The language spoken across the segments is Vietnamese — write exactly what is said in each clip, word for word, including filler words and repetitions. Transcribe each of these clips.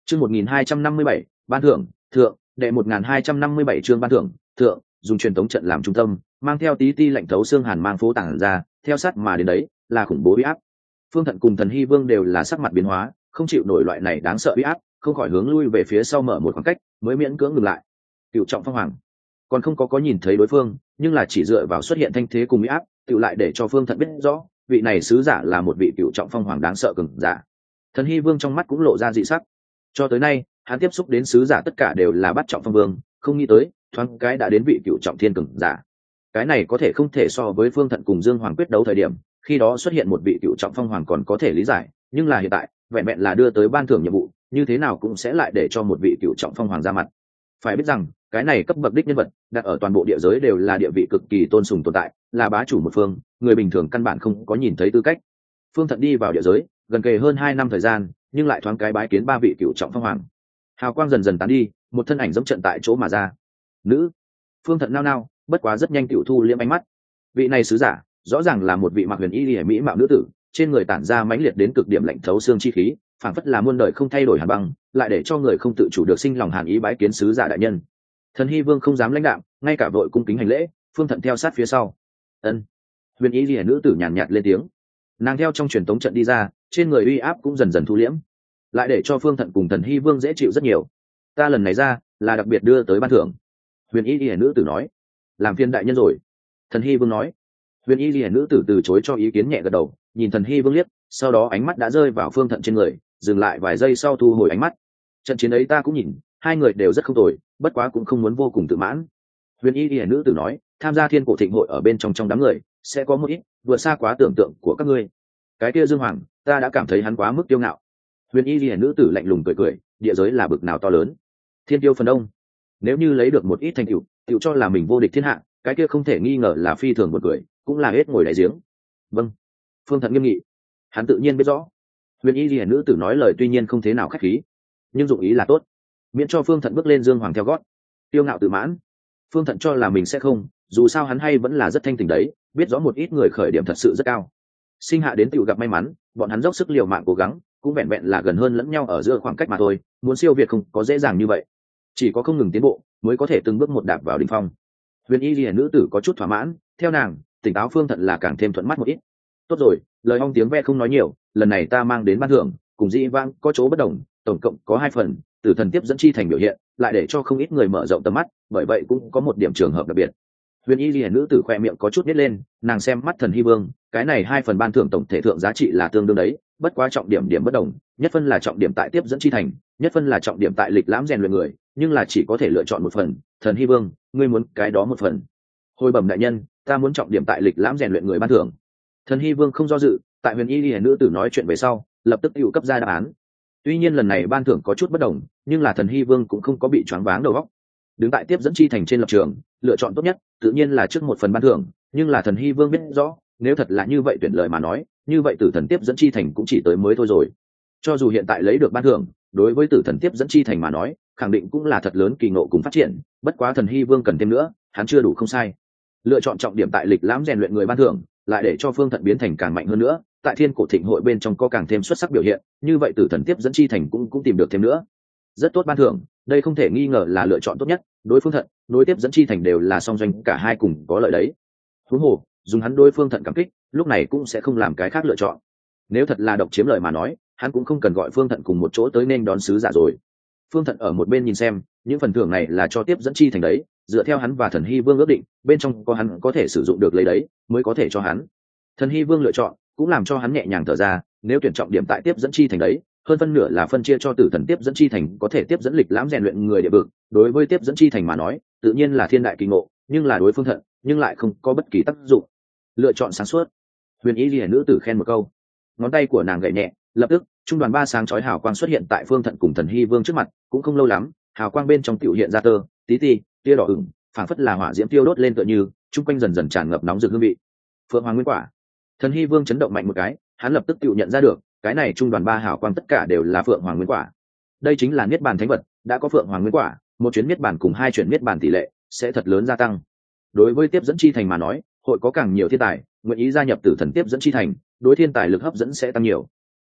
chương một nghìn hai trăm năm mươi bảy ban thưởng thượng đệ một nghìn hai trăm năm mươi bảy chương ban thưởng thượng, dùng truyền tống trận làm trung tâm, mang theo tí ti lạnh thấu xương hàn mang phố tảng ra, theo sát mà đến đấy là khủng bố uy áp. Phương Thận cùng Thần Hy Vương đều là sắc mặt biến hóa, không chịu nổi loại này đáng sợ uy áp, không khỏi hướng lui về phía sau mở một khoảng cách, mới miễn cưỡng ngừng lại. Cựu trọng phong hoàng còn không có có nhìn thấy đối phương, nhưng là chỉ dựa vào xuất hiện thanh thế cùng uy áp, tự lại để cho Phương Thận biết rõ, vị này sứ giả là một vị cựu trọng phong hoàng đáng sợ cường giả. Thần Hy Vương trong mắt cũng lộ ra dị sắc. Cho tới nay, hắn tiếp xúc đến sứ giả tất cả đều là bắt trọng phong vương, không nghĩ tới, thoáng cái đã đến vị cựu trọng thiên cường giả. Cái này có thể không thể so với Phương Thận cùng Dương Hoàng quyết đấu thời điểm, khi đó xuất hiện một vị cựu trọng phong hoàng còn có thể lý giải, nhưng là hiện tại, vẹn vẹn là đưa tới ban thưởng nhiệm vụ, như thế nào cũng sẽ lại để cho một vị cựu trọng phong hoàng ra mặt. Phải biết rằng, cái này cấp bậc đích nhân vật, đặt ở toàn bộ địa giới đều là địa vị cực kỳ tôn sùng tồn tại, là bá chủ một phương, người bình thường căn bản không có nhìn thấy tư cách. Phương Thận đi vào địa giới, gần kề hơn hai năm thời gian, nhưng lại thoáng cái bái kiến ba vị cựu trọng phong hoàng. Hào quang dần dần tán đi, một thân ảnh dẫm trận tại chỗ mà ra. Nữ. Phương Thận nao nao, bất quá rất nhanh tiểu thu liễm ánh mắt. Vị này sứ giả, rõ ràng là một vị mặc huyền y liễu mỹ mạo nữ tử, trên người tản ra mãnh liệt đến cực điểm lạnh thấu xương chi khí, phảng phất là muôn đời không thay đổi hàn băng, lại để cho người không tự chủ được sinh lòng hàn ý bái kiến sứ giả đại nhân. Thần Hy Vương không dám lãnh đạm, ngay cả vội cung kính hành lễ, Phương Thận theo sát phía sau. Ân. Huyền y liễu nữ tử nhàn nhạt, nhạt lên tiếng. Nàng theo trong truyền tống trận đi ra, trên người uy áp cũng dần dần thu liễm, lại để cho Phương Thận cùng Thần Hy Vương dễ chịu rất nhiều. Ta lần này ra là đặc biệt đưa tới ban thưởng. Huyền y liễu nữ tử nói. Làm phiền đại nhân rồi. Thần Hy Vương nói. Huyền y liễu nữ tử từ chối cho ý kiến nhẹ gật đầu, nhìn Thần Hy Vương liếc, sau đó ánh mắt đã rơi vào Phương Thận trên người, dừng lại vài giây sau thu hồi ánh mắt. Trận chiến ấy ta cũng nhìn, hai người đều rất không tồi, bất quá cũng không muốn vô cùng tự mãn. Huyền y liễu nữ tử nói, tham gia Thiên Cổ Thịnh hội ở bên trong trong đám người, sẽ có một ít vượt xa quá tưởng tượng của các ngươi. Cái kia Dương Hoàng, ta đã cảm thấy hắn quá mức kiêu ngạo. Huyền y liễu nữ tử lạnh lùng cười cười, địa giới là bực nào to lớn, thiên tiêu phần đông, nếu như lấy được một ít thành tựu, tựu cho là mình vô địch thiên hạ, cái kia không thể nghi ngờ là phi thường một cười, cũng là hết ngồi đáy giếng. Vâng. Phương Thận nghiêm nghị, hắn tự nhiên biết rõ. Huyền y liễu nữ tử nói lời tuy nhiên không thế nào khách khí, nhưng dụng ý là tốt, miễn cho Phương Thận bước lên Dương Hoàng theo gót, kiêu ngạo tự mãn. Phương Thận cho là mình sẽ không, dù sao hắn hay vẫn là rất thanh tỉnh đấy, biết rõ một ít người khởi điểm thật sự rất cao, sinh hạ đến tựu gặp may mắn, bọn hắn dốc sức liều mạng cố gắng, cũng vẹn vẹn là gần hơn lẫn nhau ở giữa khoảng cách mà thôi, muốn siêu việt không có dễ dàng như vậy, chỉ có không ngừng tiến bộ mới có thể từng bước một đạp vào đỉnh phong. Huyền y liễu nữ tử có chút thỏa mãn, theo nàng, tỉnh táo Phương Thận là càng thêm thuận mắt một ít. Tốt rồi, lời ong tiếng ve không nói nhiều, lần này ta mang đến ban thưởng, cùng dĩ vãng có chỗ bất đồng, tổng cộng có hai phần, Tử Thần tiếp dẫn chi thành biểu hiện, lại để cho không ít người mở rộng tầm mắt, bởi vậy cũng có một điểm trường hợp đặc biệt. Huyền y liễu nữ tử khoe miệng có chút nít lên, nàng xem mắt Thần Hy Vương, cái này hai phần ban thưởng tổng thể thượng giá trị là tương đương đấy, bất quá trọng điểm điểm bất đồng, nhất phân là trọng điểm tại tiếp dẫn chi thành, nhất phân là trọng điểm tại lịch lãm rèn luyện người, nhưng là chỉ có thể lựa chọn một phần. Thần Hy Vương, ngươi muốn cái đó một phần? Hồi bẩm đại nhân, ta muốn trọng điểm tại lịch lãm rèn luyện người ban thưởng. Thần Hy Vương không do dự, tại Huyền y liễu nữ tử nói chuyện về sau, lập tức hữu cấp ra đáp án. Tuy nhiên lần này ban thưởng có chút bất đồng, nhưng là Thần Hy Vương cũng không có bị choáng váng đầu óc. Đứng tại tiếp dẫn chi thành trên lập trường, lựa chọn tốt nhất tự nhiên là trước một phần ban thưởng, nhưng là Thần Hy Vương biết rõ, nếu thật là như vậy tuyển lời mà nói, như vậy Tử Thần tiếp dẫn chi thành cũng chỉ tới mới thôi rồi. Cho dù hiện tại lấy được ban thưởng, đối với Tử Thần tiếp dẫn chi thành mà nói, khẳng định cũng là thật lớn kỳ ngộ cùng phát triển, bất quá Thần Hy Vương cần thêm nữa, hắn chưa đủ không sai. Lựa chọn trọng điểm tại lịch lãm rèn luyện người ban thưởng, lại để cho Phương Thận biến thành càng mạnh hơn nữa, tại Thiên Cổ Thịnh hội bên trong có càng thêm xuất sắc biểu hiện, như vậy Tử Thần tiếp dẫn chi thành cũng cũng tìm được thêm nữa. Rất tốt ban thưởng, đây không thể nghi ngờ là lựa chọn tốt nhất, đối Phương Thận, đối tiếp dẫn chi thành đều là song doanh, cả hai cùng có lợi đấy. Huống hồ, dùng hắn đối Phương Thận cảm kích, lúc này cũng sẽ không làm cái khác lựa chọn. Nếu thật là độc chiếm lợi mà nói, hắn cũng không cần gọi Phương Thận cùng một chỗ tới nên đón sứ giả rồi. Phương Thận ở một bên nhìn xem, những phần thưởng này là cho tiếp dẫn chi thành đấy, dựa theo hắn và Thần Hy Vương ước định, bên trong có hắn có thể sử dụng được lấy đấy, mới có thể cho hắn. Thần Hy Vương lựa chọn, cũng làm cho hắn nhẹ nhàng thở ra, nếu tuyển trọng điểm tại tiếp dẫn chi thành đấy, hơn phân nửa là phân chia cho Tử Thần tiếp dẫn chi thành có thể tiếp dẫn lịch lãm rèn luyện người địa vực, đối với tiếp dẫn chi thành mà nói, tự nhiên là thiên đại kỳ ngộ, nhưng là đối Phương Thận, nhưng lại không có bất kỳ tác dụng. Lựa chọn sáng suốt. Huyền y liễu nữ tử khen một câu, ngón tay của nàng gảy nhẹ, lập tức trung đoàn ba sáng chói hào quang xuất hiện tại Phương Thận cùng Thần Hy Vương trước mặt, cũng không lâu lắm, hào quang bên trong tiểu hiện ra tơ tí ti tia đỏ ửng, phảng phất là hỏa diễm tiêu đốt lên tựa như, trung quanh dần dần tràn ngập nóng rực hương vị. Phượng Hoàng Nguyên Quả. Thần Hy Vương chấn động mạnh một cái, hắn lập tức tiểu nhận ra được, cái này trung đoàn ba hào quang tất cả đều là Phượng Hoàng Nguyên Quả. Đây chính là niết bàn thánh vật, đã có Phượng Hoàng Nguyên Quả, một chuyến niết bàn cùng hai chuyển niết bàn tỷ lệ sẽ thật lớn gia tăng. Đối với tiếp dẫn chi thành mà nói, hội có càng nhiều thiên tài nguyện ý gia nhập Tử Thần tiếp dẫn chi thành, đối thiên tài lực hấp dẫn sẽ tăng nhiều.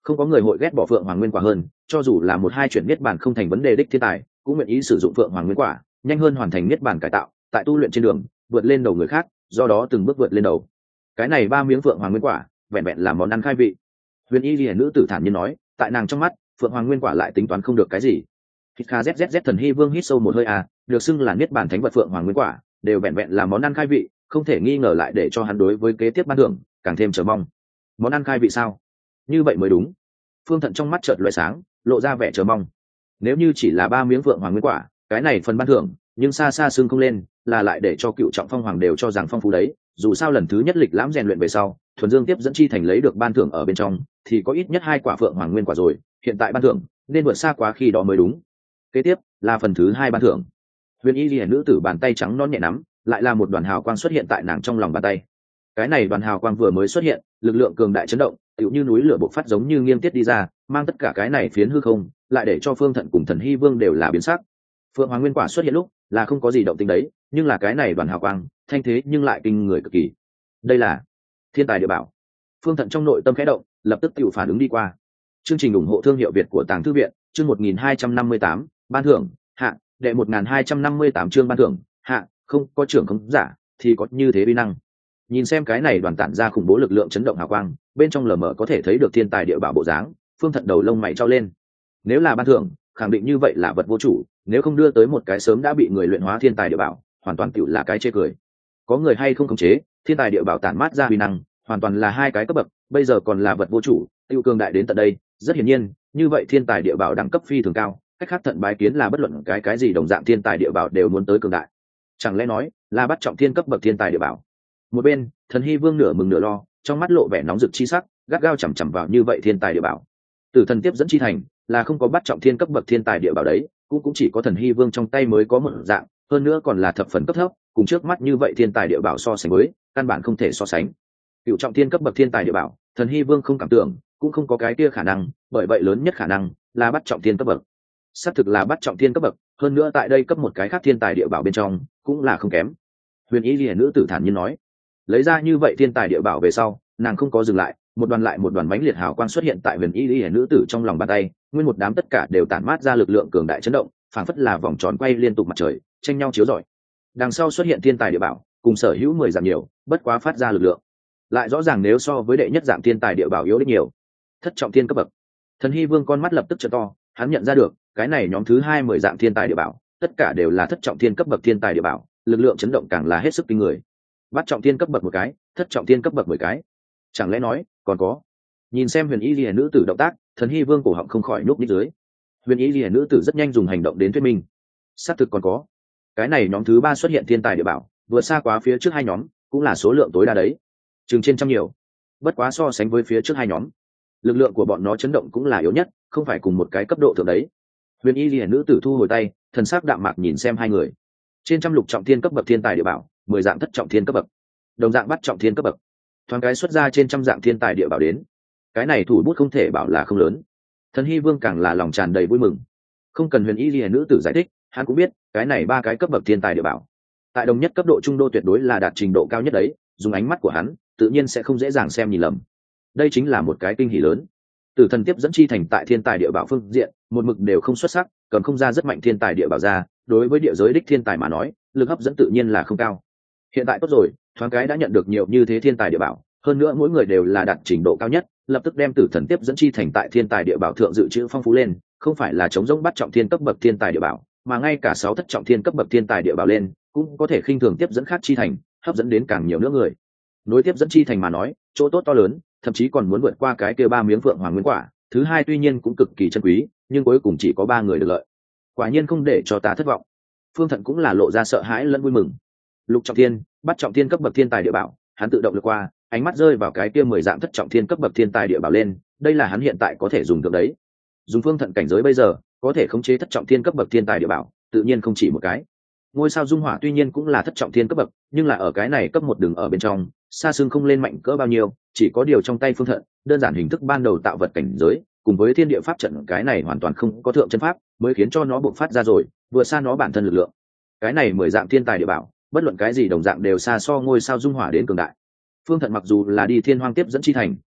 Không có người hội ghét bỏ phượng hoàng nguyên quả hơn, cho dù là một hai chuyển niết bàn không thành vấn đề đích thiên tài cũng nguyện ý sử dụng phượng hoàng nguyên quả nhanh hơn hoàn thành niết bàn cải tạo, tại tu luyện trên đường vượt lên đầu người khác, do đó từng bước vượt lên đầu. Cái này ba miếng phượng hoàng nguyên quả vẹn vẹn là món ăn khai vị. Huyền y lìa nữ tử thản nhiên nói, tại nàng trong mắt phượng hoàng nguyên quả lại tính toán không được cái gì. Hít kha zzz thần hy vương hít sâu một hơi à, được xưng là niết bàn thánh vật phượng hoàng nguyên quả đều vẹn vẹn là món ăn khai vị, không thể nghi ngờ lại để cho hắn đối với kế tiếp ban thưởng càng thêm chờ mong. Món ăn khai vị sao? Như vậy mới đúng. Phương Thận trong mắt chợt lóe sáng, lộ ra vẻ chờ mong. Nếu như chỉ là ba miếng phượng hoàng nguyên quả, cái này phần ban thưởng nhưng xa xa xương không lên, là lại để cho cựu trọng phong hoàng đều cho rằng phong phú đấy. Dù sao lần thứ nhất lịch lãm rèn luyện về sau, thuần dương tiếp dẫn chi thành lấy được ban thưởng ở bên trong thì có ít nhất hai quả phượng hoàng nguyên quả rồi, hiện tại ban thưởng nên vượt xa quá khi đó mới đúng. Kế tiếp là phần thứ hai ban thưởng. Huyền y liễu nữ tử bàn tay trắng non nhẹ nắm, lại là một đoàn hào quang xuất hiện tại nàng trong lòng bàn tay. Cái này đoàn hào quang vừa mới xuất hiện, lực lượng cường đại chấn động, tựu như núi lửa bộc phát giống như nghiêng tiết đi ra, mang tất cả cái này phiến hư không, lại để cho Phương Thận cùng Thần Hy Vương đều là biến sắc. Phượng Hoàng Nguyên Quả xuất hiện lúc là không có gì động tĩnh đấy, nhưng là cái này đoàn hào quang, thanh thế nhưng lại kinh người cực kỳ. Đây là thiên tài địa bảo. Phương Thận trong nội tâm khẽ động, lập tức tự phản ứng đi qua. Chương trình ủng hộ thương hiệu Việt của Tàng Thư viện, chương một nghìn hai trăm năm mươi tám, ban thưởng, hạ, đệ một nghìn hai trăm năm mươi tám chương ban thưởng, hạ, không có trưởng không giả, thì có như thế uy năng. Nhìn xem cái này đoàn tản ra khủng bố lực lượng chấn động hào quang, bên trong lờ mờ có thể thấy được thiên tài địa bảo bộ dáng, Phương Thận đầu lông mày trao lên. Nếu là ban thưởng, khẳng định như vậy là vật vô chủ, nếu không đưa tới một cái sớm đã bị người luyện hóa thiên tài địa bảo, hoàn toàn tựu là cái chê cười. Có người hay không khống chế, thiên tài địa bảo tản mát ra uy năng, hoàn toàn là hai cái cấp bậc, bây giờ còn là vật vô chủ, tiêu cường đại đến tận đây, rất hiển nhiên, như vậy thiên tài địa bảo đẳng cấp phi thường cao, cách khác Thận bái kiến là bất luận cái cái gì đồng dạng thiên tài địa bảo đều muốn tới cường đại. Chẳng lẽ nói, là bắt trọng thiên cấp bậc thiên tài địa bảo? Một bên, Thần Hy Vương nửa mừng nửa lo, trong mắt lộ vẻ nóng rực chi sắc, gắt gao chằm chằm vào như vậy thiên tài địa bảo. Tử thần tiếp dẫn chi thành, là không có bắt trọng thiên cấp bậc thiên tài địa bảo đấy, cũng cũng chỉ có Thần Hy Vương trong tay mới có một dạng, hơn nữa còn là thập phần cấp thấp, cùng trước mắt như vậy thiên tài địa bảo so sánh với, căn bản không thể so sánh. Cựu trọng thiên cấp bậc thiên tài địa bảo, Thần Hy Vương không cảm tưởng, cũng không có cái kia khả năng, bởi vậy lớn nhất khả năng là bắt trọng thiên cấp bậc. Xác thực là bắt trọng thiên cấp bậc, hơn nữa tại đây cấp một cái khác thiên tài địa bảo bên trong, cũng là không kém. Huyền Y Liễu nữ tử thản nhiên nói, lấy ra như vậy thiên tài địa bảo về sau, nàng không có dừng lại, một đoàn lại một đoàn bánh liệt hào quang xuất hiện tại Huyền Y Liễu nữ tử trong lòng bàn tay, nguyên một đám tất cả đều tản mát ra lực lượng cường đại chấn động, phảng phất là vòng tròn quay liên tục mặt trời, tranh nhau chiếu rọi. Đằng sau xuất hiện thiên tài địa bảo, cùng sở hữu mười giảm nhiều, bất quá phát ra lực lượng lại rõ ràng nếu so với đệ nhất dạng thiên tài địa bảo yếu rất nhiều. Thất trọng thiên cấp bậc. Thần Hy Vương con mắt lập tức trợ to, hắn nhận ra được, cái này nhóm thứ hai mười dạng thiên tài địa bảo, tất cả đều là thất trọng thiên cấp bậc thiên tài địa bảo, lực lượng chấn động càng là hết sức kinh người. Bắt trọng thiên cấp bậc một cái, thất trọng thiên cấp bậc mười cái. Chẳng lẽ nói, còn có? Nhìn xem Huyền Y Liễu nữ tử động tác, Thần Hy Vương cổ họng không khỏi nhúc nhích dưới. Huyền Y Liễu nữ tử rất nhanh dùng hành động đến thuyết minh. Xác thực còn có. Cái này nhóm thứ ba xuất hiện thiên tài địa bảo, vượt xa quá phía trước hai nhóm, cũng là số lượng tối đa đấy. Chừng trên trăm nhiều. Bất quá so sánh với phía trước hai nhóm, lực lượng của bọn nó chấn động cũng là yếu nhất, không phải cùng một cái cấp độ thượng đấy. Huyền Y Liễu nữ tử thu hồi tay, thần sắc đạm mạc nhìn xem hai người. Trên trăm lục trọng thiên cấp bậc thiên tài địa bảo, mười dạng thất trọng thiên cấp bậc, đồng dạng bắt trọng thiên cấp bậc, thoáng cái xuất ra trên trăm dạng thiên tài địa bảo đến. Cái này thủ bút không thể bảo là không lớn. Thần Hy Vương càng là lòng tràn đầy vui mừng. Không cần Huyền Y Liễu nữ tử giải thích, hắn cũng biết, cái này ba cái cấp bậc thiên tài địa bảo, tại đồng nhất cấp độ trung đô tuyệt đối là đạt trình độ cao nhất đấy, dùng ánh mắt của hắn, tự nhiên sẽ không dễ dàng xem nhìn lầm. Đây chính là một cái kinh hỉ lớn. Tử thần tiếp dẫn chi thành tại thiên tài địa bảo phương diện, một mực đều không xuất sắc, cầm không ra rất mạnh thiên tài địa bảo ra, đối với địa giới đích thiên tài mà nói, lực hấp dẫn tự nhiên là không cao. Hiện tại tốt rồi, thoáng cái đã nhận được nhiều như thế thiên tài địa bảo, hơn nữa mỗi người đều là đạt trình độ cao nhất, lập tức đem tử thần tiếp dẫn chi thành tại thiên tài địa bảo thượng dự trữ phong phú lên, không phải là chống rỗng bắt trọng thiên cấp bậc thiên tài địa bảo, mà ngay cả sáu thất trọng thiên cấp bậc thiên tài địa bảo lên, cũng có thể khinh thường tiếp dẫn khác chi thành, hấp dẫn đến càng nhiều nữa người. Nối tiếp dẫn chi thành mà nói, chỗ tốt to lớn, thậm chí còn muốn vượt qua cái kia ba miếng phượng hoàng nguyên quả, thứ hai tuy nhiên cũng cực kỳ chân quý, nhưng cuối cùng chỉ có ba người được lợi. Quả nhiên không để cho ta thất vọng. Phương Thận cũng là lộ ra sợ hãi lẫn vui mừng. Lục trọng thiên, bắt trọng thiên cấp bậc thiên tài địa bảo, hắn tự động lướt qua, ánh mắt rơi vào cái kia mười dạng thất trọng thiên cấp bậc thiên tài địa bảo lên, đây là hắn hiện tại có thể dùng được đấy. Dùng Phương Thận cảnh giới bây giờ, có thể khống chế thất trọng thiên cấp bậc thiên tài địa bảo, tự nhiên không chỉ một cái. Ngôi sao dung hỏa tuy nhiên cũng là thất trọng thiên cấp bậc, nhưng là ở cái này cấp một đường ở bên trong, xa xương không lên mạnh cỡ bao nhiêu, chỉ có điều trong tay Phương Thận, đơn giản hình thức ban đầu tạo vật cảnh giới, cùng với thiên địa pháp trận cái này hoàn toàn không có thượng chân pháp, mới khiến cho nó bộc phát ra rồi, vừa xa nó bản thân lực lượng. Cái này mười dạng thiên tài địa bảo, bất luận cái gì đồng dạng đều xa so ngôi sao dung hỏa đến cường đại. Phương Thận mặc dù là đi thiên hoang tiếp dẫn chi thành,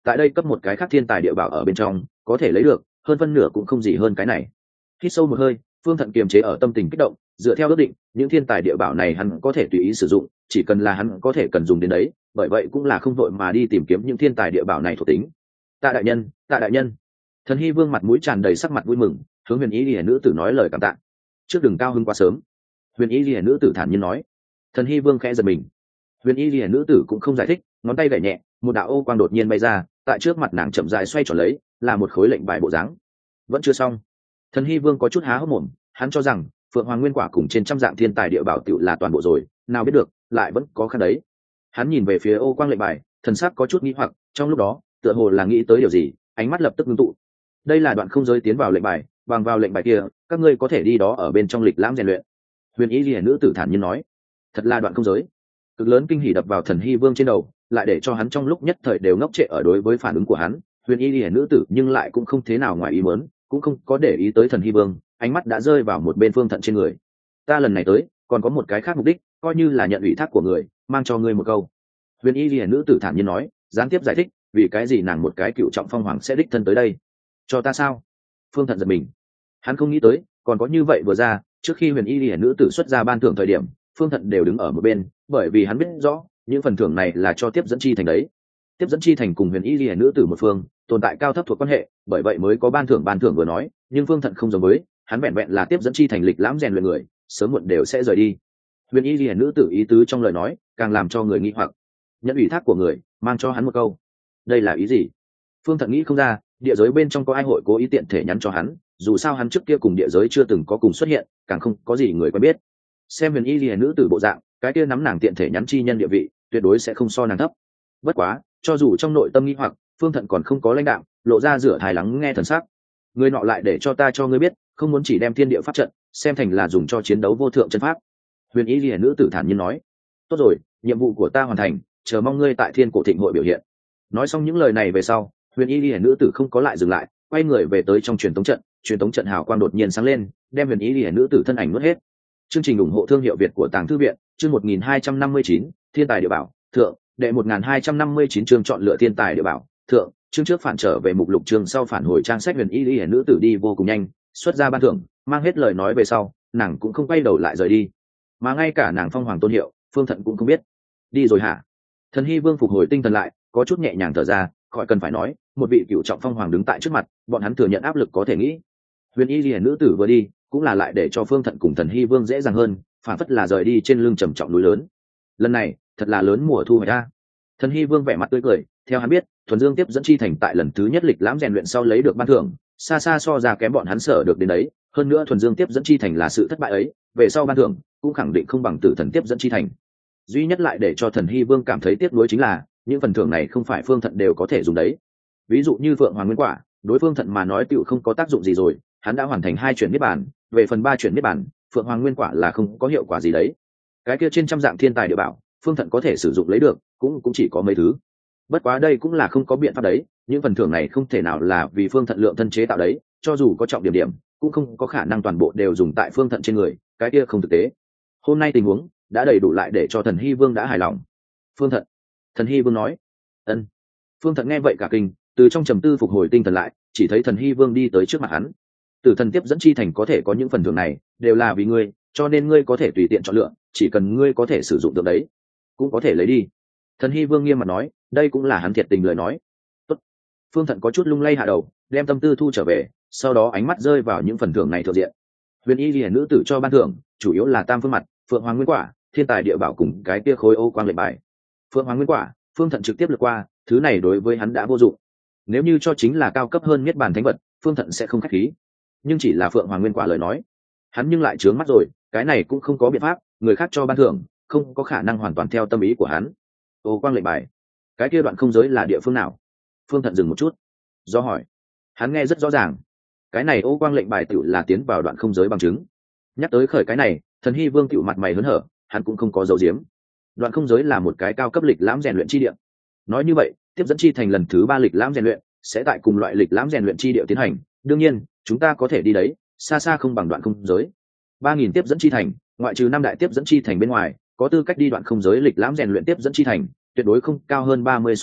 tại đây cấp một cái khác thiên tài địa bảo ở bên trong có thể lấy được hơn phân nửa cũng không gì hơn cái này. Hít sâu một hơi, Phương Thận kiềm chế ở tâm tình kích động, dựa theo ước định những thiên tài địa bảo này hắn có thể tùy ý sử dụng, chỉ cần là hắn có thể cần dùng đến đấy, bởi vậy cũng là không vội mà đi tìm kiếm những thiên tài địa bảo này thuộc tính. Tạ đại nhân, tạ đại nhân. Thần Hy Vương mặt mũi tràn đầy sắc mặt vui mừng, hướng Huyền Ý Liễu nữ tử nói lời cảm tạ. Trước đừng cao hứng quá sớm. Huyền Ý Liễu nữ tử thản nhiên nói. Thần Hy Vương khẽ giật mình. Huyền Y Liễu nữ tử cũng không giải thích, ngón tay gảy nhẹ, một đạo ô quang đột nhiên bay ra, tại trước mặt nàng chậm rãi xoay tròn lấy, là một khối lệnh bài bộ dáng. Vẫn chưa xong. Thần Hy Vương có chút há hốc mồm, hắn cho rằng Phượng Hoàng Nguyên Quả cùng trên trăm dạng thiên tài địa bảo tiểu là toàn bộ rồi, nào biết được, lại vẫn có khăn đấy. Hắn nhìn về phía ô quang lệnh bài, thần sắc có chút nghi hoặc, trong lúc đó, tựa hồ là nghĩ tới điều gì, ánh mắt lập tức ngưng tụ. Đây là đoạn không giới tiến vào lệnh bài, bằng vào lệnh bài kia, các ngươi có thể đi đó ở bên trong lịch lãm rèn luyện. Huyền Y Liễu nữ tử thản nhiên nói. Thật là đoạn không giới. Cực lớn kinh hỉ đập vào Thần Hy Vương trên đầu, lại để cho hắn trong lúc nhất thời đều ngốc trệ ở đối với phản ứng của hắn. Huyền Y Liễu nữ tử nhưng lại cũng không thế nào ngoài ý muốn, cũng không có để ý tới Thần Hy Vương, ánh mắt đã rơi vào một bên Phương Thận trên người. Ta lần này tới, còn có một cái khác mục đích, coi như là nhận ủy thác của người, mang cho ngươi một câu. Huyền Y Liễu nữ tử thản nhiên nói, gián tiếp giải thích, vì cái gì nàng một cái cựu trọng phong hoàng sẽ đích thân tới đây? Cho ta sao? Phương Thận giật mình, hắn không nghĩ tới, còn có như vậy vừa ra, trước khi Huyền Y Liễu nữ tử xuất ra ban thưởng thời điểm, Phương Thận đều đứng ở một bên, bởi vì hắn biết rõ những phần thưởng này là cho tiếp dẫn chi thành đấy. Tiếp dẫn chi thành cùng Huyền Y Liễu nữ tử một phương tồn tại cao thấp thuộc quan hệ, bởi vậy mới có ban thưởng ban thưởng vừa nói. Nhưng Phương Thận không giống với, hắn vẹn vẹn là tiếp dẫn chi thành lịch lãm rèn luyện người, sớm muộn đều sẽ rời đi. Huyền Y Liễu nữ tử ý tứ trong lời nói càng làm cho người nghi hoặc. Nhận ủy thác của người, mang cho hắn một câu, đây là ý gì? Phương Thận nghĩ không ra, địa giới bên trong có ai hội cố ý tiện thể nhắn cho hắn, dù sao hắn trước kia cùng địa giới chưa từng có cùng xuất hiện, càng không có gì người quen biết. Xem Huyền Y Liễu nữ tử bộ dạng, cái kia nắm nàng tiện thể nhắn chi nhân địa vị tuyệt đối sẽ không so nàng thấp. Bất quá, cho dù trong nội tâm nghi hoặc, Phương Thận còn không có lãnh đạm, lộ ra rửa thai lắng nghe thần sắc. Người nọ lại để cho ta cho ngươi biết, không muốn chỉ đem thiên địa pháp trận xem thành là dùng cho chiến đấu vô thượng chân pháp. Huyền Y Liễu nữ tử thản nhiên nói. Tốt rồi, nhiệm vụ của ta hoàn thành, chờ mong ngươi tại Thiên Cổ Thịnh hội biểu hiện. Nói xong những lời này về sau, Huyền Y Liễu nữ tử không có lại dừng lại, quay người về tới trong truyền tống trận. Truyền tống trận hào quang đột nhiên sáng lên, đem Huyền Y Liễu nữ tử thân ảnh nuốt hết. Chương trình ủng hộ thương hiệu Việt của Tàng Thư viện, chương một nghìn hai trăm năm mươi chín, Thiên tài địa bảo, thượng, đệ một nghìn hai trăm năm mươi chín chương chọn lựa thiên tài địa bảo, thượng, chương trước phản trở về mục lục chương sau phản hồi trang sách. Huyền Y Liễu nữ tử đi vô cùng nhanh, xuất ra ban thưởng, mang hết lời nói về sau, nàng cũng không quay đầu lại rời đi. Mà ngay cả nàng phong hoàng tôn hiệu, Phương Thận cũng không biết. Đi rồi hả? Thần Hy Vương phục hồi tinh thần lại, có chút nhẹ nhàng thở ra, khỏi cần phải nói, một vị cựu trọng phong hoàng đứng tại trước mặt, bọn hắn thừa nhận áp lực có thể nghĩ. Huyền Y Liễu nữ tử vừa đi, cũng là lại để cho Phương Thận cùng Thần Hy Vương dễ dàng hơn, phản phất là rời đi trên lưng trầm trọng núi lớn. Lần này thật là lớn mùa thu hoạch a. Thần Hy Vương vẻ mặt tươi cười, theo hắn biết, Thuần Dương tiếp dẫn chi thành tại lần thứ nhất lịch lãm rèn luyện sau lấy được ban thưởng, xa xa so ra kém bọn hắn sở được đến đấy. Hơn nữa Thuần Dương tiếp dẫn chi thành là sự thất bại ấy, về sau ban thưởng cũng khẳng định không bằng Tử Thần tiếp dẫn chi thành. Duy nhất lại để cho Thần Hy Vương cảm thấy tiếc nuối chính là, những phần thưởng này không phải Phương Thận đều có thể dùng đấy. Ví dụ như Phượng Hoàng Nguyên Quả, đối Phương Thận mà nói tựu không có tác dụng gì rồi, hắn đã hoàn thành hai chuyển niết bàn, về phần ba chuyển niết bàn, Phượng Hoàng Nguyên Quả là không có hiệu quả gì đấy. Cái kia trên trăm dạng thiên tài địa bảo, Phương Thận có thể sử dụng lấy được, cũng cũng chỉ có mấy thứ. Bất quá đây cũng là không có biện pháp đấy, những phần thưởng này không thể nào là vì Phương Thận lượng thân chế tạo đấy, cho dù có trọng điểm điểm, cũng không có khả năng toàn bộ đều dùng tại Phương Thận trên người, cái kia không thực tế. Hôm nay tình huống đã đầy đủ lại để cho Thần Hy Vương đã hài lòng. Phương Thận, Thần Hy Vương nói. Ân. Phương Thận nghe vậy cả kinh, từ trong trầm tư phục hồi tinh thần lại, chỉ thấy Thần Hy Vương đi tới trước mặt hắn. Tử Thần tiếp dẫn chi thành có thể có những phần thưởng này, đều là vì ngươi, cho nên ngươi có thể tùy tiện chọn lựa, chỉ cần ngươi có thể sử dụng được đấy, cũng có thể lấy đi. Thần Hy Vương nghiêm mặt nói, đây cũng là hắn thiệt tình lời nói. Tốt. Phương Thận có chút lung lay hạ đầu, đem tâm tư thu trở về, sau đó ánh mắt rơi vào những phần thưởng này thượng diện. Huyền Y Liễu nữ tử cho ban thưởng, chủ yếu là tam phương mặt, Phượng Hoàng Nguyên Quả, Thiên tài địa bảo cùng cái kia khối ô quang lệnh bài. Phượng Hoàng Nguyên Quả, Phương Thận trực tiếp lướt qua, thứ này đối với hắn đã vô dụng. Nếu như cho chính là cao cấp hơn niết bàn thánh vật, Phương Thận sẽ không khách khí. Nhưng chỉ là Phượng Hoàng Nguyên Quả lời nói, hắn nhưng lại trướng mắt rồi, cái này cũng không có biện pháp, người khác cho ban thưởng, không có khả năng hoàn toàn theo tâm ý của hắn. Ô quang lệnh bài, cái kia đoạn không giới là địa phương nào? Phương Thận dừng một chút, do hỏi. Hắn nghe rất rõ ràng, cái này ô quang lệnh bài tựu là tiến vào đoạn không giới bằng chứng. Nhắc tới khởi cái này, Thần Hy Vương tựu mặt mày hớn hở, hắn cũng không có dấu diếm. Đoạn không giới là một cái cao cấp lịch lãm rèn luyện chi địa. Nói như vậy, tiếp dẫn chi thành lần thứ ba lịch lãm rèn luyện sẽ tại cùng loại lịch lãm rèn luyện chi địa tiến hành. Đương nhiên, chúng ta có thể đi đấy, xa xa không bằng đoạn không giới. Ba nghìn tiếp dẫn chi thành, ngoại trừ năm đại tiếp dẫn chi thành bên ngoài, có tư cách đi đoạn không giới lịch lãm rèn luyện tiếp dẫn chi thành, tuyệt đối không cao hơn ba mươi số lượng,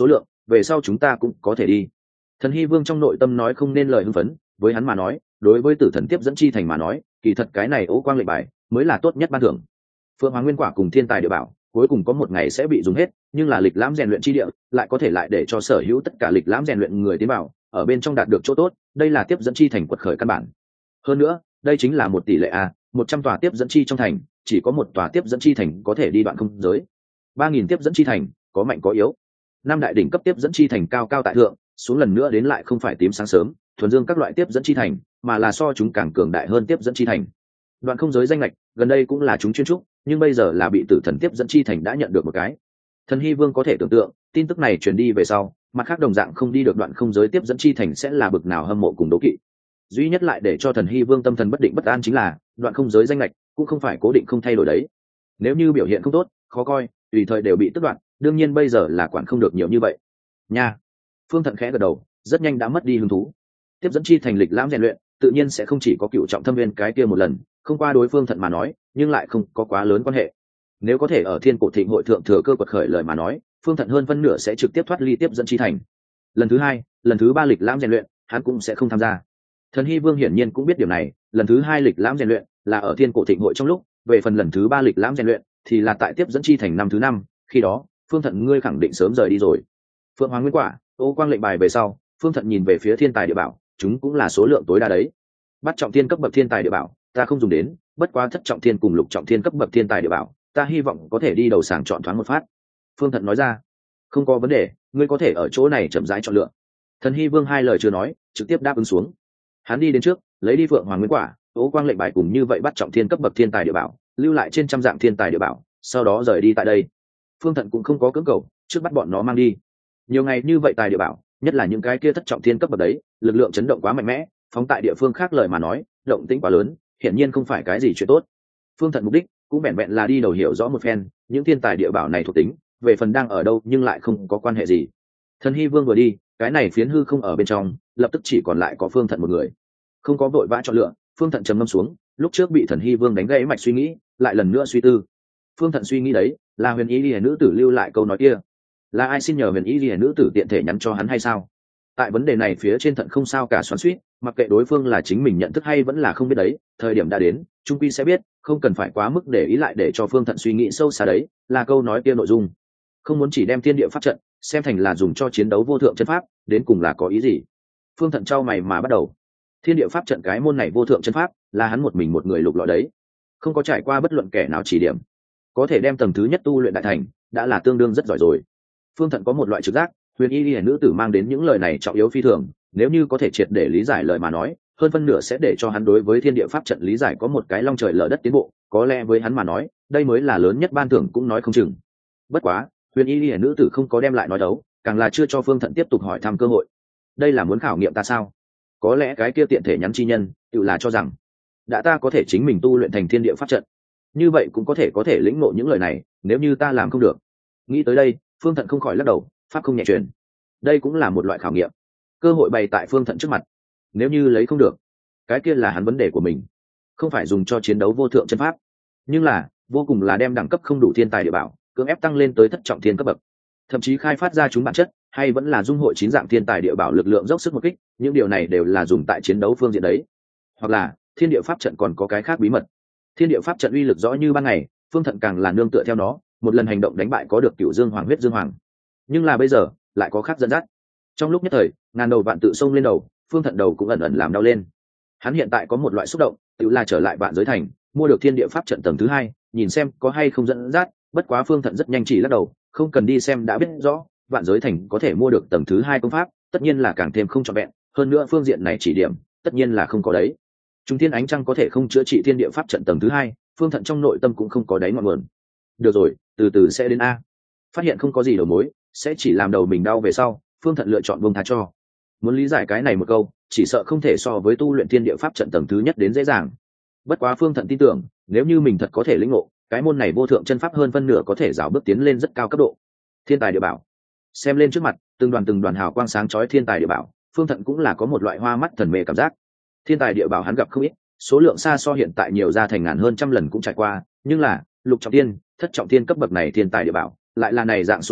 về sau chúng ta cũng có thể đi. Thần Hy Vương trong nội tâm nói không nên lời hưng phấn, với hắn mà nói, đối với tử thần tiếp dẫn chi thành mà nói, kỳ thật cái này Ô Quang lệnh bài mới là tốt nhất ban thưởng. Phượng Hoàng Nguyên Quả cùng Thiên Tài Địa Bảo cuối cùng có một ngày sẽ bị dùng hết, nhưng là lịch lãm rèn luyện chi địa lại có thể lại để cho sở hữu tất cả lịch lãm rèn luyện người tiến vào, ở bên trong đạt được chỗ tốt, đây là tiếp dẫn chi thành quật khởi căn bản. Hơn nữa, đây chính là một tỷ lệ a, một trăm tòa tiếp dẫn chi trong thành, chỉ có một tòa tiếp dẫn chi thành có thể đi đoạn không giới. ba nghìn tiếp dẫn chi thành, có mạnh có yếu. Năm đại đỉnh cấp tiếp dẫn chi thành cao cao tại thượng, xuống lần nữa đến lại không phải tím sáng sớm, thuần dương các loại tiếp dẫn chi thành, mà là so chúng càng cường đại hơn tiếp dẫn chi thành. Đoạn không giới danh lệch, gần đây cũng là chúng chuyên trúc, nhưng bây giờ là bị tử thần tiếp dẫn chi thành đã nhận được một cái. Thần Hy Vương có thể tưởng tượng, tin tức này truyền đi về sau, mặt khác đồng dạng không đi được đoạn không giới tiếp dẫn chi thành sẽ là bực nào hâm mộ cùng đố kỵ. Duy nhất lại để cho Thần Hy Vương tâm thần bất định bất an chính là, đoạn không giới danh lệch cũng không phải cố định không thay đổi đấy. Nếu như biểu hiện không tốt, khó coi, tùy thời đều bị tước đoạt, đương nhiên bây giờ là quản không được nhiều như vậy. Nha. Phương Thận khẽ gật đầu, rất nhanh đã mất đi hứng thú. Tiếp dẫn chi thành lịch lãm rèn luyện, tự nhiên sẽ không chỉ có cựu trọng thâm viên cái kia một lần, không qua đối phương Thận mà nói, nhưng lại không có quá lớn quan hệ. Nếu có thể ở Thiên Cổ Thịnh hội thượng thừa cơ quật khởi lời mà nói, Phương Thận hơn phân nửa sẽ trực tiếp thoát ly tiếp dẫn chi thành. Lần thứ hai, lần thứ ba lịch lãm rèn luyện, hắn cũng sẽ không tham gia. Thần Hy Vương hiển nhiên cũng biết điều này, lần thứ hai lịch lãm rèn luyện là ở Thiên Cổ Thịnh hội trong lúc, về phần lần thứ ba lịch lãm rèn luyện thì là tại tiếp dẫn chi thành năm thứ năm, khi đó, Phương Thận ngươi khẳng định sớm rời đi rồi. Phượng Hoàng Nguyên Quả, Ô Quang lệnh bài về sau, Phương Thận nhìn về phía Thiên Tài Địa Bảo, chúng cũng là số lượng tối đa đấy. Bắt trọng thiên cấp bậc Thiên Tài Địa Bảo, ta không dùng đến, bất quá thất trọng thiên cùng lục trọng thiên cấp bậc Thiên Tài Địa Bảo, ta hy vọng có thể đi đầu sàng chọn thoáng một phát. Phương Thận nói ra, không có vấn đề, ngươi có thể ở chỗ này chậm rãi chọn lựa. Thần Hy Vương hai lời chưa nói, trực tiếp đáp ứng xuống. Hắn đi đến trước, lấy đi Phượng Hoàng Nguyên Quả, Ô Quang lệnh bài cùng như vậy bắt trọng thiên cấp bậc Thiên Tài Địa Bảo, lưu lại trên trăm dạng Thiên Tài Địa Bảo, sau đó rời đi tại đây. Phương Thận cũng không có cưỡng cầu, trước bắt bọn nó mang đi. Nhiều ngày như vậy tài địa bảo, nhất là những cái kia thất trọng thiên cấp bậc đấy, lực lượng chấn động quá mạnh mẽ, phóng tại địa phương khác lời mà nói, động tĩnh quá lớn, hiển nhiên không phải cái gì chuyện tốt. Phương Thận mục đích cũng vẹn vẹn là đi đầu hiểu rõ một phen, những thiên tài địa bảo này thuộc tính, về phần đang ở đâu nhưng lại không có quan hệ gì. Thần Hy Vương vừa đi, cái này phiến hư không ở bên trong, lập tức chỉ còn lại có Phương Thận một người. Không có vội vã chọn lựa, Phương Thận trầm ngâm xuống, lúc trước bị Thần Hy Vương đánh gãy mạch suy nghĩ, lại lần nữa suy tư. Phương Thận suy nghĩ đấy, là Huyền Ý Liễu nữ tử lưu lại câu nói kia. Là ai xin nhờ Huyền Ý Liễu nữ tử tiện thể nhắn cho hắn hay sao? Tại vấn đề này phía trên Thận không sao cả xoắn xuýt, mặc kệ đối phương là chính mình nhận thức hay vẫn là không biết đấy, thời điểm đã đến, trung quy sẽ biết, không cần phải quá mức để ý lại để cho Phương Thận suy nghĩ sâu xa đấy, là câu nói kia nội dung. Không muốn chỉ đem thiên địa pháp trận xem thành là dùng cho chiến đấu vô thượng chân pháp, đến cùng là có ý gì? Phương Thận trao mày mà bắt đầu. Thiên địa pháp trận cái môn này vô thượng chân pháp, là hắn một mình một người lục lọi đấy, không có trải qua bất luận kẻ nào chỉ điểm, có thể đem tầng thứ nhất tu luyện đại thành, đã là tương đương rất giỏi rồi. Phương Thận có một loại trực giác, Huyền Y Liễu nữ tử mang đến những lời này trọng yếu phi thường, nếu như có thể triệt để lý giải lời mà nói, hơn phân nửa sẽ để cho hắn đối với thiên địa pháp trận lý giải có một cái long trời lở đất tiến bộ, có lẽ với hắn mà nói, đây mới là lớn nhất ban thưởng cũng nói không chừng. Bất quá, Huyền Y Liễu nữ tử không có đem lại nói đấu, càng là chưa cho Phương Thận tiếp tục hỏi thăm cơ hội. Đây là muốn khảo nghiệm ta sao? Có lẽ cái kia tiện thể nhắn chi nhân, tự là cho rằng, đã ta có thể chính mình tu luyện thành thiên địa pháp trận, như vậy cũng có thể có thể lĩnh ngộ những lời này, nếu như ta làm không được. Nghĩ tới đây, Phương Thận không khỏi lắc đầu, pháp không nhẹ truyền. Đây cũng là một loại khảo nghiệm, cơ hội bày tại Phương Thận trước mặt. Nếu như lấy không được, cái kia là hắn vấn đề của mình, không phải dùng cho chiến đấu vô thượng chân pháp, nhưng là vô cùng là đem đẳng cấp không đủ thiên tài địa bảo cưỡng ép tăng lên tới thất trọng thiên cấp bậc, thậm chí khai phát ra chúng bản chất, hay vẫn là dung hội chín dạng thiên tài địa bảo lực lượng dốc sức một kích, những điều này đều là dùng tại chiến đấu phương diện đấy. Hoặc là thiên địa pháp trận còn có cái khác bí mật. Thiên địa pháp trận uy lực rõ như ban ngày, Phương Thận càng là nương tựa theo nó, một lần hành động đánh bại có được Cửu Dương Hoàng huyết Dương Hoàng. Nhưng là bây giờ lại có khác dẫn dắt. Trong lúc nhất thời, ngàn đầu vạn tự xông lên đầu, Phương Thận đầu cũng ẩn ẩn làm đau lên. Hắn hiện tại có một loại xúc động, tự là trở lại vạn giới thành, mua được thiên địa pháp trận tầng thứ hai, nhìn xem có hay không dẫn dắt. Bất quá Phương Thận rất nhanh chỉ lắc đầu, không cần đi xem đã biết rõ, vạn giới thành có thể mua được tầng thứ hai công pháp, tất nhiên là càng thêm không trọn vẹn, hơn nữa phương diện này chỉ điểm, tất nhiên là không có đấy. Trung thiên ánh trăng có thể không chữa trị thiên địa pháp trận tầng thứ hai, Phương Thận trong nội tâm cũng không có đáy ngọn nguồn. Được rồi, từ từ sẽ đến a. Phát hiện không có gì đầu mối, sẽ chỉ làm đầu mình đau về sau, Phương Thận lựa chọn buông tha cho. Muốn lý giải cái này một câu, chỉ sợ không thể so với tu luyện thiên địa pháp trận tầng thứ nhất đến dễ dàng. Bất quá Phương Thận tin tưởng, nếu như mình thật có thể lĩnh ngộ, cái môn này vô thượng chân pháp hơn phân nửa có thể rào bước tiến lên rất cao cấp độ. Thiên tài địa bảo, xem lên trước mặt, từng đoàn từng đoàn hào quang sáng chói thiên tài địa bảo, Phương Thận cũng là có một loại hoa mắt thần mê cảm giác. Thiên tài địa bảo hắn gặp không ít, số lượng xa so hiện tại nhiều ra thành ngàn hơn trăm lần cũng trải qua, nhưng là lục trọng thiên, thất trọng thiên cấp bậc này thiên tài địa bảo, lại là này dạng số lượng,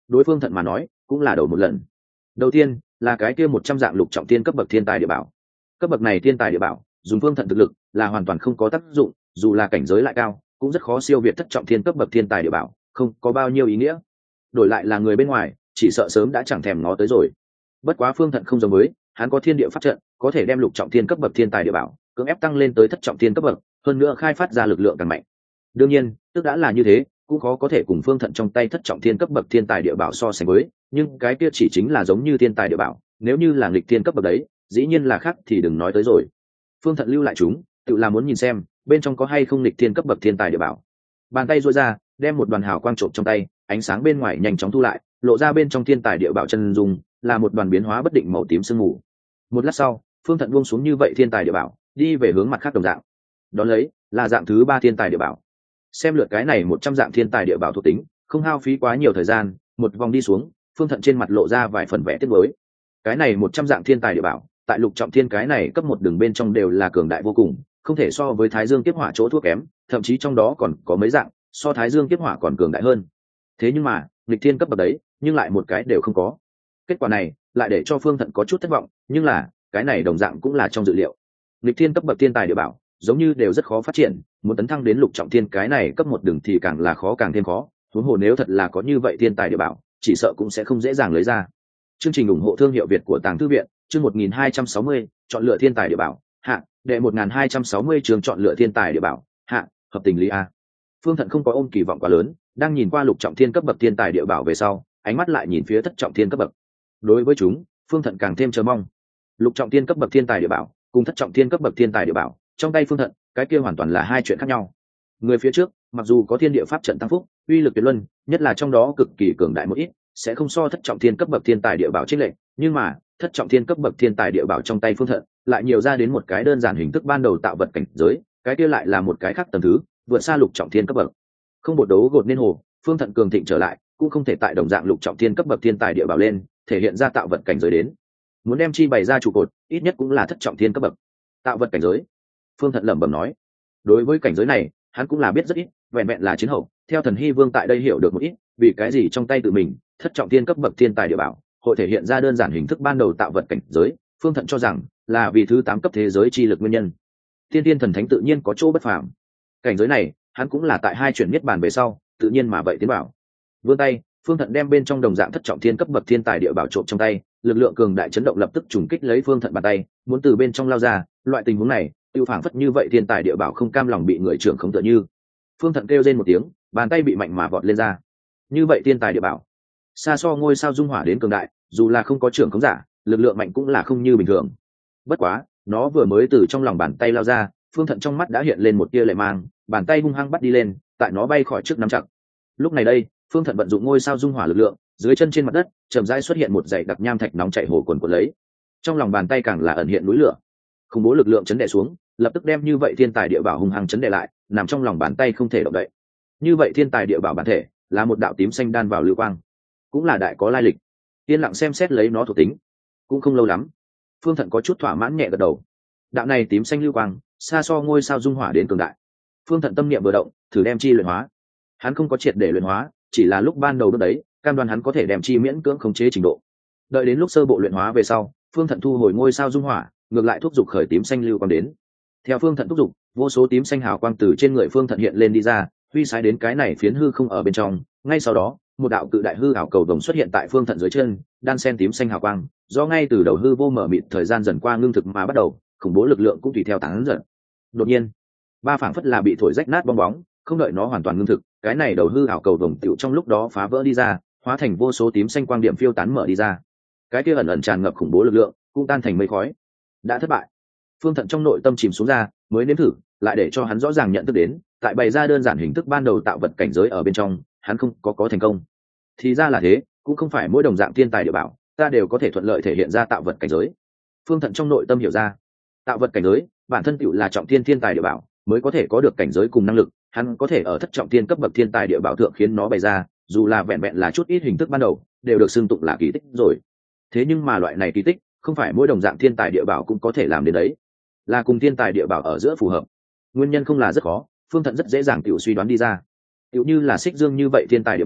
đối phương thận mà nói cũng là đầu một lần. Đầu tiên là cái kia một trăm dạng lục trọng thiên cấp bậc thiên tài địa bảo. Cấp bậc này thiên tài địa bảo dùng phương thận thực lực là hoàn toàn không có tác dụng, dù là cảnh giới lại cao cũng rất khó siêu việt thất trọng thiên cấp bậc thiên tài địa bảo, không có bao nhiêu ý nghĩa. Đổi lại là người bên ngoài chỉ sợ sớm đã chẳng thèm ngó tới rồi. Bất quá phương thận không giống với, hắn có thiên địa pháp trận, có thể đem lục trọng thiên cấp bậc thiên tài địa bảo cưỡng ép tăng lên tới thất trọng thiên cấp bậc, hơn nữa khai phát ra lực lượng càng mạnh. Đương nhiên tức đã là như thế cũng khó có thể cùng phương thận trong tay thất trọng thiên cấp bậc thiên tài địa bảo so sánh với, nhưng cái kia chỉ chính là giống như thiên tài địa bảo, nếu như là nghịch thiên cấp bậc đấy dĩ nhiên là khác thì đừng nói tới rồi. Phương thận lưu lại chúng tự là muốn nhìn xem bên trong có hay không nghịch thiên cấp bậc thiên tài địa bảo. Bàn tay duỗi ra đem một đoàn hào quang trộm trong tay, ánh sáng bên ngoài nhanh chóng thu lại, lộ ra bên trong thiên tài địa bảo chân dung là một đoàn biến hóa bất định màu tím sương mù. Một lát sau phương thận buông xuống như vậy thiên tài địa bảo, đi về hướng mặt khác đồng dạng. Đón lấy là dạng thứ ba thiên tài địa bảo. Xem lượt cái này một trăm dạng thiên tài địa bảo thuộc tính, không hao phí quá nhiều thời gian, một vòng đi xuống phương thận trên mặt lộ ra vài phần vẻ tiếc nuối. Cái này một trăm dạng thiên tài địa bảo tại lục trọng thiên cái này cấp một đường bên trong đều là cường đại vô cùng, không thể so với thái dương kiếp hỏa chỗ thua kém, thậm chí trong đó còn có mấy dạng so thái dương kiếp hỏa còn cường đại hơn. Thế nhưng mà nghịch thiên cấp bậc đấy nhưng lại một cái đều không có. Kết quả này lại để cho phương thận có chút thất vọng, nhưng là cái này đồng dạng cũng là trong dự liệu. Nghịch thiên cấp bậc thiên tài địa bảo giống như đều rất khó phát triển, muốn tấn thăng đến lục trọng thiên cái này cấp một đường thì càng là khó càng thêm khó, huống hồ nếu thật là có như vậy thiên tài địa bảo chỉ sợ cũng sẽ không dễ dàng lấy ra. Chương trình ủng hộ thương hiệu Việt của Tàng Thư viện, chương một nghìn hai trăm sáu mươi, chọn lựa thiên tài địa bảo, hạ, đệ một nghìn hai trăm sáu mươi chương chọn lựa thiên tài địa bảo, hạ, hợp tình lý a. Phương Thận không có ôm kỳ vọng quá lớn, đang nhìn qua lục trọng thiên cấp bậc thiên tài địa bảo về sau, ánh mắt lại nhìn phía thất trọng thiên cấp bậc. Đối với chúng, Phương Thận càng thêm chờ mong. Lục trọng thiên cấp bậc thiên tài địa bảo cùng thất trọng thiên cấp bậc thiên tài địa bảo, trong tay Phương Thận, cái kia hoàn toàn là hai chuyện khác nhau. Người phía trước, mặc dù có thiên địa pháp trận tăng phúc, uy lực tuyệt luân, nhất là trong đó cực kỳ cường đại một ít, sẽ không so thất trọng thiên cấp bậc thiên tài địa bảo chênh lệch, nhưng mà thất trọng thiên cấp bậc thiên tài địa bảo trong tay Phương Thận lại nhiều ra đến một cái đơn giản hình thức ban đầu tạo vật cảnh giới, cái kia lại là một cái khác tầng thứ, vượt xa lục trọng thiên cấp bậc. Không bột đấu gột nên hồ, Phương Thận cường thịnh trở lại, cũng không thể tại đồng dạng lục trọng thiên cấp bậc thiên tài địa bảo lên thể hiện ra tạo vật cảnh giới đến. Muốn đem chi bày ra trụ cột, ít nhất cũng là thất trọng thiên cấp bậc tạo vật cảnh giới. Phương Thận lẩm bẩm nói, đối với cảnh giới này hắn cũng là biết rất ít, vẹn vẹn là chiến hậu theo Thần Hy Vương tại đây hiểu được một ít, vì cái gì trong tay tự mình thất trọng thiên cấp bậc thiên tài địa bảo hội thể hiện ra đơn giản hình thức ban đầu tạo vật cảnh giới. Phương Thận cho rằng là vì thứ tám cấp thế giới chi lực nguyên nhân. Tiên tiên thần thánh tự nhiên có chỗ bất phàm, cảnh giới này hắn cũng là tại hai chuyển niết bàn về sau tự nhiên mà vậy tiến bảo. Vươn tay, Phương Thận đem bên trong đồng dạng thất trọng thiên cấp bậc thiên tài địa bảo trộm trong tay, lực lượng cường đại chấn động lập tức trùng kích lấy Phương Thận bàn tay, muốn từ bên trong lao ra. Loại tình huống này tiêu phảng phất như vậy thiên tài địa bảo không cam lòng bị người trưởng không tựa như. Phương Thận kêu lên một tiếng, bàn tay bị mạnh mà vọt lên ra. Như vậy thiên tài địa bảo xa so ngôi sao dung hỏa đến cường đại, dù là không có trưởng khống giả, lực lượng mạnh cũng là không như bình thường. Bất quá nó vừa mới từ trong lòng bàn tay lao ra, Phương Thận trong mắt đã hiện lên một tia lệ mang, bàn tay hung hăng bắt đi lên, tại nó bay khỏi trước nắm chặt. Lúc này đây Phương Thận vận dụng ngôi sao dung hỏa lực lượng, dưới chân trên mặt đất chậm rãi xuất hiện một dãy đặc nham thạch nóng chảy hồ quần quật lấy. Trong lòng bàn tay càng là ẩn hiện núi lửa, khủng bố lực lượng chấn đè xuống, lập tức đem như vậy thiên tài địa bảo hung hăng chấn đè lại, nằm trong lòng bàn tay không thể động đậy. Như vậy thiên tài địa bảo bản thể là một đạo tím xanh đan vào lưu quang, cũng là đại có lai lịch. Yên lặng xem xét lấy nó thuộc tính, cũng không lâu lắm, Phương Thận có chút thỏa mãn nhẹ gật đầu. Đạo này tím xanh lưu quang xa so ngôi sao dung hỏa đến cường đại. Phương Thận tâm niệm vừa động, thử đem chi luyện hóa. Hắn không có triệt để luyện hóa, chỉ là lúc ban đầu lúc đấy cam đoan hắn có thể đem chi miễn cưỡng khống chế trình độ. Đợi đến lúc sơ bộ luyện hóa về sau, Phương Thận thu hồi ngôi sao dung hỏa, ngược lại thúc giục khởi tím xanh lưu quang đến. Theo Phương Thận thúc giục, vô số tím xanh hào quang từ trên người Phương Thận hiện lên đi ra, huy sái đến cái này phiến hư không ở bên trong. Ngay sau đó một đạo cự đại hư ảo cầu vồng xuất hiện tại Phương Thận dưới chân, đan sen tím xanh hào quang, do ngay từ đầu hư vô mở mịt thời gian dần qua ngưng thực mà bắt đầu, khủng bố lực lượng cũng tùy theo tán dần. Đột nhiên ba phảng phất là bị thổi rách nát bong bóng, không đợi nó hoàn toàn ngưng thực, cái này đầu hư ảo cầu vồng tựu trong lúc đó phá vỡ đi ra, hóa thành vô số tím xanh quang điểm phiêu tán mở đi ra. Cái kia ẩn ẩn tràn ngập khủng bố lực lượng cũng tan thành mây khói. Đã thất bại. Phương Thận trong nội tâm chìm xuống ra, mới nếm thử, lại để cho hắn rõ ràng nhận thức đến, tại bày ra đơn giản hình thức ban đầu tạo vật cảnh giới ở bên trong, hắn không có có thành công. Thì ra là thế, cũng không phải mỗi đồng dạng thiên tài địa bảo ta đều có thể thuận lợi thể hiện ra tạo vật cảnh giới. Phương Thận trong nội tâm hiểu ra, tạo vật cảnh giới bản thân tựu là trọng thiên thiên tài địa bảo mới có thể có được cảnh giới cùng năng lực, hắn có thể ở thất trọng thiên cấp bậc thiên tài địa bảo thượng khiến nó bày ra, dù là vẹn vẹn là chút ít hình thức ban đầu đều được xưng tụng là kỳ tích rồi. Thế nhưng mà loại này kỳ tích không phải mỗi đồng dạng thiên tài địa bảo cũng có thể làm đến đấy, là cùng thiên tài địa bảo ở giữa phù hợp. Nguyên nhân không là rất khó, Phương Thận rất dễ dàng tự suy đoán đi ra. Tựu như là Xích Dương như vậy thiên tài địa bảo,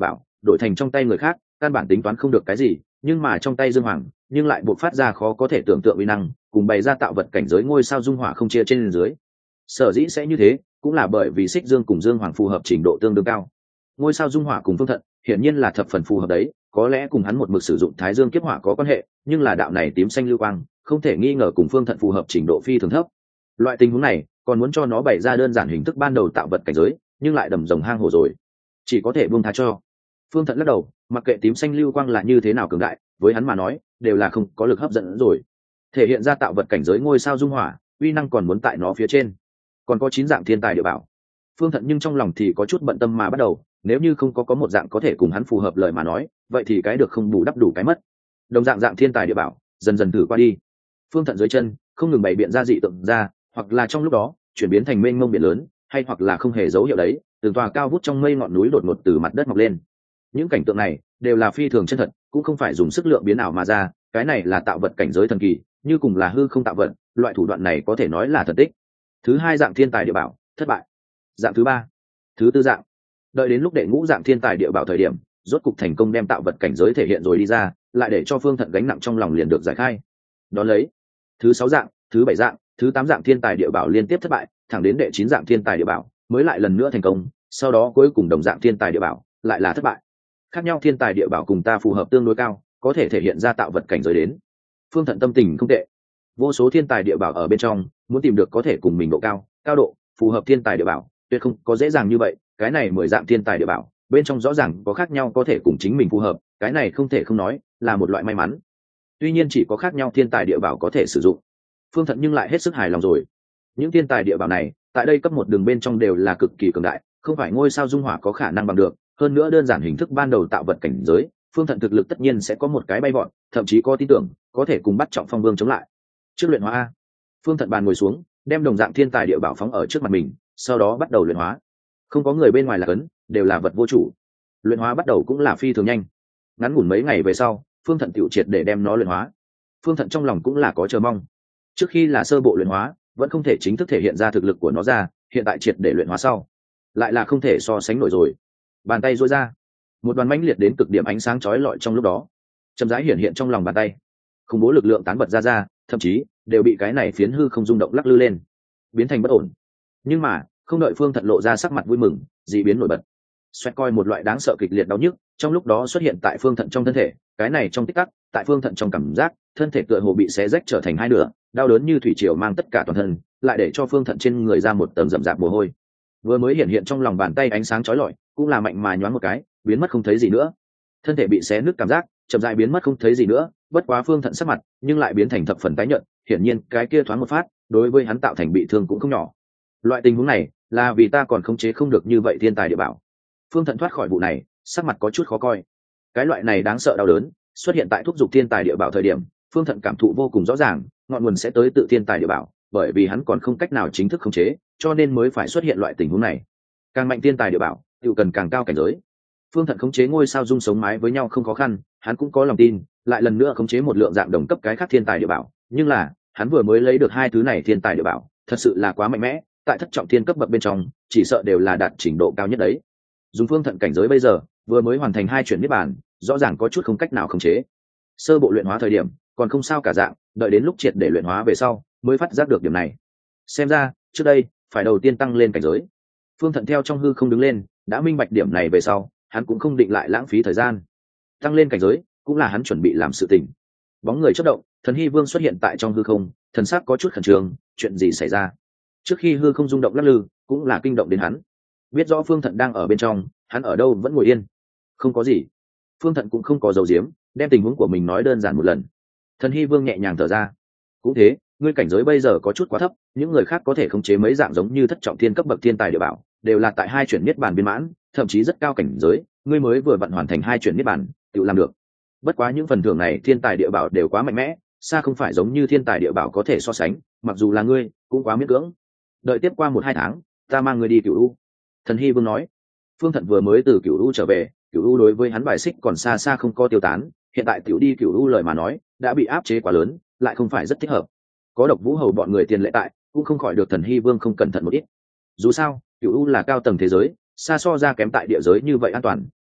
đổi thành trong tay người khác căn bản tính toán không được cái gì, nhưng mà trong tay Dương Hoàng nhưng lại buộc phát ra khó có thể tưởng tượng uy năng, cùng bày ra tạo vật cảnh giới ngôi sao dung hỏa không chia trên dưới. Sở dĩ sẽ như thế cũng là bởi vì Xích Dương cùng Dương Hoàng phù hợp trình độ tương đương cao. Ngôi sao dung hỏa cùng Phương Thận hiển nhiên là thập phần phù hợp đấy, có lẽ cùng hắn một mực sử dụng Thái Dương kiếp hỏa có quan hệ, nhưng là đạo này tím xanh lưu quang không thể nghi ngờ cùng Phương Thận phù hợp trình độ phi thường thấp. Loại tình huống này còn muốn cho nó bày ra đơn giản hình thức ban đầu tạo vật cảnh giới, nhưng lại đầm rồng hang hổ rồi, chỉ có thể buông tha cho. Phương Thận lắc đầu, mặc kệ tím xanh lưu quang là như thế nào cường đại, với hắn mà nói đều là không có lực hấp dẫn rồi. Thể hiện ra tạo vật cảnh giới ngôi sao dung hỏa, uy năng còn muốn tại nó phía trên. Còn có chín dạng thiên tài địa bảo. Phương Thận nhưng trong lòng thì có chút bận tâm mà bắt đầu, nếu như không có có một dạng có thể cùng hắn phù hợp lời mà nói, vậy thì cái được không bù đắp đủ cái mất. Đồng dạng dạng thiên tài địa bảo, dần dần thử qua đi. Phương Thận dưới chân không ngừng bày biện ra dị tượng ra, hoặc là trong lúc đó chuyển biến thành mênh mông biển lớn, hay hoặc là không hề dấu hiệu đấy, từ tòa cao vút trong mây ngọn núi đột ngột từ mặt đất mọc lên. Những cảnh tượng này đều là phi thường chân thật, cũng không phải dùng sức lượng biến ảo mà ra, cái này là tạo vật cảnh giới thần kỳ, như cùng là hư không tạo vật, loại thủ đoạn này có thể nói là thần tích. Thứ hai dạng thiên tài địa bảo thất bại. Dạng thứ ba, thứ tư dạng, đợi đến lúc đệ ngũ dạng thiên tài địa bảo thời điểm, rốt cục thành công đem tạo vật cảnh giới thể hiện rồi đi ra, lại để cho Phương Thận gánh nặng trong lòng liền được giải khai. Đón lấy, thứ sáu dạng, thứ bảy dạng, thứ tám dạng thiên tài địa bảo liên tiếp thất bại, thẳng đến đệ chín dạng thiên tài địa bảo mới lại lần nữa thành công, sau đó cuối cùng đồng dạng thiên tài địa bảo lại là thất bại. Khác nhau thiên tài địa bảo cùng ta phù hợp tương đối cao, có thể thể hiện ra tạo vật cảnh giới đến. Phương Thận tâm tình không tệ, vô số thiên tài địa bảo ở bên trong, muốn tìm được có thể cùng mình độ cao, cao độ phù hợp thiên tài địa bảo tuyệt không có dễ dàng như vậy. Cái này mười dạng thiên tài địa bảo bên trong rõ ràng có khác nhau có thể cùng chính mình phù hợp, cái này không thể không nói là một loại may mắn. Tuy nhiên chỉ có khác nhau thiên tài địa bảo có thể sử dụng, Phương Thận nhưng lại hết sức hài lòng rồi. Những thiên tài địa bảo này tại đây cấp một đường bên trong đều là cực kỳ cường đại, không phải ngôi sao dung hỏa có khả năng bằng được, hơn nữa đơn giản hình thức ban đầu tạo vật cảnh giới, Phương Thận thực lực tất nhiên sẽ có một cái bay vọt, thậm chí có tin tưởng có thể cùng bắt Trọng Phong Vương chống lại. Trước luyện hóa a. Phương Thận bàn ngồi xuống, đem đồng dạng thiên tài địa bảo phóng ở trước mặt mình, sau đó bắt đầu luyện hóa. Không có người bên ngoài là cấn, đều là vật vô chủ. Luyện hóa bắt đầu cũng là phi thường nhanh, ngắn ngủn mấy ngày về sau, Phương Thận tiểu triệt để đem nó luyện hóa. Phương Thận trong lòng cũng là có chờ mong. Trước khi là sơ bộ luyện hóa, vẫn không thể chính thức thể hiện ra thực lực của nó ra, hiện tại triệt để luyện hóa sau, lại là không thể so sánh nổi rồi. Bàn tay duỗi ra, một đoàn mãnh liệt đến cực điểm ánh sáng chói lọi trong lúc đó chậm rãi hiện hiện trong lòng bàn tay, khủng bố lực lượng tán bật ra ra, thậm chí đều bị cái này phiến hư không rung động lắc lư lên, biến thành bất ổn. Nhưng mà không đợi Phương Thận lộ ra sắc mặt vui mừng, dị biến nổi bật. Xoẹt coi một loại đáng sợ kịch liệt đau nhức trong lúc đó xuất hiện tại Phương Thận trong thân thể, cái này trong tích tắc, tại Phương Thận trong cảm giác thân thể tựa hồ bị xé rách trở thành hai nửa, đau đớn như thủy triều mang tất cả toàn thân, lại để cho Phương Thận trên người ra một tầng rậm rạp mồ hôi. Vừa mới hiện hiện trong lòng bàn tay ánh sáng chói lọi cũng là mạnh mà nhoáng một cái, biến mất không thấy gì nữa. Thân thể bị xé nứt cảm giác chậm rãi biến mất không thấy gì nữa, bất quá Phương Thận sắc mặt nhưng lại biến thành thập phần tái nhợt, hiển nhiên cái kia thoáng một phát đối với hắn tạo thành bị thương cũng không nhỏ. Loại tình huống này là vì ta còn khống chế không được như vậy thiên tài địa bảo. Phương Thận thoát khỏi vụ này, sắc mặt có chút khó coi. Cái loại này đáng sợ đau đớn xuất hiện tại thúc giục thiên tài địa bảo thời điểm, Phương Thận cảm thụ vô cùng rõ ràng, ngọn nguồn sẽ tới tự thiên tài địa bảo, bởi vì hắn còn không cách nào chính thức khống chế, cho nên mới phải xuất hiện loại tình huống này. Càng mạnh thiên tài địa bảo, tự cần càng cao cảnh giới. Phương Thận khống chế ngôi sao dung sống mái với nhau không khó khăn, hắn cũng có lòng tin, lại lần nữa khống chế một lượng dạng đồng cấp cái khác thiên tài địa bảo, nhưng là, hắn vừa mới lấy được hai thứ này thiên tài địa bảo, thật sự là quá mạnh mẽ, tại thất trọng thiên cấp bậc bên trong, chỉ sợ đều là đạt trình độ cao nhất đấy. Dùng Phương Thận cảnh giới bây giờ, vừa mới hoàn thành hai chuyển niết bàn, rõ ràng có chút không cách nào khống chế. Sơ bộ luyện hóa thời điểm, còn không sao cả dạng, đợi đến lúc triệt để luyện hóa về sau, mới phát giác được điểm này. Xem ra, trước đây, phải đầu tiên tăng lên cảnh giới. Phương Thận theo trong hư không đứng lên, đã minh bạch điểm này về sau, hắn cũng không định lại lãng phí thời gian. Tăng lên cảnh giới, cũng là hắn chuẩn bị làm sự tình. Bóng người chớp động, Thần Hy Vương xuất hiện tại trong hư không, thần sắc có chút khẩn trương, chuyện gì xảy ra? Trước khi hư không rung động lắc lư, cũng là kinh động đến hắn. Biết rõ Phương Thận đang ở bên trong, hắn ở đâu vẫn ngồi yên. Không có gì. Phương Thận cũng không có giấu giếm, đem tình huống của mình nói đơn giản một lần. Thần Hy Vương nhẹ nhàng thở ra. Cũng thế, ngươi cảnh giới bây giờ có chút quá thấp, những người khác có thể khống chế mấy dạng giống như thất trọng thiên cấp bậc thiên tài địa bảo, đều là tại hai chuyển niết bàn viên mãn, thậm chí rất cao cảnh giới, ngươi mới vừa vận hoàn thành hai chuyển niết bàn, tự làm được. Bất quá những phần thưởng này thiên tài địa bảo đều quá mạnh mẽ, xa không phải giống như thiên tài địa bảo có thể so sánh, mặc dù là ngươi, cũng quá miễn cưỡng. Đợi tiếp qua một hai tháng, ta mang ngươi đi Cửu U. Thần Hy Vương nói. Phương Thận vừa mới từ Cửu U trở về, Cửu U đối với hắn bài xích còn xa xa không có tiêu tán, hiện tại tiểu đi Cửu U lời mà nói, đã bị áp chế quá lớn, lại không phải rất thích hợp. Có Độc Vũ Hầu bọn người tiền lệ tại, cũng không khỏi được Thần Hy Vương không cẩn thận một ít. Dù sao, Cửu U là cao tầng thế giới, xa so ra kém tại địa giới như vậy an toàn,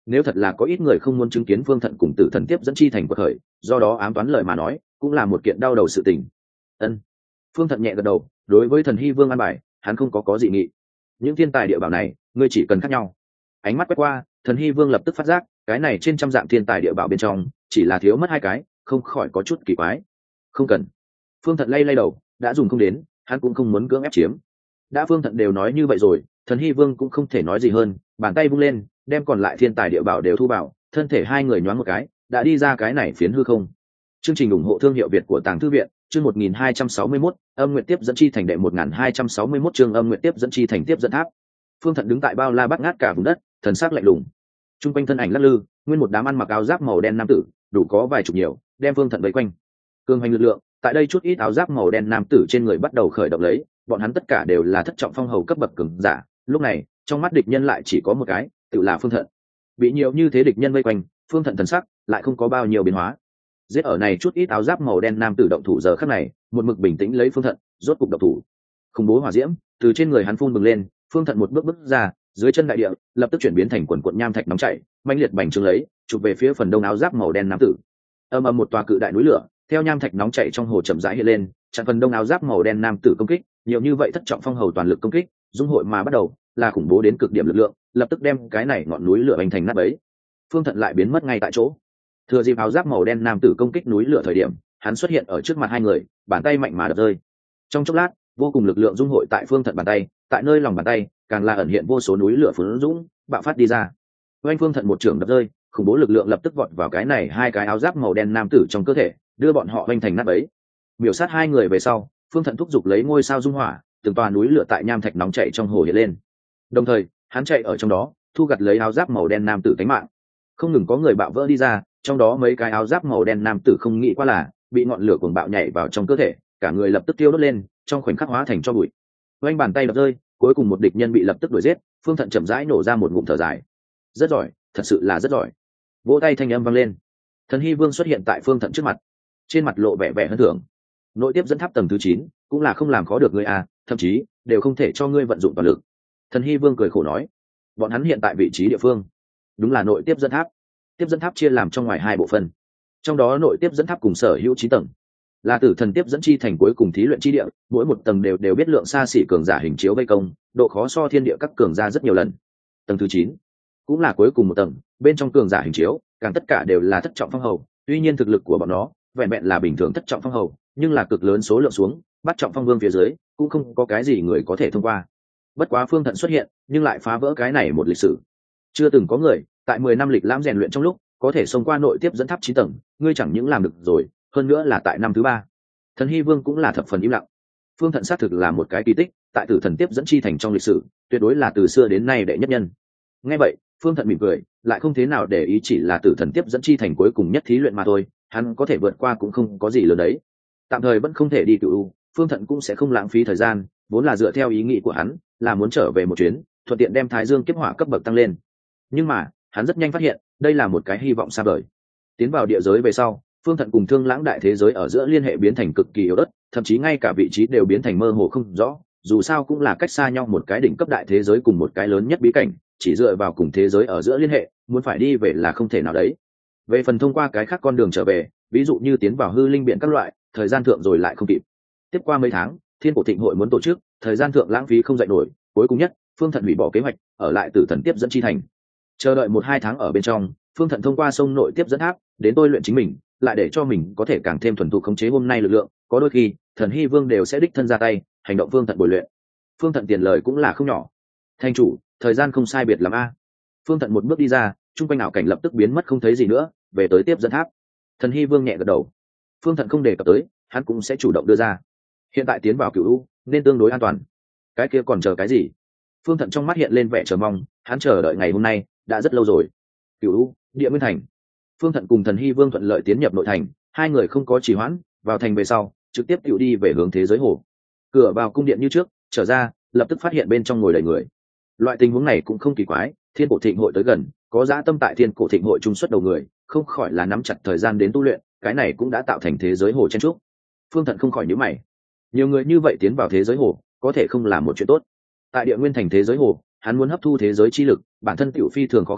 nếu thật là có ít người không muốn chứng kiến Phương Thận cùng Tử Thần tiếp dẫn chi thành cuộc khởi, do đó ám toán lời mà nói cũng là một kiện đau đầu sự tình. Ân. Phương Thận nhẹ gật đầu, đối với Thần Hy Vương an bài hắn không có có dị nghị. Những thiên tài địa bảo này ngươi chỉ cần khác nhau. Ánh mắt quét qua, Thần Hy Vương lập tức phát giác cái này trên trăm dạng thiên tài địa bảo bên trong chỉ là thiếu mất hai cái, không khỏi có chút kỳ quái. Không cần. Phương Thận lay lay đầu, đã dùng không đến, hắn cũng không muốn cưỡng ép chiếm. Đã Phương Thận đều nói như vậy rồi, Thần Hy Vương cũng không thể nói gì hơn, bàn tay vung lên đem còn lại thiên tài địa bảo đều thu vào, thân thể hai người nhoáng một cái đã đi ra cái này phiến hư không. Chương trình ủng hộ thương hiệu Việt của Tàng Thư Viện, chương một nghìn hai trăm sáu mươi mốt, Âm Nguyệt Tiếp dẫn chi thành đệ một nghìn hai trăm sáu mươi mốt chương Âm Nguyệt Tiếp dẫn chi thành tiếp dẫn tháp. Phương Thận đứng tại bao la bát ngát cả vùng đất, thần sắc lạnh lùng. Trung quanh thân ảnh lắc lư, nguyên một đám ăn mặc áo giáp màu đen nam tử, đủ có vài chục nhiều, đem Phương Thận vây quanh. Cường hành lực lượng, tại đây chút ít áo giáp màu đen nam tử trên người bắt đầu khởi động lấy, bọn hắn tất cả đều là thất trọng phong hầu cấp bậc cường giả, lúc này, trong mắt địch nhân lại chỉ có một cái, tự là Phương Thận. Bị nhiều như thế địch nhân vây quanh, Phương Thận thần sắc lại không có bao nhiêu biến hóa. Giết ở này chút ít áo giáp màu đen nam tử động thủ giờ khắc này, một mực bình tĩnh lấy Phương Thận, rốt cục động thủ. Khủng bố hỏa diễm từ trên người hắn phun bừng lên, Phương Thận một bước bước ra, dưới chân đại địa lập tức chuyển biến thành quần quần nham thạch nóng chảy, mãnh liệt bành trướng lấy, chụp về phía phần đông áo giáp màu đen nam tử. Ầm ầm một tòa cự đại núi lửa, theo nham thạch nóng chảy trong hồ chậm rãi hiện lên, chặn phần đông áo giáp màu đen nam tử công kích, nhiều như vậy thất trọng phong hầu toàn lực công kích, dung hội mà bắt đầu, là khủng bố đến cực điểm lực lượng, lập tức đem cái này ngọn núi lửa bành thành nát bấy. Phương Thận lại biến mất ngay tại chỗ. Thừa dịp áo giáp màu đen nam tử công kích núi lửa thời điểm, hắn xuất hiện ở trước mặt hai người, bàn tay mạnh mà đập rơi. Trong chốc lát, vô cùng lực lượng dung hội tại Phương Thận bàn tay, tại nơi lòng bàn tay, càng là ẩn hiện vô số núi lửa phun dũng, bạo phát đi ra. Oanh Phương Thận một trường đập rơi, khủng bố lực lượng lập tức vọt vào cái này hai cái áo giáp màu đen nam tử trong cơ thể, đưa bọn họ oanh thành nát bấy. Miểu sát hai người về sau, Phương Thận thúc giục lấy ngôi sao dung hỏa, từng tòa núi lửa tại nham thạch nóng chảy trong hồ hiện lên. Đồng thời, hắn chạy ở trong đó, thu gặt lấy áo giáp màu đen nam tử tánh mạng. Không ngừng có người bạo vỡ đi ra, trong đó mấy cái áo giáp màu đen nam tử không nghĩ qua là bị ngọn lửa cuồng bạo nhảy vào trong cơ thể, cả người lập tức tiêu đốt lên, trong khoảnh khắc hóa thành tro bụi. Oanh bàn tay đập rơi, cuối cùng một địch nhân bị lập tức đuổi giết, Phương Thận chậm rãi nổ ra một ngụm thở dài. Rất giỏi, thật sự là rất giỏi. Vỗ tay thanh âm vang lên. Thần Hy Vương xuất hiện tại Phương Thận trước mặt, trên mặt lộ vẻ vẻ hân thưởng. Nội tiếp dẫn tháp tầng thứ chín cũng là không làm khó được ngươi à, thậm chí đều không thể cho ngươi vận dụng toàn lực. Thần Hy Vương cười khổ nói, bọn hắn hiện tại vị trí địa phương đúng là nội tiếp dẫn tháp. Tiếp dẫn tháp chia làm trong ngoài hai bộ phận, trong đó nội tiếp dẫn tháp cùng sở hữu chín tầng, là Tử Thần tiếp dẫn chi thành cuối cùng thí luyện chi địa, mỗi một tầng đều đều biết lượng xa xỉ cường giả hình chiếu vây công, độ khó so thiên địa các cường giả rất nhiều lần. Tầng thứ chín cũng là cuối cùng một tầng, bên trong cường giả hình chiếu càng tất cả đều là thất trọng phong hầu, tuy nhiên thực lực của bọn nó vẹn vẹn là bình thường thất trọng phong hầu, nhưng là cực lớn số lượng xuống, bắt trọng phong vương phía dưới cũng không có cái gì người có thể thông qua. Bất quá Phương Thận xuất hiện, nhưng lại phá vỡ cái này một lịch sử. Chưa từng có người tại mười năm lịch lãm rèn luyện trong lúc có thể xông qua nội tiếp dẫn tháp chín tầng, ngươi chẳng những làm được rồi, hơn nữa là tại năm thứ ba. Thần Hy Vương cũng là thập phần im lặng. Phương Thận xác thực là một cái kỳ tích, tại Tử Thần tiếp dẫn chi thành trong lịch sử, tuyệt đối là từ xưa đến nay đệ nhất nhân. Nghe vậy, Phương Thận mỉm cười, lại không thế nào để ý, chỉ là Tử Thần tiếp dẫn chi thành cuối cùng nhất thí luyện mà thôi, hắn có thể vượt qua cũng không có gì lớn đấy. Tạm thời vẫn không thể đi Cửu U, Phương Thận cũng sẽ không lãng phí thời gian, vốn là dựa theo ý nghĩ của hắn, là muốn trở về một chuyến, thuận tiện đem Thái Dương kiếp hỏa cấp bậc tăng lên. Nhưng mà, hắn rất nhanh phát hiện, đây là một cái hy vọng xa vời. Tiến vào địa giới về sau, Phương Thận cùng Thương Lãng đại thế giới ở giữa liên hệ biến thành cực kỳ yếu ớt, thậm chí ngay cả vị trí đều biến thành mơ hồ không rõ, dù sao cũng là cách xa nhau một cái đỉnh cấp đại thế giới cùng một cái lớn nhất bí cảnh, chỉ dựa vào cùng thế giới ở giữa liên hệ, muốn phải đi về là không thể nào đấy. Về phần thông qua cái khác con đường trở về, ví dụ như tiến vào hư linh biển các loại, thời gian thượng rồi lại không kịp. Tiếp qua mấy tháng, Thiên Cổ Thịnh hội muốn tổ chức, thời gian thượng lãng phí không dậy nổi, cuối cùng nhất, Phương Thận hủy bỏ kế hoạch, ở lại Tử Thần tiếp dẫn chi thành. Chờ đợi một hai tháng ở bên trong, Phương Thận thông qua sông nội tiếp dẫn tháp, đến tôi luyện chính mình, lại để cho mình có thể càng thêm thuần thục khống chế hôm nay lực lượng, có đôi khi, Thần Hy Vương đều sẽ đích thân ra tay, hành động Phương Thận bồi luyện. Phương Thận tiền lời cũng là không nhỏ. Thành chủ, thời gian không sai biệt lắm a. Phương Thận một bước đi ra, trung quanh ảo cảnh lập tức biến mất không thấy gì nữa, về tới tiếp dẫn tháp. Thần Hy Vương nhẹ gật đầu. Phương Thận không đề cập tới, hắn cũng sẽ chủ động đưa ra. Hiện tại tiến vào Cửu U, nên tương đối an toàn. Cái kia còn chờ cái gì? Phương Thận trong mắt hiện lên vẻ chờ mong, hắn chờ đợi ngày hôm nay đã rất lâu rồi. Cửu U, Địa Nguyên Thành. Phương Thận cùng Thần Hy Vương thuận lợi tiến nhập nội thành, hai người không có trì hoãn, vào thành về sau, trực tiếp tự đi về hướng thế giới hồ. Cửa vào cung điện như trước, trở ra, lập tức phát hiện bên trong ngồi đầy người. Loại tình huống này cũng không kỳ quái, Thiên Cổ Thịnh hội tới gần, có dã tâm tại Thiên Cổ Thịnh hội trung xuất đầu người, không khỏi là nắm chặt thời gian đến tu luyện, cái này cũng đã tạo thành thế giới hồ chen trúc. Phương Thận không khỏi nhíu mày. Nhiều người như vậy tiến vào thế giới hồ, có thể không là một chuyện tốt. Tại Địa Nguyên Thành thế giới hồ, hắn muốn hấp thu thế giới chi lực, bản thân tiểu phi thường khó khăn,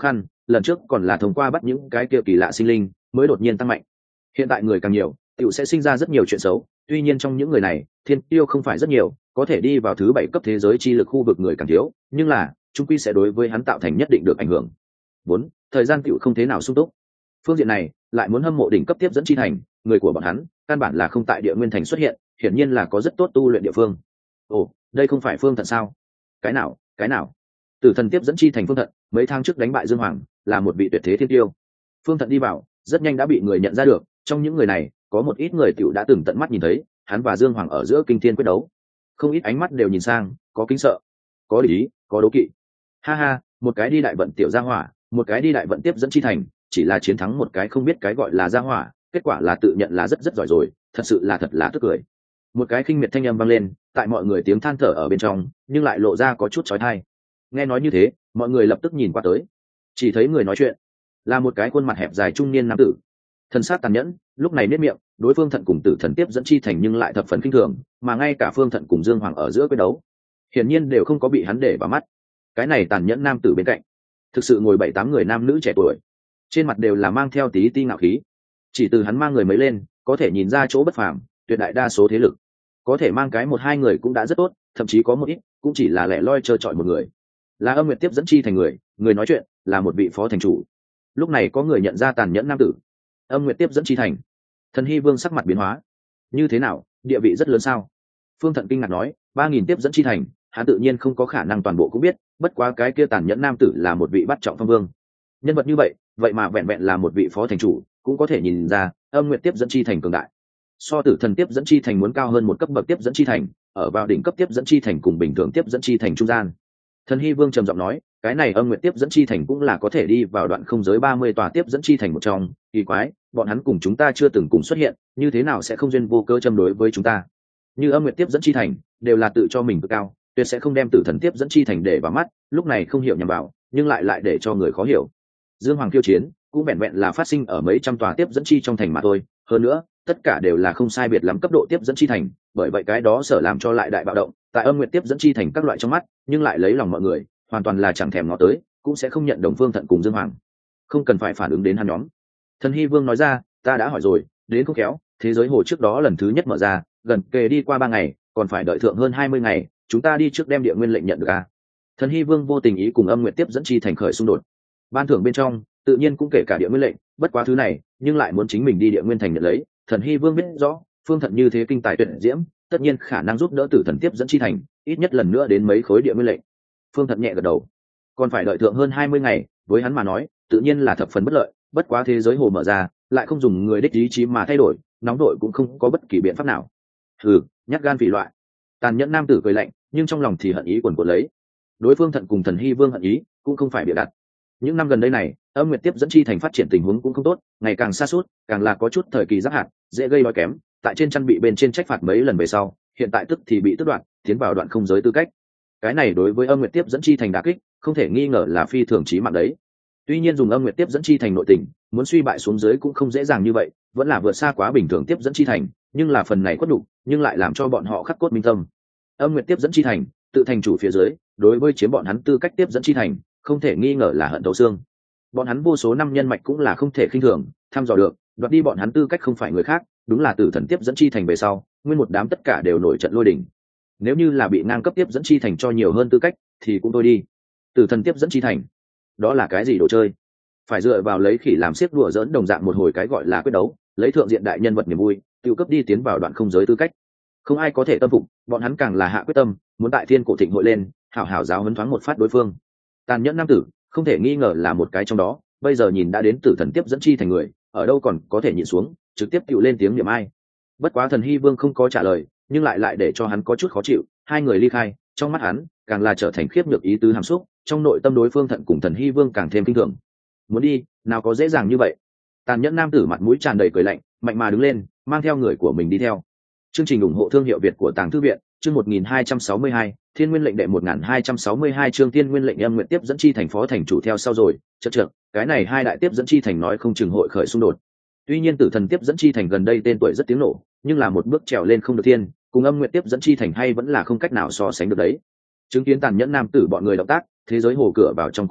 lần trước còn là thông qua bắt những cái kia kỳ lạ sinh linh mới đột nhiên tăng mạnh. Hiện tại người càng nhiều tựu sẽ sinh ra rất nhiều chuyện xấu, tuy nhiên trong những người này thiên tiêu không phải rất nhiều, có thể đi vào thứ bảy cấp thế giới chi lực khu vực người càng thiếu, nhưng là trung quy sẽ đối với hắn tạo thành nhất định được ảnh hưởng. Bốn, thời gian tựu không thế nào sung túc. Phương diện này lại muốn hâm mộ đỉnh cấp tiếp dẫn chi thành, người của bọn hắn căn bản là không tại địa nguyên thành xuất hiện, hiển nhiên là có rất tốt tu luyện địa phương. Ồ, đây không phải Phương Thận sao? Cái nào, cái nào? Tử thần tiếp dẫn chi thành Phương Thận, mấy tháng trước đánh bại Dương Hoàng, là một vị tuyệt thế thiên tiêu. Phương Thận đi vào, rất nhanh đã bị người nhận ra được, trong những người này, có một ít người tiểu đã từng tận mắt nhìn thấy, hắn và Dương Hoàng ở giữa kinh thiên quyết đấu. Không ít ánh mắt đều nhìn sang, có kính sợ, có để ý, có đố kỵ. Ha ha, một cái đi đại vận tiểu gia hỏa, một cái đi đại vận tiếp dẫn chi thành, chỉ là chiến thắng một cái không biết cái gọi là gia hỏa, kết quả là tự nhận là rất rất giỏi rồi, thật sự là thật là tức cười. Một cái khinh miệt thanh âm vang lên, tại mọi người tiếng than thở ở bên trong, nhưng lại lộ ra có chút chói tai. Nghe nói như thế, mọi người lập tức nhìn qua tới, chỉ thấy người nói chuyện là một cái khuôn mặt hẹp dài trung niên nam tử, thân xác tàn nhẫn, lúc này nết miệng, đối Phương Thận cùng Tử thần tiếp dẫn chi thành nhưng lại thập phần kinh thường, mà ngay cả Phương Thận cùng Dương Hoàng ở giữa quyết đấu, hiển nhiên đều không có bị hắn để vào mắt. Cái này tàn nhẫn nam tử bên cạnh, thực sự ngồi bảy tám người nam nữ trẻ tuổi, trên mặt đều là mang theo tí ti ngạo khí. Chỉ từ hắn mang người mới lên, có thể nhìn ra chỗ bất phàm, tuyệt đại đa số thế lực có thể mang cái một hai người cũng đã rất tốt, thậm chí có một ít cũng chỉ là lẻ loi trơ trọi một người. Là Âm Nguyệt tiếp dẫn chi thành người, người nói chuyện là một vị phó thành chủ. Lúc này có người nhận ra tàn nhẫn nam tử. Âm Nguyệt tiếp dẫn chi thành. Thần Hy Vương sắc mặt biến hóa. Như thế nào, địa vị rất lớn sao? Phương Thận kinh ngạc nói, ba nghìn tiếp dẫn chi thành, hắn tự nhiên không có khả năng toàn bộ cũng biết, bất quá cái kia tàn nhẫn nam tử là một vị bắt trọng phong vương. Nhân vật như vậy, vậy mà vẹn vẹn là một vị phó thành chủ, cũng có thể nhìn ra Âm Nguyệt tiếp dẫn chi thành cường đại. So Tử thần tiếp dẫn chi thành muốn cao hơn một cấp bậc tiếp dẫn chi thành, ở vào đỉnh cấp tiếp dẫn chi thành cùng bình thường tiếp dẫn chi thành trung gian. Thần Hy Vương trầm giọng nói, cái này Âm Nguyệt tiếp dẫn chi thành cũng là có thể đi vào đoạn không giới ba mươi tòa tiếp dẫn chi thành một trong, kỳ quái, bọn hắn cùng chúng ta chưa từng cùng xuất hiện, như thế nào sẽ không duyên vô cơ châm đối với chúng ta? Như Âm Nguyệt tiếp dẫn chi thành đều là tự cho mình cực cao, tuyệt sẽ không đem Tử thần tiếp dẫn chi thành để vào mắt, lúc này không hiểu nhằm vào, nhưng lại lại để cho người khó hiểu. Dương Hoàng khiêu chiến cũng vẹn vẹn là phát sinh ở mấy trăm tòa tiếp dẫn chi trong thành mà thôi, hơn nữa tất cả đều là không sai biệt lắm cấp độ tiếp dẫn chi thành, bởi vậy cái đó sở làm cho lại đại bạo động tại Âm Nguyệt tiếp dẫn chi thành các loại trong mắt, nhưng lại lấy lòng mọi người, hoàn toàn là chẳng thèm ngó tới, cũng sẽ không nhận đồng Phương Thận cùng Dương Hoàng, không cần phải phản ứng đến hắn nhóm. Thần Hy Vương nói ra, ta đã hỏi rồi, đến không khéo thế giới hồ trước đó lần thứ nhất mở ra, gần kề đi qua ba ngày, còn phải đợi thượng hơn hai mươi ngày, chúng ta đi trước đem địa nguyên lệnh nhận được à? Thần Hy Vương vô tình ý cùng Âm Nguyệt tiếp dẫn chi thành khởi xung đột, ban thưởng bên trong tự nhiên cũng kể cả địa nguyên lệnh, bất quá thứ này nhưng lại muốn chính mình đi địa nguyên thành nhận lấy. Thần Hy Vương biết rõ Phương Thận như thế kinh tài tuyệt diễm, tất nhiên khả năng giúp đỡ Tử thần tiếp dẫn chi thành ít nhất lần nữa đến mấy khối địa nguyên lệnh. Phương Thận nhẹ gật đầu, còn phải đợi thượng hơn hai mươi ngày, với hắn mà nói tự nhiên là thập phần bất lợi, bất quá thế giới hồ mở ra lại không dùng người đích ý chí mà thay đổi, nóng đội cũng không có bất kỳ biện pháp nào. Hừ, nhát gan phỉ loại. Tàn nhẫn nam tử cười lạnh, nhưng trong lòng thì hận ý quần quật lấy. Đối phương Thận cùng Thần Hy Vương hận ý cũng không phải bịa đặt. Những năm gần đây này, Âm Nguyệt tiếp dẫn chi thành phát triển tình huống cũng không tốt, ngày càng sa sút, càng là có chút thời kỳ giáp hạt, dễ gây đói kém, tại trên chăn bị bên trên trách phạt mấy lần về sau, hiện tại tức thì bị tước đoạt, tiến vào đoạn không giới tư cách. Cái này đối với Âm Nguyệt tiếp dẫn chi thành đả kích, không thể nghi ngờ là phi thường chí mạng đấy. Tuy nhiên dùng Âm Nguyệt tiếp dẫn chi thành nội tình, muốn suy bại xuống dưới cũng không dễ dàng như vậy, vẫn là vượt xa quá bình thường tiếp dẫn chi thành, nhưng là phần này quất đủ, nhưng lại làm cho bọn họ khắc cốt minh tâm. Âm Nguyệt tiếp dẫn chi thành, tự thành chủ phía dưới, đối với chiếm bọn hắn tư cách tiếp dẫn chi thành, không thể nghi ngờ là hận thấu xương. Bọn hắn vô số năm nhân mạch cũng là không thể khinh thường, thăm dò được, đoạt đi bọn hắn tư cách không phải người khác, đúng là Tử thần tiếp dẫn chi thành về sau, nguyên một đám tất cả đều nổi trận lôi đình. Nếu như là bị ngang cấp tiếp dẫn chi thành cho nhiều hơn tư cách, thì cũng thôi đi. Tử thần tiếp dẫn chi thành, đó là cái gì đồ chơi? Phải dựa vào lấy khỉ làm xiếc đùa dỡn đồng dạng một hồi cái gọi là quyết đấu, lấy thượng diện đại nhân vật niềm vui, tiêu cấp đi tiến vào đoạn không giới tư cách. Không ai có thể tâm phục, bọn hắn càng là hạ quyết tâm, muốn tại thiên cổ thịnh hội lên, hảo hảo giáo huấn thoáng một phát đối phương. Tàn nhẫn nam tử, không thể nghi ngờ là một cái trong đó, bây giờ nhìn đã đến Tử thần tiếp dẫn chi thành người, ở đâu còn có thể nhịn xuống, trực tiếp tự lên tiếng niệm ai. Bất quá Thần Hy Vương không có trả lời, nhưng lại lại để cho hắn có chút khó chịu, hai người ly khai, trong mắt hắn càng là trở thành khiếp nhược ý tứ hàm xúc, trong nội tâm đối phương Thận cùng Thần Hy Vương càng thêm kinh thường. Muốn đi, nào có dễ dàng như vậy. Tàn nhẫn nam tử mặt mũi tràn đầy cười lạnh, mạnh mà đứng lên, mang theo người của mình đi theo. Chương trình ủng hộ thương hiệu Việt của Tàng Thư viện, chương một nghìn hai trăm sáu mươi hai, Thiên Nguyên lệnh đệ một nghìn hai trăm sáu mươi hai chương Thiên Nguyên lệnh Âm Nguyệt tiếp dẫn chi thành phó thành chủ theo sau rồi, chậc chậc, cái này hai đại tiếp dẫn chi thành nói không chừng hội khởi xung đột. Tuy nhiên Tử thần tiếp dẫn chi thành gần đây tên tuổi rất tiếng nổ, nhưng là một bước trèo lên không được thiên, cùng Âm Nguyệt tiếp dẫn chi thành hay vẫn là không cách nào so sánh được đấy. Chứng kiến tàn nhẫn nam tử bọn người động tác, thế giới hồ cửa vào trong cung điện,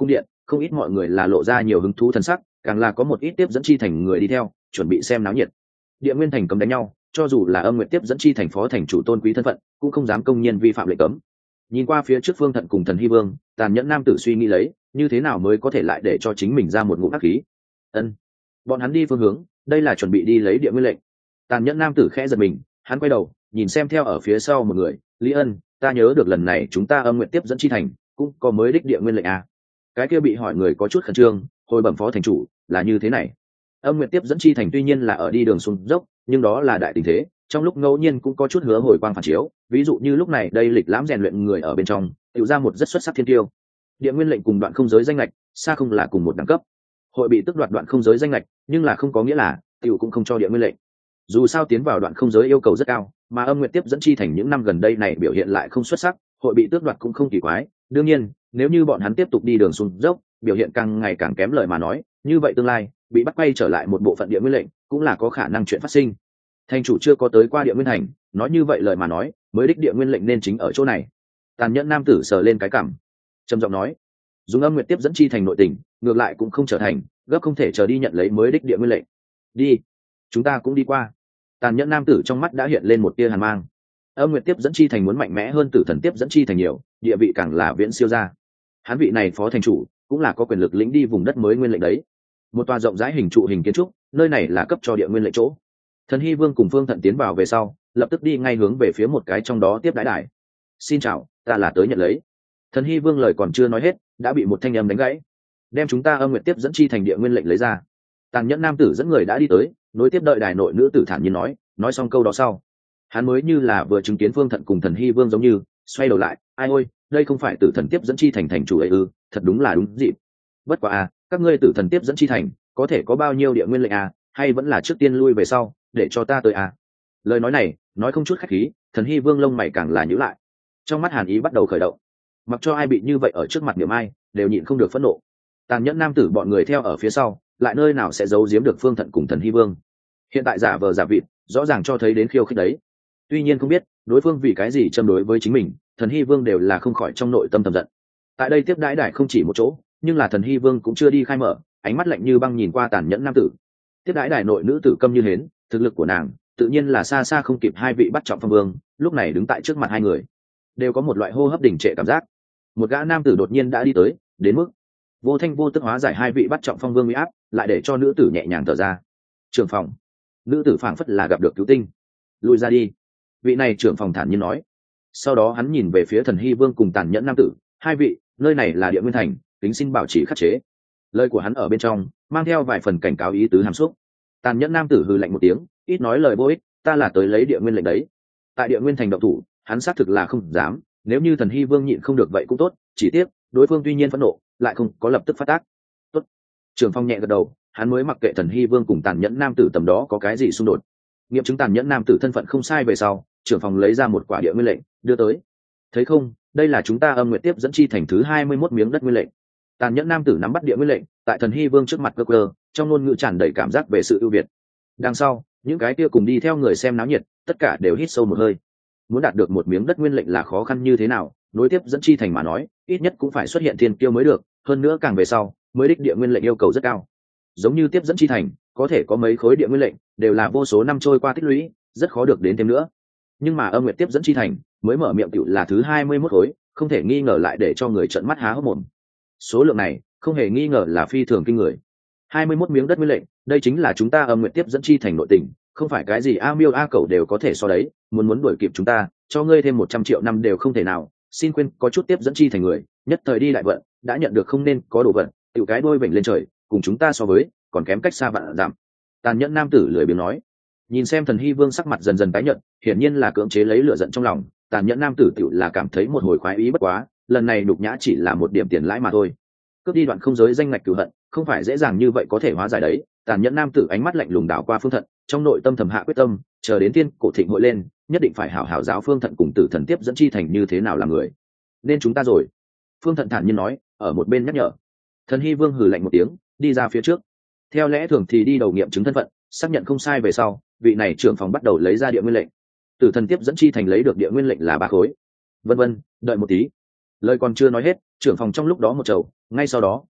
không ít mọi người là lộ ra nhiều hứng thú thần sắc, càng là có một ít tiếp dẫn chi thành người đi theo chuẩn bị xem náo nhiệt. Địa Nguyên thành cấm đánh nhau, cho dù là Âm Nguyệt tiếp dẫn chi thành phó thành chủ tôn quý thân phận cũng không dám công nhiên vi phạm lệnh cấm. Nhìn qua phía trước Phương Thận cùng Thần Hy Vương, tàn nhẫn nam tử suy nghĩ lấy như thế nào mới có thể lại để cho chính mình ra một ngụm ác khí. Ân, bọn hắn đi phương hướng, đây là chuẩn bị đi lấy Địa Nguyên lệnh. Tàn nhẫn nam tử khẽ giật mình, hắn quay đầu nhìn xem theo ở phía sau một người. Lý Ân, ta nhớ được lần này chúng ta Âm Nguyệt tiếp dẫn chi thành cũng có mới đích Địa Nguyên lệnh à. Cái kia bị hỏi người có chút khẩn trương, hồi bẩm phó thành chủ, là như thế này. Âm Nguyệt tiếp dẫn chi thành tuy nhiên là ở đi đường xuống dốc, nhưng đó là đại tình thế, trong lúc ngẫu nhiên cũng có chút hứa hồi quang phản chiếu, ví dụ như lúc này đây lịch lãm rèn luyện người ở bên trong tự ra một rất xuất sắc thiên tiêu. Địa Nguyên lệnh cùng đoạn không giới danh lệch xa không là cùng một đẳng cấp, hội bị tức đoạt đoạn không giới danh lệch, nhưng là không có nghĩa là tiểu cũng không cho Địa Nguyên lệnh. Dù sao tiến vào đoạn không giới yêu cầu rất cao, mà Âm Nguyệt tiếp dẫn chi thành những năm gần đây này biểu hiện lại không xuất sắc, hội bị tước đoạt cũng không kỳ quái. Đương nhiên, nếu như bọn hắn tiếp tục đi đường xuống dốc, biểu hiện càng ngày càng kém lời mà nói, như vậy tương lai bị bắt quay trở lại một bộ phận Địa Nguyên lệnh cũng là có khả năng chuyện phát sinh. Thành chủ chưa có tới qua Địa Nguyên thành, nói như vậy lời mà nói, mới đích Địa Nguyên lệnh nên chính ở chỗ này. Tàn nhẫn nam tử sờ lên cái cằm, trầm giọng nói, dùng Âm Nguyệt tiếp dẫn chi thành nội tình, ngược lại cũng không trở thành gấp không thể chờ đi nhận lấy mới đích Địa Nguyên lệnh. Đi, chúng ta cũng đi qua. Tàn nhẫn nam tử trong mắt đã hiện lên một tia hàn mang. Âm Nguyệt tiếp dẫn chi thành muốn mạnh mẽ hơn Tử Thần tiếp dẫn chi thành nhiều, địa vị càng là viễn siêu ra. Hắn vị này phó thành chủ cũng là có quyền lực lĩnh đi vùng đất mới nguyên lệnh đấy. Một tòa rộng rãi hình trụ hình kiến trúc, nơi này là cấp cho Địa Nguyên lệnh chỗ. Thần Hy Vương cùng Phương Thận tiến vào về sau, lập tức đi ngay hướng về phía một cái trong đó tiếp đãi đài. Xin chào, ta là tới nhận lấy. Thần Hy Vương lời còn chưa nói hết, đã bị một thanh âm đánh gãy. Đem chúng ta Âm Nguyệt tiếp dẫn chi thành Địa Nguyên lệnh lấy ra. Tàn nhẫn nam tử dẫn người đã đi tới, nối tiếp đợi đài nội nữ tử thản nhiên nói, nói xong câu đó sau, hắn mới như là vừa chứng kiến Phương Thận cùng Thần Hy Vương giống như xoay đầu lại, ai ôi, đây không phải Tử Thần tiếp dẫn chi thành thành chủ ấy ư? Thật đúng là đúng dịp. Bất quá à, các ngươi Tử Thần tiếp dẫn chi thành có thể có bao nhiêu Địa Nguyên lệnh à, hay vẫn là trước tiên lui về sau, để cho ta tới à? Lời nói này nói không chút khách khí, Thần Hy Vương lông mày càng là nhíu lại, trong mắt hàn ý bắt đầu khởi động. Mặc cho ai bị như vậy ở trước mặt niệm ai, đều nhịn không được phẫn nộ. Tàn nhẫn nam tử bọn người theo ở phía sau, lại nơi nào sẽ giấu giếm được Phương Thận cùng Thần Hy Vương. Hiện tại giả vờ giả vịt, rõ ràng cho thấy đến khiêu khích đấy. Tuy nhiên không biết đối phương vì cái gì châm đối với chính mình, Thần Hy Vương đều là không khỏi trong nội tâm thầm giận. Tại đây tiếp đãi đài không chỉ một chỗ, nhưng là Thần Hy Vương cũng chưa đi khai mở, ánh mắt lạnh như băng nhìn qua tàn nhẫn nam tử. Tiếp đãi đài nội nữ tử câm như hến, thực lực của nàng tự nhiên là xa xa không kịp hai vị bắt trọng phong vương, lúc này đứng tại trước mặt hai người, đều có một loại hô hấp đình trệ cảm giác. Một gã nam tử đột nhiên đã đi tới, đến mức vô thanh vô tức hóa giải hai vị bắt trọng phong vương uy áp, lại để cho nữ tử nhẹ nhàng thở ra. Trưởng phòng, nữ tử phảng phất là gặp được cứu tinh. Lùi ra đi, vị này trưởng phòng thản nhiên nói. Sau đó hắn nhìn về phía Thần Hy Vương cùng tàn nhẫn nam tử, hai vị, nơi này là Địa Nguyên thành, kính xin bảo trì khắc chế. Lời của hắn ở bên trong mang theo vài phần cảnh cáo ý tứ hàm xúc. Tàn nhẫn nam tử hừ lạnh một tiếng, ít nói lời vô ích, ta là tới lấy Địa Nguyên lệnh đấy. Tại Địa Nguyên thành động thủ, hắn xác thực là không dám, nếu như Thần Hy Vương nhịn không được vậy cũng tốt, chỉ tiếc đối phương tuy nhiên phẫn nộ, lại không có lập tức phát tác. Tốt. Trưởng phong nhẹ gật đầu, hắn mới mặc kệ Thần Hy Vương cùng tàn nhẫn nam tử tầm đó có cái gì xung đột. Nghiệm chứng tàn nhẫn nam tử thân phận không sai về sau, trưởng phòng lấy ra một quả Địa Nguyên lệnh đưa tới. Thấy không, đây là chúng ta Âm Nguyệt tiếp dẫn chi thành thứ hai mươi mốt miếng đất nguyên lệnh. Tàn nhẫn nam tử nắm bắt Địa Nguyên lệnh, tại Thần Hy Vương trước mặt cơ cơ, trong ngôn ngữ tràn đầy cảm giác về sự ưu việt. Đằng sau, những cái kia cùng đi theo người xem náo nhiệt, tất cả đều hít sâu một hơi. Muốn đạt được một miếng đất nguyên lệnh là khó khăn như thế nào, nối tiếp dẫn chi thành mà nói, ít nhất cũng phải xuất hiện thiên kiêu mới được, hơn nữa càng về sau, mới đích Địa Nguyên lệnh yêu cầu rất cao. Giống như tiếp dẫn chi thành, có thể có mấy khối Địa Nguyên lệnh, đều là vô số năm trôi qua tích lũy, rất khó được đến thêm nữa. Nhưng mà Âm Nguyệt tiếp dẫn chi thành, mới mở miệng tiểu là thứ hai mươi mốt khối, không thể nghi ngờ lại để cho người trợn mắt há hốc mồm. Số lượng này, không hề nghi ngờ là phi thường kinh người. hai mươi mốt miếng đất nguyên lệnh, đây chính là chúng ta Âm Nguyệt tiếp dẫn chi thành nội tình, không phải cái gì a miêu a cẩu đều có thể so đấy, muốn muốn đuổi kịp chúng ta, cho ngươi thêm một trăm triệu năm đều không thể nào. Xin quên có chút tiếp dẫn chi thành người, nhất thời đi đại vận, đã nhận được không nên có đồ vận, tiểu cái đôi vểnh lên trời, cùng chúng ta so với, còn kém cách xa vạn dặm. Tàn nhẫn nam tử lười biếng nói. Nhìn xem Thần Hy Vương sắc mặt dần dần tái nhợt, hiển nhiên là cưỡng chế lấy lửa giận trong lòng, tàn nhẫn nam tử tiểu là cảm thấy một hồi khoái ý bất quá, lần này đục nhã chỉ là một điểm tiền lãi mà thôi. Cướp đi đoạn không giới danh ngạch cửu hận, không phải dễ dàng như vậy có thể hóa giải đấy. Tàn nhẫn nam tử ánh mắt lạnh lùng đảo qua Phương Thận, trong nội tâm thầm hạ quyết tâm, chờ đến tiên cổ thịnh hội lên, nhất định phải hảo hảo giáo Phương Thận cùng Tử Thần tiếp dẫn chi thành như thế nào là người. Nên chúng ta rồi. Phương Thận thản nhiên nói, ở một bên nhắc nhở. Thần Hy Vương hừ lạnh một tiếng, đi ra phía trước. Theo lẽ thường thì đi đầu nghiệm chứng thân phận, xác nhận không sai về sau, vị này trưởng phòng bắt đầu lấy ra Địa Nguyên lệnh. Tử Thần tiếp dẫn chi thành lấy được Địa Nguyên lệnh là ba khối. Vân vân, đợi một tí. Lời còn chưa nói hết, trưởng phòng trong lúc đó một chầu, ngay sau đó,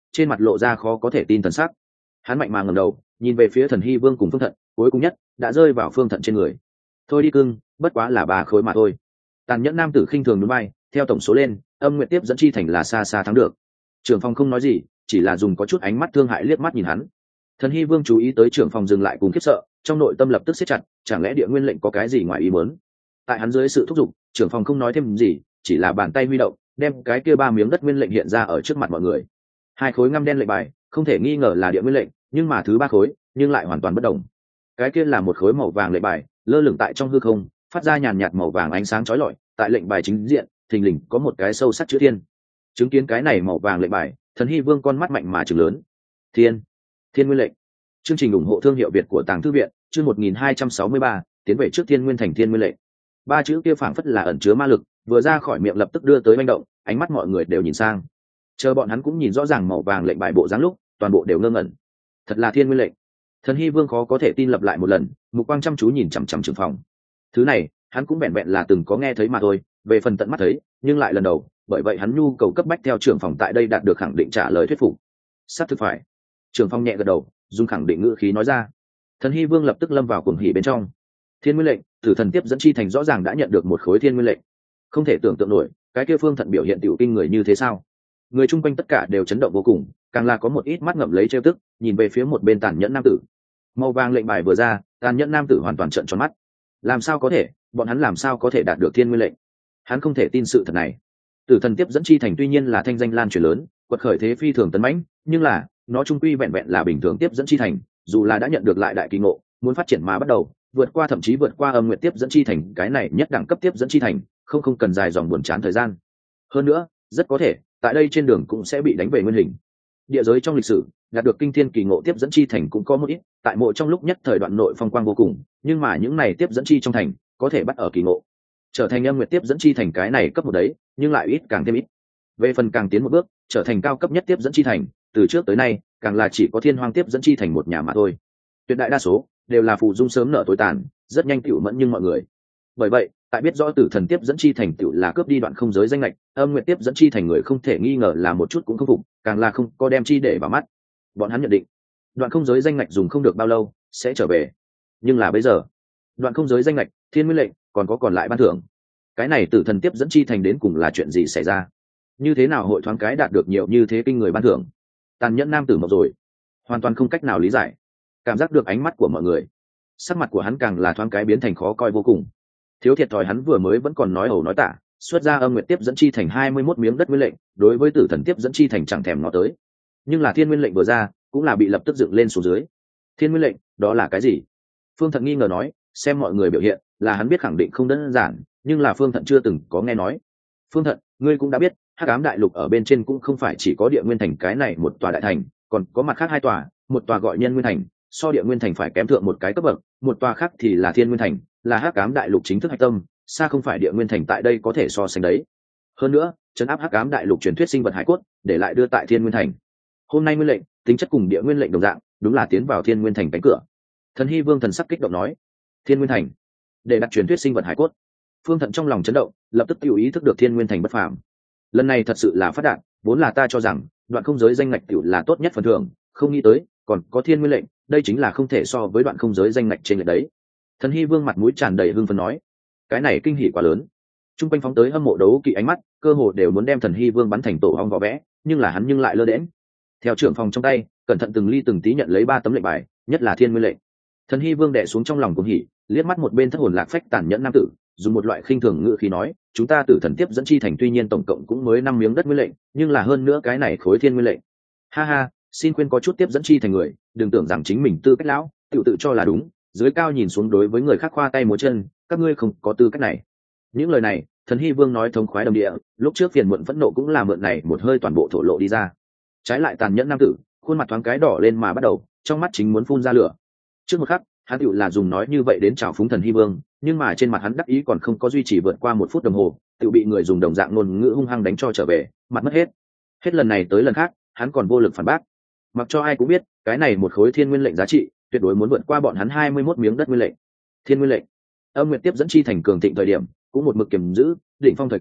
trên mặt lộ ra khó có thể tin thần sắc. Hắn mạnh mà ngẩng đầu nhìn về phía Thần Hy Vương cùng Phương Thận, cuối cùng nhất đã rơi vào Phương Thận trên người. Thôi đi cưng, bất quá là ba khối mà thôi. Tàn nhẫn nam tử khinh thường núi bay, theo tổng số lên, Âm Nguyệt tiếp dẫn chi thành là xa xa thắng được. Trưởng phòng không nói gì, chỉ là dùng có chút ánh mắt thương hại liếc mắt nhìn hắn. Thần Hy Vương chú ý tới trưởng phòng dừng lại cùng khiếp sợ, trong nội tâm lập tức siết chặt, chẳng lẽ Địa Nguyên lệnh có cái gì ngoài ý muốn? Tại hắn dưới sự thúc giục, trưởng phòng không nói thêm gì, chỉ là bàn tay huy động, đem cái kia ba miếng đất nguyên lệnh hiện ra ở trước mặt mọi người. Hai khối ngăm đen lệnh bài, không thể nghi ngờ là Địa Nguyên lệnh, nhưng mà thứ ba khối, nhưng lại hoàn toàn bất đồng. Cái kia là một khối màu vàng lệnh bài, lơ lửng tại trong hư không, phát ra nhàn nhạt màu vàng ánh sáng chói lọi, tại lệnh bài chính diện, thình lình có một cái sâu sắc chữ thiên. Chứng kiến cái này màu vàng lệnh bài, Thần Hy Vương con mắt mạnh mà trừng lớn. Thiên, Thiên Nguyên lệnh. Chương trình ủng hộ thương hiệu Việt của Tàng Thư viện, chương một nghìn hai trăm sáu mươi ba, tiến về trước Thiên Nguyên thành Thiên Nguyên lệnh. Ba chữ kia phảng phất là ẩn chứa ma lực, vừa ra khỏi miệng lập tức đưa tới manh động, ánh mắt mọi người đều nhìn sang. Chờ bọn hắn cũng nhìn rõ ràng màu vàng lệnh bài bộ dáng lúc, toàn bộ đều ngơ ngẩn. Thật là Thiên Nguyên lệnh. Thần Hy Vương khó có thể tin lặp lại một lần, mục quang chăm chú nhìn chằm chằm trưởng phòng. Thứ này, hắn cũng vẹn vẹn là từng có nghe thấy mà thôi, về phần tận mắt thấy, nhưng lại lần đầu, bởi vậy hắn nhu cầu cấp bách theo trưởng phòng tại đây đạt được khẳng định trả lời thuyết phục. Sắp thực phải. Trưởng phòng nhẹ gật đầu, dùng khẳng định ngữ khí nói ra. Thần Hy Vương lập tức lâm vào cuồng hỉ bên trong. Thiên Nguyên lệnh, Tử Thần tiếp dẫn chi thành rõ ràng đã nhận được một khối Thiên Nguyên lệnh. Không thể tưởng tượng nổi, cái kia Phương Thận biểu hiện tiểu kinh người như thế sao? Người chung quanh tất cả đều chấn động vô cùng, càng là có một ít mắt ngậm lấy trêu tức, nhìn về phía một bên tàn nhẫn nam tử. Màu vàng lệnh bài vừa ra, tàn nhẫn nam tử hoàn toàn trợn tròn mắt. Làm sao có thể, bọn hắn làm sao có thể đạt được Thiên Nguyên lệnh? Hắn không thể tin sự thật này. Tử Thần tiếp dẫn chi thành tuy nhiên là thanh danh lan truyền lớn, quật khởi thế phi thường tấn mãnh, nhưng là, nó trung quy vẹn vẹn là bình thường tiếp dẫn chi thành, dù là đã nhận được lại đại kỳ ngộ, muốn phát triển mà bắt đầu, vượt qua thậm chí vượt qua Âm Nguyệt tiếp dẫn chi thành, cái này nhất đẳng cấp tiếp dẫn chi thành, không không cần dài dòng buồn chán thời gian. Hơn nữa, rất có thể, tại đây trên đường cũng sẽ bị đánh về nguyên hình. Địa giới trong lịch sử, đạt được kinh thiên kỳ ngộ tiếp dẫn chi thành cũng có một ít, tại mộ trong lúc nhất thời đoạn nội phong quang vô cùng, nhưng mà những này tiếp dẫn chi trong thành, có thể bắt ở kỳ ngộ. Trở thành Âm Nguyệt tiếp dẫn chi thành cái này cấp một đấy, nhưng lại ít càng thêm ít. Về phần càng tiến một bước, trở thành cao cấp nhất tiếp dẫn chi thành, từ trước tới nay, càng là chỉ có Thiên Hoang tiếp dẫn chi thành một nhà mà thôi. Tuyệt đại đa số đều là phù dung sớm nợ tối tàn, rất nhanh tựu mẫn nhưng mọi người. Bởi vậy, tại biết rõ Tử Thần tiếp dẫn chi thành tựu là cướp đi đoạn không giới danh lệch, Âm Nguyệt tiếp dẫn chi thành người không thể nghi ngờ là một chút cũng không phục, càng là không có đem chi để vào mắt. Bọn hắn nhận định, đoạn không giới danh lệch dùng không được bao lâu sẽ trở về. Nhưng là bây giờ, đoạn không giới danh lệch, Thiên Nguyên lệnh, còn có còn lại ban thưởng. Cái này Tử Thần tiếp dẫn chi thành đến cùng là chuyện gì xảy ra? Như thế nào hội thoáng cái đạt được nhiều như thế kinh người ban thưởng? Tàn nhẫn nam tử mộng rồi, hoàn toàn không cách nào lý giải. Cảm giác được ánh mắt của mọi người, sắc mặt của hắn càng là thoáng cái biến thành khó coi vô cùng. Thiếu thiệt thòi hắn vừa mới vẫn còn nói ẩu nói tả, xuất ra Âm Nguyệt tiếp dẫn chi thành hai mươi mốt miếng đất nguyên lệnh, đối với Tử Thần tiếp dẫn chi thành chẳng thèm ngó tới. Nhưng là Thiên Nguyên lệnh vừa ra, cũng là bị lập tức dựng lên xuống dưới. Thiên Nguyên lệnh, đó là cái gì? Phương Thận nghi ngờ nói, xem mọi người biểu hiện, là hắn biết khẳng định không đơn giản, nhưng là Phương Thận chưa từng có nghe nói. Phương Thận, ngươi cũng đã biết, Hắc Ám Đại Lục ở bên trên cũng không phải chỉ có Địa Nguyên thành cái này một tòa đại thành, còn có mặt khác hai tòa, một tòa gọi Nhân Nguyên thành, so Địa Nguyên thành phải kém thượng một cái cấp bậc, một tòa khác thì là Thiên Nguyên thành, là Hắc Ám Đại Lục chính thức hạch tâm, xa không phải Địa Nguyên thành tại đây có thể so sánh đấy. Hơn nữa, trấn áp Hắc Ám Đại Lục truyền thuyết sinh vật hải cốt, để lại đưa tại Thiên Nguyên thành. Hôm nay Nguyên lệnh, tính chất cùng Địa Nguyên lệnh đồng dạng, đúng là tiến vào Thiên Nguyên thành cánh cửa. Thần Hy Vương thần sắc kích động nói, Thiên Nguyên thành, để đặt truyền thuyết sinh vật hải cốt. Phương Thận trong lòng chấn động, lập tức tự ý thức được Thiên Nguyên thành bất phàm. Lần này thật sự là phát đạt, vốn là ta cho rằng đoạn không giới danh ngạch tiểu là tốt nhất phần thưởng, không nghĩ tới còn có Thiên Nguyên lệnh, đây chính là không thể so với đoạn không giới danh ngạch trên lệch đấy. Thần Hy Vương mặt mũi tràn đầy hưng phấn nói, cái này kinh hỉ quá lớn. Trung quanh phóng tới hâm mộ đấu kỵ ánh mắt, cơ hồ đều muốn đem Thần Hy Vương bắn thành tổ ong vỏ vẽ, nhưng là hắn nhưng lại lơ đễnh. Theo trưởng phòng trong tay, cẩn thận từng ly từng tí nhận lấy ba tấm lệnh bài, nhất là Thiên Nguyên lệnh. Thần Hy Vương đè xuống trong lòng cuồng hỉ, liếc mắt một bên thất hồn lạc phách tàn nhẫn nam tử, dùng một loại khinh thường ngữ khí nói, chúng ta Tử Thần tiếp dẫn chi thành tuy nhiên tổng cộng cũng mới năm miếng đất nguyên lệnh, nhưng là hơn nữa cái này khối Thiên Nguyên lệnh. Ha ha, xin khuyên có chút tiếp dẫn chi thành người, đừng tưởng rằng chính mình tư cách lão, tự tự cho là đúng, dưới cao nhìn xuống đối với người khác khoa tay múa chân, các ngươi không có tư cách này. Những lời này, Thần Hy Vương nói thống khoái đồng địa, lúc trước phiền muộn phẫn nộ cũng là mượn này một hơi toàn bộ thổ lộ đi ra. Trái lại tàn nhẫn nam tử, khuôn mặt thoáng cái đỏ lên mà bắt đầu, trong mắt chính muốn phun ra lửa. Trước một khắc, hắn tựu là dùng nói như vậy đến chào phúng Thần Hy Vương, nhưng mà trên mặt hắn đắc ý còn không có duy trì vượt qua một phút đồng hồ, tựu bị người dùng đồng dạng ngôn ngữ hung hăng đánh cho trở về, mặt mất hết. Hết lần này tới lần khác, hắn còn vô lực phản bác. Mặc cho ai cũng biết, cái này một khối Thiên Nguyên lệnh giá trị, tuyệt đối muốn vượt qua bọn hắn hai mươi mốt miếng đất nguyên lệnh. Thiên Nguyên lệnh, Âm Nguyệt tiếp dẫn chi thành cường thịnh thời điểm, cũng một mực kiềm giữ, đỉnh phong thời kỳ,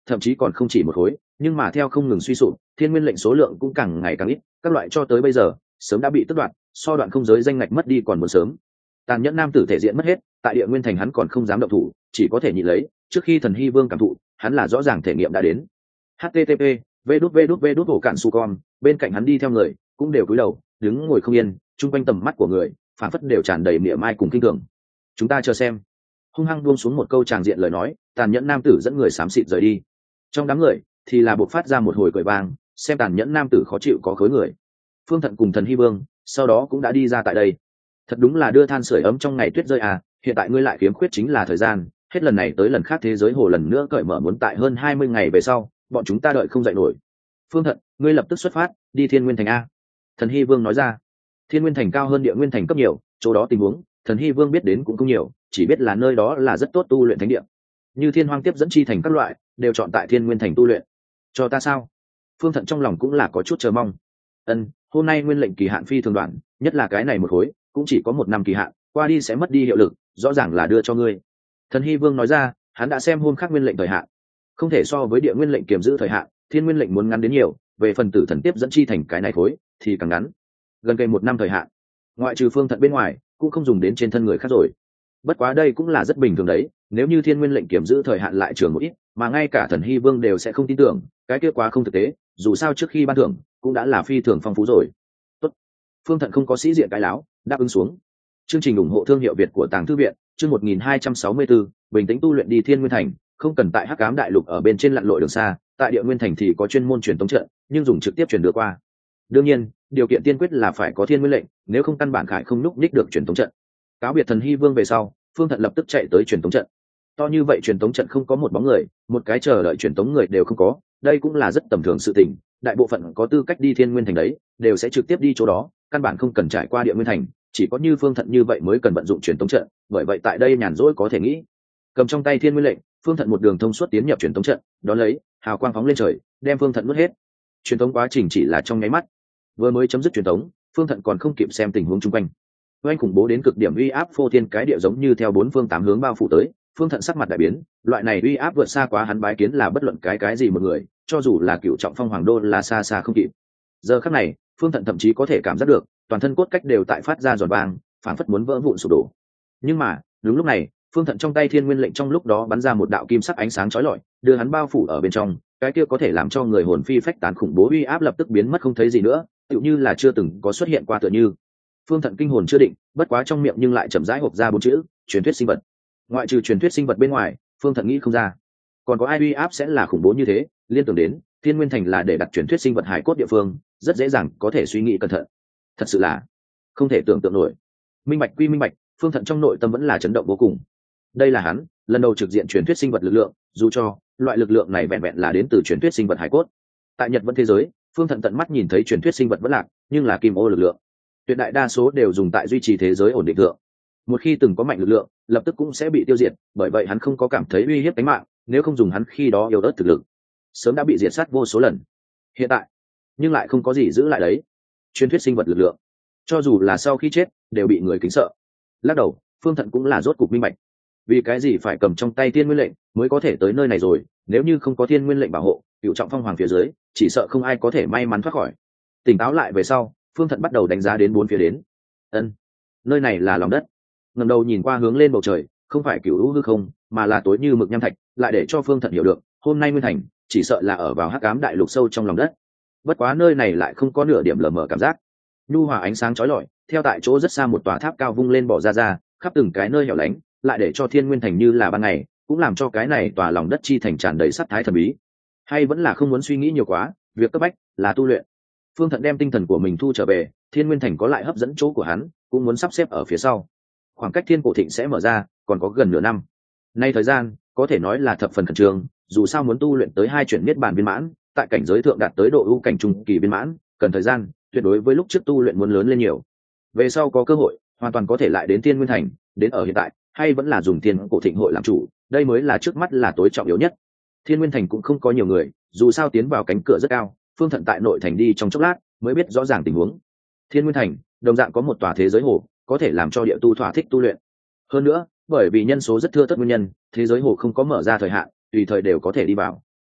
thậm chí còn không chỉ một khối, nhưng mà theo không ngừng suy sụp, thiên nguyên lệnh số lượng cũng càng ngày càng ít, các loại cho tới bây giờ sớm đã bị tước đoạt, so đoạn không giới danh ngạch mất đi còn muốn sớm. Tàn nhẫn nam tử thể diện mất hết, tại địa nguyên thành hắn còn không dám động thủ, chỉ có thể nhịn lấy, trước khi thần hy vương cảm thụ, hắn là rõ ràng thể nghiệm đã đến. http v đút v đút v đút hổ cạn su con, bên cạnh hắn đi theo người cũng đều cúi đầu, đứng ngồi không yên, chung quanh tầm mắt của người phản phất đều tràn đầy miệng mai cùng kinh thường. Chúng ta chờ xem. Hung hăng buông xuống một câu tràng diện lời nói, tàn nhẫn nam tử dẫn người xám xịt rời đi. Trong đám người thì là buộc phát ra một hồi cười vang, xem tàn nhẫn nam tử khó chịu có khối người. Phương Thận cùng thần hy vương sau đó cũng đã đi ra tại đây. Thật đúng là đưa than sưởi ấm trong ngày tuyết rơi à, hiện tại ngươi lại khiếm khuyết chính là thời gian, hết lần này tới lần khác thế giới hồ lần nữa cởi mở muốn tại hơn hai mươi ngày về sau, bọn chúng ta đợi không dậy nổi. Phương Thận, ngươi lập tức xuất phát, đi Thiên Nguyên thành a. Thần hy vương nói ra. Thiên Nguyên thành cao hơn địa nguyên thành cấp nhiều, chỗ đó tình huống thần hy vương biết đến cũng không nhiều, chỉ biết là nơi đó là rất tốt tu luyện thánh địa, như thiên hoang tiếp dẫn chi thành các loại đều chọn tại Thiên Nguyên thành tu luyện. Cho ta sao? Phương Thận trong lòng cũng là có chút chờ mong. Ân, hôm nay nguyên lệnh kỳ hạn phi thường đoạn, nhất là cái này một khối cũng chỉ có một năm kỳ hạn, qua đi sẽ mất đi hiệu lực, rõ ràng là đưa cho ngươi. Thần hy vương nói ra, hắn đã xem hôm khác nguyên lệnh thời hạn, không thể so với địa nguyên lệnh kiềm giữ thời hạn, thiên nguyên lệnh muốn ngắn đến nhiều, về phần tử thần tiếp dẫn chi thành cái này khối thì càng ngắn, gần cây một năm thời hạn, ngoại trừ Phương Thận bên ngoài cũng không dùng đến trên thân người khác rồi. Bất quá đây cũng là rất bình thường đấy, nếu như thiên nguyên lệnh kiểm giữ thời hạn lại trường một ít, mà ngay cả thần hy vương đều sẽ không tin tưởng, cái kia quá không thực tế, dù sao trước khi ban thưởng cũng đã là phi thường phong phú rồi. Tốt. Phương Thận không có sĩ diện cái láo, đáp ứng xuống. Chương trình ủng hộ thương hiệu Việt của Tàng Thư viện, chương một nghìn hai trăm sáu mươi bốn, bình tĩnh tu luyện đi Thiên Nguyên thành, không cần tại Hắc Ám đại lục ở bên trên lặn lội đường xa, tại địa nguyên thành thì có chuyên môn truyền tống trận, nhưng dùng trực tiếp truyền được qua. Đương nhiên, điều kiện tiên quyết là phải có thiên nguyên lệnh, nếu không căn bản khải không núp ních được truyền tống trận. Cáo biệt thần hy vương về sau, Phương Thận lập tức chạy tới truyền tống trận. To như vậy truyền tống trận không có một bóng người, một cái chờ đợi truyền tống người đều không có, đây cũng là rất tầm thường sự tình, đại bộ phận có tư cách đi Thiên Nguyên thành đấy, đều sẽ trực tiếp đi chỗ đó, căn bản không cần trải qua địa nguyên thành, chỉ có như Phương Thận như vậy mới cần vận dụng truyền tống trận, bởi vậy tại đây nhàn rỗi có thể nghĩ. Cầm trong tay thiên nguyên lệnh, Phương Thận một đường thông suốt tiến nhập truyền tống trận, đó lấy, hào quang phóng lên trời, đem Phương Thận nuốt hết. Truyền tống quá trình chỉ là trong nháy mắt. Vừa mới chấm dứt truyền tống, Phương Thận còn không kịp xem tình huống xung quanh. Oanh khủng bố đến cực điểm uy áp phô thiên cái địa giống như theo bốn phương tám hướng bao phủ tới, Phương Thận sắc mặt đại biến, loại này uy áp vượt xa quá hắn bái kiến là bất luận cái cái gì một người, cho dù là cựu trọng phong hoàng đô là xa xa không kịp. Giờ khắc này, Phương Thận thậm chí có thể cảm giác được, toàn thân cốt cách đều tại phát ra giòn vàng, phản phất muốn vỡ vụn sụp đổ. Nhưng mà, đúng lúc này, Phương Thận trong tay thiên nguyên lệnh trong lúc đó bắn ra một đạo kim sắc ánh sáng chói lọi, đưa hắn bao phủ ở bên trong, cái kia có thể làm cho người hồn phi phách tán khủng bố uy áp lập tức biến mất không thấy gì nữa, tựu như là chưa từng có xuất hiện qua tựa như. Phương Thận kinh hồn chưa định, bất quá trong miệng nhưng lại chậm rãi hộc ra bốn chữ, truyền thuyết sinh vật. Ngoại trừ truyền thuyết sinh vật bên ngoài, Phương Thận nghĩ không ra, còn có ai uy áp sẽ là khủng bố như thế. Liên tưởng đến Thiên Nguyên thành là để đặt truyền thuyết sinh vật hải cốt địa phương, rất dễ dàng có thể suy nghĩ cẩn thận. Thật sự là không thể tưởng tượng nổi. Minh bạch quy minh bạch, Phương Thận trong nội tâm vẫn là chấn động vô cùng. Đây là hắn lần đầu trực diện truyền thuyết sinh vật lực lượng, dù cho loại lực lượng này vẹn vẹn là đến từ truyền thuyết sinh vật hải cốt. Tại Nhật Vân thế giới, Phương Thận tận mắt nhìn thấy truyền thuyết sinh vật vẫn lạc, nhưng là kim ô lực lượng, tuyệt đại đa số đều dùng tại duy trì thế giới ổn định thượng. Một khi từng có mạnh lực lượng, lập tức cũng sẽ bị tiêu diệt, bởi vậy hắn không có cảm thấy uy hiếp tính mạng, nếu không dùng hắn khi đó yếu ớt thực lực, sớm đã bị diệt sát vô số lần. Hiện tại, nhưng lại không có gì giữ lại đấy. Truyền thuyết sinh vật lực lượng, cho dù là sau khi chết, đều bị người kính sợ. Lắc đầu, Phương Thận cũng là rốt cục minh bạch, vì cái gì phải cầm trong tay thiên nguyên lệnh mới có thể tới nơi này rồi, nếu như không có thiên nguyên lệnh bảo hộ, cựu trọng phong hoàng phía dưới chỉ sợ không ai có thể may mắn thoát khỏi. Tỉnh táo lại về sau, Phương Thận bắt đầu đánh giá đến bốn phía đến. Ân, nơi này là lòng đất. Ngẩng đầu nhìn qua hướng lên bầu trời, không phải cựu hữu hư không, mà là tối như mực nham thạch, lại để cho Phương Thận hiểu được, hôm nay Nguyên Thành chỉ sợ là ở vào hắc ám đại lục sâu trong lòng đất. Bất quá nơi này lại không có nửa điểm lờ mờ cảm giác. Nhu hòa ánh sáng chói lọi, theo tại chỗ rất xa một tòa tháp cao vung lên bỏ ra ra, khắp từng cái nơi hẻo lánh, lại để cho Thiên Nguyên thành như là ban ngày, cũng làm cho cái này tòa lòng đất chi thành tràn đầy sắc thái thần bí. Hay vẫn là không muốn suy nghĩ nhiều quá, việc cấp bách là tu luyện. Phương Thận đem tinh thần của mình thu trở về, Thiên Nguyên thành có lại hấp dẫn chỗ của hắn, cũng muốn sắp xếp ở phía sau. Khoảng cách Thiên Cổ Thịnh sẽ mở ra, còn có gần nửa năm. Nay thời gian, có thể nói là thập phần khẩn trương, dù sao muốn tu luyện tới hai chuyển niết bàn viên mãn, tại cảnh giới thượng đạt tới độ ưu cảnh trung kỳ viên mãn, cần thời gian, tuyệt đối với lúc trước tu luyện muốn lớn lên nhiều. Về sau có cơ hội, hoàn toàn có thể lại đến Thiên Nguyên thành, đến ở hiện tại, hay vẫn là dùng Thiên Cổ Thịnh hội làm chủ, đây mới là trước mắt là tối trọng yếu nhất. Thiên Nguyên thành cũng không có nhiều người, dù sao tiến vào cánh cửa rất cao, Phương Thận tại nội thành đi trong chốc lát mới biết rõ ràng tình huống. Thiên Nguyên thành đồng dạng có một tòa thế giới hồ, có thể làm cho địa tu thỏa thích tu luyện. Hơn nữa, bởi vì nhân số rất thưa thớt nguyên nhân, thế giới hồ không có mở ra thời hạn, tùy thời đều có thể đi vào.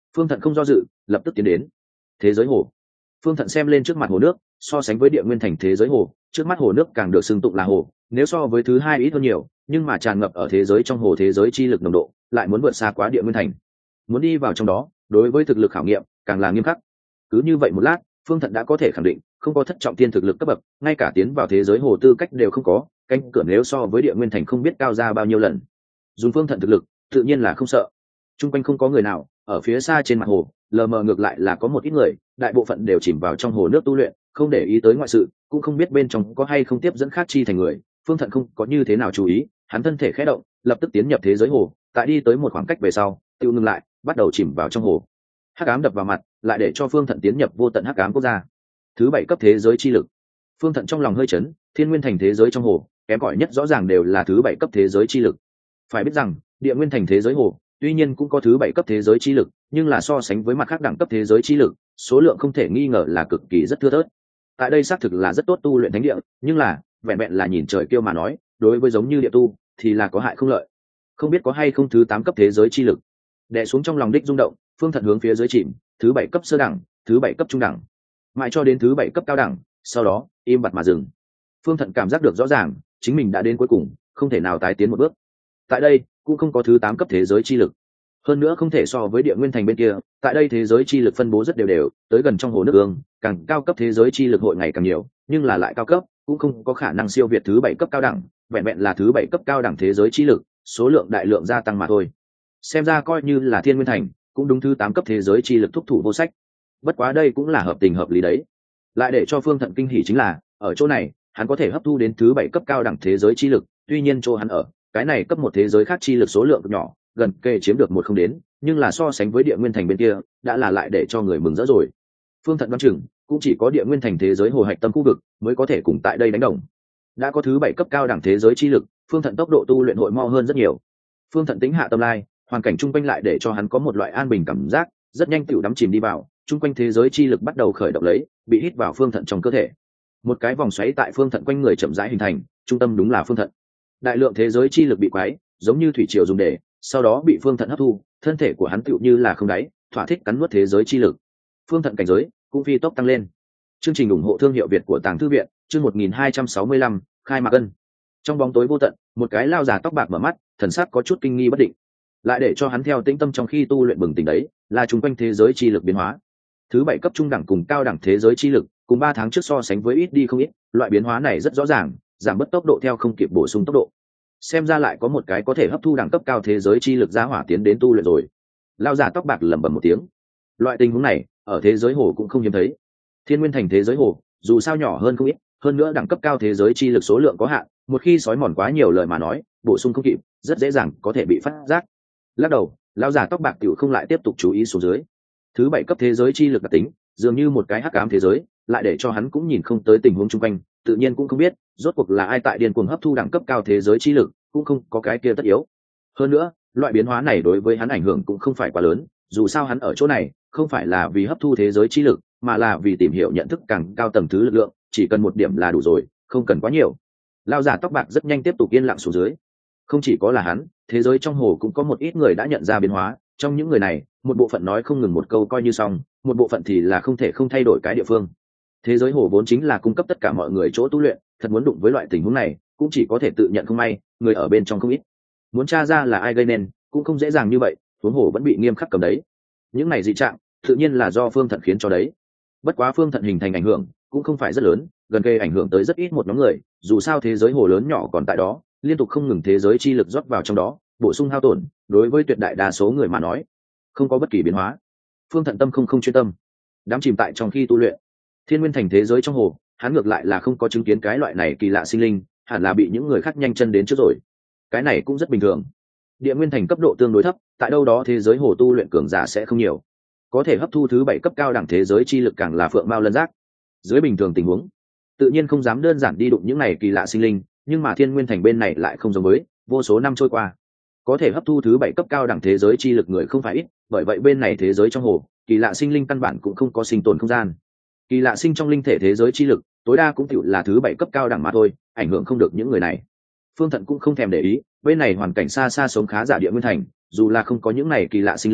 Phương Thận không do dự, lập tức tiến đến. Thế giới hồ. Phương Thận xem lên trước mặt hồ nước, so sánh với địa nguyên thành thế giới hồ, trước mắt hồ nước càng được xưng tụng là hồ, nếu so với thứ hai ít hơn nhiều, nhưng mà tràn ngập ở thế giới trong hồ thế giới chi lực nồng độ lại muốn vượt xa quá địa nguyên thành. Muốn đi vào trong đó, đối với thực lực khảo nghiệm càng là nghiêm khắc. Cứ như vậy một lát, Phương Thận đã có thể khẳng định, không có thất trọng thiên thực lực cấp bậc, ngay cả tiến vào thế giới hồ tư cách đều không có, cánh cửa nếu so với địa nguyên thành không biết cao ra bao nhiêu lần. Dùng Phương Thận thực lực, tự nhiên là không sợ. Trung quanh không có người nào, ở phía xa trên mặt hồ, lờ mờ ngược lại là có một ít người, đại bộ phận đều chìm vào trong hồ nước tu luyện, không để ý tới ngoại sự, cũng không biết bên trong có hay không tiếp dẫn khác chi thành người. Phương Thận không có như thế nào chú ý, hắn thân thể khẽ động, lập tức tiến nhập thế giới hồ, tại đi tới một khoảng cách về sau, tiêu ngừng lại, bắt đầu chìm vào trong hồ. Hắc ám đập vào mặt, lại để cho Phương Thận tiến nhập vô tận hắc ám quốc gia. Thứ bảy cấp thế giới chi lực. Phương Thận trong lòng hơi chấn, thiên nguyên thành thế giới trong hồ, kém cỏi nhất rõ ràng đều là thứ bảy cấp thế giới chi lực. Phải biết rằng, địa nguyên thành thế giới hồ, tuy nhiên cũng có thứ bảy cấp thế giới chi lực, nhưng là so sánh với mặt khác đẳng cấp thế giới chi lực, số lượng không thể nghi ngờ là cực kỳ rất thưa thớt. Tại đây xác thực là rất tốt tu luyện thánh địa, nhưng là vẹn vẹn là nhìn trời kêu mà nói, đối với giống như địa tu thì là có hại không lợi. Không biết có hay không thứ tám cấp thế giới chi lực. Đè xuống trong lòng đích rung động, Phương Thận hướng phía dưới chìm, thứ bảy cấp sơ đẳng, thứ bảy cấp trung đẳng, mãi cho đến thứ bảy cấp cao đẳng, sau đó im bặt mà dừng. Phương Thận cảm giác được rõ ràng, chính mình đã đến cuối cùng, không thể nào tái tiến một bước. Tại đây cũng không có thứ tám cấp thế giới chi lực, hơn nữa không thể so với địa nguyên thành bên kia. Tại đây thế giới chi lực phân bố rất đều đều, tới gần trong hồ nước ương, càng cao cấp thế giới chi lực hội ngày càng nhiều, nhưng là lại cao cấp cũng không có khả năng siêu việt thứ bảy cấp cao đẳng, vẹn vẹn là thứ bảy cấp cao đẳng thế giới chi lực, số lượng đại lượng gia tăng mà thôi. Xem ra coi như là thiên nguyên thành cũng đúng thứ tám cấp thế giới chi lực thúc thủ vô sách. Bất quá đây cũng là hợp tình hợp lý đấy. Lại để cho Phương Thận kinh hỉ chính là, ở chỗ này hắn có thể hấp thu đến thứ bảy cấp cao đẳng thế giới chi lực, tuy nhiên chỗ hắn ở cái này cấp một thế giới khác chi lực số lượng nhỏ, gần kề chiếm được một không đến, nhưng là so sánh với địa nguyên thành bên kia đã là lại để cho người mừng rỡ rồi. Phương Thận đoán chừng cũng chỉ có địa nguyên thành thế giới hồ hạch tâm khu vực mới có thể cùng tại đây đánh đồng. Đã có thứ bảy cấp cao đẳng thế giới chi lực, Phương Thận tốc độ tu luyện hội mo hơn rất nhiều. Phương Thận tính hạ tâm lai, hoàn cảnh chung quanh lại để cho hắn có một loại an bình cảm giác, rất nhanh tựu đắm chìm đi vào, chung quanh thế giới chi lực bắt đầu khởi động lấy, bị hít vào Phương Thận trong cơ thể. Một cái vòng xoáy tại Phương Thận quanh người chậm rãi hình thành, trung tâm đúng là Phương Thận. Đại lượng thế giới chi lực bị quái, giống như thủy triều dùng để, sau đó bị Phương Thận hấp thu, thân thể của hắn tựu như là không đáy, thỏa thích cắn nuốt thế giới chi lực. Phương Thận cảnh giới cũng phi tốc tăng lên. Chương trình ủng hộ thương hiệu Việt của Tàng Thư viện, chương một nghìn hai trăm sáu mươi lăm, khai mạc ân. Trong bóng tối vô tận, một cái lao già tóc bạc mở mắt, thần sắc có chút kinh nghi bất định. Lại để cho hắn theo tĩnh tâm trong khi tu luyện bừng tỉnh đấy, là chung quanh thế giới chi lực biến hóa. Thứ bảy cấp trung đẳng cùng cao đẳng thế giới chi lực, cùng ba tháng trước so sánh với ít đi không ít, loại biến hóa này rất rõ ràng, giảm bớt tốc độ theo không kịp bổ sung tốc độ. Xem ra lại có một cái có thể hấp thu đẳng cấp cao thế giới chi lực giá hỏa tiến đến tu luyện rồi. Lao già tóc bạc lẩm bẩm một tiếng. Loại tình huống này ở thế giới hồ cũng không hiếm thấy. Thiên nguyên thành thế giới hồ dù sao nhỏ hơn không ít, hơn nữa đẳng cấp cao thế giới chi lực số lượng có hạn, một khi sói mòn quá nhiều lời mà nói, bổ sung không kịp, rất dễ dàng có thể bị phát giác. Lắc đầu, lão già tóc bạc tiểu không lại tiếp tục chú ý xuống dưới. Thứ bảy cấp thế giới chi lực đặc tính, dường như một cái hắc ám thế giới, lại để cho hắn cũng nhìn không tới tình huống chung quanh, tự nhiên cũng không biết rốt cuộc là ai tại điên cuồng hấp thu đẳng cấp cao thế giới chi lực, cũng không có cái kia tất yếu. Hơn nữa, loại biến hóa này đối với hắn ảnh hưởng cũng không phải quá lớn, dù sao hắn ở chỗ này không phải là vì hấp thu thế giới chi lực, mà là vì tìm hiểu nhận thức càng cao tầng thứ lực lượng, chỉ cần một điểm là đủ rồi, không cần quá nhiều. Lão già tóc bạc rất nhanh tiếp tục yên lặng xuống dưới. Không chỉ có là hắn, thế giới trong hồ cũng có một ít người đã nhận ra biến hóa, trong những người này, một bộ phận nói không ngừng một câu coi như xong, một bộ phận thì là không thể không thay đổi cái địa phương. Thế giới hồ vốn chính là cung cấp tất cả mọi người chỗ tu luyện, thật muốn đụng với loại tình huống này, cũng chỉ có thể tự nhận không may, người ở bên trong không ít. Muốn tra ra là ai gây nên, cũng không dễ dàng như vậy, huống hồ vẫn bị nghiêm khắc cầm đấy. Những này dị trạng, tự nhiên là do Phương Thận khiến cho đấy. Bất quá Phương Thận hình thành ảnh hưởng cũng không phải rất lớn, gần kề ảnh hưởng tới rất ít một nhóm người, dù sao thế giới hồ lớn nhỏ còn tại đó, liên tục không ngừng thế giới chi lực rót vào trong đó, bổ sung hao tổn, đối với tuyệt đại đa số người mà nói, không có bất kỳ biến hóa. Phương Thận tâm không không chuyên tâm, đắm chìm tại trong khi tu luyện. Thiên nguyên thành thế giới trong hồ, hắn ngược lại là không có chứng kiến cái loại này kỳ lạ sinh linh, hẳn là bị những người khác nhanh chân đến trước rồi. Cái này cũng rất bình thường. Địa nguyên thành cấp độ tương đối thấp, tại đâu đó thế giới hồ tu luyện cường giả sẽ không nhiều, có thể hấp thu thứ bảy cấp cao đẳng thế giới chi lực càng là phượng mao lân giác. Dưới bình thường tình huống, tự nhiên không dám đơn giản đi đụng những này kỳ lạ sinh linh, nhưng mà thiên nguyên thành bên này lại không giống với, vô số năm trôi qua, có thể hấp thu thứ bảy cấp cao đẳng thế giới chi lực người không phải ít, bởi vậy bên này thế giới trong hồ, kỳ lạ sinh linh căn bản cũng không có sinh tồn không gian. Kỳ lạ sinh trong linh thể thế giới chi lực, tối đa cũng tiểu là thứ bảy cấp cao đẳng mà thôi, ảnh hưởng không được những người này. Phương Thận cũng không thèm để ý, bên này hoàn cảnh xa xa sống khá giả địa nguyên thành, dù là không có những này kỳ lạ sinh linh,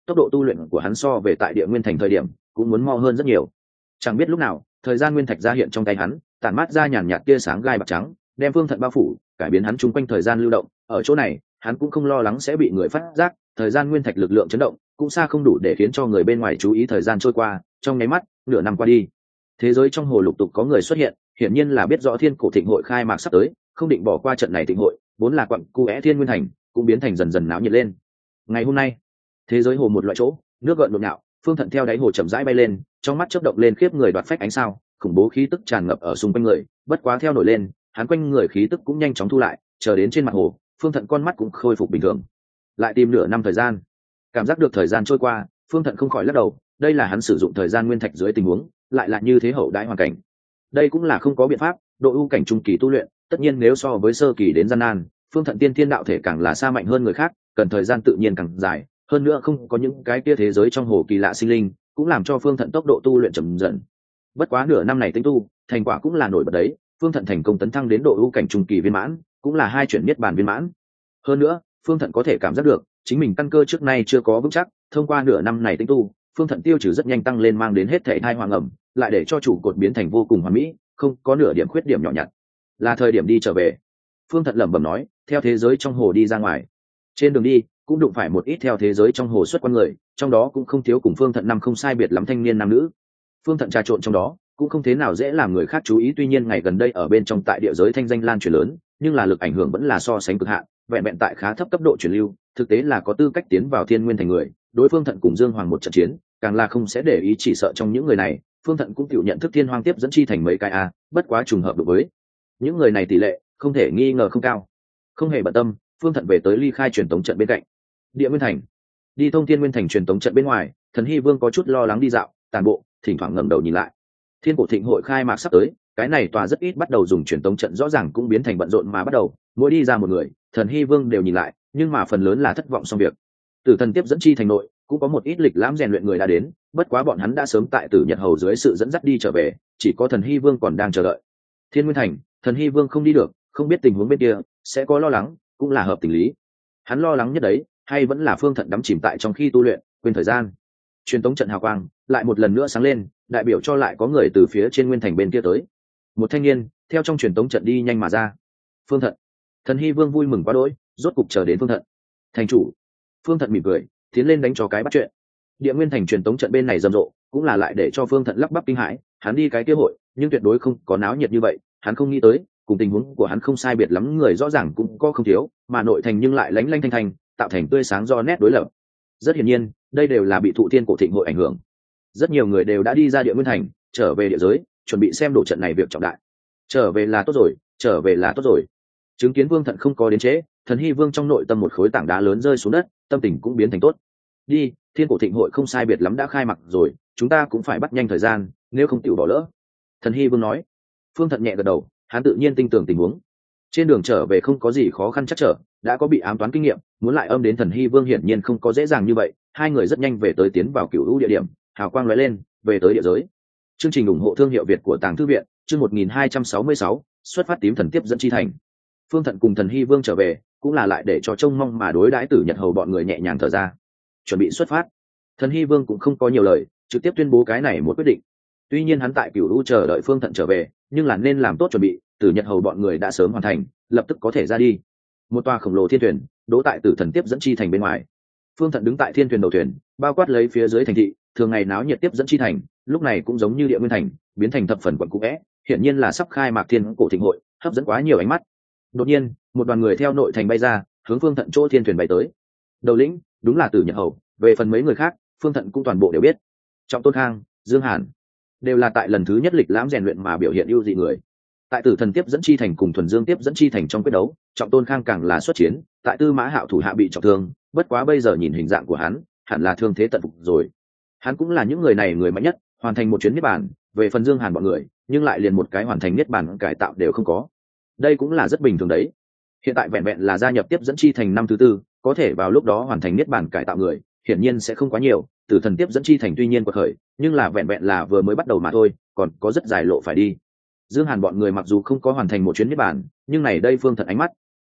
tốc độ tu luyện của hắn so về tại địa nguyên thành thời điểm cũng muốn mo hơn rất nhiều. Chẳng biết lúc nào thời gian nguyên thạch ra hiện trong tay hắn, tản mát ra nhàn nhạt tia sáng gai bạc trắng, đem Phương Thận bao phủ, cải biến hắn chung quanh thời gian lưu động. Ở chỗ này hắn cũng không lo lắng sẽ bị người phát giác, thời gian nguyên thạch lực lượng chấn động cũng xa không đủ để khiến cho người bên ngoài chú ý. Thời gian trôi qua, trong nháy mắt nửa năm qua đi, thế giới trong hồ lục tục có người xuất hiện, hiển nhiên là biết rõ thiên cổ thịnh hội khai mạc sắp tới, không định bỏ qua trận này thịnh hội. Vốn là quặng cu é thiên nguyên thành cũng biến thành dần dần náo nhiệt lên. Ngày hôm nay thế giới hồ một loại chỗ, nước gợn nhộn nhạo, Phương Thận theo đáy hồ chậm rãi bay lên, trong mắt chớp động lên khiếp người đoạt phách ánh sao, khủng bố khí tức tràn ngập ở xung quanh người. Bất quá theo nổi lên, hắn quanh người khí tức cũng nhanh chóng thu lại, chờ đến trên mặt hồ, Phương Thận con mắt cũng khôi phục bình thường. Lại tìm nửa năm thời gian, cảm giác được thời gian trôi qua, Phương Thận không khỏi lắc đầu. Đây là hắn sử dụng thời gian nguyên thạch dưới tình huống, lại là như thế hậu đãi hoàn cảnh. Đây cũng là không có biện pháp, độ ưu cảnh trung kỳ tu luyện, tất nhiên nếu so với sơ kỳ đến gian nan, Phương Thận tiên thiên đạo thể càng là xa mạnh hơn người khác, cần thời gian tự nhiên càng dài. Hơn nữa không có những cái kia thế giới trong hồ kỳ lạ sinh linh, cũng làm cho Phương Thận tốc độ tu luyện chậm dần. Bất quá nửa năm này tinh tu, thành quả cũng là nổi bật đấy. Phương Thận thành công tấn thăng đến độ ưu cảnh trung kỳ viên mãn, cũng là hai chuyển niết bàn viên mãn. Hơn nữa, Phương Thận có thể cảm giác được chính mình căn cơ trước nay chưa có vững chắc. Thông qua nửa năm này tinh tu, Phương Thận tiêu trừ rất nhanh tăng lên, mang đến hết thảy thai hoàng ẩm, lại để cho chủ cột biến thành vô cùng hoàn mỹ, không có nửa điểm khuyết điểm nhỏ nhặt. Là thời điểm đi trở về, Phương Thận lẩm bẩm nói, theo thế giới trong hồ đi ra ngoài. Trên đường đi cũng đụng phải một ít theo thế giới trong hồ xuất quan người, trong đó cũng không thiếu cùng Phương Thận năm không sai biệt lắm thanh niên nam nữ. Phương Thận trà trộn trong đó cũng không thế nào dễ làm người khác chú ý. Tuy nhiên ngày gần đây ở bên trong tại địa giới thanh danh lan truyền lớn, nhưng là lực ảnh hưởng vẫn là so sánh cực hạn, vẹn vẹn tại khá thấp cấp độ truyền lưu. Thực tế là có tư cách tiến vào thiên nguyên thành người, đối Phương Thận cùng Dương Hoàng một trận chiến, càng là không sẽ để ý. Chỉ sợ trong những người này, Phương Thận cũng chịu nhận thức thiên hoang tiếp dẫn chi thành mấy cái a, bất quá trùng hợp đối với những người này tỷ lệ không thể nghi ngờ không cao. Không hề bận tâm, Phương Thận về tới ly khai truyền tống trận bên cạnh địa nguyên thành. Đi thông thiên nguyên thành truyền tống trận bên ngoài, Thần Hy Vương có chút lo lắng đi dạo tàn bộ, thỉnh thoảng ngẩng đầu nhìn lại. Thiên cổ thịnh hội khai mạc sắp tới, cái này tòa rất ít bắt đầu dùng truyền tống trận rõ ràng cũng biến thành bận rộn mà bắt đầu. Mỗi đi ra một người, Thần Hy Vương đều nhìn lại, nhưng mà phần lớn là thất vọng xong việc. Tử Thần tiếp dẫn chi thành nội cũng có một ít lịch lãm rèn luyện người đã đến, bất quá bọn hắn đã sớm tại Tử Nhật Hầu dưới sự dẫn dắt đi trở về, chỉ có Thần Hy Vương còn đang chờ đợi. Thiên Nguyên thành, Thần Hy Vương không đi được, không biết tình huống bên kia sẽ có lo lắng, cũng là hợp tình lý. Hắn lo lắng nhất đấy, hay vẫn là Phương Thận đắm chìm tại trong khi tu luyện, quên thời gian. Truyền tống trận hào quang lại một lần nữa sáng lên, đại biểu cho lại có người từ phía trên nguyên thành bên kia tới. Một thanh niên theo trong truyền tống trận đi nhanh mà ra. Phương Thận. Thần Hy Vương vui mừng quá đỗi, rốt cục chờ đến Phương Thận. Thành chủ. Phương Thận mỉm cười, tiến lên đánh cho cái bắt chuyện. Địa nguyên thành truyền tống trận bên này rầm rộ, cũng là lại để cho Phương Thận lắp bắp kinh hãi. Hắn đi cái kế hội, nhưng tuyệt đối không có náo nhiệt như vậy. Hắn không nghĩ tới, cùng tình huống của hắn không sai biệt lắm, người rõ ràng cũng có không thiếu, mà nội thành nhưng lại lánh lanh thanh thanh, tạo thành tươi sáng do nét đối lập. Rất hiển nhiên, đây đều là bị thụ thiên cổ thịnh hội ảnh hưởng. Rất nhiều người đều đã đi ra địa nguyên thành, trở về địa giới, chuẩn bị xem đổ trận này việc trọng đại. Trở về là tốt rồi, trở về là tốt rồi. Chứng kiến Vương Thận không có đến trễ, Thần Hy Vương trong nội tâm một khối tảng đá lớn rơi xuống đất, tâm tình cũng biến thành tốt. Đi, thiên cổ thịnh hội không sai biệt lắm đã khai mạc rồi, chúng ta cũng phải bắt nhanh thời gian, nếu không tiểu bỏ lỡ. Thần Hy Vương nói. Phương Thận nhẹ gật đầu, hắn tự nhiên tin tưởng tình huống. Trên đường trở về không có gì khó khăn chắc trở, đã có bị ám toán kinh nghiệm, muốn lại âm đến Thần Hy Vương hiển nhiên không có dễ dàng như vậy. Hai người rất nhanh về tới, tiến vào cửu lũ địa điểm, hào quang lóe lên, về tới địa giới. Chương trình ủng hộ thương hiệu Việt của Tàng Thư viện, chương một nghìn hai trăm sáu mươi sáu, xuất phát tím thần tiếp dẫn chi thành. Phương Thận cùng Thần Hy Vương trở về, cũng là lại để cho trông mong mà đối đãi Tử Nhật Hầu bọn người nhẹ nhàng thở ra. Chuẩn bị xuất phát. Thần Hy Vương cũng không có nhiều lời, trực tiếp tuyên bố cái này một quyết định. Tuy nhiên hắn tại cửu lũ chờ đợi Phương Thận trở về, nhưng là nên làm tốt chuẩn bị. Tử Nhật Hầu bọn người đã sớm hoàn thành, lập tức có thể ra đi. Một tòa khổng lồ thiên thuyền đỗ tại Tử Thần tiếp dẫn chi thành bên ngoài. Phương Thận đứng tại thiên thuyền đầu thuyền, bao quát lấy phía dưới thành thị, thường ngày náo nhiệt tiếp dẫn chi thành, lúc này cũng giống như địa nguyên thành, biến thành thập phần quận cũ vẽ, hiển nhiên là sắp khai mạc thiên cổ thịnh hội, hấp dẫn quá nhiều ánh mắt. Đột nhiên, một đoàn người theo nội thành bay ra, hướng Phương Thận chỗ thiên thuyền bay tới. Đầu lĩnh đúng là Tử Nhật Hầu, về phần mấy người khác, Phương Thận cũng toàn bộ đều biết. Trọng Tôn Khang, Dương Hàn, đều là tại lần thứ nhất lịch lãm rèn luyện mà biểu hiện ưu dị người. Tại Tử Thần tiếp dẫn chi thành cùng Thuần Dương tiếp dẫn chi thành trong quyết đấu, Trọng Tôn Khang càng là xuất chiến, tại Tư Mã Hạo thủ hạ bị trọng thương, bất quá bây giờ nhìn hình dạng của hắn, hẳn là thương thế tận phục rồi. Hắn cũng là những người này người mạnh nhất, hoàn thành một chuyến niết bàn. Về phần Dương Hàn bọn người, nhưng lại liền một cái hoàn thành niết bàn cải tạo đều không có. Đây cũng là rất bình thường đấy. Hiện tại vẹn vẹn là gia nhập tiếp dẫn chi thành năm thứ tư, có thể vào lúc đó hoàn thành niết bàn cải tạo người, hiển nhiên sẽ không quá nhiều. Tử Thần tiếp dẫn chi thành tuy nhiên quật khởi, nhưng là vẹn vẹn là vừa mới bắt đầu mà thôi, còn có rất dài lộ phải đi. Dương Hàn bọn người mặc dù không có hoàn thành một chuyến niết bàn, nhưng này đây Phương Thận ánh mắt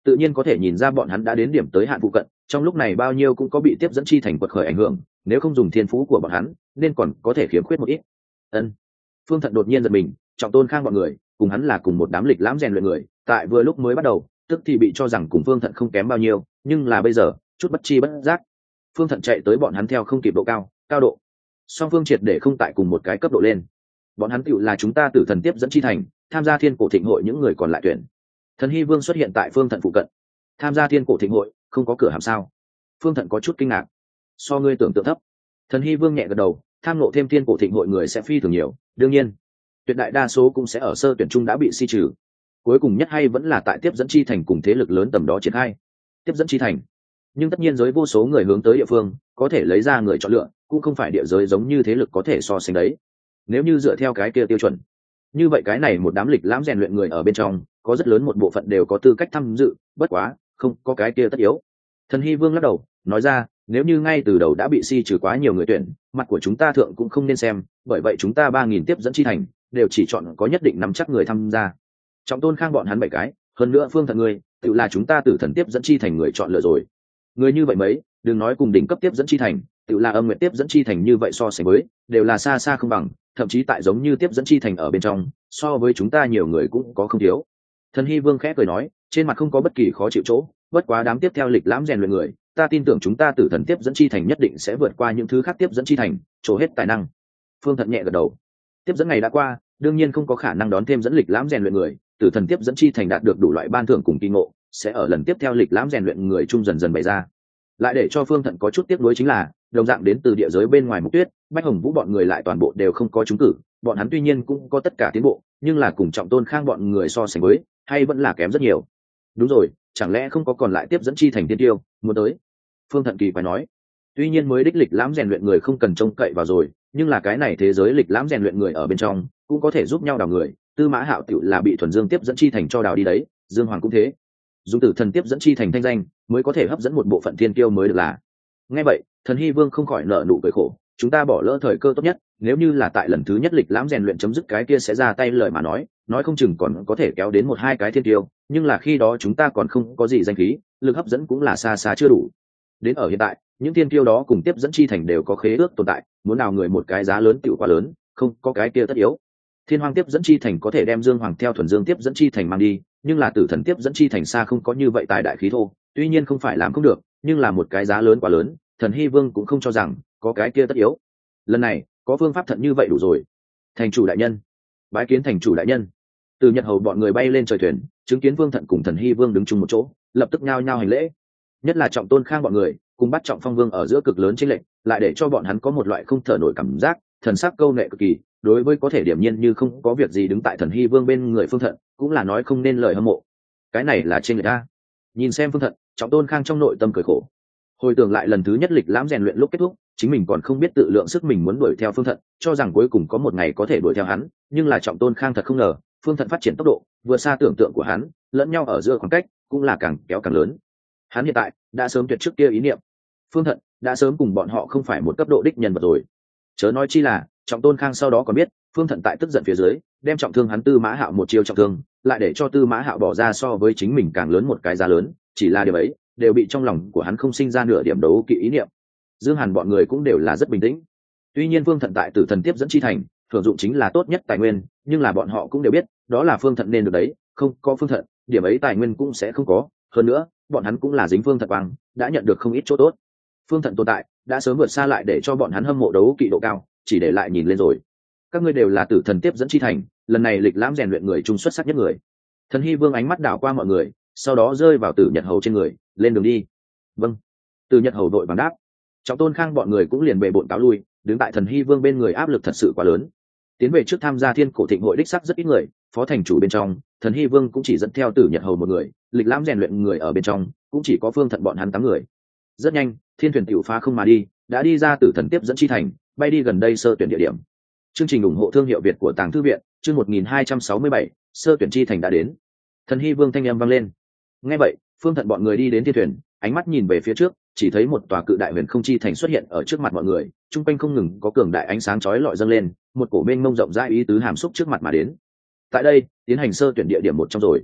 tự nhiên có thể nhìn ra bọn hắn đã đến điểm tới hạn phụ cận, trong lúc này bao nhiêu cũng có bị tiếp dẫn chi thành quật khởi ảnh hưởng, nếu không dùng thiên phú của bọn hắn nên còn có thể khiếm khuyết một ít. Ân. Phương Thận đột nhiên giật mình, Trọng Tôn Khang bọn người cùng hắn là cùng một đám lịch lãm rèn luyện người, tại vừa lúc mới bắt đầu tức thì bị cho rằng cùng Phương Thận không kém bao nhiêu, nhưng là bây giờ chút bất chi bất giác Phương Thận chạy tới bọn hắn theo không kịp độ cao cao độ, song phương triệt để không tại cùng một cái cấp độ lên. Bọn hắn tựu là chúng ta Tử Thần tiếp dẫn chi thành tham gia thiên cổ thịnh hội những người còn lại tuyển. Thần Hy Vương xuất hiện tại Phương Thận phụ cận. Tham gia thiên cổ thịnh hội không có cửa hàm sao? Phương Thận có chút kinh ngạc. So ngươi tưởng tượng thấp. Thần Hy Vương nhẹ gật đầu, tham nộ thêm thiên cổ thịnh hội người sẽ phi thường nhiều, đương nhiên tuyệt đại đa số cũng sẽ ở sơ tuyển trung đã bị si trừ. Cuối cùng nhất hay vẫn là tại tiếp dẫn chi thành cùng thế lực lớn tầm đó triển khai. Tiếp dẫn chi thành, nhưng tất nhiên giới vô số người hướng tới địa phương, có thể lấy ra người chọn lựa, cũng không phải địa giới giống như thế lực có thể so sánh đấy. Nếu như dựa theo cái kia tiêu chuẩn, như vậy cái này một đám lịch lãm rèn luyện người ở bên trong, có rất lớn một bộ phận đều có tư cách tham dự, bất quá không có cái kia tất yếu. Thần Hy Vương lắc đầu nói ra, nếu như ngay từ đầu đã bị si trừ quá nhiều người tuyển, mặt của chúng ta thượng cũng không nên xem, bởi vậy chúng ta ba nghìn tiếp dẫn chi thành đều chỉ chọn có nhất định nắm chắc người tham gia. Trọng Tôn Khang bọn hắn bảy cái, hơn nữa Phương Thận người tự là chúng ta Tử Thần tiếp dẫn chi thành người chọn lựa rồi. Người như vậy mấy, đừng nói cùng đỉnh cấp tiếp dẫn chi thành, tự là âm nguyện tiếp dẫn chi thành như vậy so sánh với, đều là xa xa không bằng, thậm chí tại giống như tiếp dẫn chi thành ở bên trong, so với chúng ta nhiều người cũng có không thiếu. Thần Hy Vương khẽ cười nói, trên mặt không có bất kỳ khó chịu chỗ, bất quá đám tiếp theo lịch lãm rèn luyện người, ta tin tưởng chúng ta Tử Thần tiếp dẫn chi thành nhất định sẽ vượt qua những thứ khác tiếp dẫn chi thành, trổ hết tài năng. Phương Thận nhẹ gật đầu. Tiếp dẫn ngày đã qua, đương nhiên không có khả năng đón thêm dẫn lịch lãm rèn luyện người, Tử Thần tiếp dẫn chi thành đạt được đủ loại ban thưởng cùng kỳ ngộ, sẽ ở lần tiếp theo lịch lãm rèn luyện người trung dần dần bày ra. Lại để cho Phương Thận có chút tiếc nuối chính là, đồng dạng đến từ địa giới bên ngoài Mục Tuyết, Bách Hồng Vũ bọn người lại toàn bộ đều không có trúng cử, bọn hắn tuy nhiên cũng có tất cả tiến bộ, nhưng là cùng Trọng Tôn Khang bọn người so sánh với, hay vẫn là kém rất nhiều. Đúng rồi, chẳng lẽ không có còn lại tiếp dẫn chi thành tiên tiêu muốn tới? Phương Thận kỳ phải nói, tuy nhiên mới đích lịch lãm rèn luyện người không cần trông cậy vào rồi, nhưng là cái này thế giới lịch lãm rèn luyện người ở bên trong cũng có thể giúp nhau đào người. Tư Mã Hạo tiểu là bị Thuần Dương tiếp dẫn chi thành cho đào đi đấy, Dương Hoàng cũng thế. Dùng Tử Thần tiếp dẫn chi thành thanh danh mới có thể hấp dẫn một bộ phận thiên tiêu mới được là. Nghe vậy, Thần Hy Vương không khỏi nở nụ cười khổ, chúng ta bỏ lỡ thời cơ tốt nhất, nếu như là tại lần thứ nhất lịch lãm rèn luyện chấm dứt cái kia sẽ ra tay lời mà nói, nói không chừng còn có thể kéo đến một hai cái thiên tiêu, nhưng là khi đó chúng ta còn không có gì danh khí, lực hấp dẫn cũng là xa xa chưa đủ. Đến ở hiện tại, những thiên tiêu đó cùng tiếp dẫn chi thành đều có khế ước tồn tại, muốn nào người một cái giá lớn tiểu quá lớn, không có cái kia tất yếu. Thiên Hoang tiếp dẫn chi thành có thể đem Dương Hoàng theo Thuần Dương tiếp dẫn chi thành mang đi, nhưng là Tử Thần tiếp dẫn chi thành xa không có như vậy tài đại khí thô, tuy nhiên không phải làm không được, nhưng là một cái giá lớn quá lớn, Thần Hy Vương cũng không cho rằng có cái kia tất yếu. Lần này có phương pháp thận như vậy đủ rồi. Thành chủ đại nhân, bái kiến thành chủ đại nhân. Từ Nhật Hầu bọn người bay lên trời thuyền, chứng kiến Vương Thận cùng Thần Hy Vương đứng chung một chỗ, lập tức nhao nhao hành lễ. Nhất là Trọng Tôn Khang bọn người cùng bắt Trọng Phong Vương ở giữa cực lớn chênh lệch, lại để cho bọn hắn có một loại không thở nổi cảm giác, thần sắc câu nệ cực kỳ. Đối với có thể điểm nhiên như không có việc gì đứng tại Thần Hy Vương bên người Phương Thận, cũng là nói không nên lời hâm mộ. Cái này là chênh lệch a. Nhìn xem Phương Thận, Trọng Tôn Khang trong nội tâm cười khổ. Hồi tưởng lại lần thứ nhất lịch lãm rèn luyện lúc kết thúc, chính mình còn không biết tự lượng sức mình muốn đuổi theo Phương Thận, cho rằng cuối cùng có một ngày có thể đuổi theo hắn, nhưng là Trọng Tôn Khang thật không ngờ, Phương Thận phát triển tốc độ vượt xa tưởng tượng của hắn, lẫn nhau ở giữa khoảng cách cũng là càng kéo càng lớn. Hắn hiện tại đã sớm tuyệt trước kia ý niệm, Phương Thận đã sớm cùng bọn họ không phải một cấp độ đích nhân vật rồi. Chớ nói chi là Trọng Tôn Khang sau đó còn biết, Phương Thận tại tức giận phía dưới, đem trọng thương hắn Tư Mã Hạo một chiêu trọng thương, lại để cho Tư Mã Hạo bỏ ra so với chính mình càng lớn một cái giá lớn, chỉ là điều ấy đều bị trong lòng của hắn không sinh ra nửa điểm đấu kỵ ý niệm. Dương Hàn bọn người cũng đều là rất bình tĩnh. Tuy nhiên Phương Thận tại Tử Thần tiếp dẫn chi thành, sử dụng chính là tốt nhất tài nguyên, nhưng là bọn họ cũng đều biết, đó là Phương Thận nên được đấy, không có Phương Thận, điểm ấy tài nguyên cũng sẽ không có, hơn nữa, bọn hắn cũng là dính Phương Thận bằng, đã nhận được không ít chỗ tốt. Phương Thận tồn tại, đã sớm vượt xa lại để cho bọn hắn hâm mộ đấu kỵ độ cao, chỉ để lại nhìn lên rồi. Các ngươi đều là Tử Thần tiếp dẫn chi thành, lần này lịch lãm rèn luyện người trung xuất sắc nhất người. Thần Hy Vương ánh mắt đảo qua mọi người, sau đó rơi vào Tử Nhật Hầu trên người, lên đường đi. Vâng. Tử Nhật Hầu đội vàng đáp. Trọng Tôn Khang bọn người cũng liền bệ bội cáo lui, đứng tại Thần Hy Vương bên người áp lực thật sự quá lớn. Tiến về trước tham gia Thiên Cổ Thịnh hội đích sắc rất ít người, phó thành chủ bên trong, Thần Hy Vương cũng chỉ dẫn theo Tử Nhật Hầu một người, lịch lãm rèn luyện người ở bên trong, cũng chỉ có Phương Thận bọn hắn tám người. Rất nhanh, thiên thuyền tiểu phá không mà đi, đã đi ra Tử Thần tiếp dẫn chi thành, bay đi gần đây sơ tuyển địa điểm. Chương trình ủng hộ thương hiệu Việt của Tàng Thư viện, chương một nghìn hai trăm sáu mươi bảy, sơ tuyển chi thành đã đến. Thần Hy Vương thanh âm vang lên. Nghe vậy, Phương Thận bọn người đi đến thiên thuyền, ánh mắt nhìn về phía trước, chỉ thấy một tòa cự đại huyền không chi thành xuất hiện ở trước mặt mọi người, trung quanh không ngừng có cường đại ánh sáng chói lọi dâng lên, một cổ mênh mông rộng rãi ý tứ hàm xúc trước mặt mà đến. Tại đây, tiến hành sơ tuyển địa điểm một trong rồi.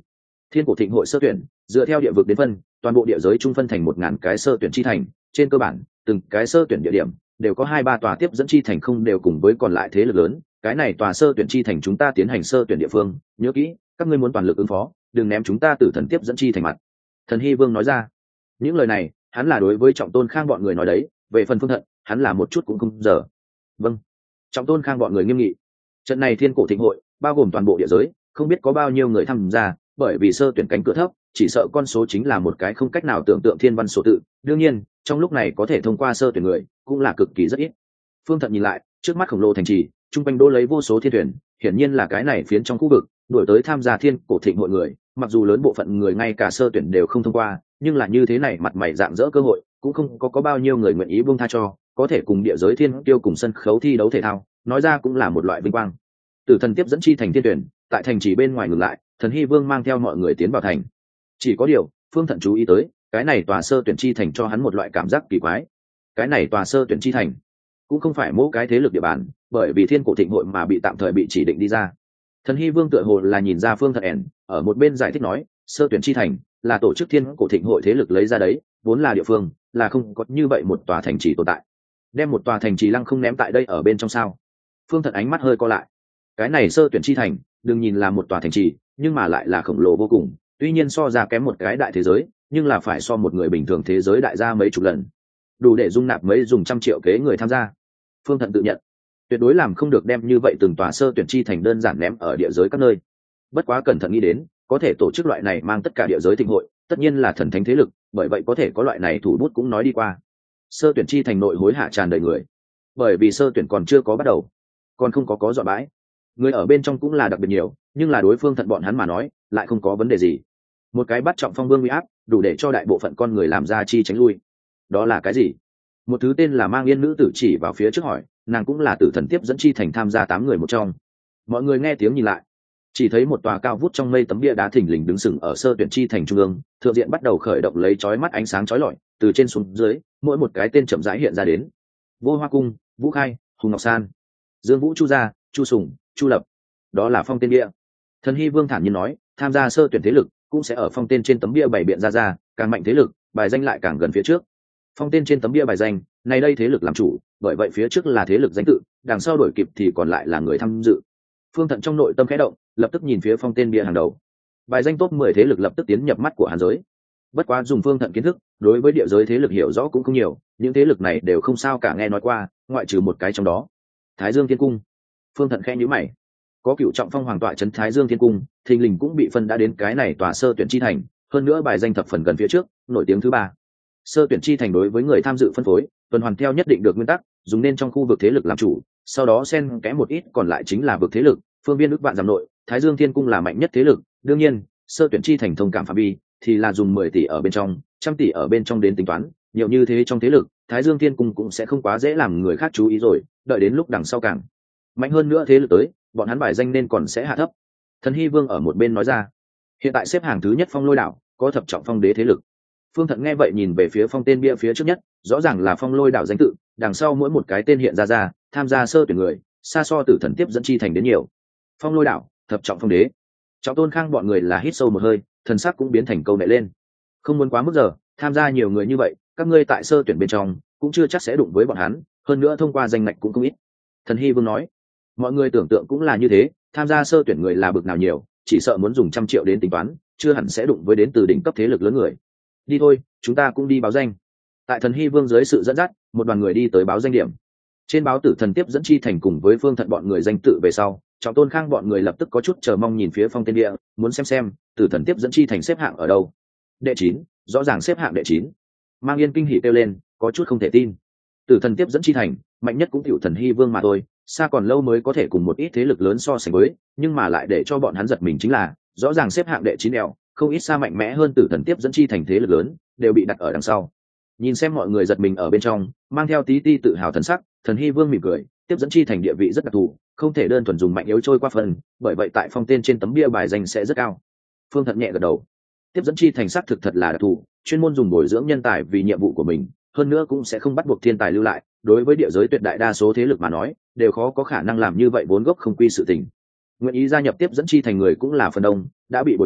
Thiên cổ thịnh hội sơ tuyển dựa theo địa vực đến phân, toàn bộ địa giới trung phân thành một ngàn cái sơ tuyển chi thành. Trên cơ bản từng cái sơ tuyển địa điểm đều có hai ba tòa tiếp dẫn chi thành, không đều cùng với còn lại thế lực lớn. Cái này tòa sơ tuyển chi thành chúng ta tiến hành sơ tuyển địa phương, nhớ kỹ các ngươi muốn toàn lực ứng phó, đừng ném chúng ta Tử Thần tiếp dẫn chi thành mặt. Thần Hy Vương nói ra. Những lời này hắn là đối với Trọng Tôn Khang bọn người nói đấy, về phần Phương Thận hắn là một chút cũng không giờ. Vâng. Trọng Tôn Khang bọn người nghiêm nghị. Trận này thiên cổ thịnh hội bao gồm toàn bộ địa giới, không biết có bao nhiêu người tham gia, bởi vì sơ tuyển cánh cửa thấp, chỉ sợ con số chính là một cái không cách nào tưởng tượng thiên văn số tự. Đương nhiên trong lúc này có thể thông qua sơ tuyển người cũng là cực kỳ rất ít. Phương Thận nhìn lại trước mắt khổng lồ thành trì, trung quanh đỗ lấy vô số thiên thuyền, hiển nhiên là cái này phiến trong khu vực đuổi tới tham gia thiên cổ thịnh hội người. Mặc dù lớn bộ phận người ngay cả sơ tuyển đều không thông qua, nhưng là như thế này mặt mày dạng dỡ cơ hội cũng không có có bao nhiêu người nguyện ý buông tha cho, có thể cùng địa giới thiên tiêu cùng sân khấu thi đấu thể thao, nói ra cũng là một loại vinh quang. Tử Thần tiếp dẫn chi thành thiên tuyển tại thành trì bên ngoài ngừng lại, Thần Hy Vương mang theo mọi người tiến vào thành. Chỉ có điều Phương Thận chú ý tới cái này tòa sơ tuyển chi thành cho hắn một loại cảm giác kỳ quái. Cái này tòa sơ tuyển chi thành cũng không phải mỗi cái thế lực địa bàn, bởi vì thiên cổ thịnh hội mà bị tạm thời bị chỉ định đi ra. Thần Hy Vương tựa hồ là nhìn ra Phương Thận ẻn ở một bên giải thích nói, sơ tuyển chi thành là tổ chức thiên cổ thịnh hội thế lực lấy ra đấy, vốn là địa phương là không có như vậy một tòa thành trì tồn tại. Đem một tòa thành trì lăng không ném tại đây ở bên trong sao? Phương Thận ánh mắt hơi co lại. Cái này sơ tuyển chi thành đừng nhìn là một tòa thành trì, nhưng mà lại là khổng lồ vô cùng, tuy nhiên so ra kém một cái đại thế giới, nhưng là phải so một người bình thường thế giới đại gia mấy chục lần, đủ để dung nạp mấy dùng trăm triệu kế người tham gia. Phương Thận tự nhận tuyệt đối làm không được đem như vậy từng tòa sơ tuyển chi thành đơn giản ném ở địa giới các nơi. Bất quá cẩn thận nghĩ đến, có thể tổ chức loại này mang tất cả địa giới thịnh hội, tất nhiên là thần thánh thế lực, bởi vậy có thể có loại này thủ bút cũng nói đi qua. Sơ tuyển chi thành nội hối hạ tràn đầy người, bởi vì sơ tuyển còn chưa có bắt đầu, còn không có có dọn bãi, người ở bên trong cũng là đặc biệt nhiều, nhưng là đối Phương Thận bọn hắn mà nói lại không có vấn đề gì. Một cái bắt trọng phong vương uy áp đủ để cho đại bộ phận con người làm ra chi tránh lui. Đó là cái gì? Một thứ tên là Mang Yên nữ tử chỉ vào phía trước hỏi, nàng cũng là Tử Thần tiếp dẫn chi thành tham gia tám người một trong. Mọi người nghe tiếng nhìn lại, chỉ thấy một tòa cao vút trong mây tấm bia đá thình lình đứng sừng ở sơ tuyển chi thành trung ương, thượng diện bắt đầu khởi động lấy chói mắt ánh sáng chói lọi, từ trên xuống dưới mỗi một cái tên chậm rãi hiện ra đến. Vô Hoa Cung, Vũ Khai, Hùng Ngọc San, Dương Vũ, Chu Gia, Chu Sùng, Chu Lập, đó là phong tên bia. Thần Hy Vương thản nhiên nói, tham gia sơ tuyển thế lực cũng sẽ ở phong tên trên tấm bia bày biện ra ra, càng mạnh thế lực bài danh lại càng gần phía trước. Phong tên trên tấm bia bài danh này đây thế lực làm chủ, bởi vậy phía trước là thế lực danh tự, đằng sau đổi kịp thì còn lại là người tham dự. Phương Thận trong nội tâm khẽ động, lập tức nhìn phía phong tên bia hàng đầu, bài danh top mười thế lực lập tức tiến nhập mắt của hàn giới. Bất quá dùng Phương Thận kiến thức đối với địa giới thế lực hiểu rõ cũng không nhiều, những thế lực này đều không sao cả nghe nói qua, ngoại trừ một cái trong đó, Thái Dương Thiên Cung. Phương Thận khẽ nhíu mày, có cựu trọng phong hoàng tọa trấn Thái Dương Thiên Cung, thình lình cũng bị phân đã đến cái này tòa sơ tuyển chi thành, hơn nữa bài danh thập phần gần phía trước, nổi tiếng thứ ba. Sơ tuyển chi thành đối với người tham dự phân phối tuần hoàn theo nhất định được nguyên tắc, dùng nên trong khu vực thế lực làm chủ, sau đó xen kẽ một ít còn lại chính là vực thế lực. Phương viên ước vạn dặm nội, Thái Dương Thiên Cung là mạnh nhất thế lực, đương nhiên sơ tuyển chi thành thông cảm phạm vi thì là dùng mười tỷ ở bên trong, trăm tỷ ở bên trong đến tính toán, nhiều như thế trong thế lực, Thái Dương Thiên Cung cũng sẽ không quá dễ làm người khác chú ý rồi, đợi đến lúc đằng sau càng mạnh hơn nữa thế lực tới, bọn hắn bài danh nên còn sẽ hạ thấp. Thần Hy Vương ở một bên nói ra, hiện tại xếp hàng thứ nhất Phong Lôi Đảo có thập trọng phong đế thế lực. Phương Thận nghe vậy nhìn về phía phong tên bia phía trước nhất, rõ ràng là Phong Lôi Đảo danh tự, đằng sau mỗi một cái tên hiện ra ra, tham gia sơ tuyển người xa so Tử Thần tiếp dẫn chi thành đến nhiều. Phong Lôi Đảo thập trọng phong đế. Trọng Tôn Khang bọn người là hít sâu một hơi, thần sắc cũng biến thành câu nệ lên. Không muốn quá mức giờ, tham gia nhiều người như vậy, các ngươi tại sơ tuyển bên trong cũng chưa chắc sẽ đụng với bọn hắn, hơn nữa thông qua danh ngạch cũng không ít. Thần Hy Vương nói, mọi người tưởng tượng cũng là như thế, tham gia sơ tuyển người là bực nào nhiều, chỉ sợ muốn dùng trăm triệu đến tính toán, chưa hẳn sẽ đụng với đến từ đỉnh cấp thế lực lớn người. Đi thôi, chúng ta cũng đi báo danh. Tại Thần Hy Vương dưới sự dẫn dắt, một đoàn người đi tới báo danh điểm. Trên báo Tử Thần tiếp dẫn chi thành cùng với Phương Thận bọn người danh tự về sau, Trọng Tôn Khang bọn người lập tức có chút chờ mong nhìn phía phong tên địa, muốn xem xem Tử Thần tiếp dẫn chi thành xếp hạng ở đâu. Đệ chín, rõ ràng xếp hạng đệ chín. Mang Yên kinh hỉ kêu lên, có chút không thể tin. Tử Thần tiếp dẫn chi thành, mạnh nhất cũng tiểu Thần Hy Vương mà thôi, xa còn lâu mới có thể cùng một ít thế lực lớn so sánh với, nhưng mà lại để cho bọn hắn giật mình chính là, rõ ràng xếp hạng đệ chín eo, không ít xa mạnh mẽ hơn Tử Thần tiếp dẫn chi thành thế lực lớn, đều bị đặt ở đằng sau. Nhìn xem mọi người giật mình ở bên trong, mang theo tí ti tự hào thần sắc, Thần Hy Vương mỉm cười, tiếp dẫn chi thành địa vị rất đặc thù, không thể đơn thuần dùng mạnh yếu trôi qua phần, bởi vậy tại phong tên trên tấm bia bài danh sẽ rất cao. Phương Thận nhẹ gật đầu, tiếp dẫn chi thành sắc thực thật là đặc thù, chuyên môn dùng bồi dưỡng nhân tài vì nhiệm vụ của mình, hơn nữa cũng sẽ không bắt buộc thiên tài lưu lại, đối với địa giới tuyệt đại đa số thế lực mà nói, đều khó có khả năng làm như vậy, vốn gốc không quy sự tình. Nguyện ý gia nhập tiếp dẫn chi thành người cũng là phần đông, đã bị bồi dưỡng,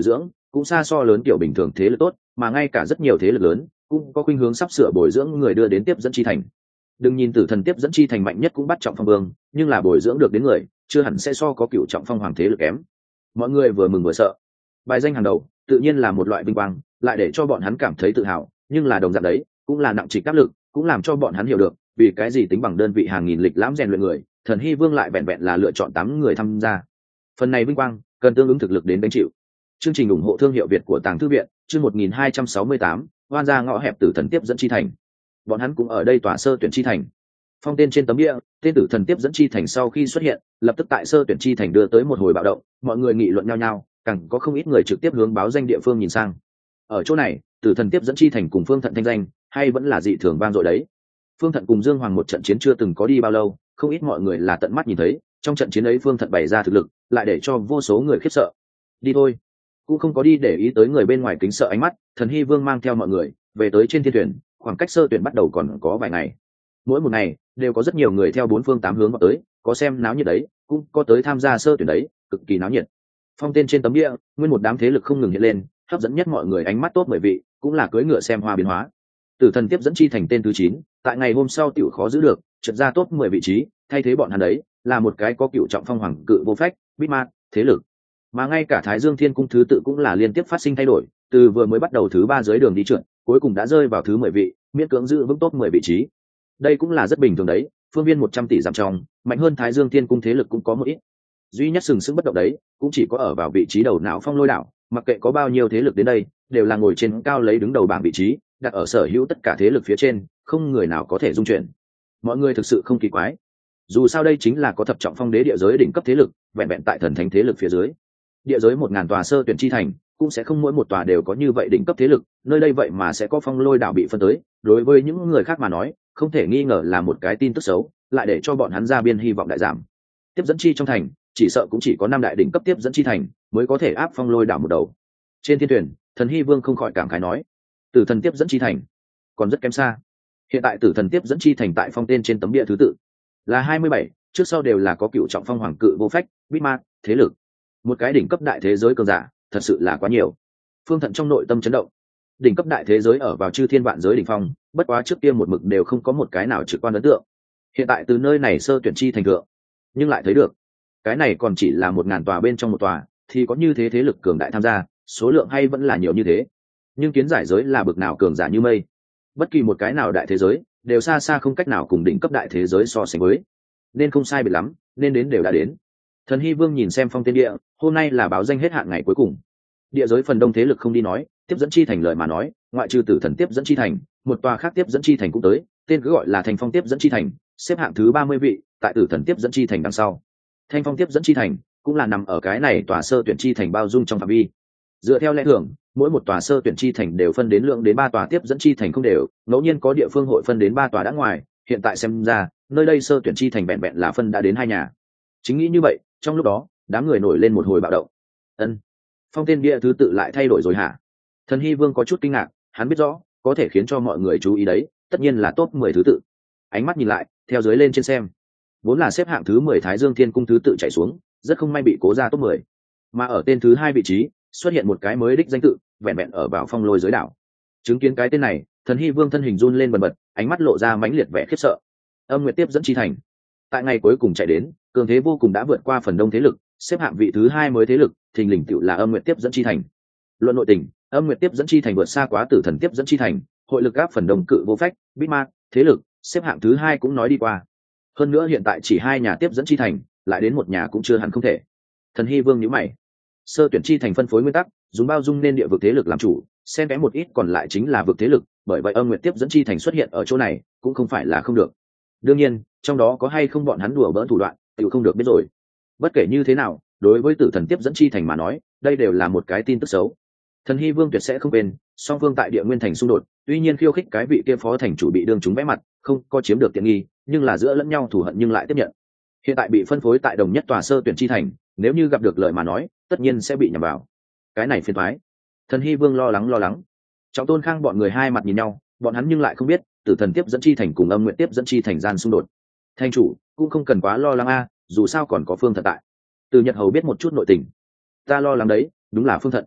cũng xa so lớn kiểu bình thường thế lực tốt, mà ngay cả rất nhiều thế lực lớn cũng có khuynh hướng sắp sửa bồi dưỡng người đưa đến tiếp dẫn chi thành. Đừng nhìn tử thần tiếp dẫn chi thành mạnh nhất cũng bắt trọng phong vương, nhưng là bồi dưỡng được đến người chưa hẳn sẽ so có cựu trọng phong hoàng thế lực kém. Mọi người vừa mừng vừa sợ. Bài danh hàng đầu tự nhiên là một loại vinh quang, lại để cho bọn hắn cảm thấy tự hào, nhưng là đồng dạng đấy cũng là nặng trịch áp lực, cũng làm cho bọn hắn hiểu được vì cái gì tính bằng đơn vị hàng nghìn lịch lãm rèn luyện người, thần hy vương lại vẹn vẹn là lựa chọn tám người tham gia. Phần này vinh quang cần tương ứng thực lực đến gánh chịu. Chương trình ủng hộ thương hiệu Việt của Tàng Thư viện, chương một nghìn hai trăm sáu mươi tám, oan ra ngõ hẹp tử thần tiếp dẫn chi thành. Bọn hắn cũng ở đây tỏa sơ tuyển chi thành. Phong tên trên tấm bia, tên tử thần tiếp dẫn chi thành sau khi xuất hiện, lập tức tại sơ tuyển chi thành đưa tới một hồi bạo động, mọi người nghị luận nhau nhau, càng có không ít người trực tiếp hướng báo danh địa phương nhìn sang. Ở chỗ này, tử thần tiếp dẫn chi thành cùng Phương Thận thanh danh, hay vẫn là dị thường vang dội đấy. Phương Thận cùng Dương Hoàng một trận chiến chưa từng có đi bao lâu, không ít mọi người là tận mắt nhìn thấy, trong trận chiến ấy Phương Thận bày ra thực lực, lại để cho vô số người khiếp sợ. Đi thôi. Cũng không có đi để ý tới người bên ngoài kính sợ ánh mắt, thần hy vương mang theo mọi người về tới trên thiên thuyền. Khoảng cách sơ tuyển bắt đầu còn có vài ngày, mỗi một ngày đều có rất nhiều người theo bốn phương tám hướng vào tới, có xem náo nhiệt đấy, cũng có tới tham gia sơ tuyển đấy, cực kỳ náo nhiệt. Phong tên trên tấm bia, nguyên một đám thế lực không ngừng hiện lên, hấp dẫn nhất mọi người ánh mắt top mười vị, cũng là cưỡi ngựa xem hoa biến hóa. Tử thần tiếp dẫn chi thành tên thứ chín, tại ngày hôm sau tiểu khó giữ được, trượt ra top mười vị trí, thay thế bọn hắn đấy là một cái có cựu trọng phong hoàng cự vô phách, Bitmart, thế lực. Mà ngay cả Thái Dương Thiên cung thứ tự cũng là liên tiếp phát sinh thay đổi, từ vừa mới bắt đầu thứ ba dưới đường đi trượt, cuối cùng đã rơi vào thứ mười vị, miễn cưỡng giữ vững top mười vị trí. Đây cũng là rất bình thường đấy, phương viên một trăm tỷ dặm trong, mạnh hơn Thái Dương Thiên cung thế lực cũng có một ít. Duy nhất sừng sững bất động đấy, cũng chỉ có ở vào vị trí đầu não Phong Lôi đảo, mặc kệ có bao nhiêu thế lực đến đây, đều là ngồi trên cao lấy đứng đầu bảng vị trí, đặt ở sở hữu tất cả thế lực phía trên, không người nào có thể dung chuyển. Mọi người thực sự không kỳ quái. Dù sao đây chính là có thập trọng phong đế địa giới đỉnh cấp thế lực, vẹn vẹn tại thần thánh thế lực phía dưới. Địa giới một ngàn tòa sơ tuyển chi thành, cũng sẽ không mỗi một tòa đều có như vậy đỉnh cấp thế lực, nơi đây vậy mà sẽ có Phong Lôi đảo bị phân tới, đối với những người khác mà nói, không thể nghi ngờ là một cái tin tức xấu, lại để cho bọn hắn ra biên hy vọng đại giảm. Tiếp dẫn chi trong thành, chỉ sợ cũng chỉ có năm đại đỉnh cấp tiếp dẫn chi thành mới có thể áp Phong Lôi đảo một đầu. Trên thiên thuyền, thần hy vương không khỏi cảm khái nói, tử thần tiếp dẫn chi thành còn rất kém xa. Hiện tại tử thần tiếp dẫn chi thành tại phong tên trên tấm bia thứ tự là hai mươi bảy, trước sau đều là có cựu trọng phong hoàng cự vô phách, Bitmart, thế lực. Một cái đỉnh cấp đại thế giới cường giả, thật sự là quá nhiều. Phương Thận trong nội tâm chấn động. Đỉnh cấp đại thế giới ở vào chư thiên vạn giới đỉnh phong, bất quá trước kia một mực đều không có một cái nào trực quan ấn tượng. Hiện tại từ nơi này sơ tuyển chi thành thượng, nhưng lại thấy được, cái này còn chỉ là một ngàn tòa bên trong một tòa, thì có như thế thế lực cường đại tham gia, số lượng hay vẫn là nhiều như thế. Nhưng kiến giải giới là bực nào cường giả như mây, bất kỳ một cái nào đại thế giới đều xa xa không cách nào cùng đỉnh cấp đại thế giới so sánh với, nên không sai biệt lắm, nên đến đều đã đến. Thần hy vương nhìn xem phong tên địa, hôm nay là báo danh hết hạn ngày cuối cùng. Địa giới phần đông thế lực không đi nói, tiếp dẫn chi thành lời mà nói, ngoại trừ tử thần tiếp dẫn chi thành, một tòa khác tiếp dẫn chi thành cũng tới, tên cứ gọi là Thành Phong tiếp dẫn chi thành, xếp hạng thứ ba mươi vị, tại tử thần tiếp dẫn chi thành đằng sau. Thanh Phong tiếp dẫn chi thành cũng là nằm ở cái này tòa sơ tuyển chi thành bao dung trong phạm vi. Dựa theo lẽ thường, mỗi một tòa sơ tuyển chi thành đều phân đến lượng đến ba tòa tiếp dẫn chi thành không đều, ngẫu nhiên có địa phương hội phân đến ba tòa đã ngoài, hiện tại xem ra, nơi đây sơ tuyển chi thành vẹn vẹn là phân đã đến hai nhà. Chính nghĩ như vậy, trong lúc đó, đám người nổi lên một hồi bạo động. Ân, phong tên bia thứ tự lại thay đổi rồi hả? Thần hy vương có chút kinh ngạc, hắn biết rõ, có thể khiến cho mọi người chú ý đấy, tất nhiên là top mười thứ tự. Ánh mắt nhìn lại, theo dưới lên trên xem, vốn là xếp hạng thứ mười Thái Dương Thiên cung thứ tự chạy xuống, rất không may bị cố ra top mười. Mà ở tên thứ hai vị trí, xuất hiện một cái mới đích danh tự, vẹn vẹn ở vào Phong Lôi giới đảo. Chứng kiến cái tên này, thần hy vương thân hình run lên bần bật, ánh mắt lộ ra mãnh liệt vẻ khiếp sợ. Âm Nguyệt tiếp dẫn chi thành, tại ngày cuối cùng chạy đến, cường thế vô cùng đã vượt qua phần đông thế lực, xếp hạng vị thứ hai mới thế lực, thình lình tựu là Âm Nguyệt tiếp dẫn chi thành. Luận nội tình, Âm Nguyệt tiếp dẫn chi thành vượt xa quá tử thần tiếp dẫn chi thành, hội lực áp phần đông cự vô phách, Bitmart, thế lực, xếp hạng thứ hai cũng nói đi qua. Hơn nữa hiện tại chỉ hai nhà tiếp dẫn chi thành, lại đến một nhà cũng chưa hẳn không thể. Thần hy vương nhíu mày. Sơ tuyển chi thành phân phối nguyên tắc, dùng bao dung nên địa vực thế lực làm chủ, xen kẽ một ít còn lại chính là vực thế lực, bởi vậy Âm Nguyệt tiếp dẫn chi thành xuất hiện ở chỗ này, cũng không phải là không được. Đương nhiên, trong đó có hay không bọn hắn đùa bỡn thủ đoạn, tự không được biết rồi. Bất kể như thế nào, đối với tử thần tiếp dẫn chi thành mà nói, đây đều là một cái tin tức xấu. Thần hy vương tuyệt sẽ không quên, song phương tại địa nguyên thành xung đột, tuy nhiên khiêu khích cái vị kia phó thành chủ bị đương chúng vẽ mặt, không có chiếm được tiện nghi, nhưng là giữa lẫn nhau thù hận nhưng lại tiếp nhận. Hiện tại bị phân phối tại đồng nhất tòa sơ tuyển chi thành, nếu như gặp được lời mà nói, tất nhiên sẽ bị nhầm vào. Cái này phiền toái. Thần hy vương lo lắng lo lắng. Trọng Tôn Khang bọn người hai mặt nhìn nhau, bọn hắn nhưng lại không biết, tử thần tiếp dẫn chi thành cùng Âm Nguyệt tiếp dẫn chi thành gian xung đột. Thành chủ cũng không cần quá lo lắng a, dù sao còn có Phương Thận tại. Từ Nhật Hầu biết một chút nội tình. Ta lo lắng đấy, đúng là Phương Thận.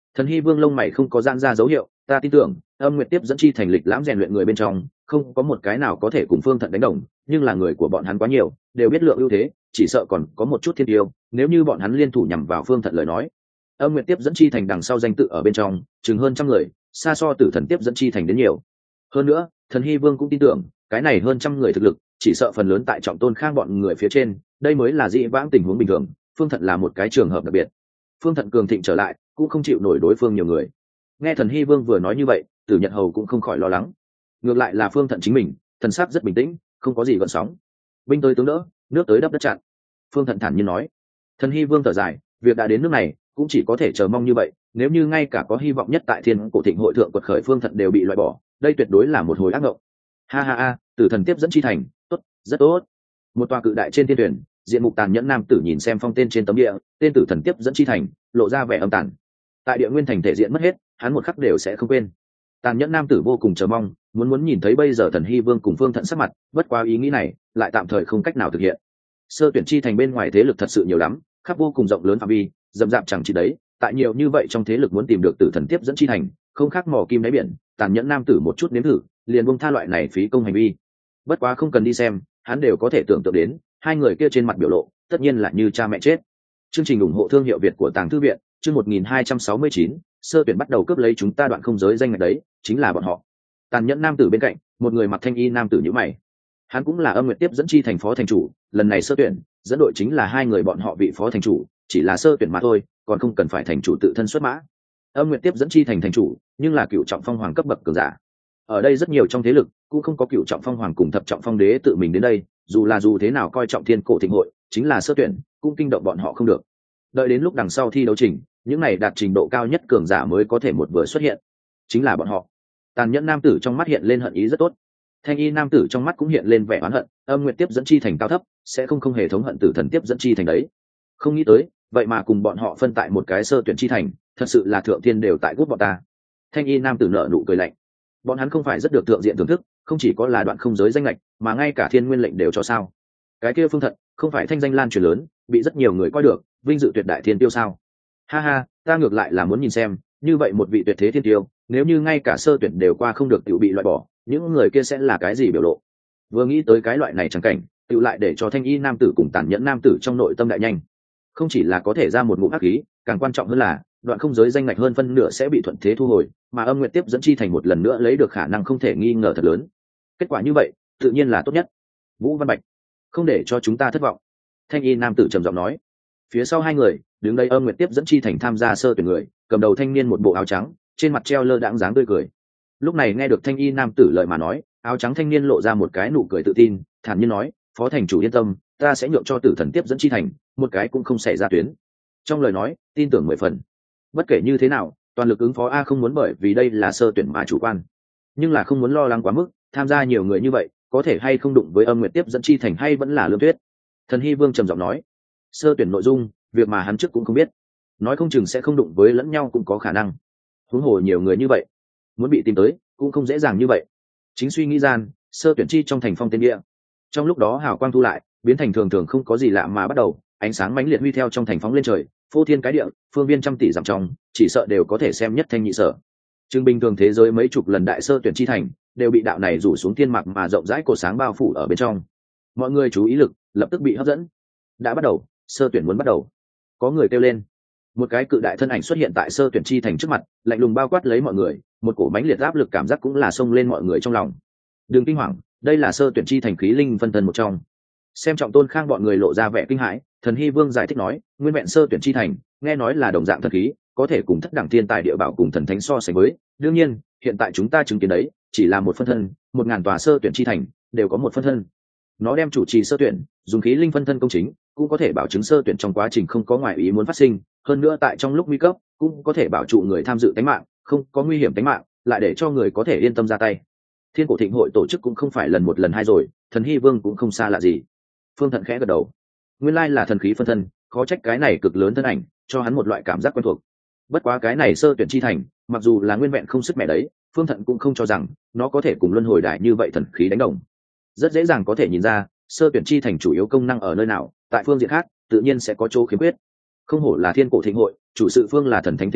Thần Hy Vương lông mày không có giãn ra dấu hiệu, ta tin tưởng Âm Nguyệt tiếp dẫn chi thành lịch lãm rèn luyện người bên trong không có một cái nào có thể cùng Phương Thận đánh đồng, nhưng là người của bọn hắn quá nhiều, đều biết lượng ưu thế, chỉ sợ còn có một chút thiên tiêu, nếu như bọn hắn liên thủ nhằm vào Phương Thận lời nói. Âm Nguyệt tiếp dẫn chi thành đằng sau danh tự ở bên trong chừng hơn trăm người, xa so Tử Thần tiếp dẫn chi thành đến nhiều. Hơn nữa Thần Hy Vương cũng tin tưởng cái này hơn trăm người thực lực chỉ sợ phần lớn tại Trọng Tôn Khang bọn người phía trên, đây mới là dĩ vãng tình huống bình thường. Phương Thận là một cái trường hợp đặc biệt. Phương Thận cường thịnh trở lại cũng không chịu nổi đối phương nhiều người. Nghe Thần Hy Vương vừa nói như vậy, Tử Nhật Hầu cũng không khỏi lo lắng. Ngược lại là Phương Thận chính mình thần sắc rất bình tĩnh, không có gì gợn sóng. Binh tới tướng đỡ, nước tới đắp đất chặn. Phương Thận thản nhiên nói. Thần Hy Vương thở dài, việc đã đến nước này cũng chỉ có thể chờ mong như vậy, nếu như ngay cả có hy vọng nhất tại Thiên Cổ Thịnh hội thượng quật khởi Phương Thận đều bị loại bỏ, đây tuyệt đối là một hồi ác mộng. Ha ha ha, Tử Thần tiếp dẫn chi thành, tốt, rất tốt. Một tòa cự đại trên thiên tuyển, diện mục tàn nhẫn nam tử nhìn xem phong tên trên tấm địa, tên Tử Thần tiếp dẫn chi thành, lộ ra vẻ âm tàn. Tại địa nguyên thành thể diện mất hết, hắn một khắc đều sẽ không quên. Tàn nhẫn nam tử vô cùng chờ mong, muốn muốn nhìn thấy bây giờ Thần Hy Vương cùng Phương Thận sắc mặt, bất quá ý nghĩ này lại tạm thời không cách nào thực hiện. Sơ tuyển chi thành bên ngoài thế lực thật sự nhiều lắm, khắp vô cùng rộng lớn phạm vi, dầm dạp chẳng chỉ đấy, tại nhiều như vậy trong thế lực muốn tìm được Tử Thần tiếp dẫn chi thành, không khác mò kim đáy biển. Tàn nhẫn nam tử một chút nếm thử, liền buông tha loại này phí công hành vi. Bất quá không cần đi xem, hắn đều có thể tưởng tượng đến, hai người kia trên mặt biểu lộ, tất nhiên là như cha mẹ chết. Chương trình ủng hộ thương hiệu Việt của Tàng Thư viện, chương một nghìn hai trăm sáu mươi chín, sơ tuyển bắt đầu cướp lấy chúng ta đoạn không giới danh ngạch đấy, chính là bọn họ. Tàn nhẫn nam tử bên cạnh, một người mặc thanh y nam tử nhíu mày. Hắn cũng là Âm Nguyệt tiếp dẫn chi thành phó thành chủ, lần này sơ tuyển, dẫn đội chính là hai người bọn họ vị phó thành chủ, chỉ là sơ tuyển mà thôi, còn không cần phải thành chủ tự thân xuất mã. Âm Nguyệt tiếp dẫn chi thành thành chủ, nhưng là cựu trọng phong hoàng cấp bậc cường giả. Ở đây rất nhiều trong thế lực, cũng không có cựu trọng phong hoàng cùng thập trọng phong đế tự mình đến đây, dù là dù thế nào coi trọng Thiên Cổ Thịnh hội, chính là sơ tuyển, cũng kinh động bọn họ không được. Đợi đến lúc đằng sau thi đấu trình, những này đạt trình độ cao nhất cường giả mới có thể một vừa xuất hiện, chính là bọn họ. Tàn nhẫn nam tử trong mắt hiện lên hận ý rất tốt, thanh y nam tử trong mắt cũng hiện lên vẻ oán hận. Âm Nguyệt tiếp dẫn chi thành cao thấp, sẽ không không hề thống hận Tử Thần tiếp dẫn chi thành đấy. Không nghĩ tới, vậy mà cùng bọn họ phân tại một cái sơ tuyển chi thành, thật sự là thượng thiên đều tại gút bọn ta. Thanh y nam tử nở nụ cười lạnh. Bọn hắn không phải rất được thượng diện thưởng thức, không chỉ có là đoạn không giới danh lệch, mà ngay cả thiên nguyên lệnh đều cho sao. Cái kia Phương Thận không phải thanh danh lan truyền lớn, bị rất nhiều người coi được, vinh dự tuyệt đại thiên tiêu sao? Ha ha, ta ngược lại là muốn nhìn xem, như vậy một vị tuyệt thế thiên tiêu, nếu như ngay cả sơ tuyển đều qua không được tự bị loại bỏ, những người kia sẽ là cái gì biểu lộ? Vừa nghĩ tới cái loại này chẳng cảnh, tự lại để cho thanh y nam tử cùng tàn nhẫn nam tử trong nội tâm đại nhanh. Không chỉ là có thể ra một ngụm ác khí, càng quan trọng hơn là đoạn không giới danh ngạch hơn phân nửa sẽ bị thuận thế thu hồi, mà Âm Nguyệt tiếp dẫn chi thành một lần nữa lấy được khả năng không thể nghi ngờ thật lớn. Kết quả như vậy, tự nhiên là tốt nhất. Vũ Văn Bạch, không để cho chúng ta thất vọng. Thanh y nam tử trầm giọng nói. Phía sau hai người, đứng đây Âm Nguyệt tiếp dẫn chi thành tham gia sơ tuyển người, cầm đầu thanh niên một bộ áo trắng, trên mặt treo lơ đãng dáng tươi cười. Lúc này nghe được thanh y nam tử lời mà nói, áo trắng thanh niên lộ ra một cái nụ cười tự tin, thản nhiên nói, phó thành chủ yên tâm, ta sẽ nhượng cho Tử Thần tiếp dẫn chi thành, một cái cũng không xảy ra tuyến. Trong lời nói, tin tưởng mười phần. Bất kể như thế nào, toàn lực ứng phó a không muốn bởi vì đây là sơ tuyển mà chủ quan, nhưng là không muốn lo lắng quá mức, tham gia nhiều người như vậy, có thể hay không đụng với Âm Nguyệt tiếp dẫn chi thành hay vẫn là Lương Tuyết. Thần Hy Vương trầm giọng nói, sơ tuyển nội dung, việc mà hắn trước cũng không biết, nói không chừng sẽ không đụng với lẫn nhau cũng có khả năng. Huống hồ nhiều người như vậy, muốn bị tìm tới cũng không dễ dàng như vậy. Chính suy nghĩ gian, sơ tuyển chi trong thành phong tên địa, trong lúc đó hào quang thu lại, biến thành thường thường không có gì lạ mà bắt đầu, ánh sáng mãnh liệt huy theo trong thành phóng lên trời, phô thiên cái địa, phương viên trăm tỷ dặm trong, chỉ sợ đều có thể xem nhất thanh nhị sở. Trưng bình thường thế giới mấy chục lần đại sơ tuyển chi thành, đều bị đạo này rủ xuống thiên mạc mà rộng rãi cột sáng bao phủ ở bên trong. Mọi người chú ý lực lập tức bị hấp dẫn. Đã bắt đầu, sơ tuyển muốn bắt đầu. Có người kêu lên. Một cái cự đại thân ảnh xuất hiện tại sơ tuyển chi thành trước mặt, lạnh lùng bao quát lấy mọi người, một cổ mãnh liệt áp lực cảm giác cũng là xông lên mọi người trong lòng. Đừng kinh hoàng, đây là sơ tuyển chi thành khí linh phân thân một trong. Xem Trọng Tôn Khang bọn người lộ ra vẻ kinh hãi, Thần Hy Vương giải thích nói, nguyên vẹn sơ tuyển chi thành, nghe nói là đồng dạng thần khí, có thể cùng thất đẳng thiên tài địa bảo cùng thần thánh so sánh với. Đương nhiên, hiện tại chúng ta chứng kiến đấy, chỉ là một phân thân, một ngàn tòa sơ tuyển chi thành đều có một phân thân. Nó đem chủ trì sơ tuyển, dùng khí linh phân thân công chính, cũng có thể bảo chứng sơ tuyển trong quá trình không có ngoại ý muốn phát sinh, hơn nữa tại trong lúc nguy cấp, cũng có thể bảo trụ người tham dự tính mạng, không có nguy hiểm tính mạng, lại để cho người có thể yên tâm ra tay. Thiên Cổ Thịnh hội tổ chức cũng không phải lần một lần hai rồi, Thần Hy Vương cũng không xa lạ gì. Phương Thận khẽ gật đầu, nguyên lai là thần khí phân thân, khó trách cái này cực lớn thân ảnh cho hắn một loại cảm giác quen thuộc. Bất quá cái này sơ tuyển chi thành, mặc dù là nguyên vẹn không sức mẻ đấy, Phương Thận cũng không cho rằng nó có thể cùng luân hồi đại như vậy thần khí đánh đồng. Rất dễ dàng có thể nhìn ra, sơ tuyển chi thành chủ yếu công năng ở nơi nào, tại phương diện khác tự nhiên sẽ có chỗ khiếm khuyết. Không hổ là Thiên Cổ Thịnh hội, chủ sự phương là thần thánh thế lực,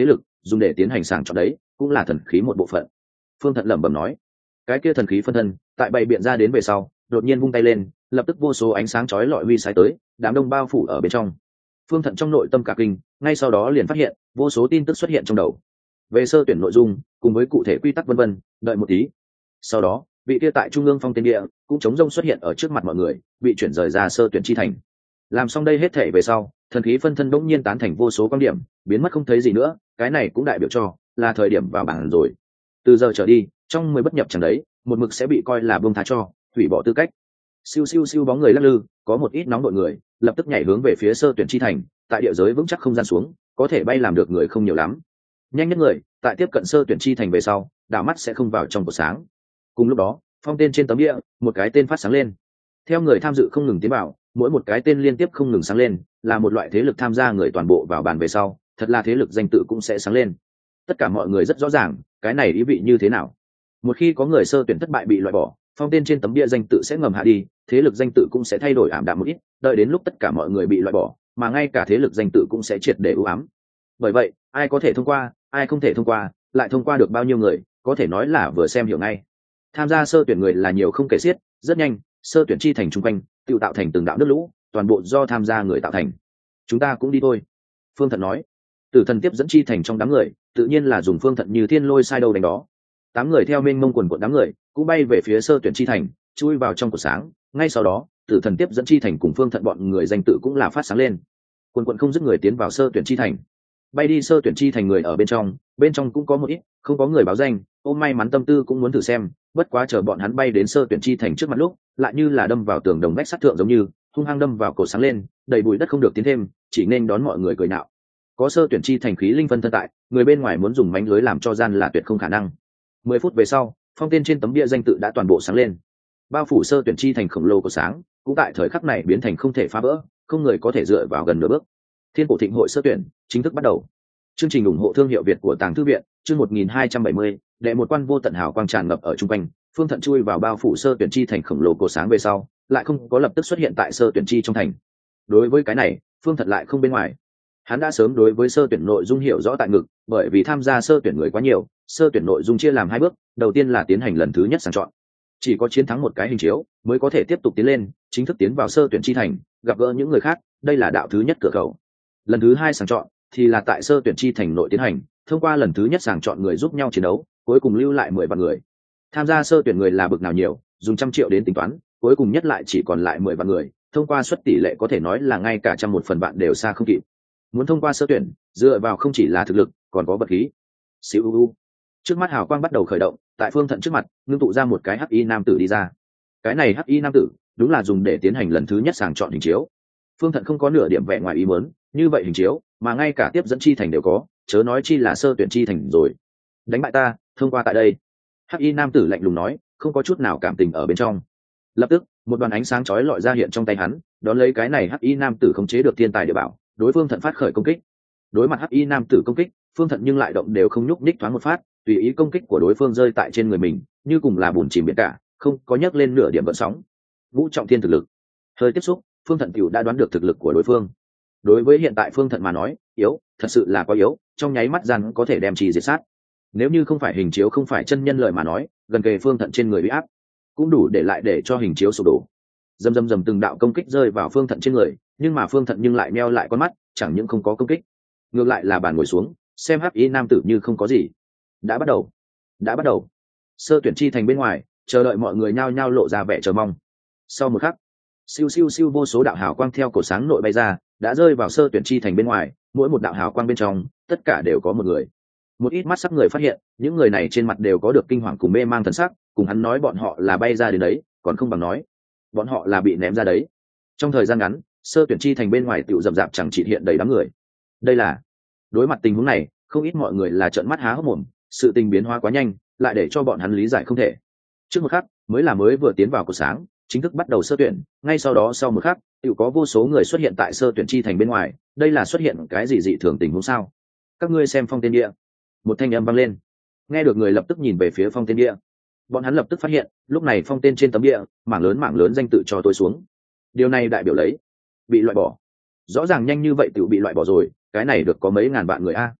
dùng để tiến hành sàng chọn đấy cũng là thần khí một bộ phận. Phương Thận lẩm bẩm nói. Cái kia thần khí phân thân tại bày biện ra đến về sau đột nhiên vung tay lên, lập tức vô số ánh sáng chói lọi huy sái tới, đám đông bao phủ ở bên trong. Phương Thận trong nội tâm cả kinh, ngay sau đó liền phát hiện vô số tin tức xuất hiện trong đầu về sơ tuyển nội dung cùng với cụ thể quy tắc vân vân. Đợi một tí, sau đó vị kia tại trung ương phong tên địa cũng chống rông xuất hiện ở trước mặt mọi người, bị chuyển rời ra sơ tuyển chi thành. Làm xong đây hết thể về sau, thần khí phân thân đống nhiên tán thành vô số quan điểm, biến mất không thấy gì nữa. Cái này cũng đại biểu cho là thời điểm vào bảng rồi. Từ giờ trở đi, trong mười bất nhập chẳng đấy, một mực sẽ bị coi là buông tha cho, hủy bỏ tư cách. Siêu siêu siêu bóng người lắc lư, có một ít nóng đội người lập tức nhảy hướng về phía sơ tuyển chi thành. Tại địa giới vững chắc không gian xuống, có thể bay làm được người không nhiều lắm. Nhanh nhất người tại tiếp cận sơ tuyển chi thành về sau, đảo mắt sẽ không vào trong cột sáng. Cùng lúc đó, phong tên trên tấm địa, một cái tên phát sáng lên. Theo người tham dự không ngừng tiến vào, mỗi một cái tên liên tiếp không ngừng sáng lên, là một loại thế lực tham gia người toàn bộ vào bàn về sau, thật là thế lực danh tự cũng sẽ sáng lên. Tất cả mọi người rất rõ ràng, cái này ý vị như thế nào. Một khi có người sơ tuyển thất bại bị loại bỏ, phong tên trên tấm bia danh tự sẽ ngầm hạ đi, thế lực danh tự cũng sẽ thay đổi ảm đạm một ít, đợi đến lúc tất cả mọi người bị loại bỏ, mà ngay cả thế lực danh tự cũng sẽ triệt để ưu ám. Bởi vậy, ai có thể thông qua, ai không thể thông qua, lại thông qua được bao nhiêu người, có thể nói là vừa xem hiểu ngay. Tham gia sơ tuyển người là nhiều không kể xiết, rất nhanh, sơ tuyển chi thành chung quanh tự tạo thành từng đạo nước lũ, toàn bộ do tham gia người tạo thành. Chúng ta cũng đi thôi, Phương Thận nói. Tử thần tiếp dẫn chi thành trong đám người, tự nhiên là dùng Phương Thận như thiên lôi sai đâu đánh đó. Tám người theo mênh mông quần quần đám người cũng bay về phía sơ tuyển chi thành, chui vào trong cột sáng. Ngay sau đó, tử thần tiếp dẫn chi thành cùng Phương Thận bọn người danh tự cũng là phát sáng lên. Quần quần không dứt người tiến vào sơ tuyển chi thành. Bay đi sơ tuyển chi thành người ở bên trong, bên trong cũng có một ít không có người báo danh, ôm may mắn tâm tư cũng muốn thử xem. Bất quá chờ bọn hắn bay đến sơ tuyển chi thành trước mặt lúc, lại như là đâm vào tường đồng vách sắt thượng giống như hung hăng đâm vào cổ sáng lên, đầy bụi đất không được tiến thêm, chỉ nên đón mọi người cười nhạo. Có sơ tuyển chi thành khí linh phân thân tại, người bên ngoài muốn dùng mánh lưới làm cho gian là tuyệt không khả năng. Mười phút về sau, phong tên trên tấm bia danh tự đã toàn bộ sáng lên, bao phủ sơ tuyển chi thành khổng lồ của sáng, cũng tại thời khắc này biến thành không thể phá vỡ, không người có thể dựa vào gần nửa bước. Thiên cổ thịnh hội sơ tuyển chính thức bắt đầu. Chương trình ủng hộ thương hiệu Việt của Tàng Thư viện, chương một nghìn hai trăm bảy mươi, đệ một quan vô tận hào quang tràn ngập ở trung quanh. Phương Thận chui vào bao phủ sơ tuyển chi thành khổng lồ cổ sáng về sau, lại không có lập tức xuất hiện tại sơ tuyển chi trong thành. Đối với cái này, Phương Thận lại không bên ngoài. Hắn đã sớm đối với sơ tuyển nội dung hiểu rõ tại ngực, bởi vì tham gia sơ tuyển người quá nhiều, sơ tuyển nội dung chia làm hai bước, đầu tiên là tiến hành lần thứ nhất sàng chọn. Chỉ có chiến thắng một cái hình chiếu mới có thể tiếp tục tiến lên, chính thức tiến vào sơ tuyển chi thành, gặp gỡ những người khác, đây là đạo thứ nhất cửa khẩu. Lần thứ hai sàng chọn thì là tại sơ tuyển chi thành nội tiến hành, thông qua lần thứ nhất sàng chọn người giúp nhau chiến đấu, cuối cùng lưu lại mười vạn người. Tham gia sơ tuyển người là bực nào nhiều, dùng trăm triệu đến tính toán, cuối cùng nhất lại chỉ còn lại mười vạn người, thông qua suất tỷ lệ có thể nói là ngay cả trăm một phần vạn đều xa không kịp. Muốn thông qua sơ tuyển, dựa vào không chỉ là thực lực, còn có vật khí. Siêu u. Trước mắt hào quang bắt đầu khởi động, tại Phương Thận trước mặt, ngưng tụ ra một cái hắc y nam tử đi ra. Cái này hắc y nam tử, đúng là dùng để tiến hành lần thứ nhất sàng chọn hình chiếu. Phương Thận không có nửa điểm vẻ ngoài ý muốn, như vậy hình chiếu, mà ngay cả tiếp dẫn chi thành đều có, chớ nói chi là sơ tuyển chi thành rồi. Đánh bại ta, thông qua tại đây. Hắc y nam tử lạnh lùng nói, không có chút nào cảm tình ở bên trong. Lập tức, một đoàn ánh sáng chói lọi ra hiện trong tay hắn, đón lấy cái này hắc y nam tử khống chế được thiên tài địa bảo, đối Phương Thận phát khởi công kích. Đối mặt hắc y nam tử công kích, Phương Thận nhưng lại động đều không nhúc nhích thoáng một phát, tùy ý công kích của đối phương rơi tại trên người mình, như cùng là bùn chìm biển cả, không có nhấc lên nửa điểm gợn sóng. Vũ trọng thiên thực lực. Hơi tiếp xúc, Phương Thận tiểu đã đoán được thực lực của đối phương. Đối với hiện tại Phương Thận mà nói, yếu, thật sự là quá yếu, trong nháy mắt gian có thể đem trì diệt sát. Nếu như không phải hình chiếu không phải chân nhân lợi mà nói, gần kề Phương Thận trên người bị áp, cũng đủ để lại để cho hình chiếu sụp đổ. Dầm dầm dầm từng đạo công kích rơi vào Phương Thận trên người, nhưng mà Phương Thận nhưng lại meo lại con mắt, chẳng những không có công kích, ngược lại là bàn ngồi xuống, xem hắc y nam tử như không có gì. Đã bắt đầu, đã bắt đầu. Sơ tuyển chi thành bên ngoài, chờ đợi mọi người nhao nhao lộ ra vẻ chờ mong. Sau một khắc, siêu siêu siêu vô số đạo hào quang theo cổ sáng nội bay ra, đã rơi vào sơ tuyển chi thành bên ngoài, mỗi một đạo hào quang bên trong, tất cả đều có một người. Một ít mắt sắc người phát hiện, những người này trên mặt đều có được kinh hoàng cùng mê mang thần sắc, cùng hắn nói bọn họ là bay ra đến đấy, còn không bằng nói bọn họ là bị ném ra đấy. Trong thời gian ngắn, sơ tuyển chi thành bên ngoài tựu rậm rạp chẳng chỉ hiện đầy đám người. Đây là đối mặt tình huống này, không ít mọi người là trợn mắt há hốc mồm, sự tình biến hóa quá nhanh, lại để cho bọn hắn lý giải không thể. Trước một khắc, mới là mới vừa tiến vào cột sáng, chính thức bắt đầu sơ tuyển, ngay sau đó sau một khắc, tựu có vô số người xuất hiện tại sơ tuyển chi thành bên ngoài. Đây là xuất hiện cái gì dị thường tình huống sao? Các ngươi xem phong tên địa. Một thanh âm vang lên. Nghe được người lập tức nhìn về phía phong tên địa. Bọn hắn lập tức phát hiện, lúc này phong tên trên tấm địa, mảng lớn mảng lớn danh tự cho tôi xuống. Điều này đại biểu lấy bị loại bỏ. Rõ ràng nhanh như vậy tựu bị loại bỏ rồi, cái này được có mấy ngàn vạn người a.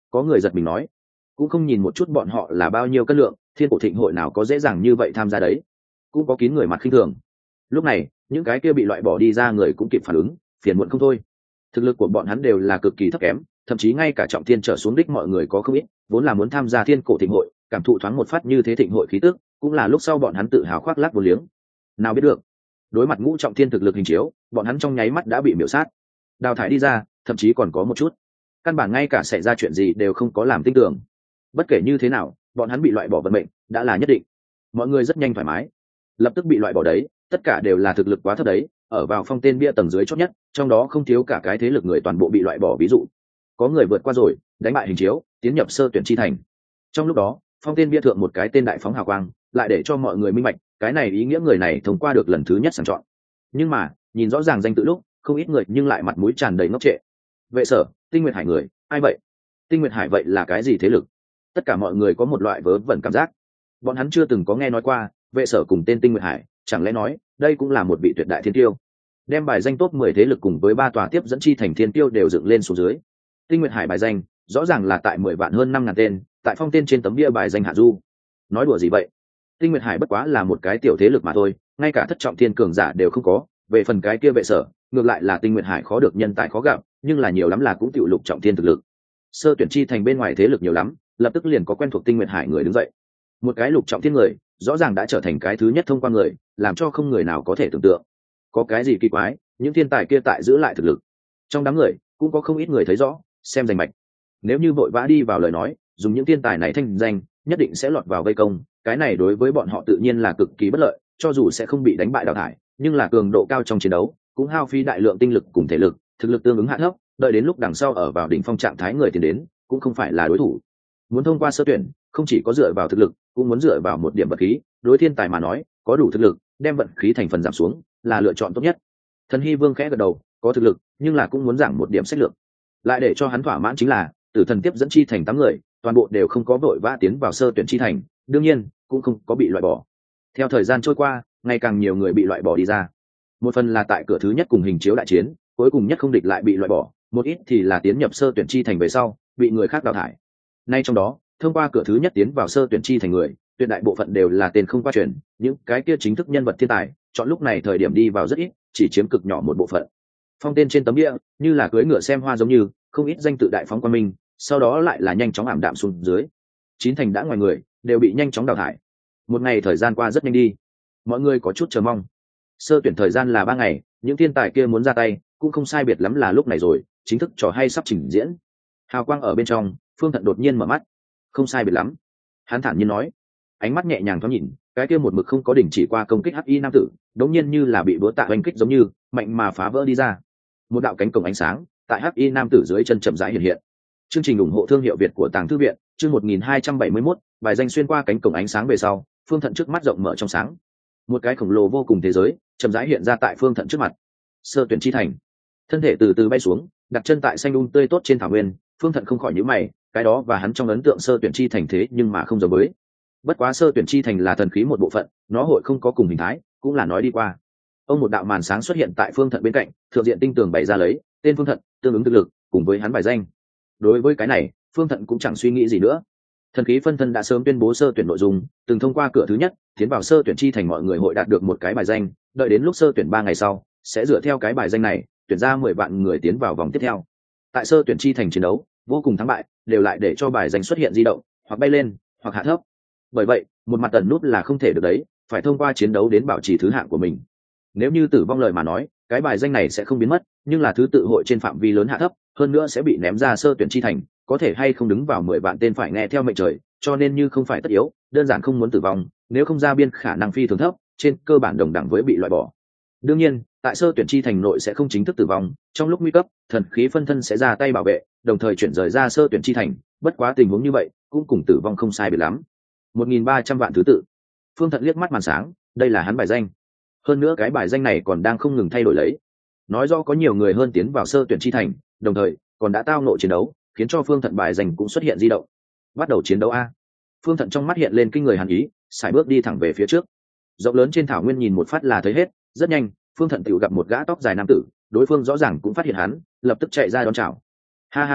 Có người giật mình nói, cũng không nhìn một chút bọn họ là bao nhiêu cân lượng, thiên cổ thịnh hội nào có dễ dàng như vậy tham gia đấy. Cũng có kín người mặt khinh thường. Lúc này những cái kia bị loại bỏ đi ra người cũng kịp phản ứng, phiền muộn không thôi. Thực lực của bọn hắn đều là cực kỳ thấp kém, thậm chí ngay cả trọng thiên trở xuống đích mọi người có không ít, vốn là muốn tham gia thiên cổ thịnh hội, cảm thụ thoáng một phát như thế thịnh hội khí tức, cũng là lúc sau bọn hắn tự hào khoác lác vô liếng. Nào biết được, đối mặt ngũ trọng thiên thực lực hình chiếu, bọn hắn trong nháy mắt đã bị miểu sát, đào thải đi ra, thậm chí còn có một chút căn bản ngay cả xảy ra chuyện gì đều không có làm tin tưởng. Bất kể như thế nào, bọn hắn bị loại bỏ vận mệnh đã là nhất định. Mọi người rất nhanh thoải mái, lập tức bị loại bỏ đấy, tất cả đều là thực lực quá thấp đấy, ở vào phong tên bia tầng dưới chót nhất, trong đó không thiếu cả cái thế lực người toàn bộ bị loại bỏ. Ví dụ có người vượt qua rồi, đánh bại hình chiếu, tiến nhập sơ tuyển chi thành. Trong lúc đó phong tên bia thượng một cái tên đại phóng hào quang, lại để cho mọi người minh bạch cái này ý nghĩa người này thông qua được lần thứ nhất sàng chọn. Nhưng mà nhìn rõ ràng danh tự lúc, không ít người nhưng lại mặt mũi tràn đầy ngốc trệ. Vệ sở, Tinh Nguyệt Hải người, ai vậy? Tinh Nguyệt Hải vậy là cái gì thế lực? Tất cả mọi người có một loại vớ vẩn cảm giác, bọn hắn chưa từng có nghe nói qua vệ sở cùng tên Tinh Nguyệt Hải, chẳng lẽ nói đây cũng là một vị tuyệt đại thiên tiêu? Đem bài danh top mười thế lực cùng với ba tòa tiếp dẫn chi thành thiên tiêu đều dựng lên xuống dưới. Tinh Nguyệt Hải bài danh rõ ràng là tại mười vạn hơn năm ngàn tên, tại phong tên trên tấm bia bài danh hạ du. Nói đùa gì vậy? Tinh Nguyệt Hải bất quá là một cái tiểu thế lực mà thôi, ngay cả thất trọng thiên cường giả đều không có. Về phần cái kia vệ sở, ngược lại là Tinh Nguyệt Hải khó được nhân tài khó gặp, nhưng là nhiều lắm là cũng tiểu lục trọng thiên thực lực. Sơ tuyển chi thành bên ngoài thế lực nhiều lắm, lập tức liền có quen thuộc Tinh Nguyệt Hải người đứng dậy. Một cái lục trọng thiên người, rõ ràng đã trở thành cái thứ nhất thông qua người, làm cho không người nào có thể tưởng tượng. Có cái gì kỳ quái, những thiên tài kia tại giữ lại thực lực. Trong đám người cũng có không ít người thấy rõ, xem danh mạch. Nếu như vội vã đi vào lời nói, dùng những thiên tài này thanh danh, nhất định sẽ lọt vào vây công, cái này đối với bọn họ tự nhiên là cực kỳ bất lợi, cho dù sẽ không bị đánh bại đào thải, nhưng là cường độ cao trong chiến đấu, cũng hao phí đại lượng tinh lực cùng thể lực, thực lực tương ứng hạ thấp, đợi đến lúc đằng sau ở vào đỉnh phong trạng thái người tiến đến, cũng không phải là đối thủ. Muốn thông qua sơ tuyển, không chỉ có dựa vào thực lực, cũng muốn dựa vào một điểm vận khí, đối thiên tài mà nói, có đủ thực lực, đem vận khí thành phần giảm xuống, là lựa chọn tốt nhất. Thần Hy Vương khẽ gật đầu, có thực lực, nhưng là cũng muốn giảm một điểm sách lược. Lại để cho hắn thỏa mãn chính là, Tử Thần tiếp dẫn chi thành tám người, toàn bộ đều không có vội vã tiến vào sơ tuyển chi thành, đương nhiên, cũng không có bị loại bỏ. Theo thời gian trôi qua, ngày càng nhiều người bị loại bỏ đi ra. Một phần là tại cửa thứ nhất cùng hình chiếu đại chiến, cuối cùng nhất không địch lại bị loại bỏ, một ít thì là tiến nhập sơ tuyển chi thành về sau, bị người khác đào thải. Nay trong đó, thông qua cửa thứ nhất tiến vào sơ tuyển chi thành người, tuyệt đại bộ phận đều là tên không qua chuyển, những cái kia chính thức nhân vật thiên tài, chọn lúc này thời điểm đi vào rất ít, chỉ chiếm cực nhỏ một bộ phận. Phong tên trên tấm bia, như là cưỡi ngựa xem hoa giống như, không ít danh tự đại phóng quan minh, sau đó lại là nhanh chóng ảm đạm xuống dưới. Chín thành đã ngoài người, đều bị nhanh chóng đào thải. Một ngày thời gian qua rất nhanh đi, mọi người có chút chờ mong. Sơ tuyển thời gian là ba ngày, những thiên tài kia muốn ra tay, cũng không sai biệt lắm là lúc này rồi, chính thức trò hay sắp trình diễn. Hào quang ở bên trong, Phương Thận đột nhiên mở mắt. Không sai biệt lắm, hắn thản nhiên nói, ánh mắt nhẹ nhàng thoáng nhìn, cái kia một mực không có đỉnh chỉ qua công kích hắc y nam tử, đống nhiên như là bị búa tạ oanh kích giống như, mạnh mà phá vỡ đi ra. Một đạo cánh cổng ánh sáng, tại hắc y nam tử dưới chân chậm rãi hiện hiện. Chương trình ủng hộ thương hiệu Việt của Tàng Thư viện, chương một nghìn hai trăm bảy mươi mốt, bài danh xuyên qua cánh cổng ánh sáng về sau, Phương Thận trước mắt rộng mở trong sáng. Một cái khổng lồ vô cùng thế giới, chậm rãi hiện ra tại Phương Thận trước mặt. Sơ tuyển chi thành. Thân thể từ từ bay xuống, đặt chân tại xanh um tươi tốt trên thảo nguyên, Phương Thận không khỏi nhíu mày, cái đó và hắn trong ấn tượng sơ tuyển chi thành thế nhưng mà không giống với. Bất quá sơ tuyển chi thành là thần khí một bộ phận, nó hội không có cùng hình thái, cũng là nói đi qua. Ông một đạo màn sáng xuất hiện tại Phương Thận bên cạnh, thượng diện tinh tường bày ra lấy tên Phương Thận, tương ứng thực lực, cùng với hắn bài danh. Đối với cái này, Phương Thận cũng chẳng suy nghĩ gì nữa. Thần khí phân thân đã sớm tuyên bố sơ tuyển nội dung, từng thông qua cửa thứ nhất, tiến vào sơ tuyển chi thành mọi người hội đạt được một cái bài danh, đợi đến lúc sơ tuyển ba ngày sau, sẽ dựa theo cái bài danh này, tuyển ra mười vạn người tiến vào vòng tiếp theo. Tại sơ tuyển chi thành chiến đấu, vô cùng thắng bại, đều lại để cho bài danh xuất hiện di động, hoặc bay lên, hoặc hạ thấp. Bởi vậy, một mặt tần nút là không thể được đấy, phải thông qua chiến đấu đến bảo trì thứ hạng của mình. Nếu như tử vong lời mà nói, cái bài danh này sẽ không biến mất, nhưng là thứ tự hội trên phạm vi lớn hạ thấp, hơn nữa sẽ bị ném ra sơ tuyển chi thành, có thể hay không đứng vào mười vạn tên phải nghe theo mệnh trời, cho nên như không phải tất yếu, đơn giản không muốn tử vong, nếu không ra biên khả năng phi thường thấp, trên cơ bản đồng đẳng với bị loại bỏ. Đương nhiên, tại sơ tuyển chi thành nội sẽ không chính thức tử vong, trong lúc nguy cấp, thần khí phân thân sẽ ra tay bảo vệ, đồng thời chuyển rời ra sơ tuyển chi thành, bất quá tình huống như vậy, cũng cùng tử vong không sai biệt lắm. một nghìn ba trăm vạn thứ tự. Phương Thận liếc mắt màn sáng, đây là hắn bài danh. Hơn nữa cái bài danh này còn đang không ngừng thay đổi lấy. Nói rõ có nhiều người hơn tiến vào sơ tuyển chi thành, đồng thời còn đã tao ngộ chiến đấu, khiến cho Phương Thận bài danh cũng xuất hiện di động. Bắt đầu chiến đấu a. Phương Thận trong mắt hiện lên kinh người hàn ý, sải bước đi thẳng về phía trước. Rộng lớn trên thảo nguyên nhìn một phát là thấy hết, rất nhanh, Phương Thận tự gặp một gã tóc dài nam tử, đối phương rõ ràng cũng phát hiện hắn, lập tức chạy ra đón chào. Ha ha ha,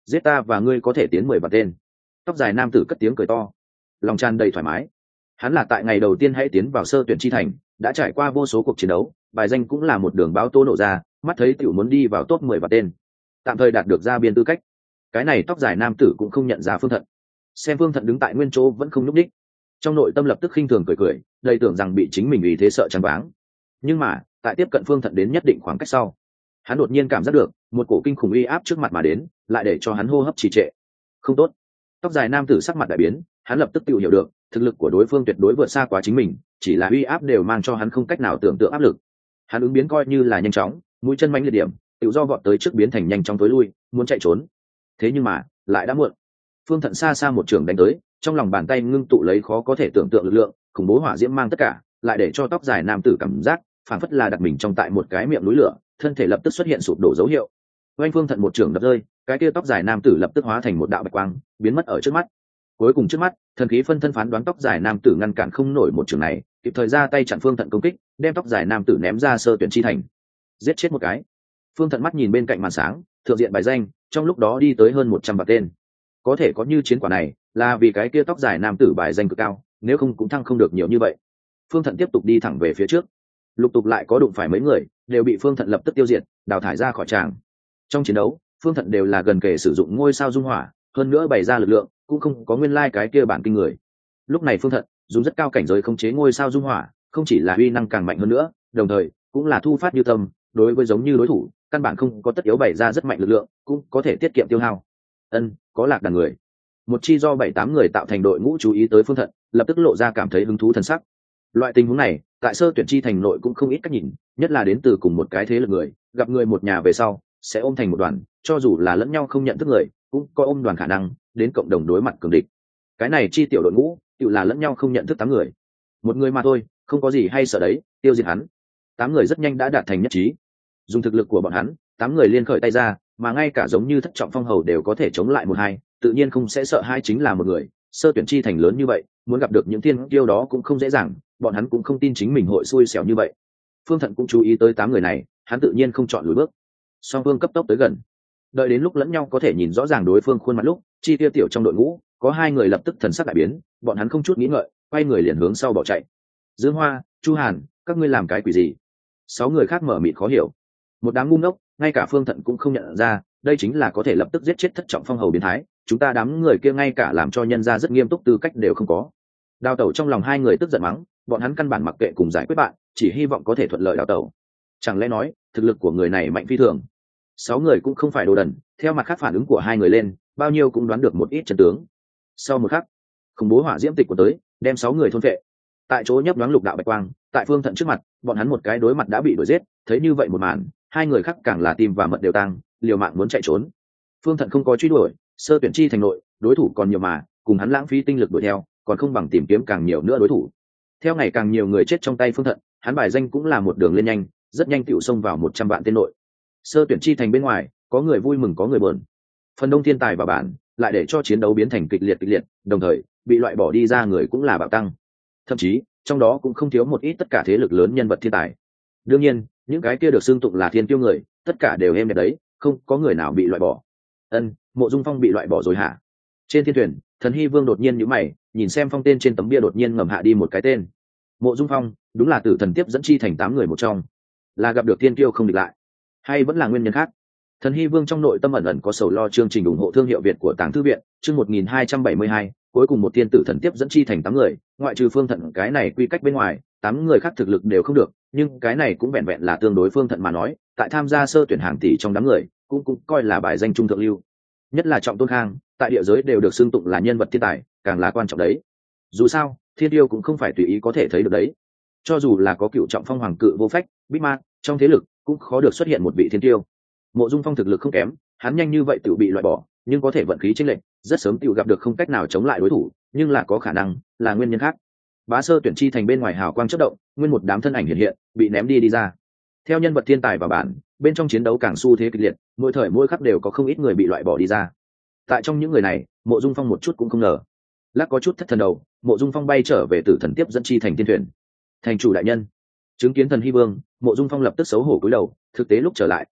giết ta và ngươi có thể tiến mười vạn tên. Tóc dài nam tử cất tiếng cười to, lòng tràn đầy thoải mái. Hắn là tại ngày đầu tiên hãy tiến vào sơ tuyển chi thành, đã trải qua vô số cuộc chiến đấu, bài danh cũng là một đường báo tố nổ ra, mắt thấy tiểu muốn đi vào top mười vạn tên, tạm thời đạt được ra biên tư cách. Cái này tóc dài nam tử cũng không nhận ra Phương Thận, xem Phương Thận đứng tại nguyên chỗ vẫn không nhúc nhích, trong nội tâm lập tức khinh thường cười cười, đầy tưởng rằng bị chính mình vì thế sợ choáng váng. Nhưng mà tại tiếp cận Phương Thận đến nhất định khoảng cách sau, hắn đột nhiên cảm giác được một cổ kinh khủng uy áp trước mặt mà đến, lại để cho hắn hô hấp trì trệ. Không tốt! Tóc dài nam tử sắc mặt đại biến, hắn lập tức tự hiểu được thực lực của đối phương tuyệt đối vượt xa quá chính mình, chỉ là uy áp đều mang cho hắn không cách nào tưởng tượng áp lực. Hắn ứng biến coi như là nhanh chóng, mũi chân mãnh liệt điểm, tự do vọt tới trước biến thành nhanh chóng tối lui, muốn chạy trốn. Thế nhưng mà lại đã muộn. Phương Thận xa xa một trường đánh tới, trong lòng bàn tay ngưng tụ lấy khó có thể tưởng tượng lực lượng, khủng bố hỏa diễm mang tất cả, lại để cho tóc dài nam tử cảm giác phảng phất là đặt mình trong tại một cái miệng núi lửa, thân thể lập tức xuất hiện sụp đổ dấu hiệu. Oanh Phương Thận một trường đập rơi, cái kia tóc dài nam tử lập tức hóa thành một đạo bạch quang, biến mất ở trước mắt. Cuối cùng trước mắt, thần khí phân thân phán đoán tóc dài nam tử ngăn cản không nổi một trường này, kịp thời ra tay chặn Phương Thận công kích, đem tóc dài nam tử ném ra sơ tuyển chi thành. Giết chết một cái. Phương Thận mắt nhìn bên cạnh màn sáng, thượng diện bài danh, trong lúc đó đi tới hơn một trăm vạn tên. Có thể có như chiến quả này, là vì cái kia tóc dài nam tử bài danh cực cao, nếu không cũng thăng không được nhiều như vậy. Phương Thận tiếp tục đi thẳng về phía trước, lục tục lại có đụng phải mấy người, đều bị Phương Thận lập tức tiêu diệt, đào thải ra khỏi tràng. Trong chiến đấu, Phương Thận đều là gần kề sử dụng ngôi sao dung hỏa, hơn nữa bày ra lực lượng cũng không có nguyên lai like cái kia bản kinh người. Lúc này Phương Thận dùng rất cao cảnh giới khống chế ngôi sao dung hỏa, không chỉ là uy năng càng mạnh hơn nữa, đồng thời cũng là thu phát như tâm, đối với giống như đối thủ căn bản không có tất yếu bày ra rất mạnh lực lượng, cũng có thể tiết kiệm tiêu hao. Ân, có lạc đàn người. Một chi do bảy tám người tạo thành đội ngũ chú ý tới Phương Thận, lập tức lộ ra cảm thấy hứng thú thần sắc. Loại tình huống này tại sơ tuyển chi thành nội cũng không ít cách nhìn, nhất là đến từ cùng một cái thế lực người, gặp người một nhà về sau sẽ ôm thành một đoàn, cho dù là lẫn nhau không nhận thức người cũng có ôm đoàn khả năng đến cộng đồng đối mặt cường địch. Cái này chi tiểu đội ngũ tự là lẫn nhau không nhận thức tám người, một người mà thôi, không có gì hay sợ đấy, tiêu diệt hắn. Tám người rất nhanh đã đạt thành nhất trí, dùng thực lực của bọn hắn, tám người liên khởi tay ra, mà ngay cả giống như thất trọng phong hầu đều có thể chống lại một hai, tự nhiên không sẽ sợ hai chính là một người. Sơ tuyển chi thành lớn như vậy, muốn gặp được những thiên kiêu đó cũng không dễ dàng, bọn hắn cũng không tin chính mình hội xui xẻo như vậy. Phương Thận cũng chú ý tới tám người này, hắn tự nhiên không chọn lùi bước. Song phương cấp tốc tới gần, đợi đến lúc lẫn nhau có thể nhìn rõ ràng đối phương khuôn mặt lúc, chi tiêu tiểu trong đội ngũ có hai người lập tức thần sắc đại biến, bọn hắn không chút nghĩ ngợi, quay người liền hướng sau bỏ chạy. Dương Hoa, Chu Hàn, các ngươi làm cái quỷ gì? Sáu người khác mở mịt khó hiểu. Một đám ngu ngốc, ngay cả Phương Thận cũng không nhận ra, đây chính là có thể lập tức giết chết thất trọng phong hầu biến thái, chúng ta đám người kia ngay cả làm cho nhân gia rất nghiêm túc tư cách đều không có. Đào tẩu trong lòng hai người tức giận mắng, bọn hắn căn bản mặc kệ cùng giải quyết bạn, chỉ hy vọng có thể thuận lợi đào tẩu. Chẳng lẽ nói thực lực của người này mạnh phi thường? Sáu người cũng không phải đồ đần, theo mặt khác phản ứng của hai người lên, bao nhiêu cũng đoán được một ít chân tướng. Sau một khắc, khủng bố hỏa diễm tịch của tới, đem sáu người thôn phệ. Tại chỗ nhấp nhoáng lục đạo bạch quang, tại Phương Thận trước mặt, bọn hắn một cái đối mặt đã bị đuổi giết, thấy như vậy một màn, hai người khác càng là tim và mật đều tăng, liều mạng muốn chạy trốn. Phương Thận không có truy đuổi, sơ tuyển chi thành nội, đối thủ còn nhiều mà, cùng hắn lãng phí tinh lực đuổi theo, còn không bằng tìm kiếm càng nhiều nữa đối thủ. Theo ngày càng nhiều người chết trong tay Phương Thận, hắn bài danh cũng là một đường lên nhanh, rất nhanh tựu xông vào một trăm vạn tên nội. Sơ tuyển chi thành bên ngoài, có người vui mừng có người buồn. Phần đông thiên tài và bản lại để cho chiến đấu biến thành kịch liệt kịch liệt, đồng thời bị loại bỏ đi ra người cũng là bạo tăng. Thậm chí trong đó cũng không thiếu một ít tất cả thế lực lớn nhân vật thiên tài. Đương nhiên, những cái kia được xưng tụng là thiên tiêu người, tất cả đều êm đẹp đấy, không có người nào bị loại bỏ. Ân, Mộ Dung Phong bị loại bỏ rồi hả? Trên thiên thuyền, Thần Hy Vương đột nhiên nhíu mày, nhìn xem phong tên trên tấm bia đột nhiên ngầm hạ đi một cái tên. Mộ Dung Phong, đúng là tử thần tiếp dẫn chi thành tám người một trong, là gặp được thiên tiêu không địch lại, hay vẫn là nguyên nhân khác? Thần Hy Vương trong nội tâm ẩn ẩn có sầu lo. Chương trình ủng hộ thương hiệu Việt của Tàng Thư viện, chương một nghìn hai trăm bảy mươi hai, cuối cùng một thiên tử thần tiếp dẫn chi thành tám người, ngoại trừ Phương Thận cái này quy cách bên ngoài, tám người khác thực lực đều không được, nhưng cái này cũng vẹn vẹn là tương đối Phương Thận mà nói, tại tham gia sơ tuyển hàng tỷ trong đám người, cũng cũng coi là bài danh trung thượng lưu. Nhất là Trọng Tôn Khang, tại địa giới đều được xưng tụng là nhân vật thiên tài, càng là quan trọng đấy. Dù sao, thiên tiêu cũng không phải tùy ý có thể thấy được đấy. Cho dù là có cựu trọng phong hoàng cự vô phách, Bích Ma, trong thế lực cũng khó được xuất hiện một vị thiên tiêu. Mộ Dung Phong thực lực không kém, hắn nhanh như vậy tự bị loại bỏ, nhưng có thể vận khí chênh lệch, rất sớm tự gặp được không cách nào chống lại đối thủ, nhưng là có khả năng là nguyên nhân khác. Bá sơ tuyển chi thành bên ngoài hào quang chớp động, nguyên một đám thân ảnh hiện hiện, bị ném đi đi ra. Theo nhân vật thiên tài vào bản, bên trong chiến đấu càng xu thế kịch liệt, mỗi thời mỗi khắc đều có không ít người bị loại bỏ đi ra. Tại trong những người này, Mộ Dung Phong một chút cũng không ngờ, lắc có chút thất thần đầu, Mộ Dung Phong bay trở về tử thần tiếp dẫn chi thành thiên thuyền. Thành chủ đại nhân, chứng kiến Thần Hy Vương, Mộ Dung Phong lập tức xấu hổ cúi đầu, thực tế lúc trở lại,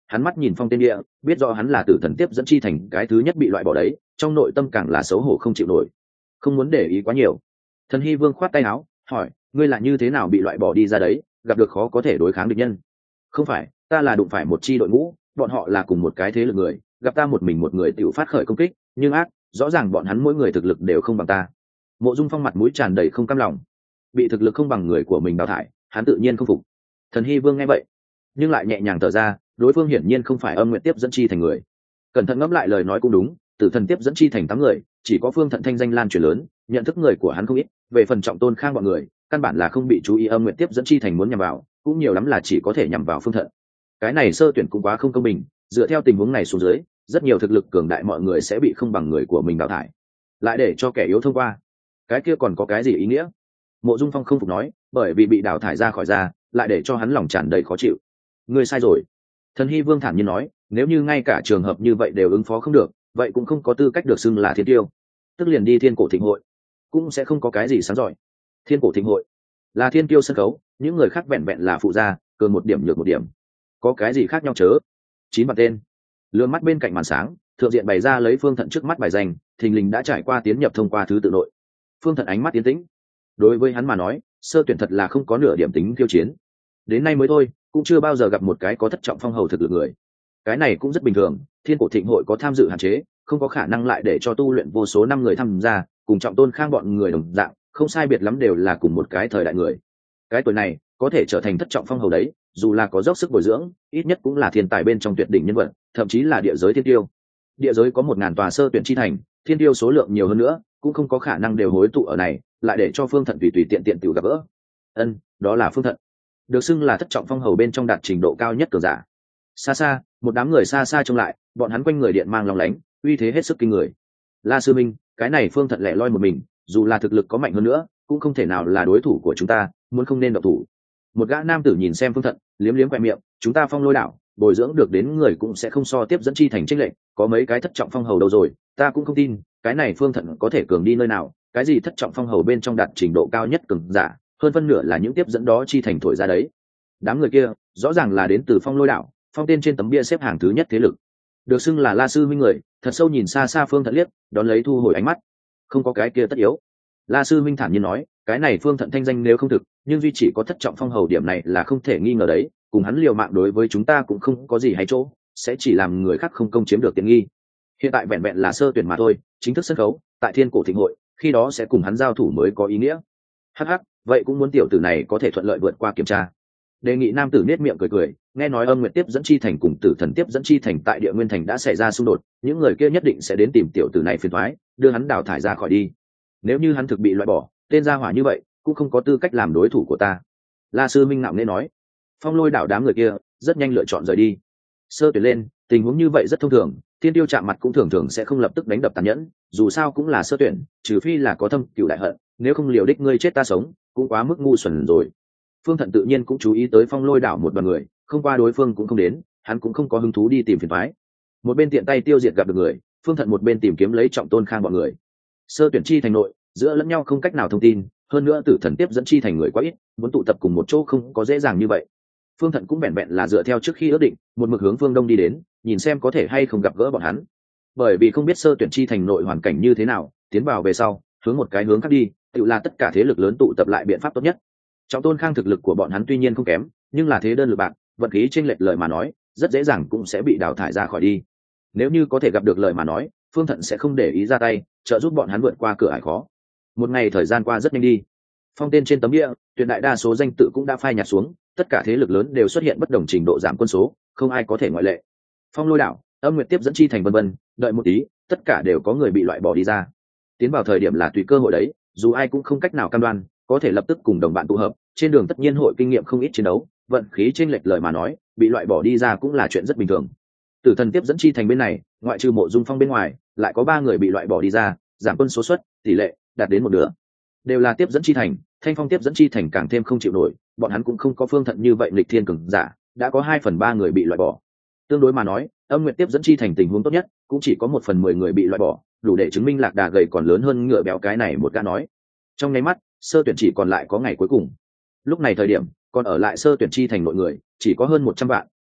hắn mắt nhìn phong tên địa, biết rõ hắn là tử thần tiếp dẫn chi thành cái thứ nhất bị loại bỏ đấy, trong nội tâm càng là xấu hổ không chịu nổi, không muốn để ý quá nhiều. Thần Hy Vương khoát tay áo hỏi, ngươi là như thế nào bị loại bỏ đi ra đấy, gặp được khó có thể đối kháng địch nhân? Không phải, ta là đụng phải một chi đội ngũ, bọn họ là cùng một cái thế lực người, gặp ta một mình một người tiểu phát khởi công kích, nhưng ác, rõ ràng bọn hắn mỗi người thực lực đều không bằng ta. Mộ Dung Phong mặt mũi tràn đầy không cam lòng, bị thực lực không bằng người của mình đào thải, hắn tự nhiên không phục. Thần Hy Vương nghe vậy, nhưng lại nhẹ nhàng thở ra, đối phương hiển nhiên không phải Âm Nguyện tiếp dẫn chi thành người. Cẩn thận ngẫm lại lời nói cũng đúng, tử thần tiếp dẫn chi thành tám người, chỉ có Phương Thận thanh danh lan truyền lớn, nhận thức người của hắn không ít, về phần Trọng Tôn Khang bọn người, căn bản là không bị chú ý Âm Nguyện tiếp dẫn chi thành muốn nhằm vào, cũng nhiều lắm là chỉ có thể nhằm vào Phương Thận. Cái này sơ tuyển cũng quá không công bình, dựa theo tình huống này xuống dưới, rất nhiều thực lực cường đại mọi người sẽ bị không bằng người của mình đào thải, lại để cho kẻ yếu thông qua, cái kia còn có cái gì ý nghĩa? Mộ Dung Phong không phục nói, bởi vì bị đào thải ra khỏi ra, lại để cho hắn lòng tràn đầy khó chịu. Ngươi sai rồi. Thần Hy Vương thản nhiên nói, nếu như ngay cả trường hợp như vậy đều ứng phó không được, vậy cũng không có tư cách được xưng là thiên tiêu, tức liền đi thiên cổ thịnh hội cũng sẽ không có cái gì sáng giỏi. Thiên cổ thịnh hội là thiên tiêu sân khấu, những người khác vẹn vẹn là phụ gia, cường một điểm nhược một điểm, có cái gì khác nhau chớ? Chín bản tên lượn mắt bên cạnh màn sáng, thượng diện bày ra lấy Phương Thận trước mắt bài danh, thình lình đã trải qua tiến nhập thông qua thứ tự nội. Phương Thận ánh mắt tiến tĩnh, đối với hắn mà nói, sơ tuyển thật là không có nửa điểm tính khiêu chiến, đến nay mới thôi cũng chưa bao giờ gặp một cái có thất trọng phong hầu thực lực người. Cái này cũng rất bình thường, thiên cổ thịnh hội có tham dự hạn chế, không có khả năng lại để cho tu luyện vô số năm người tham gia, cùng Trọng Tôn Khang bọn người đồng dạng, không sai biệt lắm đều là cùng một cái thời đại người. Cái tuổi này có thể trở thành thất trọng phong hầu đấy, dù là có dốc sức bồi dưỡng, ít nhất cũng là thiên tài bên trong tuyệt đỉnh nhân vật, thậm chí là địa giới thiên tiêu. Địa giới có một ngàn tòa sơ tuyển chi thành, thiên tiêu số lượng nhiều hơn nữa, cũng không có khả năng đều hối tụ ở này, lại để cho Phương Thận tùy tùy tiện tiện tiểu gặp gỡ. Ân, đó là Phương Thận, được xưng là thất trọng phong hầu bên trong đạt trình độ cao nhất cường giả. Xa xa, một đám người xa xa trông lại, bọn hắn quanh người điện mang long lánh, uy thế hết sức kinh người. La sư minh, cái này Phương Thận lẻ loi một mình, dù là thực lực có mạnh hơn nữa, cũng không thể nào là đối thủ của chúng ta, muốn không nên động thủ. Một gã nam tử nhìn xem Phương Thận, liếm liếm quẹt miệng, chúng ta Phong Lôi đảo bồi dưỡng được đến người cũng sẽ không so tiếp dẫn chi thành trinh lệnh, có mấy cái thất trọng phong hầu đâu rồi, ta cũng không tin cái này Phương Thận có thể cường đi nơi nào, cái gì thất trọng phong hầu bên trong đạt trình độ cao nhất cường giả, hơn phân nửa là những tiếp dẫn đó chi thành thổi ra đấy. Đám người kia rõ ràng là đến từ Phong Lôi đảo, phong tên trên tấm bia xếp hàng thứ nhất thế lực, được xưng là La sư minh người, thật sâu nhìn xa xa Phương Thận liếc, đón lấy thu hồi ánh mắt. Không có cái kia tất yếu. La sư minh thản nhiên nói, cái này Phương Thận thanh danh nếu không thực, nhưng duy chỉ có thất trọng phong hầu điểm này là không thể nghi ngờ đấy, cùng hắn liều mạng đối với chúng ta cũng không có gì hay chỗ, sẽ chỉ làm người khác không công chiếm được tiện nghi. Hiện tại vẹn vẹn là sơ tuyển mà thôi, chính thức sân khấu tại thiên cổ thịnh hội, khi đó sẽ cùng hắn giao thủ mới có ý nghĩa. Hắc hắc, vậy cũng muốn tiểu tử này có thể thuận lợi vượt qua kiểm tra. Đề nghị nam tử nết miệng cười cười, nghe nói Âm Nguyệt tiếp dẫn chi thành cùng tử thần tiếp dẫn chi thành tại địa nguyên thành đã xảy ra xung đột, những người kia nhất định sẽ đến tìm tiểu tử này phiền toái, đưa hắn đào thải ra khỏi đi. Nếu như hắn thực bị loại bỏ, tên gia hỏa như vậy cũng không có tư cách làm đối thủ của ta. La sư minh ngạo nghễ nói. Phong Lôi đảo đám người kia rất nhanh lựa chọn rời đi. Sơ tuyển lên, tình huống như vậy rất thông thường, thiên tiêu chạm mặt cũng thường thường sẽ không lập tức đánh đập tàn nhẫn, dù sao cũng là sơ tuyển, trừ phi là có thâm cừu đại hận, nếu không liều đích ngươi chết ta sống, cũng quá mức ngu xuẩn rồi. Phương Thận tự nhiên cũng chú ý tới Phong Lôi đảo một đoàn người, không qua đối phương cũng không đến, hắn cũng không có hứng thú đi tìm phiền toái. Một bên tiện tay tiêu diệt gặp được người, Phương Thận một bên tìm kiếm lấy Trọng Tôn Khang bọn người. Sơ tuyển chi thành nội, giữa lẫn nhau không cách nào thông tin, hơn nữa tử thần tiếp dẫn chi thành người quá ít, muốn tụ tập cùng một chỗ không có dễ dàng như vậy. Phương Thận cũng vẹn vẹn là dựa theo trước khi ước định, một mực hướng phương đông đi đến, nhìn xem có thể hay không gặp gỡ bọn hắn. Bởi vì không biết sơ tuyển chi thành nội hoàn cảnh như thế nào, tiến vào về sau, hướng một cái hướng khác đi, tự là tất cả thế lực lớn tụ tập lại biện pháp tốt nhất. Trọng Tôn Khang thực lực của bọn hắn tuy nhiên không kém, nhưng là thế đơn lực bạc, vận khí chênh lệch lời mà nói, rất dễ dàng cũng sẽ bị đào thải ra khỏi đi. Nếu như có thể gặp được lời mà nói, Phương Thận sẽ không để ý ra tay, trợ giúp bọn hắn vượt qua cửa ải khó. Một ngày thời gian qua rất nhanh đi. Phong tên trên tấm bia, tuyệt đại đa số danh tự cũng đã phai nhạt xuống, tất cả thế lực lớn đều xuất hiện bất đồng trình độ giảm quân số, không ai có thể ngoại lệ. Phong Lôi đảo, Âm Nguyệt tiếp dẫn chi thành vân vân, đợi một tí, tất cả đều có người bị loại bỏ đi ra. Tiến vào thời điểm là tùy cơ hội đấy, dù ai cũng không cách nào cam đoan có thể lập tức cùng đồng bạn tụ hợp, trên đường tất nhiên hội kinh nghiệm không ít chiến đấu, vận khí chênh lệch lời mà nói, bị loại bỏ đi ra cũng là chuyện rất bình thường. Tử thần tiếp dẫn chi thành bên này, ngoại trừ Mộ Dung Phong bên ngoài, lại có ba người bị loại bỏ đi ra, giảm quân số suất, tỷ lệ đạt đến một nửa. Đều là tiếp dẫn chi thành, Thanh Phong tiếp dẫn chi thành càng thêm không chịu nổi, bọn hắn cũng không có Phương Thận như vậy nghịch thiên cường giả, đã có hai phần ba người bị loại bỏ. Tương đối mà nói, Âm Nguyệt tiếp dẫn chi thành tình huống tốt nhất, cũng chỉ có một phần mười người bị loại bỏ, đủ để chứng minh lạc đà gầy còn lớn hơn ngựa béo cái này một gã nói. Trong nháy mắt, sơ tuyển chỉ còn lại có ngày cuối cùng. Lúc này thời điểm, còn ở lại sơ tuyển chi thành nội người chỉ có hơn một trăm vạn,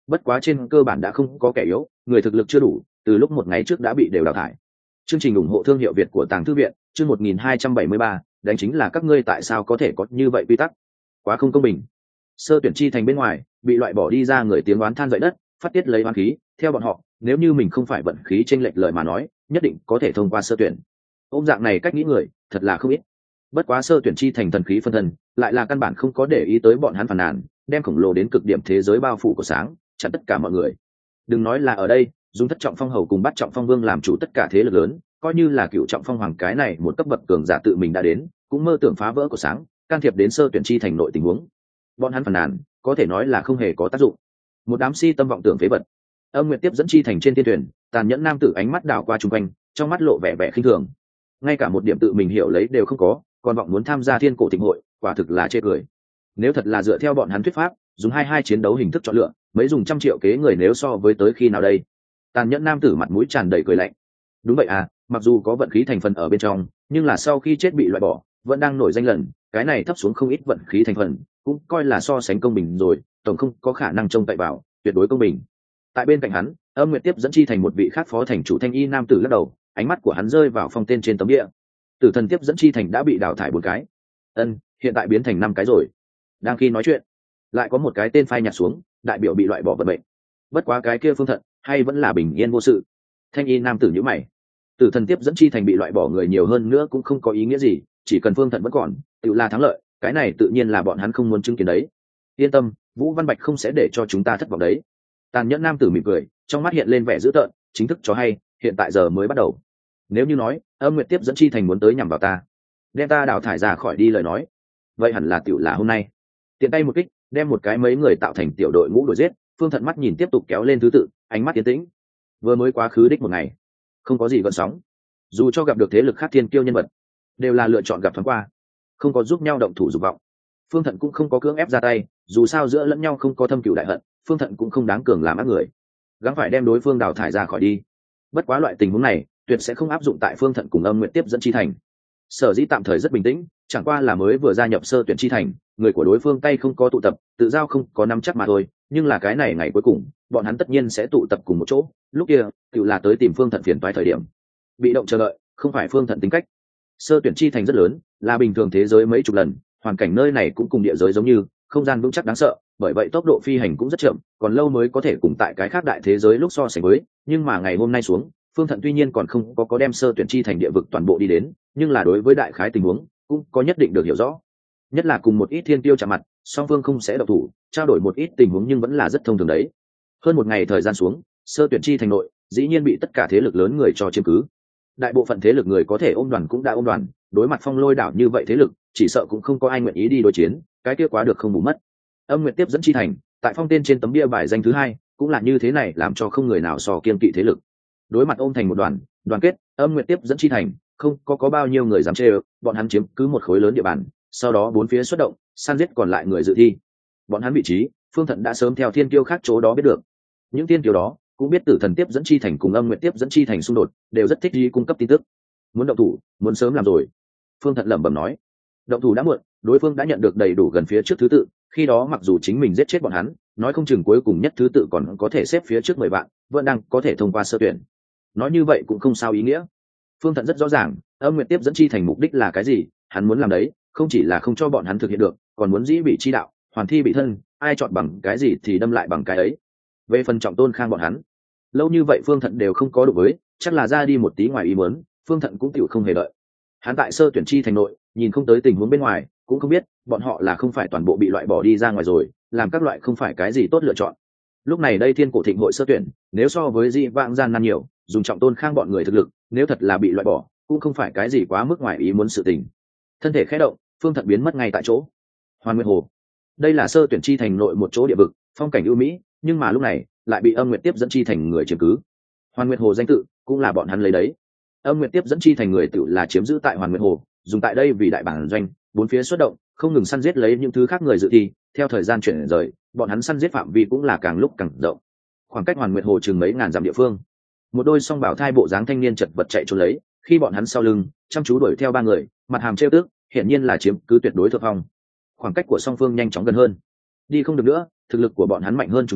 bất quá trên cơ bản đã không có kẻ yếu, người thực lực chưa đủ, từ lúc một ngày trước đã bị đều đào thải. Chương trình ủng hộ thương hiệu Việt của Tàng Thư viện, chương một nghìn hai trăm bảy mươi ba, đánh chính là các ngươi tại sao có thể có như vậy quy tắc, quá không công bình. Sơ tuyển chi thành bên ngoài, bị loại bỏ đi ra người tiếng oán than dậy đất, phát tiết lấy oán khí, theo bọn họ, nếu như mình không phải vận khí chênh lệch lời mà nói, nhất định có thể thông qua sơ tuyển. Ôm dạng này cách nghĩ người, thật là không ít. Bất quá sơ tuyển chi thành thần khí phân thân, lại là căn bản không có để ý tới bọn hắn phàn nàn, đem khổng lồ đến cực điểm thế giới bao phủ của sáng, chặn tất cả mọi người. Đừng nói là ở đây, dùng thất trọng phong hầu cùng bắt trọng phong vương làm chủ tất cả thế lực lớn, coi như là cựu trọng phong hoàng cái này một cấp bậc cường giả tự mình đã đến, cũng mơ tưởng phá vỡ của sáng, can thiệp đến sơ tuyển chi thành nội tình huống. Bọn hắn phàn nàn, có thể nói là không hề có tác dụng. Một đám si tâm vọng tưởng phế vật. Âm Nguyệt tiếp dẫn chi thành trên thiên thuyền, tàn nhẫn nam tử ánh mắt đảo qua chung quanh, trong mắt lộ vẻ vẻ khinh thường. Ngay cả một điểm tự mình hiểu lấy đều không có, còn vọng muốn tham gia thiên cổ thịnh hội, quả thực là chê cười. Nếu thật là dựa theo bọn hắn thuyết pháp, dùng hai hai chiến đấu hình thức chọn lựa, mấy dùng trăm triệu kế người nếu so với tới khi nào đây? Tàn nhẫn nam tử mặt mũi tràn đầy cười lạnh. Đúng vậy à, mặc dù có vận khí thành phần ở bên trong, nhưng là sau khi chết bị loại bỏ, vẫn đang nổi danh lần, cái này thấp xuống không ít vận khí thành phần, cũng coi là so sánh công bình rồi, tổng không có khả năng trông cậy vào, tuyệt đối công bình. Tại bên cạnh hắn, Âm Nguyệt tiếp dẫn chi thành một vị khác phó thành chủ thanh y nam tử lắc đầu, ánh mắt của hắn rơi vào phong tên trên tấm địa. Tử thần tiếp dẫn chi thành đã bị đào thải bốn cái. Ân, hiện tại biến thành năm cái rồi. Đang khi nói chuyện, lại có một cái tên phai nhặt xuống, đại biểu bị loại bỏ vận mệnh. Bất quá cái kia Phương Thận, hay vẫn là bình yên vô sự. Thanh y nam tử nhíu mày. Tử thần tiếp dẫn chi thành bị loại bỏ người nhiều hơn nữa cũng không có ý nghĩa gì, chỉ cần Phương Thận vẫn còn, tự là thắng lợi, cái này tự nhiên là bọn hắn không muốn chứng kiến đấy. Yên tâm, Vũ Văn Bạch không sẽ để cho chúng ta thất vọng đấy. Tàn nhẫn nam tử mỉm cười, trong mắt hiện lên vẻ dữ tợn, chính thức cho hay, hiện tại giờ mới bắt đầu. Nếu như nói, Âm Nguyệt tiếp dẫn chi thành muốn tới nhằm vào ta, đem ta đào thải ra khỏi đi lời nói, vậy hẳn là tiểu là hôm nay. Tiện tay một kích, đem một cái mấy người tạo thành tiểu đội ngũ đuổi giết. Phương Thận mắt nhìn tiếp tục kéo lên thứ tự, ánh mắt tiến tĩnh. Vừa mới quá khứ đích một ngày, không có gì gợn sóng. Dù cho gặp được thế lực khác thiên kiêu nhân vật, đều là lựa chọn gặp thoáng qua, không có giúp nhau động thủ dục vọng. Phương Thận cũng không có cưỡng ép ra tay, dù sao giữa lẫn nhau không có thâm cửu đại hận, Phương Thận cũng không đáng cường làm ác người, gắng phải đem đối phương đào thải ra khỏi đi. Bất quá loại tình huống này, tuyệt sẽ không áp dụng tại Phương Thận cùng Âm Nguyệt tiếp dẫn chi thành. Sở dĩ tạm thời rất bình tĩnh, chẳng qua là mới vừa gia nhập sơ tuyển chi thành, người của đối phương tay không có tụ tập, tự giao không có nắm chắc mà thôi. Nhưng là cái này ngày cuối cùng, bọn hắn tất nhiên sẽ tụ tập cùng một chỗ. Lúc kia, tự là tới tìm Phương Thận phiền toái thời điểm. Bị động chờ đợi, không phải Phương Thận tính cách. Sơ tuyển chi thành rất lớn, là bình thường thế giới mấy chục lần, hoàn cảnh nơi này cũng cùng địa giới giống như, không gian vững chắc đáng sợ, bởi vậy tốc độ phi hành cũng rất chậm, còn lâu mới có thể cùng tại cái khác đại thế giới lúc so sánh với. Nhưng mà ngày hôm nay xuống, Phương Thận tuy nhiên còn không có có đem sơ tuyển chi thành địa vực toàn bộ đi đến, nhưng là đối với đại khái tình huống cũng có nhất định được hiểu rõ. Nhất là cùng một ít thiên tiêu chạm mặt, song phương không sẽ độc thủ, trao đổi một ít tình huống nhưng vẫn là rất thông thường đấy. Hơn một ngày thời gian xuống, sơ tuyển chi thành nội dĩ nhiên bị tất cả thế lực lớn người cho chiếm cứ. Đại bộ phận thế lực người có thể ôm đoàn cũng đã ôm đoàn, đối mặt Phong Lôi đảo như vậy thế lực, chỉ sợ cũng không có ai nguyện ý đi đối chiến, cái kia quá được không bù mất. Âm Nguyệt tiếp dẫn chi thành, tại phong tên trên tấm bia bài danh thứ hai, cũng là như thế này, làm cho không người nào so kiên kỵ thế lực. Đối mặt ôm thành một đoàn, đoàn kết, Âm Nguyệt tiếp dẫn chi thành, không có có bao nhiêu người dám chê, bọn hắn chiếm cứ một khối lớn địa bàn, sau đó bốn phía xuất động, săn giết còn lại người dự thi. Bọn hắn vị trí, Phương Thận đã sớm theo thiên kiêu khác chỗ đó biết được. Những thiên kiêu đó cũng biết Tử thần tiếp dẫn chi thành cùng Âm Nguyệt tiếp dẫn chi thành xung đột, đều rất thích đi cung cấp tin tức. Muốn động thủ, muốn sớm làm rồi. Phương Thận lẩm bẩm nói, động thủ đã muộn, đối phương đã nhận được đầy đủ gần phía trước thứ tự, khi đó mặc dù chính mình giết chết bọn hắn, nói không chừng cuối cùng nhất thứ tự còn có thể xếp phía trước mười vạn, vẫn đang có thể thông qua sơ tuyển. Nói như vậy cũng không sao ý nghĩa. Phương Thận rất rõ ràng, Âm Nguyệt tiếp dẫn chi thành mục đích là cái gì, hắn muốn làm đấy, không chỉ là không cho bọn hắn thực hiện được, còn muốn dĩ bị chi đạo, hoàn thi bị thân, ai chọn bằng cái gì thì đâm lại bằng cái ấy. Về phần Trọng Tôn Khang bọn hắn, lâu như vậy Phương Thận đều không có đủ với, chắc là ra đi một tí ngoài ý muốn, Phương Thận cũng chịu không hề đợi. Hắn tại sơ tuyển chi thành nội, nhìn không tới tình huống bên ngoài, cũng không biết bọn họ là không phải toàn bộ bị loại bỏ đi ra ngoài rồi, làm các loại không phải cái gì tốt lựa chọn. Lúc này đây thiên cổ thịnh hội sơ tuyển, nếu so với dị vãng gian nan nhiều, dùng Trọng Tôn Khang bọn người thực lực, nếu thật là bị loại bỏ, cũng không phải cái gì quá mức ngoài ý muốn sự tình. Thân thể khẽ động, Phương Thận biến mất ngay tại chỗ. Hoàn Nguyệt Hồ, đây là sơ tuyển chi thành nội một chỗ địa vực, phong cảnh ưu mỹ, nhưng mà lúc này lại bị Âm Nguyệt tiếp dẫn chi thành người chiếm cứ. Hoàn Nguyệt Hồ danh tự cũng là bọn hắn lấy đấy. Âm Nguyệt tiếp dẫn chi thành người tự là chiếm giữ tại Hoàn Nguyệt Hồ, dùng tại đây vì đại bản doanh, bốn phía xuất động, không ngừng săn giết lấy những thứ khác người dự thi. Theo thời gian chuyển rời, bọn hắn săn giết phạm vi cũng là càng lúc càng rộng. Khoảng cách Hoàn Nguyệt Hồ chừng mấy ngàn dặm địa phương, một đôi song bảo thai bộ dáng thanh niên chật vật chạy trốn lấy, khi bọn hắn sau lưng chăm chú đuổi theo ba người, mặt hàm trêu tức, hiển nhiên là chiếm cứ tuyệt đối thượng phong. Khoảng cách của song phương nhanh chóng gần hơn. Đi không được nữa, thực lực của bọn hắn mạnh hơn chúng ta,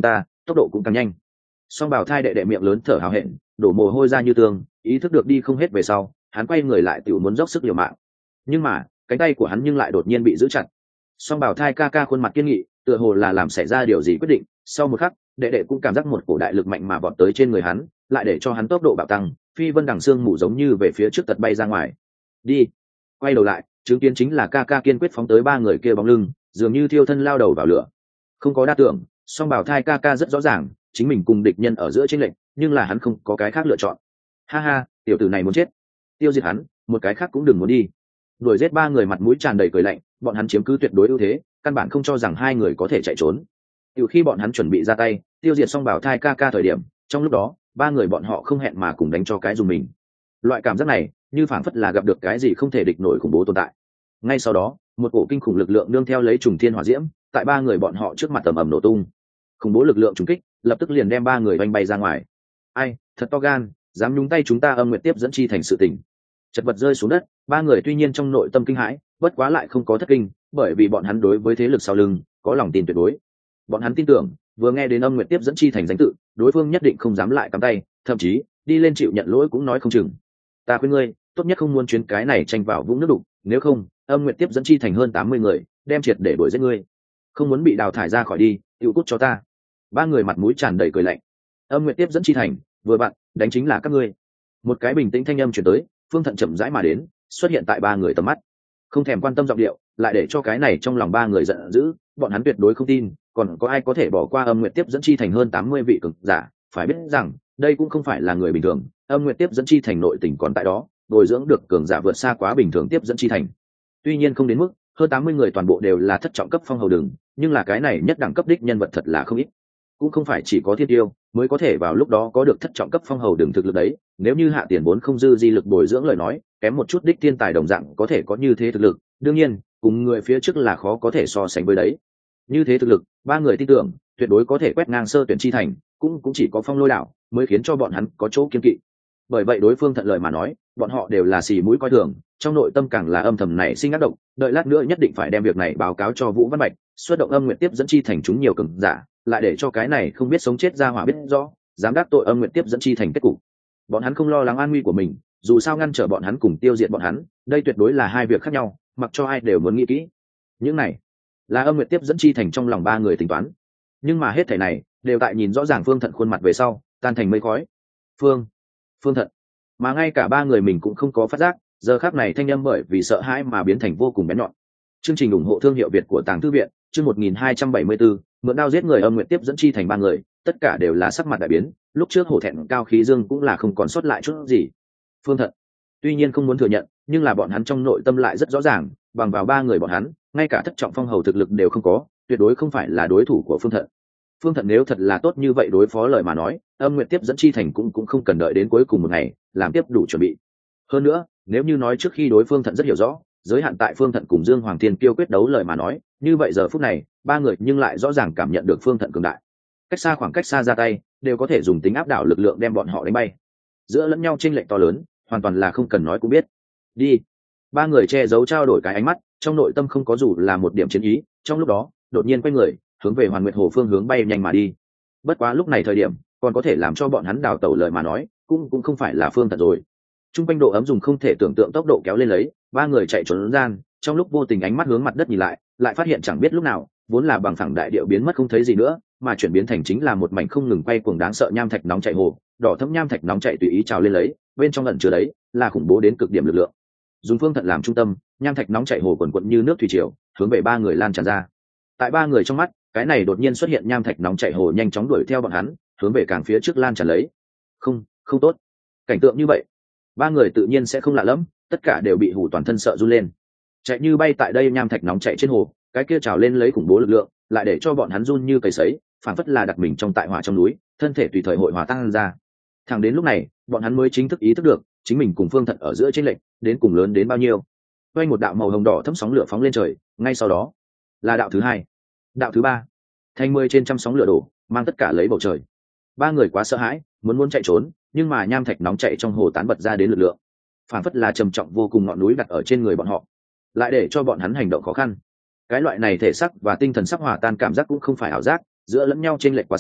tốc độ cũng càng nhanh. Song bảo thai đệ đệ miệng lớn thở hào hẹn, đổ mồ hôi ra như tương, ý thức được đi không hết về sau, hắn quay người lại tự muốn dốc sức liều mạng. Nhưng mà cánh tay của hắn nhưng lại đột nhiên bị giữ chặt. Song bảo thai ca ca khuôn mặt kiên nghị, tựa hồ là làm xảy ra điều gì quyết định. Sau một khắc, đệ đệ cũng cảm giác một cổ đại lực mạnh mà vọt tới trên người hắn, lại để cho hắn tốc độ bạo tăng, phi vân đằng xương mù giống như về phía trước tật bay ra ngoài. Đi. Quay đầu lại, chứng kiến chính là ca ca kiên quyết phóng tới ba người kia bóng lưng, dường như thiêu thân lao đầu vào lửa. Không có đa tưởng, song bảo thai ca ca rất rõ ràng chính mình cùng địch nhân ở giữa chênh lệch, nhưng là hắn không có cái khác lựa chọn. Ha ha, tiểu tử này muốn chết, tiêu diệt hắn, một cái khác cũng đừng muốn đi. Đuổi giết ba người mặt mũi tràn đầy cười lạnh, bọn hắn chiếm cứ tuyệt đối ưu thế, căn bản không cho rằng hai người có thể chạy trốn. Từ khi bọn hắn chuẩn bị ra tay tiêu diệt xong bảo thai ca ca thời điểm, trong lúc đó ba người bọn họ không hẹn mà cùng đánh cho cái dùng mình. Loại cảm giác này như phảng phất là gặp được cái gì không thể địch nổi khủng bố tồn tại. Ngay sau đó, một cổ kinh khủng lực lượng nương theo lấy trùng thiên hỏa diễm, tại ba người bọn họ trước mặt tầm ầm nổ tung. Khủng bố lực lượng trùng kích lập tức liền đem ba người oanh bay ra ngoài. Ai, thật to gan, dám nhúng tay chúng ta Âm Nguyệt tiếp dẫn chi thành sự tình. Chật vật rơi xuống đất, ba người tuy nhiên trong nội tâm kinh hãi, bất quá lại không có thất kinh, bởi vì bọn hắn đối với thế lực sau lưng có lòng tin tuyệt đối. Bọn hắn tin tưởng, vừa nghe đến Âm Nguyệt tiếp dẫn chi thành danh tự, đối phương nhất định không dám lại cắm tay, thậm chí đi lên chịu nhận lỗi cũng nói không chừng. Ta khuyên ngươi, tốt nhất không muốn chuyến cái này tranh vào vũng nước đục, nếu không, Âm Nguyệt tiếp dẫn chi thành hơn tám mươi người, đem triệt để đuổi giết ngươi. Không muốn bị đào thải ra khỏi đi, tiêu cút cho ta. Ba người mặt mũi tràn đầy cười lạnh. Âm Nguyệt tiếp dẫn chi thành, vừa bạn, đánh chính là các ngươi. Một cái bình tĩnh thanh âm truyền tới, Phương Thận chậm rãi mà đến, xuất hiện tại ba người tầm mắt. Không thèm quan tâm giọng điệu, lại để cho cái này trong lòng ba người giận dữ, bọn hắn tuyệt đối không tin, còn có ai có thể bỏ qua Âm Nguyệt tiếp dẫn chi thành hơn tám mươi vị cường giả, phải biết rằng, đây cũng không phải là người bình thường, Âm Nguyệt tiếp dẫn chi thành nội tình còn tại đó, bồi dưỡng được cường giả vượt xa quá bình thường tiếp dẫn chi thành. Tuy nhiên không đến mức hơn tám mươi người toàn bộ đều là thất trọng cấp phong hầu đường, nhưng là cái này nhất đẳng cấp đích nhân vật thật là không ít. Cũng không phải chỉ có thiên tiêu mới có thể vào lúc đó có được thất trọng cấp phong hầu đường thực lực đấy, nếu như hạ tiền vốn không dư di lực bồi dưỡng lời nói, kém một chút đích thiên tài đồng dạng có thể có như thế thực lực, đương nhiên cùng người phía trước là khó có thể so sánh với đấy. Như thế thực lực, ba người tin tưởng tuyệt đối có thể quét ngang sơ tuyển chi thành, cũng cũng chỉ có Phong Lôi đảo mới khiến cho bọn hắn có chỗ kiên kỵ. Bởi vậy đối phương Thận lời mà nói, bọn họ đều là xì mũi coi thường, trong nội tâm càng là âm thầm này sinh ác độc, đợi lát nữa nhất định phải đem việc này báo cáo cho Vũ Văn Bạch, xuất động Âm Nguyệt tiếp dẫn chi thành chúng nhiều cường giả, lại để cho cái này không biết sống chết ra hỏa biết rõ, dám đắc tội Âm Nguyệt tiếp dẫn chi thành kết cục. Bọn hắn không lo lắng an nguy của mình, dù sao ngăn trở bọn hắn cùng tiêu diệt bọn hắn, đây tuyệt đối là hai việc khác nhau, mặc cho ai đều muốn nghĩ kỹ. Những này là Âm Nguyệt tiếp dẫn chi thành trong lòng ba người tính toán, nhưng mà hết thảy này đều tại nhìn rõ ràng Phương Thận khuôn mặt về sau, tan thành mây khói. Phương, Phương Thận, mà ngay cả ba người mình cũng không có phát giác, giờ khắc này thanh âm bởi vì sợ hãi mà biến thành vô cùng bén nhọn. Chương trình ủng hộ thương hiệu Việt của Tàng Thư viện, chương một nghìn hai trăm bảy mươi bốn, mượn đao giết người Âm Nguyệt tiếp dẫn chi thành ba người, tất cả đều là sắc mặt đại biến, lúc trước hổ thẹn cao khí dương cũng là không còn sót lại chút gì. Phương Thận tuy nhiên không muốn thừa nhận, nhưng là bọn hắn trong nội tâm lại rất rõ ràng, bằng vào ba người bọn hắn, ngay cả thất trọng phong hầu thực lực đều không có, tuyệt đối không phải là đối thủ của Phương Thận. Phương Thận nếu thật là tốt như vậy đối phó lời mà nói, Âm Nguyệt tiếp dẫn chi thành cũng cũng không cần đợi đến cuối cùng một ngày, làm tiếp đủ chuẩn bị. Hơn nữa, nếu như nói trước khi đối Phương Thận rất hiểu rõ, giới hạn tại Phương Thận cùng Dương Hoàng Thiên Kiêu quyết đấu lời mà nói, như vậy giờ phút này, ba người nhưng lại rõ ràng cảm nhận được Phương Thận cường đại. Cách xa khoảng cách xa ra tay, đều có thể dùng tính áp đảo lực lượng đem bọn họ đánh bay. Giữa lẫn nhau chênh lệch to lớn, hoàn toàn là không cần nói cũng biết. Đi. Ba người che giấu trao đổi cái ánh mắt, trong nội tâm không có dù là một điểm chiến ý, trong lúc đó, đột nhiên quay người, hướng về Hoàn Nguyệt Hồ phương hướng bay nhanh mà đi. Bất quá lúc này thời điểm, còn có thể làm cho bọn hắn đào tẩu lời mà nói, cũng cũng không phải là Phương Thận rồi. Trung quanh độ ấm dùng không thể tưởng tượng tốc độ kéo lên lấy, ba người chạy trốn gian, trong lúc vô tình ánh mắt hướng mặt đất nhìn lại, lại phát hiện chẳng biết lúc nào, vốn là bằng phẳng đại địa biến mất không thấy gì nữa, mà chuyển biến thành chính là một mảnh không ngừng quay cuồng đáng sợ nham thạch nóng chảy hồ, đỏ thẫm nham thạch nóng chảy tùy ý trào lên lấy, bên trong ẩn chứa đấy là khủng bố đến cực điểm lực lượng. Dùng Phương Thận làm trung tâm, nham thạch nóng chảy hồ quần quận như nước thủy triều, hướng về ba người lan tràn ra. Tại ba người trong mắt, cái này đột nhiên xuất hiện nham thạch nóng chảy hồ nhanh chóng đuổi theo bọn hắn, hướng về càng phía trước lan tràn lấy. Không, không tốt. Cảnh tượng như vậy, ba người tự nhiên sẽ không lạ lẫm, tất cả đều bị hù toàn thân sợ run lên. Chạy như bay tại đây nham thạch nóng chảy trên hồ, cái kia trào lên lấy khủng bố lực lượng, lại để cho bọn hắn run như cầy sấy, phản phất là đặt mình trong tại hỏa trong núi, thân thể tùy thời hội hòa tan ra. Thẳng đến lúc này, bọn hắn mới chính thức ý thức được, chính mình cùng Phương Thận ở giữa chênh lệch, đến cùng lớn đến bao nhiêu. Quay một đạo màu hồng đỏ thấm sóng lửa phóng lên trời, ngay sau đó là đạo thứ hai, đạo thứ ba, thành mười trên trăm sóng lửa đổ, mang tất cả lấy bầu trời. Ba người quá sợ hãi, muốn muốn chạy trốn, nhưng mà nham thạch nóng chảy trong hồ tán bật ra đến lực lượng, phản phất là trầm trọng vô cùng ngọn núi đặt ở trên người bọn họ, lại để cho bọn hắn hành động khó khăn. Cái loại này thể xác và tinh thần sắp hòa tan cảm giác cũng không phải ảo giác, giữa lẫn nhau chênh lệch quá xa,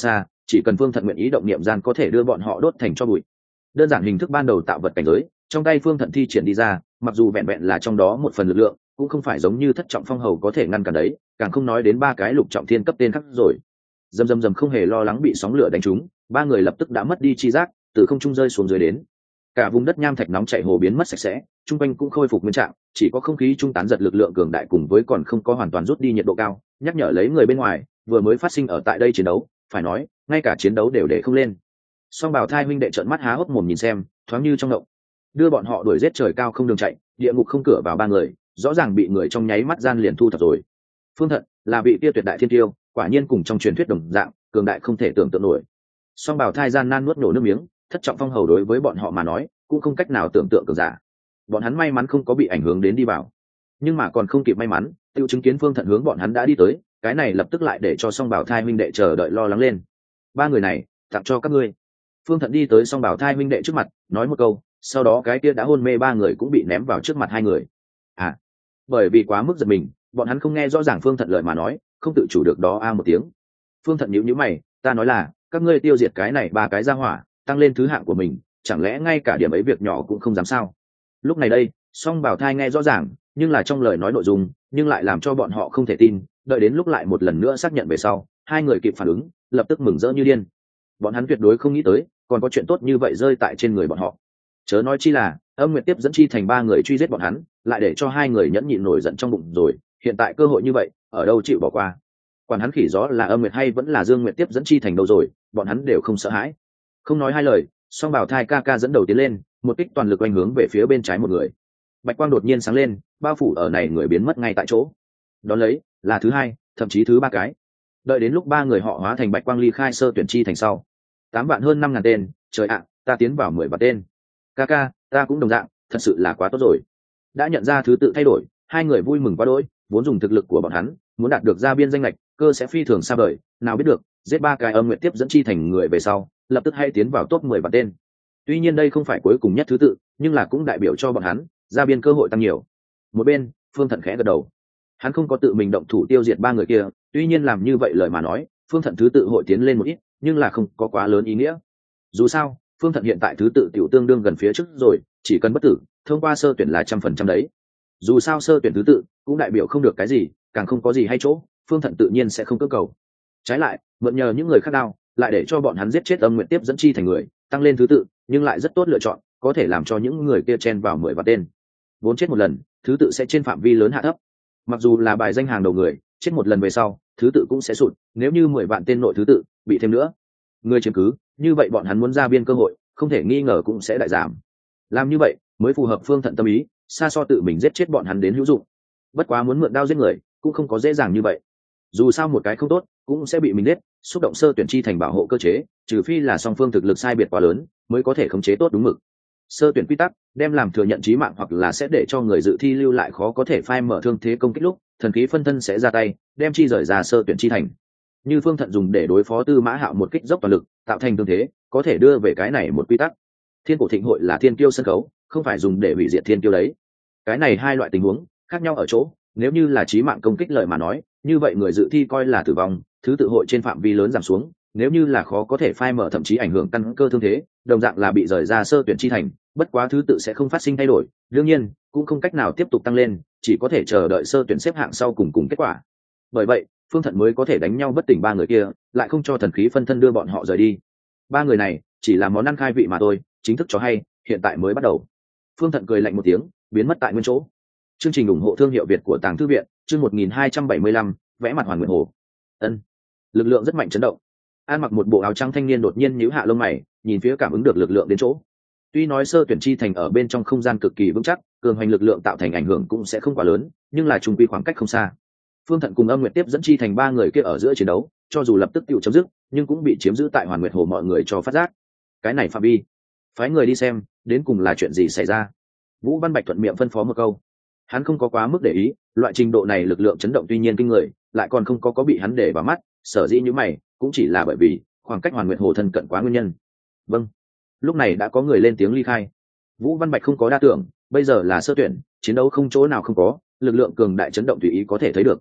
chỉ cần Phương Thận nguyện ý động niệm gian có thể đưa bọn họ đốt thành cho bụi. Đơn giản hình thức ban đầu tạo vật cảnh giới, trong tay Phương Thận thi triển đi ra, mặc dù vẹn vẹn là trong đó một phần lực lượng, cũng không phải giống như thất trọng phong hầu có thể ngăn cản đấy, càng không nói đến ba cái lục trọng thiên cấp tên khác rồi. Dầm dầm dầm không hề lo lắng bị sóng lửa đánh trúng, ba người lập tức đã mất đi chi giác, từ không trung rơi xuống dưới đến. Cả vùng đất nham thạch nóng chảy hồ biến mất sạch sẽ, trung quanh cũng khôi phục nguyên trạng, chỉ có không khí trung tán giật lực lượng cường đại cùng với còn không có hoàn toàn rút đi nhiệt độ cao, nhắc nhở lấy người bên ngoài, vừa mới phát sinh ở tại đây chiến đấu, phải nói, ngay cả chiến đấu đều để không lên. Song Bảo Thai huynh đệ trợn mắt há hốc mồm nhìn xem, thoáng như trong động. Đưa bọn họ đuổi giết trời cao không đường chạy, địa ngục không cửa vào ba người, rõ ràng bị người trong nháy mắt gian liền thu thập rồi. Phương Thận là vị kia tuyệt đại thiên tiêu, quả nhiên cùng trong truyền thuyết đồng dạng, cường đại không thể tưởng tượng nổi. Song Bảo Thai gian nan nuốt nổ nước miếng, thất trọng phong hầu đối với bọn họ mà nói, cũng không cách nào tưởng tượng cường giả. Bọn hắn may mắn không có bị ảnh hưởng đến đi vào, nhưng mà còn không kịp may mắn, tiêu chứng kiến Phương Thận hướng bọn hắn đã đi tới, cái này lập tức lại để cho Song Bảo Thai huynh đệ chờ đợi lo lắng lên. Ba người này, tặng cho các ngươi. Phương Thận đi tới Song Bảo Thai huynh đệ trước mặt, nói một câu, sau đó cái kia đã hôn mê ba người cũng bị ném vào trước mặt hai người. À, bởi vì quá mức giật mình, bọn hắn không nghe rõ ràng Phương Thận lời mà nói, không tự chủ được đó a một tiếng. Phương Thận nhíu nhíu mày, ta nói là, các ngươi tiêu diệt cái này ba cái ra hỏa, tăng lên thứ hạng của mình, chẳng lẽ ngay cả điểm ấy việc nhỏ cũng không dám sao? Lúc này đây, Song Bảo Thai nghe rõ ràng, nhưng là trong lời nói nội dung, nhưng lại làm cho bọn họ không thể tin, đợi đến lúc lại một lần nữa xác nhận về sau, hai người kịp phản ứng, lập tức mừng rỡ như điên. Bọn hắn tuyệt đối không nghĩ tới, còn có chuyện tốt như vậy rơi tại trên người bọn họ. Chớ nói chi là, Âm Nguyệt tiếp dẫn chi thành ba người truy giết bọn hắn, lại để cho hai người nhẫn nhịn nổi giận trong bụng rồi, hiện tại cơ hội như vậy, ở đâu chịu bỏ qua. Quản hắn khỉ gió là Âm Nguyệt hay vẫn là Dương Nguyệt tiếp dẫn chi thành đâu rồi, bọn hắn đều không sợ hãi. Không nói hai lời, Song Bảo Thai ca ca dẫn đầu tiến lên, một kích toàn lực quanh hướng về phía bên trái một người. Bạch quang đột nhiên sáng lên, bao phủ ở này người biến mất ngay tại chỗ. Đón lấy, là thứ hai, thậm chí thứ ba cái. Đợi đến lúc ba người họ hóa thành bạch quang ly khai sơ tuyển chi thành sau, tám vạn hơn năm ngàn tên, trời ạ, ta tiến vào mười vạn tên. Ca ca, ta cũng đồng dạng, thật sự là quá tốt rồi. Đã nhận ra thứ tự thay đổi, hai người vui mừng quá đỗi, vốn dùng thực lực của bọn hắn, muốn đạt được ra biên danh lệch, cơ sẽ phi thường xa vời, nào biết được, giết ba cái Âm Nguyệt tiếp dẫn chi thành người về sau, lập tức hay tiến vào top mười vạn tên. Tuy nhiên đây không phải cuối cùng nhất thứ tự, nhưng là cũng đại biểu cho bọn hắn, ra biên cơ hội tăng nhiều. Một bên, Phương Thận khẽ gật đầu. Hắn không có tự mình động thủ tiêu diệt ba người kia, tuy nhiên làm như vậy lời mà nói, Phương Thận thứ tự hội tiến lên một ít, nhưng là không có quá lớn ý nghĩa. Dù sao, Phương Thận hiện tại thứ tự tiểu tương đương gần phía trước rồi, chỉ cần bất tử, thông qua sơ tuyển là trăm phần trăm đấy. Dù sao sơ tuyển thứ tự cũng đại biểu không được cái gì, càng không có gì hay chỗ, Phương Thận tự nhiên sẽ không cưỡng cầu. Trái lại, mượn nhờ những người khác đao, lại để cho bọn hắn giết chết Âm Nguyệt tiếp dẫn chi thành người, tăng lên thứ tự, nhưng lại rất tốt lựa chọn, có thể làm cho những người kia chen vào mười vạn tên. Vốn chết một lần, thứ tự sẽ trên phạm vi lớn hạ thấp. Mặc dù là bài danh hàng đầu người, chết một lần về sau, thứ tự cũng sẽ sụt, nếu như mười vạn tên nội thứ tự bị thêm nữa, người chiếm cứ, như vậy bọn hắn muốn ra biên cơ hội, không thể nghi ngờ cũng sẽ đại giảm. Làm như vậy, mới phù hợp Phương Thận tâm ý, xa so tự mình giết chết bọn hắn đến hữu dụng. Bất quá muốn mượn đao giết người, cũng không có dễ dàng như vậy. Dù sao một cái không tốt, cũng sẽ bị mình giết, xúc động sơ tuyển chi thành bảo hộ cơ chế, trừ phi là song phương thực lực sai biệt quá lớn, mới có thể khống chế tốt đúng mực. Sơ tuyển quy tắc đem làm thừa nhận chí mạng hoặc là sẽ để cho người dự thi lưu lại khó có thể phai mở thương thế công kích lúc thần khí phân thân sẽ ra tay đem chi rời ra sơ tuyển chi thành. Như Phương Thận dùng để đối phó Tư Mã Hạo một kích dốc toàn lực tạo thành thương thế, có thể đưa về cái này một quy tắc. Thiên cổ thịnh hội là thiên kiêu sân khấu, không phải dùng để hủy diệt thiên kiêu đấy. Cái này hai loại tình huống khác nhau ở chỗ, nếu như là chí mạng công kích lợi mà nói, như vậy người dự thi coi là tử vong, thứ tự hội trên phạm vi lớn giảm xuống. Nếu như là khó có thể phai mở thậm chí ảnh hưởng căn cơ thương thế, đồng dạng là bị rời ra sơ tuyển chi thành, bất quá thứ tự sẽ không phát sinh thay đổi, đương nhiên cũng không cách nào tiếp tục tăng lên, chỉ có thể chờ đợi sơ tuyển xếp hạng sau cùng cùng kết quả. Bởi vậy, Phương Thận mới có thể đánh nhau bất tỉnh ba người kia, lại không cho thần khí phân thân đưa bọn họ rời đi. Ba người này chỉ là món ăn khai vị mà thôi, chính thức cho hay, hiện tại mới bắt đầu. Phương Thận cười lạnh một tiếng, biến mất tại nguyên chỗ. Chương trình ủng hộ thương hiệu Việt của Tàng Thư viện, chương một nghìn hai trăm bảy mươi lăm, vẽ mặt Hoàn Nguyệt Hồ. Ân, lực lượng rất mạnh chấn động. An mặc một bộ áo trắng thanh niên đột nhiên nhíu hạ lông mày, nhìn phía cảm ứng được lực lượng đến chỗ. Tuy nói sơ tuyển chi thành ở bên trong không gian cực kỳ vững chắc, cường hoành lực lượng tạo thành ảnh hưởng cũng sẽ không quá lớn, nhưng là trung quy khoảng cách không xa. Phương Thận cùng Âm Nguyệt tiếp dẫn chi thành ba người kia ở giữa chiến đấu, cho dù lập tức tiêu chấm dứt, nhưng cũng bị chiếm giữ tại Hoàn Nguyệt Hồ mọi người cho phát giác. Cái này phạm vi, phái người đi xem, đến cùng là chuyện gì xảy ra. Vũ Văn Bạch thuận miệng phân phó một câu. Hắn không có quá mức để ý, loại trình độ này lực lượng chấn động tuy nhiên kinh người, lại còn không có có bị hắn để vào mắt, sở dĩ như mày, cũng chỉ là bởi vì khoảng cách Hoàn Nguyệt Hồ thân cận quá nguyên nhân. Vâng. Lúc này đã có người lên tiếng ly khai. Vũ Văn Bạch không có đa tưởng, bây giờ là sơ tuyển, chiến đấu không chỗ nào không có, lực lượng cường đại chấn động tùy ý có thể thấy được.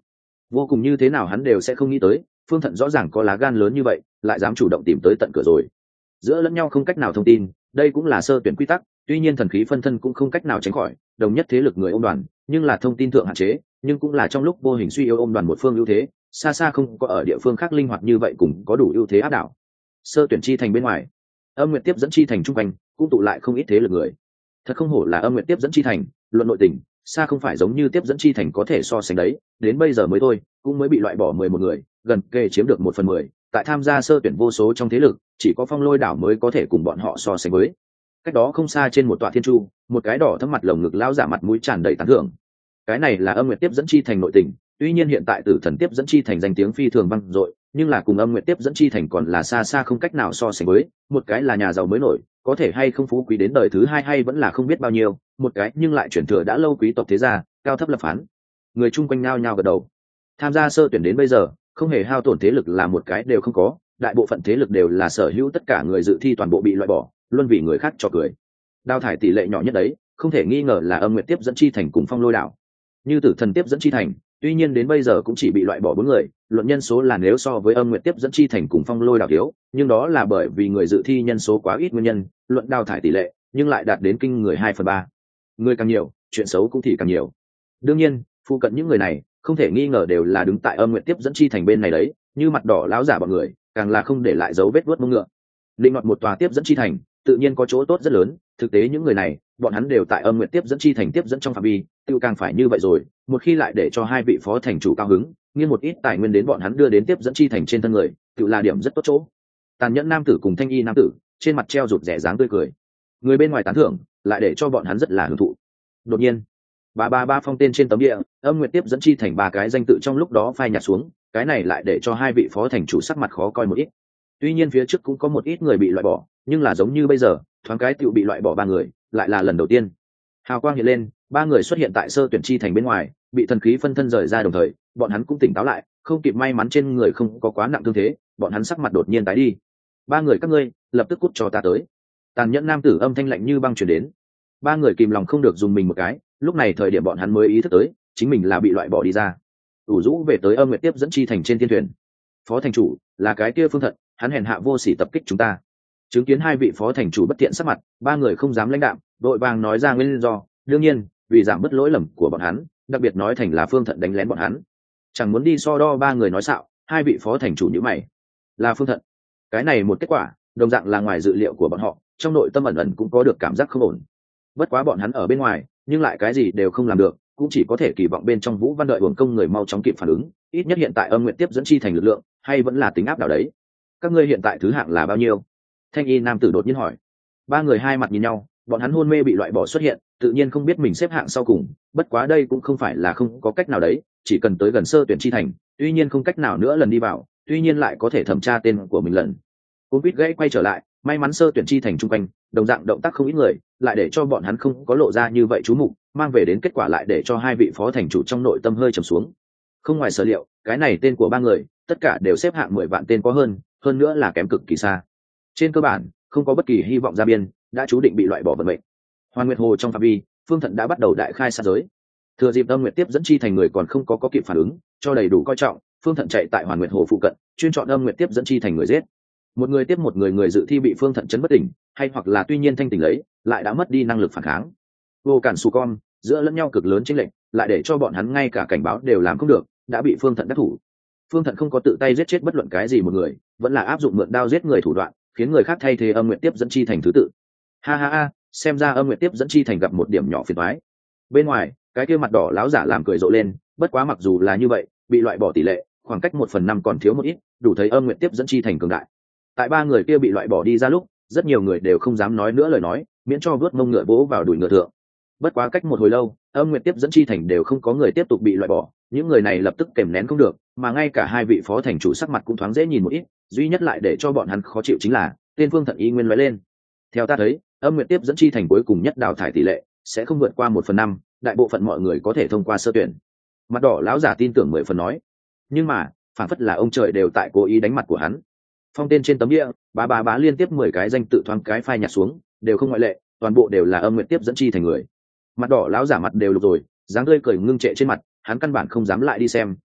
Vô cùng như thế nào hắn đều sẽ không nghĩ tới, Phương Thận rõ ràng có lá gan lớn như vậy, lại dám chủ động tìm tới tận cửa rồi. Giữa lẫn nhau không cách nào thông tin, đây cũng là sơ tuyển quy tắc, tuy nhiên thần khí phân thân cũng không cách nào tránh khỏi, đồng nhất thế lực người ôm đoàn, nhưng là thông tin thượng hạn chế, nhưng cũng là trong lúc vô hình suy yếu ôm đoàn một phương ưu thế, xa xa không có ở địa phương khác linh hoạt như vậy cùng có đủ ưu thế áp đảo. Sơ tuyển chi thành bên ngoài, Âm Nguyệt tiếp dẫn chi thành trung quanh, cũng tụ lại không ít thế lực người. Thật không hổ là Âm Nguyệt tiếp dẫn chi thành, luận nội tình, xa không phải giống như tiếp dẫn chi thành có thể so sánh đấy, đến bây giờ mới thôi, cũng mới bị loại bỏ mười một người, gần kề chiếm được một phần mười, tại tham gia sơ tuyển vô số trong thế lực, chỉ có Phong Lôi đảo mới có thể cùng bọn họ so sánh với. Cách đó không xa trên một tọa thiên chu, một cái đỏ thẫm mặt lồng ngực lao giả mặt mũi tràn đầy tán thưởng. Cái này là Âm Nguyệt tiếp dẫn chi thành nội tình, tuy nhiên hiện tại Tử Thần tiếp dẫn chi thành danh tiếng phi thường vang dội, nhưng là cùng Âm Nguyệt tiếp dẫn chi thành còn là xa xa không cách nào so sánh với, một cái là nhà giàu mới nổi, có thể hay không phú quý đến đời thứ hai hay vẫn là không biết bao nhiêu, một cái nhưng lại chuyển thừa đã lâu quý tộc thế gia, cao thấp lập phán. Người chung quanh nao nhao gật đầu. Tham gia sơ tuyển đến bây giờ, không hề hao tổn thế lực là một cái đều không có, đại bộ phận thế lực đều là sở hữu, tất cả người dự thi toàn bộ bị loại bỏ, luôn vì người khác cho cười. Đào thải tỷ lệ nhỏ nhất đấy, không thể nghi ngờ là Âm Nguyệt tiếp dẫn chi thành cùng Phong Lôi đảo. Như Tử Thần tiếp dẫn chi thành, tuy nhiên đến bây giờ cũng chỉ bị loại bỏ bốn người, luận nhân số là nếu so với Âm Nguyệt tiếp dẫn chi thành cùng Phong Lôi đảo thiếu, nhưng đó là bởi vì người dự thi nhân số quá ít nguyên nhân, luận đào thải tỷ lệ, nhưng lại đạt đến kinh người hai phần ba. Người càng nhiều, chuyện xấu cũng thì càng nhiều. Đương nhiên, phụ cận những người này, không thể nghi ngờ đều là đứng tại Âm Nguyệt tiếp dẫn chi thành bên này đấy, như mặt đỏ láo giả bọn người, càng là không để lại dấu vết vuốt mông ngựa. Định đoạt một tòa tiếp dẫn chi thành, tự nhiên có chỗ tốt rất lớn, thực tế những người này, bọn hắn đều tại Âm Nguyệt tiếp dẫn chi thành tiếp dẫn trong phạm vi, tiêu càng phải như vậy rồi, một khi lại để cho hai vị phó thành chủ cao hứng, nghiêng một ít tài nguyên đến bọn hắn đưa đến tiếp dẫn chi thành trên thân người, tự là điểm rất tốt chỗ. Tàn nhẫn nam tử cùng thanh y nam tử, trên mặt treo rụt rẻ dáng tươi cười. Người bên ngoài tán thưởng, lại để cho bọn hắn rất là hưởng thụ. Đột nhiên, ba ba ba phong tên trên tấm địa, Âm Nguyệt tiếp dẫn chi thành ba cái danh tự trong lúc đó phai nhạt xuống, cái này lại để cho hai vị phó thành chủ sắc mặt khó coi một ít. Tuy nhiên phía trước cũng có một ít người bị loại bỏ, nhưng là giống như bây giờ, thoáng cái tựu bị loại bỏ ba người, lại là lần đầu tiên. Hào quang hiện lên, ba người xuất hiện tại sơ tuyển chi thành bên ngoài, bị thần khí phân thân rời ra đồng thời, bọn hắn cũng tỉnh táo lại, không kịp may mắn trên người không có quá nặng thương thế, bọn hắn sắc mặt đột nhiên tái đi. Ba người các ngươi, lập tức cút cho ta tới. Tàn nhẫn nam tử âm thanh lạnh như băng truyền đến. Ba người kìm lòng không được dùng mình một cái, lúc này thời điểm bọn hắn mới ý thức tới, chính mình là bị loại bỏ đi ra. ủ rũ về tới Âm Nguyệt tiếp dẫn chi thành trên thiên thuyền. Phó thành chủ, là cái kia Phương Thận, hắn hèn hạ vô sỉ tập kích chúng ta. Chứng kiến hai vị phó thành chủ bất tiện sắc mặt, ba người không dám lãnh đạm, đội vàng nói ra nguyên do. Đương nhiên, vì giảm bớt lỗi lầm của bọn hắn, đặc biệt nói thành là Phương Thận đánh lén bọn hắn. Chẳng muốn đi so đo ba người nói xạo, hai vị phó thành chủ như mày, là Phương Thận. Cái này một kết quả, đồng dạng là ngoài dự liệu của bọn họ, trong nội tâm ẩn ẩn cũng có được cảm giác không ổn. Bất quá bọn hắn ở bên ngoài, nhưng lại cái gì đều không làm được, cũng chỉ có thể kỳ vọng bên trong Vũ Văn đợi uổng công người mau chóng kịp phản ứng, ít nhất hiện tại Âm Nguyệt tiếp dẫn chi thành lực lượng, hay vẫn là tính áp đảo đấy. Các ngươi hiện tại thứ hạng là bao nhiêu? Thanh y nam tử đột nhiên hỏi. Ba người hai mặt nhìn nhau, bọn hắn hôn mê bị loại bỏ xuất hiện, tự nhiên không biết mình xếp hạng sau cùng, bất quá đây cũng không phải là không có cách nào đấy, chỉ cần tới gần sơ tuyển chi thành, tuy nhiên không cách nào nữa lần đi vào, tuy nhiên lại có thể thẩm tra tên của mình lần. Cung Quýt gãy quay trở lại, may mắn sơ tuyển chi thành trung quanh, đồng dạng động tác không ít người, lại để cho bọn hắn không có lộ ra như vậy chú mục, mang về đến kết quả lại để cho hai vị phó thành chủ trong nội tâm hơi trầm xuống. Không ngoài sở liệu, cái này tên của ba người, tất cả đều xếp hạng mười vạn tên có hơn, hơn nữa là kém cực kỳ xa. Trên cơ bản, không có bất kỳ hy vọng ra biên, đã chú định bị loại bỏ vận mệnh. Hoàn Nguyệt Hồ trong phạm vi, Phương Thận đã bắt đầu đại khai sát giới. Thừa dịp Âm Nguyệt tiếp dẫn chi thành người còn không có có kịp phản ứng, cho đầy đủ coi trọng, Phương Thận chạy tại Hoàn Nguyệt Hồ phụ cận, chuyên chọn Âm Nguyệt tiếp dẫn chi thành người giết. Một người tiếp một người người dự thi bị Phương Thận chấn bất tỉnh, hay hoặc là tuy nhiên thanh tỉnh lấy, lại đã mất đi năng lực phản kháng. Vô cản sù con, giữa lẫn nhau cực lớn chênh lệch, lại để cho bọn hắn ngay cả cảnh báo đều làm không được, đã bị Phương Thận đắc thủ. Phương Thận không có tự tay giết chết bất luận cái gì một người, vẫn là áp dụng mượn đao giết người thủ đoạn, khiến người khác thay thế Âm Nguyệt tiếp dẫn chi thành thứ tự. Ha ha ha, xem ra Âm Nguyệt tiếp dẫn chi thành gặp một điểm nhỏ phiền toái. Bên ngoài, cái kia mặt đỏ láo giả làm cười rộ lên, bất quá mặc dù là như vậy, bị loại bỏ tỷ lệ, khoảng cách một phần năm còn thiếu một ít, đủ thấy Âm Nguyệt tiếp dẫn chi thành cường đại. Tại ba người kia bị loại bỏ đi ra lúc, rất nhiều người đều không dám nói nữa lời nói, miễn cho vớt mông ngựa vỗ vào đùi ngựa thượng. Bất quá cách một hồi lâu, Âm Nguyệt tiếp dẫn chi thành đều không có người tiếp tục bị loại bỏ, những người này lập tức kèm nén không được, mà ngay cả hai vị phó thành chủ sắc mặt cũng thoáng dễ nhìn một ít, duy nhất lại để cho bọn hắn khó chịu chính là tên Phương Thận ý nguyên lóe lên. Theo ta thấy, Âm Nguyệt tiếp dẫn chi thành cuối cùng nhất đào thải tỷ lệ sẽ không vượt qua một phần năm, đại bộ phận mọi người có thể thông qua sơ tuyển. Mặt đỏ lão giả tin tưởng mười phần nói, nhưng mà phản phất là ông trời đều tại cố ý đánh mặt của hắn. Phong tên trên tấm địa, bá bá bá liên tiếp mười cái danh tự thoáng cái phai nhạt xuống, đều không ngoại lệ, toàn bộ đều là Âm Nguyệt tiếp dẫn chi thành người. Mặt đỏ lão giả mặt đều lục rồi, dáng tươi cười ngưng trệ trên mặt, hắn căn bản không dám lại đi xem,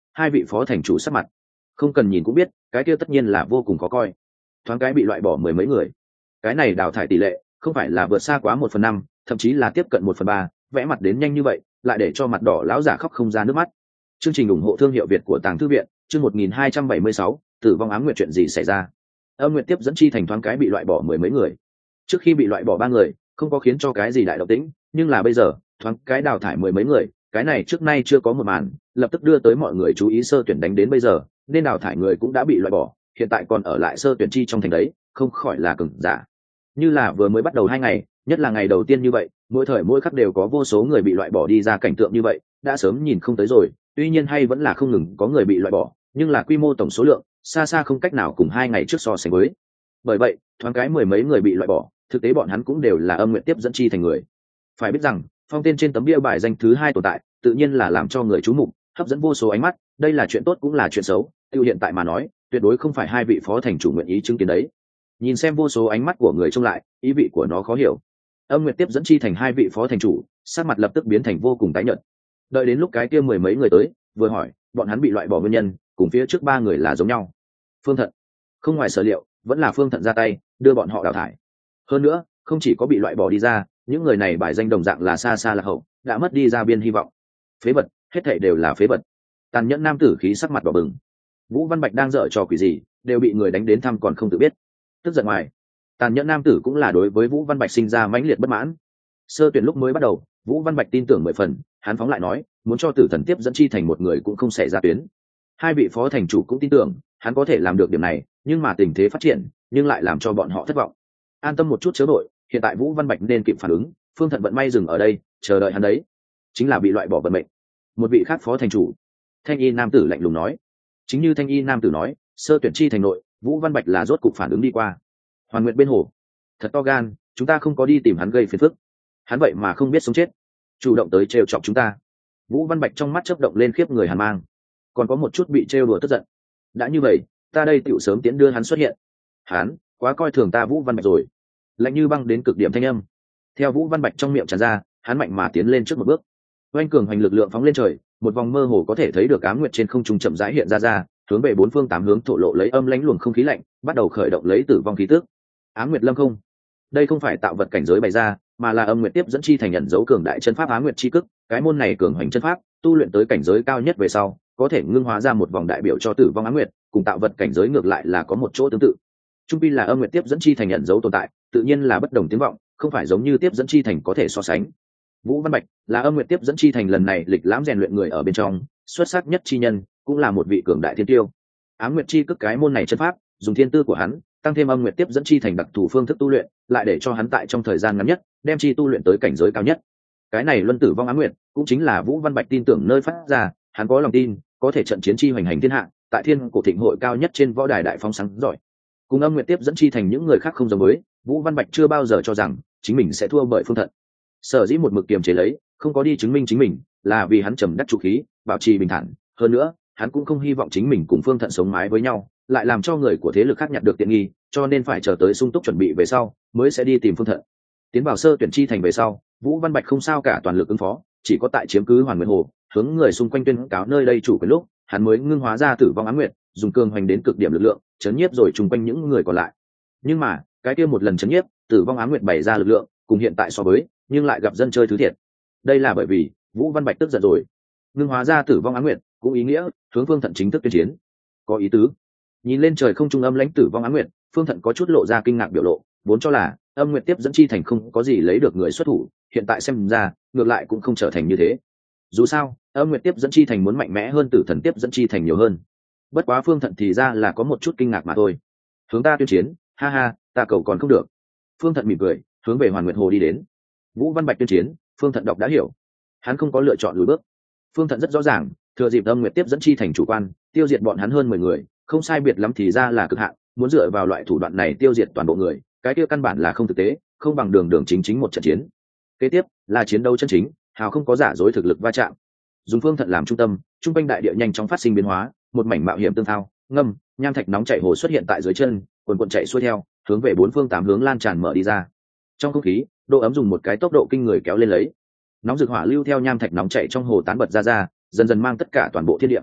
hai vị phó thành chủ sắc mặt không cần nhìn cũng biết cái kia tất nhiên là vô cùng khó coi. Thoáng cái bị loại bỏ mười mấy người, cái này đào thải tỷ lệ không phải là vượt xa quá một phần năm, thậm chí là tiếp cận một phần ba, vẽ mặt đến nhanh như vậy lại để cho mặt đỏ lão giả khóc không ra nước mắt. Chương trình ủng hộ thương hiệu Việt của Tàng Thư viện, chương một nghìn hai trăm bảy mươi sáu, tử vong ám nguyệt, chuyện gì xảy ra? Âm Nguyệt tiếp dẫn chi thành thoáng cái bị loại bỏ mười mấy người. Trước khi bị loại bỏ ba người, không có khiến cho cái gì đại động tĩnh, nhưng là bây giờ, thoáng cái đào thải mười mấy người, cái này trước nay chưa có một màn, lập tức đưa tới mọi người chú ý. Sơ tuyển đánh đến bây giờ, nên đào thải người cũng đã bị loại bỏ, hiện tại còn ở lại sơ tuyển chi trong thành đấy, không khỏi là cường giả. Như là vừa mới bắt đầu hai ngày, nhất là ngày đầu tiên như vậy, mỗi thời mỗi khắc đều có vô số người bị loại bỏ đi ra, cảnh tượng như vậy đã sớm nhìn không tới rồi. Tuy nhiên hay vẫn là không ngừng có người bị loại bỏ, nhưng là quy mô tổng số lượng xa xa không cách nào cùng hai ngày trước so sánh với. Bởi vậy thoáng cái mười mấy người bị loại bỏ, thực tế bọn hắn cũng đều là Âm Nguyệt tiếp dẫn chi thành người. Phải biết rằng phong tên trên tấm bia bài danh thứ hai tồn tại, tự nhiên là làm cho người chú mục, hấp dẫn vô số ánh mắt. Đây là chuyện tốt cũng là chuyện xấu, tiêu hiện tại mà nói tuyệt đối không phải hai vị phó thành chủ nguyện ý chứng kiến đấy. Nhìn xem vô số ánh mắt của người trông lại, ý vị của nó khó hiểu. Âm Nguyệt tiếp dẫn chi thành hai vị phó thành chủ sắc mặt lập tức biến thành vô cùng tái nhợt. Đợi đến lúc cái kia mười mấy người tới vừa hỏi bọn hắn bị loại bỏ nguyên nhân, cùng phía trước ba người là giống nhau. Phương Thận. Không ngoài sở liệu, vẫn là Phương Thận ra tay đưa bọn họ đào thải. Hơn nữa không chỉ có bị loại bỏ đi ra, những người này bài danh đồng dạng là xa xa lạc hậu, đã mất đi ra biên hy vọng. Phế vật, hết thảy đều là phế vật. Tàn nhẫn nam tử khí sắc mặt đỏ bừng. Vũ Văn Bạch đang dở trò quỷ gì, đều bị người đánh đến thăm còn không tự biết. Tức giận ngoài, tàn nhẫn nam tử cũng là đối với Vũ Văn Bạch sinh ra mãnh liệt bất mãn. Sơ tuyển lúc mới bắt đầu, Vũ Văn Bạch tin tưởng mười phần, hắn phóng lại nói muốn cho tử thần tiếp dẫn chi thành một người cũng không xảy ra tuyến. Hai vị phó thành chủ cũng tin tưởng hắn có thể làm được điểm này, nhưng mà tình thế phát triển nhưng lại làm cho bọn họ thất vọng. An tâm một chút chớ đội, hiện tại Vũ Văn Bạch nên kịp phản ứng, Phương Thận vận may dừng ở đây chờ đợi hắn đấy, chính là bị loại bỏ vận mệnh. Một vị khác phó thành chủ thanh y nam tử lạnh lùng nói. Chính như thanh y nam tử nói, sơ tuyển chi thành nội Vũ Văn Bạch là rốt cục phản ứng đi qua. Hoàn Nguyệt bên hồ, thật to gan, chúng ta không có đi tìm hắn gây phiền phức, hắn vậy mà không biết sống chết, chủ động tới trêu chọc chúng ta. Vũ Văn Bạch trong mắt chớp động lên khiếp người hàn mang, còn có một chút bị trêu đùa tức giận. Đã như vậy, ta đây tựu sớm tiến đưa hắn xuất hiện. Hắn quá coi thường ta Vũ Văn Bạch rồi. Lạnh như băng đến cực điểm thanh âm theo Vũ Văn Bạch trong miệng tràn ra, hắn mạnh mà tiến lên trước một bước, oanh cường hoành lực lượng phóng lên trời, một vòng mơ hồ có thể thấy được ám nguyệt trên không trung chậm rãi hiện ra ra, hướng về bốn phương tám hướng thổ lộ lấy âm lãnh luồng không khí lạnh, bắt đầu khởi động lấy tử vong khí tức. Ám nguyệt lâm không, đây không phải tạo vật cảnh giới bày ra, mà là âm nguyệt tiếp dẫn chi thành nhận dấu cường đại chân pháp ám nguyệt chi cức. Cái môn này cường hoành chân pháp, tu luyện tới cảnh giới cao nhất về sau, có thể ngưng hóa ra một vòng đại biểu cho tử vong ám nguyệt, cùng tạo vật cảnh giới ngược lại là có một chỗ tương tự. Trung pi là âm nguyệt tiếp dẫn chi thành nhận dấu tồn tại, tự nhiên là bất đồng tiếng vọng, không phải giống như tiếp dẫn chi thành có thể so sánh. Vũ Văn Bạch là âm nguyệt tiếp dẫn chi thành lần này lịch lãm rèn luyện người ở bên trong xuất sắc nhất chi nhân, cũng là một vị cường đại thiên tiêu. Ám nguyệt chi cức cái môn này chân pháp, dùng thiên tư của hắn tăng thêm âm nguyệt tiếp dẫn chi thành đặc thù phương thức tu luyện, lại để cho hắn tại trong thời gian ngắn nhất đem chi tu luyện tới cảnh giới cao nhất. Cái này luân tử vong ám nguyệt cũng chính là Vũ Văn Bạch tin tưởng nơi phát ra, hắn có lòng tin có thể trận chiến chi hoành hành thiên hạ, tại thiên cổ thịnh hội cao nhất trên võ đài đại phóng sáng giỏi. Cùng âm nguyệt tiếp dẫn chi thành những người khác không giống với, Vũ Văn Bạch chưa bao giờ cho rằng chính mình sẽ thua bởi Phương Thận. Sở dĩ một mực kiềm chế lấy, không có đi chứng minh chính mình, là vì hắn trầm đắc trụ khí, bảo trì bình thản. Hơn nữa, hắn cũng không hy vọng chính mình cùng Phương Thận sống mái với nhau, lại làm cho người của thế lực khác nhặt được tiện nghi, cho nên phải chờ tới sung túc chuẩn bị về sau, mới sẽ đi tìm Phương Thận. Tiến vào sơ tuyển chi thành về sau, Vũ Văn Bạch không sao cả toàn lực ứng phó, chỉ có tại chiếm cứ Hoàn Nguyệt Hồ, hướng người xung quanh tuyên cáo nơi đây chủ quyền lúc, hắn mới ngưng hóa ra tử vong ám nguyệt, dùng cường hoành đến cực điểm lực lượng, chấn nhiếp rồi chung quanh những người còn lại. Nhưng mà, cái kia một lần chấn nhiếp, tử vong ám nguyệt bày ra lực lượng, cùng hiện tại so với, nhưng lại gặp dân chơi thứ thiệt. Đây là bởi vì Vũ Văn Bạch tức giận rồi. Ngưng hóa ra tử vong ám nguyệt, cũng ý nghĩa hướng Phương Thận chính thức tuyên chiến. Có ý tứ. Nhìn lên trời không trung âm lãnh tử vong ám nguyệt, Phương Thận có chút lộ ra kinh ngạc biểu lộ, vốn cho là âm nguyệt tiếp dẫn chi thành không có gì lấy được người xuất thủ, hiện tại xem ra, ngược lại cũng không trở thành như thế. Dù sao, âm nguyệt tiếp dẫn chi thành muốn mạnh mẽ hơn tử thần tiếp dẫn chi thành nhiều hơn. Bất quá Phương Thận thì ra là có một chút kinh ngạc mà thôi. Hướng ta tuyên chiến, ha ha, ta cầu còn không được. Phương Thận mỉm cười, hướng về Hoàn Nguyệt Hồ đi đến. Vũ Văn Bạch tuyên chiến, Phương Thận đọc đã hiểu, hắn không có lựa chọn lùi bước. Phương Thận rất rõ ràng, thừa dịp âm nguyệt tiếp dẫn chi thành chủ quan, tiêu diệt bọn hắn hơn mười người, không sai biệt lắm thì ra là cực hạn, muốn dựa vào loại thủ đoạn này tiêu diệt toàn bộ người, cái kia căn bản là không thực tế, không bằng đường đường chính chính một trận chiến. Kế tiếp là chiến đấu chân chính, hào không có giả dối thực lực va chạm. Dùng Phương Thận làm trung tâm, trung quanh đại địa nhanh chóng phát sinh biến hóa, một mảnh mạo hiểm tương thao, ngâm, nham thạch nóng chảy hồ xuất hiện tại dưới chân, quần quần chạy xuôi theo, hướng về bốn phương tám hướng lan tràn mở đi ra. Trong không khí, độ ấm dùng một cái tốc độ kinh người kéo lên lấy, nóng rực hỏa lưu theo nham thạch nóng chảy trong hồ tán bật ra ra, dần dần mang tất cả toàn bộ thiên địa.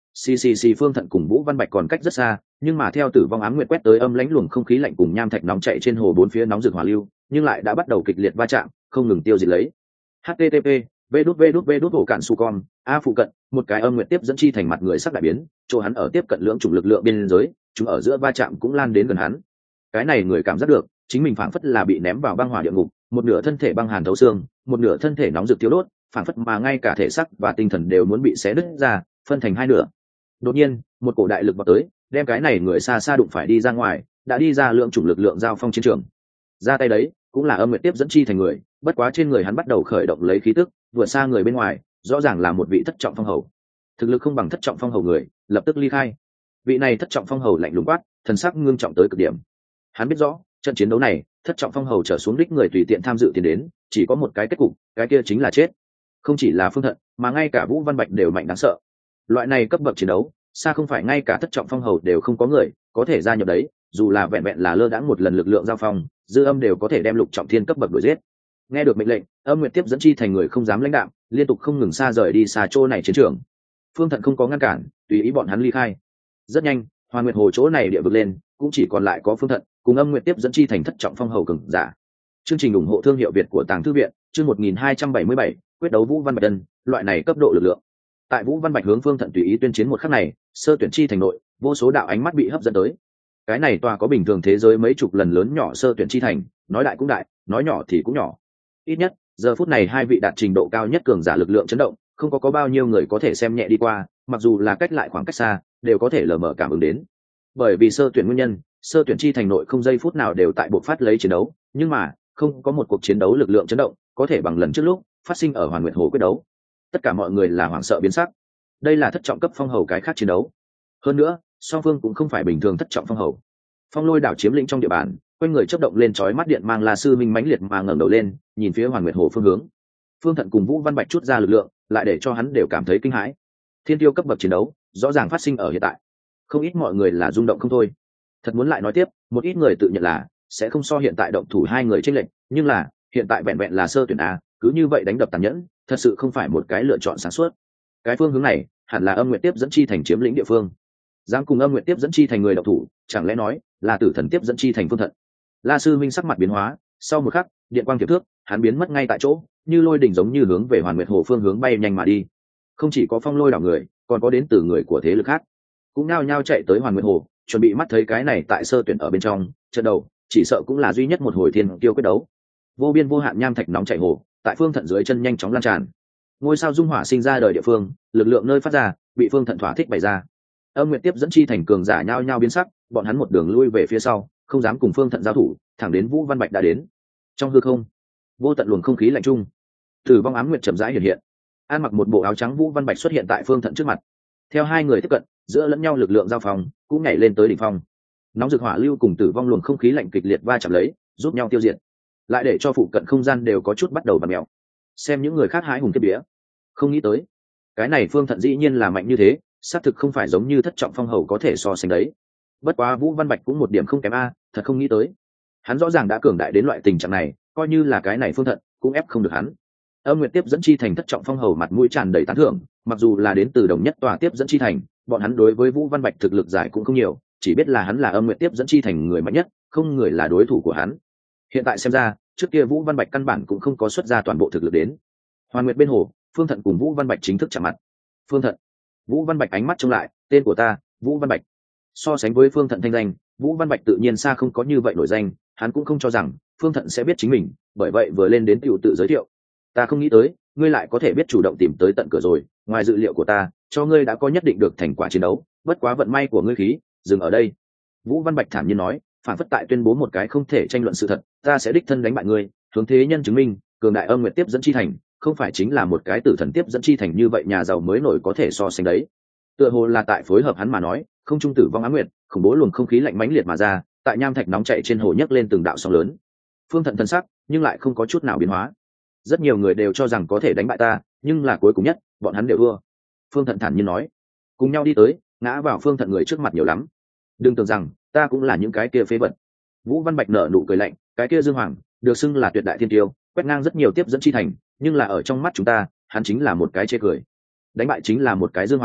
xì xì xì. Phương Thận cùng Vũ Văn Bạch còn cách rất xa, nhưng mà theo Tử Vong Ám Nguyệt quét tới âm lãnh luồng không khí lạnh cùng nham thạch nóng chạy trên hồ bốn phía nóng rực hỏa lưu, nhưng lại đã bắt đầu kịch liệt va chạm, không ngừng tiêu diệt lấy. H T T P vê đút vê đút vê đút ổ cạn su con a phụ cận, một cái âm nguyệt tiếp dẫn chi thành mặt người sắc đại biến, chỗ hắn ở tiếp cận lưỡng chủng lực lượng biên giới, chúng ở giữa va chạm cũng lan đến gần hắn. Cái này người cảm giác được, chính mình phảng phất là bị ném vào băng hỏa địa ngục, một nửa thân thể băng hàn thấu xương, một nửa thân thể nóng rực thiêu đốt, phảng phất mà ngay cả thể xác và tinh thần đều muốn bị xé nứt ra, phân thành hai nửa. Đột nhiên, một cổ đại lực vọt tới, đem cái này người xa xa đụng phải đi ra ngoài, đã đi ra lượng chủng lực lượng giao phong chiến trường. Ra tay đấy, cũng là âm nguyệt tiếp dẫn chi thành người, bất quá trên người hắn bắt đầu khởi động lấy khí tức, vượt xa người bên ngoài, rõ ràng là một vị thất trọng phong hầu. Thực lực không bằng thất trọng phong hầu người, lập tức ly khai. Vị này thất trọng phong hầu lạnh lùng quát, thần sắc ngưng trọng tới cực điểm. Hắn biết rõ, trận chiến đấu này, thất trọng phong hầu trở xuống đích người tùy tiện tham dự tiền đến, chỉ có một cái kết cục, cái kia chính là chết. Không chỉ là Phương Thận, mà ngay cả Vũ Văn Bạch đều mạnh đáng sợ. Loại này cấp bậc chiến đấu, xa không phải ngay cả thất trọng phong hầu đều không có người có thể gia nhập đấy, dù là vẹn vẹn là lơ đãng một lần lực lượng giao phong, dư âm đều có thể đem lục trọng thiên cấp bậc đuổi giết. Nghe được mệnh lệnh, âm nguyệt tiếp dẫn chi thành người không dám lãnh đạm, liên tục không ngừng xa rời đi xa chỗ này chiến trường. Phương Thận không có ngăn cản, tùy ý bọn hắn ly khai. Rất nhanh, Hoàn Nguyệt Hồ chỗ này địa vực lên, cũng chỉ còn lại có Phương Thận cùng âm nguyệt tiếp dẫn chi thành thất trọng phong hầu cường giả. Chương trình ủng hộ thương hiệu Việt của Tàng Thư viện, chương một nghìn hai trăm bảy mươi bảy, quyết đấu Vũ Văn Bạch Tân, loại này cấp độ lực lượng. Tại Vũ Văn Bạch hướng Phương Thận tùy ý tuyên chiến một khắc này, sơ tuyển chi thành nội, vô số đạo ánh mắt bị hấp dẫn tới. Cái này tòa có bình thường thế giới mấy chục lần lớn nhỏ sơ tuyển chi thành, nói đại cũng đại, nói nhỏ thì cũng nhỏ. Ít nhất, giờ phút này hai vị đạt trình độ cao nhất cường giả lực lượng chấn động, không có có bao nhiêu người có thể xem nhẹ đi qua, mặc dù là cách lại khoảng cách xa, đều có thể lờ mờ cảm ứng đến. Bởi vì sơ tuyển nguyên nhân, sơ tuyển chi thành nội không giây phút nào đều tại buộc phát lấy chiến đấu, nhưng mà không có một cuộc chiến đấu lực lượng chấn động có thể bằng lần trước lúc phát sinh ở Hoàn Nguyệt Hồ quyết đấu. Tất cả mọi người là hoảng sợ biến sắc. Đây là thất trọng cấp phong hầu cái khác chiến đấu. Hơn nữa, song phương cũng không phải bình thường thất trọng phong hầu. Phong Lôi đảo chiếm lĩnh trong địa bàn, quanh người chớp động lên chói mắt điện mang La Sư Minh mãnh liệt mà ngẩng đầu lên, nhìn phía Hoàn Nguyệt Hồ phương hướng. Phương Thận cùng Vũ Văn Bạch chút ra lực lượng, lại để cho hắn đều cảm thấy kinh hãi. Thiên tiêu cấp bậc chiến đấu, rõ ràng phát sinh ở hiện tại. Không ít mọi người là rung động không thôi. Thật muốn lại nói tiếp, một ít người tự nhận là sẽ không so hiện tại động thủ hai người chênh lệch, nhưng là, hiện tại vẹn vẹn là sơ tuyển a, cứ như vậy đánh đập tàn nhẫn, thật sự không phải một cái lựa chọn sáng suốt. Cái phương hướng này, hẳn là âm nguyệt tiếp dẫn chi thành chiếm lĩnh địa phương. Dám cùng âm nguyệt tiếp dẫn chi thành người động thủ, chẳng lẽ nói là tử thần tiếp dẫn chi thành Phương Thận. La Sư Minh sắc mặt biến hóa, sau một khắc, điện quang tiệp thước, hắn biến mất ngay tại chỗ, như lôi đỉnh giống như hướng về Hoàn Nguyệt Hồ phương hướng bay nhanh mà đi. Không chỉ có Phong Lôi đảo người, còn có đến từ người của thế lực khác, cũng nao nhao chạy tới Hoàn Nguyệt Hồ, chuẩn bị mắt thấy cái này tại sơ tuyển ở bên trong, trận đầu, chỉ sợ cũng là duy nhất một hồi thiên tiêu quyết đấu. Vô biên vô hạn nham thạch nóng chảy hồ, tại Phương Thận dưới chân nhanh chóng lan tràn. Ngôi sao dung hỏa sinh ra đời địa phương, lực lượng nơi phát ra, bị Phương Thận thỏa thích bày ra. Âm nguyệt tiếp dẫn chi thành cường giả nhao nhao biến sắc, bọn hắn một đường lui về phía sau, không dám cùng Phương Thận giao thủ, thẳng đến Vũ Văn Bạch đã đến. Trong hư không, vô tận luồng không khí lạnh trung, Tử Vong Ám Nguyệt chậm rãi hiện hiện. An mặc một bộ áo trắng Vũ Văn Bạch xuất hiện tại Phương Thận trước mặt. Theo hai người tiếp cận, giữa lẫn nhau lực lượng giao phong, cũng nhảy lên tới đỉnh phong. Nóng rực hỏa lưu cùng Tử Vong luồng không khí lạnh kịch liệt va chạm lấy, giúp nhau tiêu diệt, lại để cho phụ cận không gian đều có chút bắt đầu vặn mèo. Xem những người khác hái hùng kiếp vía, không nghĩ tới, cái này Phương Thận dĩ nhiên là mạnh như thế, xác thực không phải giống như thất trọng phong hầu có thể so sánh đấy. Bất quá Vũ Văn Bạch cũng một điểm không kém a, thật không nghĩ tới, hắn rõ ràng đã cường đại đến loại tình trạng này, coi như là cái này Phương Thận cũng ép không được hắn. Âm nguyệt tiếp dẫn chi thành thất trọng phong hầu mặt mũi tràn đầy tán thưởng, mặc dù là đến từ đồng nhất tòa tiếp dẫn chi thành, bọn hắn đối với Vũ Văn Bạch thực lực giải cũng không nhiều, chỉ biết là hắn là âm nguyệt tiếp dẫn chi thành người mạnh nhất, không người là đối thủ của hắn. Hiện tại xem ra, trước kia Vũ Văn Bạch căn bản cũng không có xuất ra toàn bộ thực lực đến. Hoàn Nguyệt bên hồ, Phương Thận cùng Vũ Văn Bạch chính thức chạm mặt. Phương Thận, Vũ Văn Bạch ánh mắt trông lại, tên của ta, Vũ Văn Bạch. So sánh với Phương Thận thanh danh, Vũ Văn Bạch tự nhiên xa không có như vậy nổi danh, hắn cũng không cho rằng Phương Thận sẽ biết chính mình, bởi vậy vừa lên đến tiểu tự giới thiệu. Ta không nghĩ tới, ngươi lại có thể biết chủ động tìm tới tận cửa rồi, ngoài dự liệu của ta, cho ngươi đã có nhất định được thành quả chiến đấu, bất quá vận may của ngươi khí, dừng ở đây. Vũ Văn Bạch thản nhiên nói, phản phất tại tuyên bố một cái không thể tranh luận sự thật, ta sẽ đích thân đánh bại ngươi, hướng thế nhân chứng minh, cường đại âm nguyệt tiếp dẫn chi thành, không phải chính là một cái tử thần tiếp dẫn chi thành như vậy nhà giàu mới nổi có thể so sánh đấy. Tựa hồ là tại phối hợp hắn mà nói, không trung tử vong ám nguyệt, khủng bố luồng không khí lạnh mãnh liệt mà ra, tại nham thạch nóng chảy trên hồ nhấc lên từng đạo sóng lớn. Phương Thận thân sắc, nhưng lại không có chút nào biến hóa. Rất nhiều người đều cho rằng có thể đánh bại ta, nhưng là cuối cùng nhất, bọn hắn đều thua. Phương Thận thản nhiên nói, cùng nhau đi tới, ngã vào Phương Thận người trước mặt nhiều lắm. Đừng tưởng rằng ta cũng là những cái kia phế vật. Vũ Văn Bạch nở nụ cười lạnh, cái kia Dương Hoàng được xưng là tuyệt đại thiên tiêu, quét ngang rất nhiều tiếp dẫn chi thành, nhưng là ở trong mắt chúng ta, hắn chính là một cái chê cười. Đánh bại chính là một cái Dương Hoàng,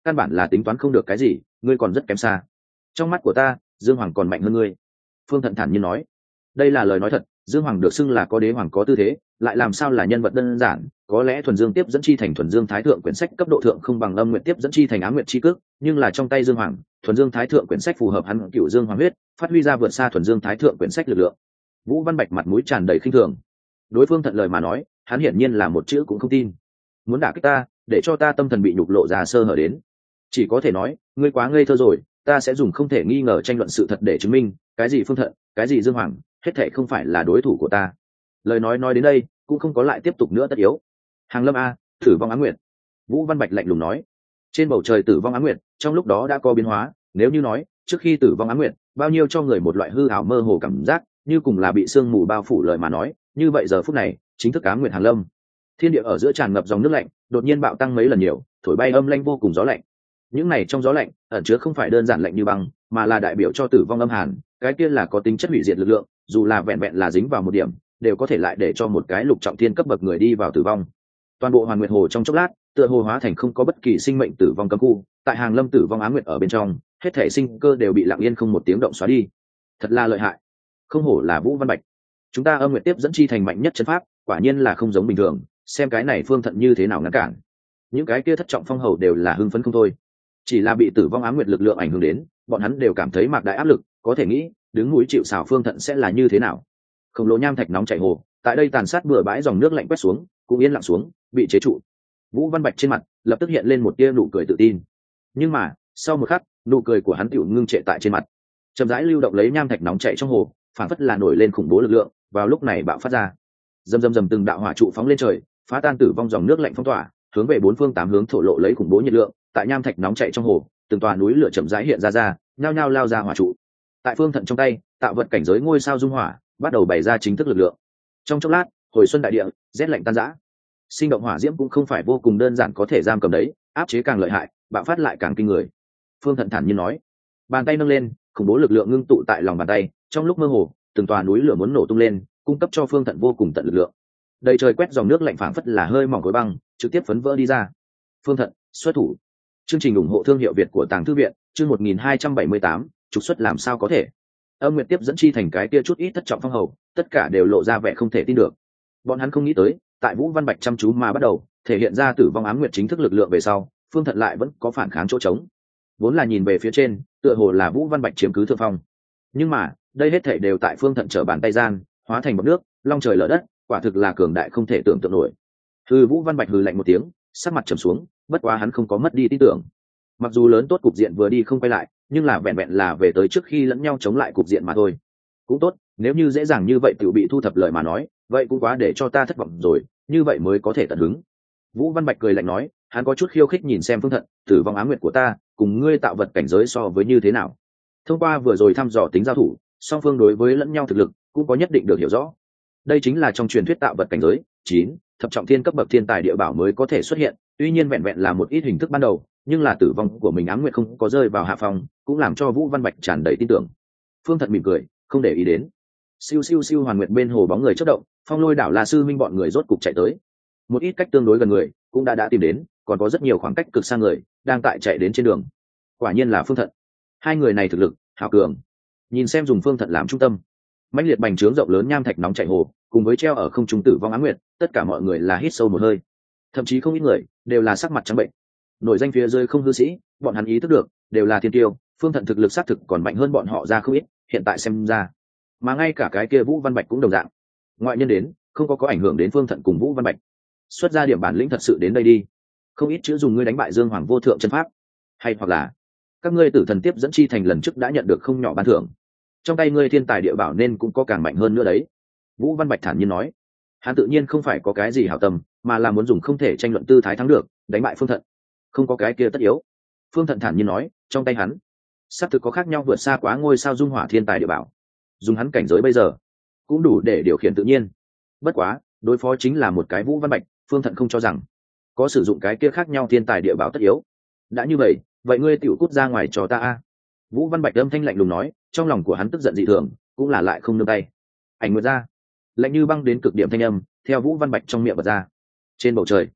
căn bản là tính toán không được cái gì, ngươi còn rất kém xa. Trong mắt của ta, Dương Hoàng còn mạnh hơn ngươi. Phương Thận thản nhiên nói. Đây là lời nói thật, Dương Hoàng được xưng là có đế hoàng có tư thế, lại làm sao là nhân vật đơn giản, có lẽ thuần dương tiếp dẫn chi thành thuần dương thái thượng quyển sách cấp độ thượng không bằng âm nguyện tiếp dẫn chi thành ám nguyện chi cước, nhưng là trong tay Dương Hoàng, thuần dương thái thượng quyển sách phù hợp hắn cựu dương hoàng huyết, phát huy ra vượt xa thuần dương thái thượng quyển sách lực lượng. Vũ Văn Bạch mặt mũi tràn đầy khinh thường. Đối phương Thận lời mà nói, hắn hiển nhiên là một chữ cũng không tin. Muốn đả kích ta, để cho ta tâm thần bị nhục lộ ra sơ hở đến. Chỉ có thể nói, ngươi quá ngây thơ rồi, ta sẽ dùng không thể nghi ngờ tranh luận sự thật để chứng minh, cái gì Phương Thận, cái gì Dương Hoàng, hết thảy không phải là đối thủ của ta. Lời nói nói đến đây, cũng không có lại tiếp tục nữa tất yếu. Hàng Lâm a, tử vong ám nguyệt. Vũ Văn Bạch lạnh lùng nói. Trên bầu trời tử vong ám nguyệt, trong lúc đó đã có biến hóa, nếu như nói, trước khi tử vong ám nguyệt, bao nhiêu cho người một loại hư ảo mơ hồ cảm giác, như cùng là bị sương mù bao phủ lời mà nói, như vậy giờ phút này, chính thức ám nguyệt hàng lâm. Thiên địa ở giữa tràn ngập dòng nước lạnh, đột nhiên bạo tăng mấy lần nhiều, thổi bay âm lanh vô cùng gió lạnh. Những này trong gió lạnh, ẩn chứa không phải đơn giản lạnh như băng, mà là đại biểu cho tử vong âm hàn, cái kia là có tính chất hủy diệt lực lượng, dù là vẹn vẹn là dính vào một điểm, đều có thể lại để cho một cái lục trọng thiên cấp bậc người đi vào tử vong. Toàn bộ Hoàn Nguyệt Hồ trong chốc lát, tựa hồ hóa thành không có bất kỳ sinh mệnh tử vong cấm khu, tại Hàng Lâm tử vong ám nguyệt ở bên trong, hết thể sinh cơ đều bị lặng yên không một tiếng động xóa đi. Thật là lợi hại. Không hổ là Vũ Văn Bạch. Chúng ta âm nguyệt tiếp dẫn chi thành mạnh nhất chân pháp, quả nhiên là không giống bình thường, xem cái này Phương Thận như thế nào ngăn cản. Những cái kia thất trọng phong hầu đều là hưng phấn không thôi. Chỉ là bị tử vong ám nguyệt lực lượng ảnh hưởng đến, bọn hắn đều cảm thấy mạc đại áp lực, có thể nghĩ, đứng núi chịu sào Phương Thận sẽ là như thế nào. Khổng lồ nham thạch nóng chảy hồ, tại đây tàn sát bừa bãi dòng nước lạnh quét xuống, cũng yên lặng xuống, bị chế trụ. Vũ Văn Bạch trên mặt lập tức hiện lên một tia nụ cười tự tin, nhưng mà sau một khắc, nụ cười của hắn tiểu ngưng trệ tại trên mặt. Chậm rãi lưu động lấy nham thạch nóng chảy trong hồ, phản phất là nổi lên khủng bố lực lượng, vào lúc này bạo phát ra. Dầm dầm dầm từng đạo hỏa trụ phóng lên trời, phá tan tử vong dòng nước lạnh phong tỏa, hướng về bốn phương tám hướng thổ lộ lấy khủng bố nhiệt lượng, tại nham thạch nóng chảy trong hồ, từng tòa núi lửa chậm rãi hiện ra ra, nhao nhao lao ra hỏa trụ. Tại Phương Thận trong tay, tạo vật cảnh giới ngôi sao dung hỏa, bắt đầu bày ra chính thức lực lượng. Trong chốc lát, hồi xuân đại địa, rét lạnh tan rã. Sinh động hỏa diễm cũng không phải vô cùng đơn giản có thể giam cầm đấy, áp chế càng lợi hại, bạo phát lại càng kinh người. Phương Thận thản nhiên nói. Bàn tay nâng lên, khủng bố lực lượng ngưng tụ tại lòng bàn tay, trong lúc mơ hồ, từng tòa núi lửa muốn nổ tung lên, cung cấp cho Phương Thận vô cùng tận lực lượng. Đầy trời quét dòng nước lạnh phảng phất là hơi mỏng khối băng, trực tiếp phấn vỡ đi ra. Phương Thận, xuất thủ. Chương trình ủng hộ thương hiệu Việt của Tàng Thư viện, chương một nghìn hai trăm bảy mươi tám, trục xuất làm sao có thể. Âm Nguyệt tiếp dẫn chi thành cái kia chút ít thất trọng phong hầu, tất cả đều lộ ra vẻ không thể tin được. Bọn hắn không nghĩ tới, tại Vũ Văn Bạch chăm chú mà bắt đầu thể hiện ra tử vong ám nguyệt chính thức lực lượng về sau, Phương Thận lại vẫn có phản kháng chỗ trống. Vốn là nhìn về phía trên, tựa hồ là Vũ Văn Bạch chiếm cứ thượng phong, nhưng mà đây hết thảy đều tại Phương Thận trở bàn tay gian, hóa thành bọt nước, long trời lở đất, quả thực là cường đại không thể tưởng tượng nổi. Hừ, Vũ Văn Bạch hừ lạnh một tiếng, sắc mặt trầm xuống, bất quá hắn không có mất đi tin tưởng. Mặc dù lớn tốt cục diện vừa đi không quay lại, nhưng là vẹn vẹn là về tới trước khi lẫn nhau chống lại cục diện mà thôi. Cũng tốt, nếu như dễ dàng như vậy tự bị thu thập lời mà nói, vậy cũng quá để cho ta thất vọng rồi, như vậy mới có thể tận hứng. Vũ Văn Bạch cười lạnh nói, hắn có chút khiêu khích nhìn xem Phương Thận, tử vong ám nguyệt của ta, cùng ngươi tạo vật cảnh giới so với như thế nào. Thông qua vừa rồi thăm dò tính giao thủ, song phương đối với lẫn nhau thực lực cũng có nhất định được hiểu rõ. Đây chính là trong truyền thuyết tạo vật cảnh giới chín thập trọng thiên cấp bậc thiên tài địa bảo mới có thể xuất hiện, tuy nhiên vẹn vẹn là một ít hình thức ban đầu, nhưng là tử vong của mình ám nguyệt không có rơi vào hạ phòng, cũng làm cho Vũ Văn Bạch tràn đầy tin tưởng. Phương Thận mỉm cười, không để ý đến. Siêu siêu siêu hoàn nguyệt bên hồ bóng người chớp động, Phong Lôi đảo La sư minh bọn người rốt cục chạy tới. Một ít cách tương đối gần người cũng đã đã tìm đến, còn có rất nhiều khoảng cách cực xa người đang tại chạy đến trên đường. Quả nhiên là Phương Thận. Hai người này thực lực hào cường. Nhìn xem dùng Phương Thận làm trung tâm, mãnh liệt bành trướng rộng lớn nham thạch nóng chảy hồ, cùng với treo ở không trung tử vong ám nguyệt, tất cả mọi người là hít sâu một hơi. Thậm chí không ít người đều là sắc mặt trắng bệnh. Nổi danh phía dưới không hư sĩ, bọn hắn ý thức được, đều là thiên tiêu, Phương Thận thực lực xác thực còn mạnh hơn bọn họ ra không ít, hiện tại xem ra, mà ngay cả cái kia Vũ Văn Bạch cũng đồng dạng. Ngoại nhân đến, không có có ảnh hưởng đến Phương Thận cùng Vũ Văn Bạch. Xuất ra điểm bản lĩnh thật sự đến đây đi. Không ít chữ dùng ngươi đánh bại Dương Hoàng vô thượng chân pháp, hay hoặc là các ngươi tử thần tiếp dẫn chi thành lần trước đã nhận được không nhỏ ban thưởng. Trong tay ngươi thiên tài địa bảo nên cũng có càng mạnh hơn nữa đấy. Vũ Văn Bạch thản nhiên nói, hắn tự nhiên không phải có cái gì hảo tâm, mà là muốn dùng không thể tranh luận tư thái thắng được, đánh bại Phương Thận. Không có cái kia tất yếu. Phương Thận thản nhiên nói, trong tay hắn xác thực có khác nhau vượt xa quá ngôi sao dung hỏa thiên tài địa bảo, dùng hắn cảnh giới bây giờ cũng đủ để điều khiển tự nhiên. Bất quá đối phó chính là một cái Vũ Văn Bạch, Phương Thận không cho rằng có sử dụng cái kia khác nhau thiên tài địa bảo tất yếu. Đã như vậy, vậy ngươi tiểu cút ra ngoài cho ta a. Vũ Văn Bạch âm thanh lạnh lùng nói, trong lòng của hắn tức giận dị thường, cũng là lại không nương tay. Ảnh nguyệt ra, lạnh như băng đến cực điểm thanh âm theo Vũ Văn Bạch trong miệng bật ra. Trên bầu trời,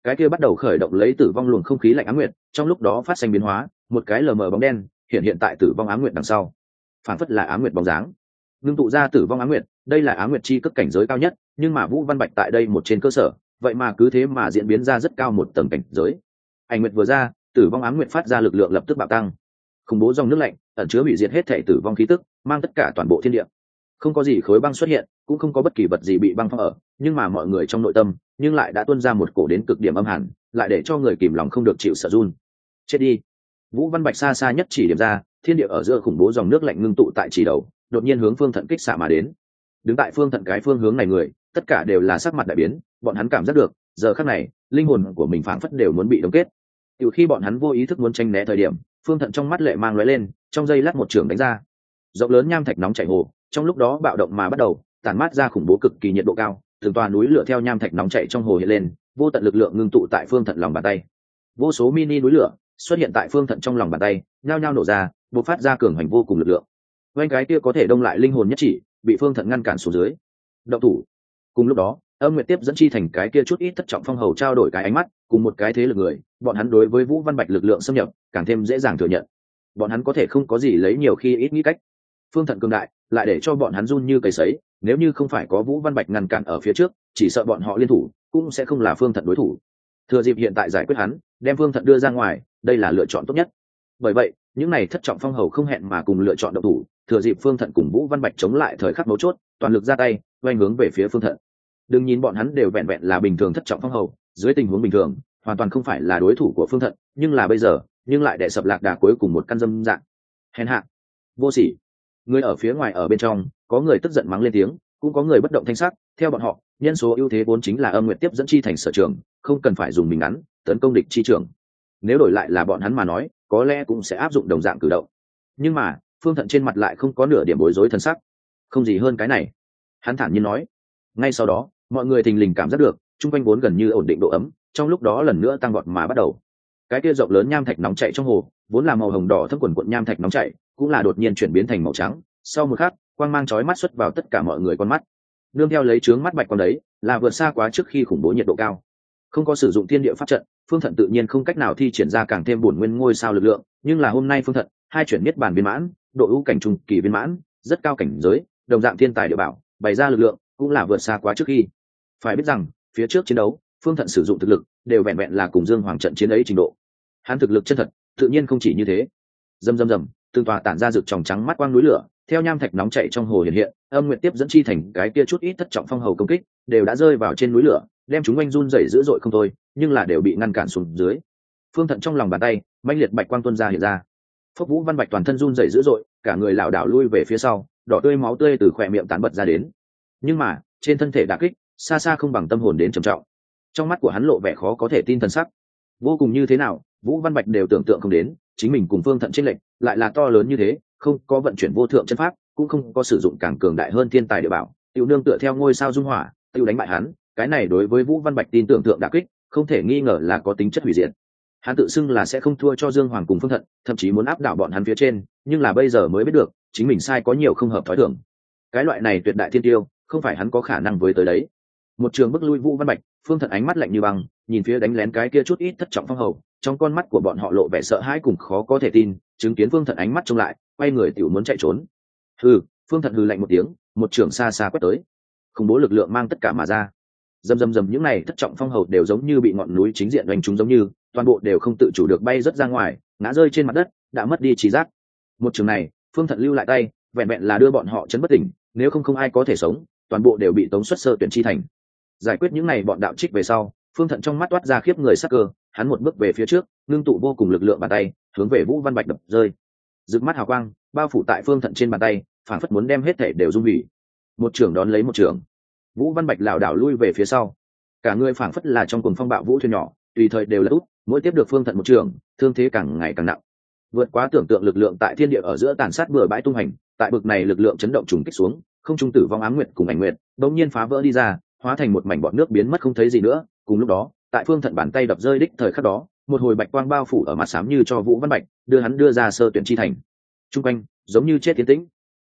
cái kia bắt đầu khởi động lấy tử vong luồng không khí lạnh ám nguyệt, trong lúc đó phát sinh biến hóa, một cái lờ mờ bóng đen hiện hiện tại tử vong ám nguyệt đằng sau, phản phất là ám nguyệt bóng dáng ngưng tụ ra tử vong ám nguyệt. Đây là ám nguyệt chi cấp cảnh giới cao nhất, nhưng mà Vũ Văn Bạch tại đây một trên cơ sở, vậy mà cứ thế mà diễn biến ra rất cao một tầng cảnh giới. Ảnh nguyệt vừa ra, tử vong ám nguyệt phát ra lực lượng lập tức bạo tăng, khủng bố dòng nước lạnh ẩn chứa hủy diệt hết thể tử vong khí tức, mang tất cả toàn bộ thiên địa. Không có gì khối băng xuất hiện, cũng không có bất kỳ vật gì bị băng phong ở, nhưng mà mọi người trong nội tâm nhưng lại đã tuôn ra một cổ đến cực điểm âm hàn, lại để cho người kìm lòng không được chịu sợ run. Chết đi! Vũ Văn Bạch xa xa nhất chỉ điểm ra, thiên địa ở giữa khủng bố dòng nước lạnh ngưng tụ tại chỉ đầu, đột nhiên hướng Phương Thận kích xạ mà đến. Đứng tại Phương Thận cái phương hướng này người, tất cả đều là sắc mặt đại biến, bọn hắn cảm giác được, giờ khắc này, linh hồn của mình phảng phất đều muốn bị đóng kết. Từ khi bọn hắn vô ý thức muốn tranh né thời điểm, Phương Thận trong mắt lệ mang lóe lên, trong giây lát một trường đánh ra. Rộng lớn nham thạch nóng chảy hồ, trong lúc đó bạo động mà bắt đầu, tản mát ra khủng bố cực kỳ nhiệt độ cao, từng tòa núi lửa theo nham thạch nóng chảy trong hồ hiện lên, vô tận lực lượng ngưng tụ tại Phương Thận lòng bàn tay. Vô số mini núi lửa xuất hiện tại Phương Thận trong lòng bàn tay, nhao nhao nổ ra, bộc phát ra cường hành vô cùng lực lượng. Vành cái kia có thể đông lại linh hồn nhất chỉ, bị Phương Thận ngăn cản xuống dưới. Động thủ. Cùng lúc đó, Âm Nguyệt tiếp dẫn chi thành cái kia chút ít thất trọng phong hầu trao đổi cái ánh mắt, cùng một cái thế lực người, bọn hắn đối với Vũ Văn Bạch lực lượng xâm nhập, càng thêm dễ dàng thừa nhận. Bọn hắn có thể không có gì lấy nhiều khi ít nghĩ cách. Phương Thận cường đại, lại để cho bọn hắn run như cầy sấy, nếu như không phải có Vũ Văn Bạch ngăn cản ở phía trước, chỉ sợ bọn họ liên thủ, cũng sẽ không là Phương Thận đối thủ. Thừa dịp hiện tại giải quyết hắn, đem Phương Thận đưa ra ngoài, đây là lựa chọn tốt nhất. Bởi vậy, những này thất trọng phong hầu không hẹn mà cùng lựa chọn động thủ, thừa dịp Phương Thận cùng Vũ Văn Bạch chống lại thời khắc mấu chốt, toàn lực ra tay, quay hướng về phía Phương Thận. Đừng nhìn bọn hắn đều vẹn vẹn là bình thường thất trọng phong hầu, dưới tình huống bình thường, hoàn toàn không phải là đối thủ của Phương Thận, nhưng là bây giờ, nhưng lại đè sập lạc đà cuối cùng một căn dâm dạng. Hèn hạ, vô sỉ. Người ở phía ngoài ở bên trong, có người tức giận mắng lên tiếng, cũng có người bất động thanh sắc. Theo bọn họ, nhân số ưu thế vốn chính là Âm Nguyệt tiếp dẫn chi thành sở trường, không cần phải dùng mình ngắn tấn công địch chi trường. Nếu đổi lại là bọn hắn mà nói, có lẽ cũng sẽ áp dụng đồng dạng cử động. Nhưng mà, Phương Thận trên mặt lại không có nửa điểm bối rối thân sắc, không gì hơn cái này. Hắn thản nhiên nói. Ngay sau đó, mọi người thình lình cảm giác được, chung quanh vốn gần như ổn định độ ấm, trong lúc đó lần nữa tăng vọt mà bắt đầu. Cái kia rộng lớn nham thạch nóng chảy trong hồ, vốn là màu hồng đỏ thâm quần cuộn nham thạch nóng chảy, cũng là đột nhiên chuyển biến thành màu trắng. Sau một khắc, quang mang chói mắt xuất vào tất cả mọi người con mắt. Nương theo lấy trướng mắt bạch quang đấy, là vượt xa quá trước khi khủng bố nhiệt độ cao. Không có sử dụng thiên địa pháp trận, Phương Thận tự nhiên không cách nào thi triển ra càng thêm bổn nguyên ngôi sao lực lượng, nhưng là hôm nay Phương Thận, hai chuyển niết bàn viên mãn, độ ưu cảnh trung kỳ viên mãn, rất cao cảnh giới, đồng dạng thiên tài địa bảo, bày ra lực lượng, cũng là vượt xa quá trước khi. Phải biết rằng, phía trước chiến đấu, Phương Thận sử dụng thực lực, đều vẹn vẹn là cùng Dương Hoàng trận chiến ấy trình độ. Hắn thực lực chân thật, tự nhiên không chỉ như thế. Rầm rầm rầm, từng tòa tản ra rực tròng trắng mắt quang núi lửa, theo nham thạch nóng chảy trong hồ hiện hiện, Âm Nguyệt tiếp dẫn chi thành cái kia chút ít thất trọng phong hầu công kích, đều đã rơi vào trên núi lửa, đem chúng oanh run rẩy dữ dội không thôi, nhưng là đều bị ngăn cản xuống dưới. Phương Thận trong lòng bàn tay, mãnh liệt bạch quang tuôn ra hiện ra. Phúc Vũ Văn Bạch toàn thân run rẩy dữ dội, cả người lảo đảo lui về phía sau, đỏ tươi máu tươi từ khóe miệng tán bật ra đến. Nhưng mà, trên thân thể đả kích, xa xa không bằng tâm hồn đến trầm trọng. Trong mắt của hắn lộ vẻ khó có thể tin thần sắc. Vô cùng như thế nào, Vũ Văn Bạch đều tưởng tượng không đến, chính mình cùng Phương Thận chênh lệch lại là to lớn như thế, không có vận chuyển vô thượng chân pháp, cũng không có sử dụng càng cường đại hơn thiên tài địa bảo, tiểu nương tựa theo ngôi sao dung hỏa, tiểu đánh bại hắn, cái này đối với Vũ Văn Bạch tin tưởng thượng đả kích, không thể nghi ngờ là có tính chất hủy diệt. Hắn tự xưng là sẽ không thua cho Dương Hoàng cùng Phương Thận, thậm chí muốn áp đảo bọn hắn phía trên, nhưng là bây giờ mới biết được, chính mình sai có nhiều không hợp thói thường. Cái loại này tuyệt đại thiên tiêu, không phải hắn có khả năng với tới đấy. Một trường bức lui Vũ Văn Bạch, Phương Thận ánh mắt lạnh như băng, nhìn phía đánh lén cái kia chút ít thất trọng phong hầu, trong con mắt của bọn họ lộ vẻ sợ hãi cùng khó có thể tin, chứng kiến Phương Thận ánh mắt trông lại, quay người tiểu muốn chạy trốn. Hừ, Phương Thận hừ lạnh một tiếng, một trường xa xa quét tới, khủng bố lực lượng mang tất cả mà ra. Dầm dầm dầm, những này thất trọng phong hầu đều giống như bị ngọn núi chính diện đánh trúng giống như, toàn bộ đều không tự chủ được bay rất ra ngoài, ngã rơi trên mặt đất, đã mất đi trí giác. Một trường này, Phương Thận lưu lại tay, vẹn vẹn là đưa bọn họ chấn bất tỉnh, nếu không không ai có thể sống, toàn bộ đều bị tống xuất sơ tuyển chi thành. Giải quyết những này bọn đạo trích về sau, Phương Thận trong mắt toát ra khiếp người sắc cơ, hắn một bước về phía trước, ngưng tụ vô cùng lực lượng bàn tay, hướng về Vũ Văn Bạch đập rơi. Rực mắt hào quang bao phủ tại Phương Thận trên bàn tay, phản phất muốn đem hết thể đều dung hủy. Một trường đón lấy một trường, Vũ Văn Bạch lảo đảo lui về phía sau, cả người phản phất là trong cuồng phong bạo vũ thuyền nhỏ, tùy thời đều là út, mỗi tiếp được Phương Thận một trường, thương thế càng ngày càng nặng. Vượt quá tưởng tượng lực lượng tại thiên địa ở giữa tàn sát bừa bãi tung hành, tại bực này lực lượng chấn động trùng kích xuống, không trung tử vong ám nguyệt cùng ảnh nguyệt, đột nhiên phá vỡ đi ra, hóa thành một mảnh bọt nước biến mất không thấy gì nữa. Cùng lúc đó, tại Phương Thận bàn tay đập rơi đích thời khắc đó, một hồi bạch quang bao phủ ở mặt xám như cho Vũ Văn Bạch, đưa hắn đưa ra sơ tuyển chi thành. Trung quanh giống như chết tiến tĩnh.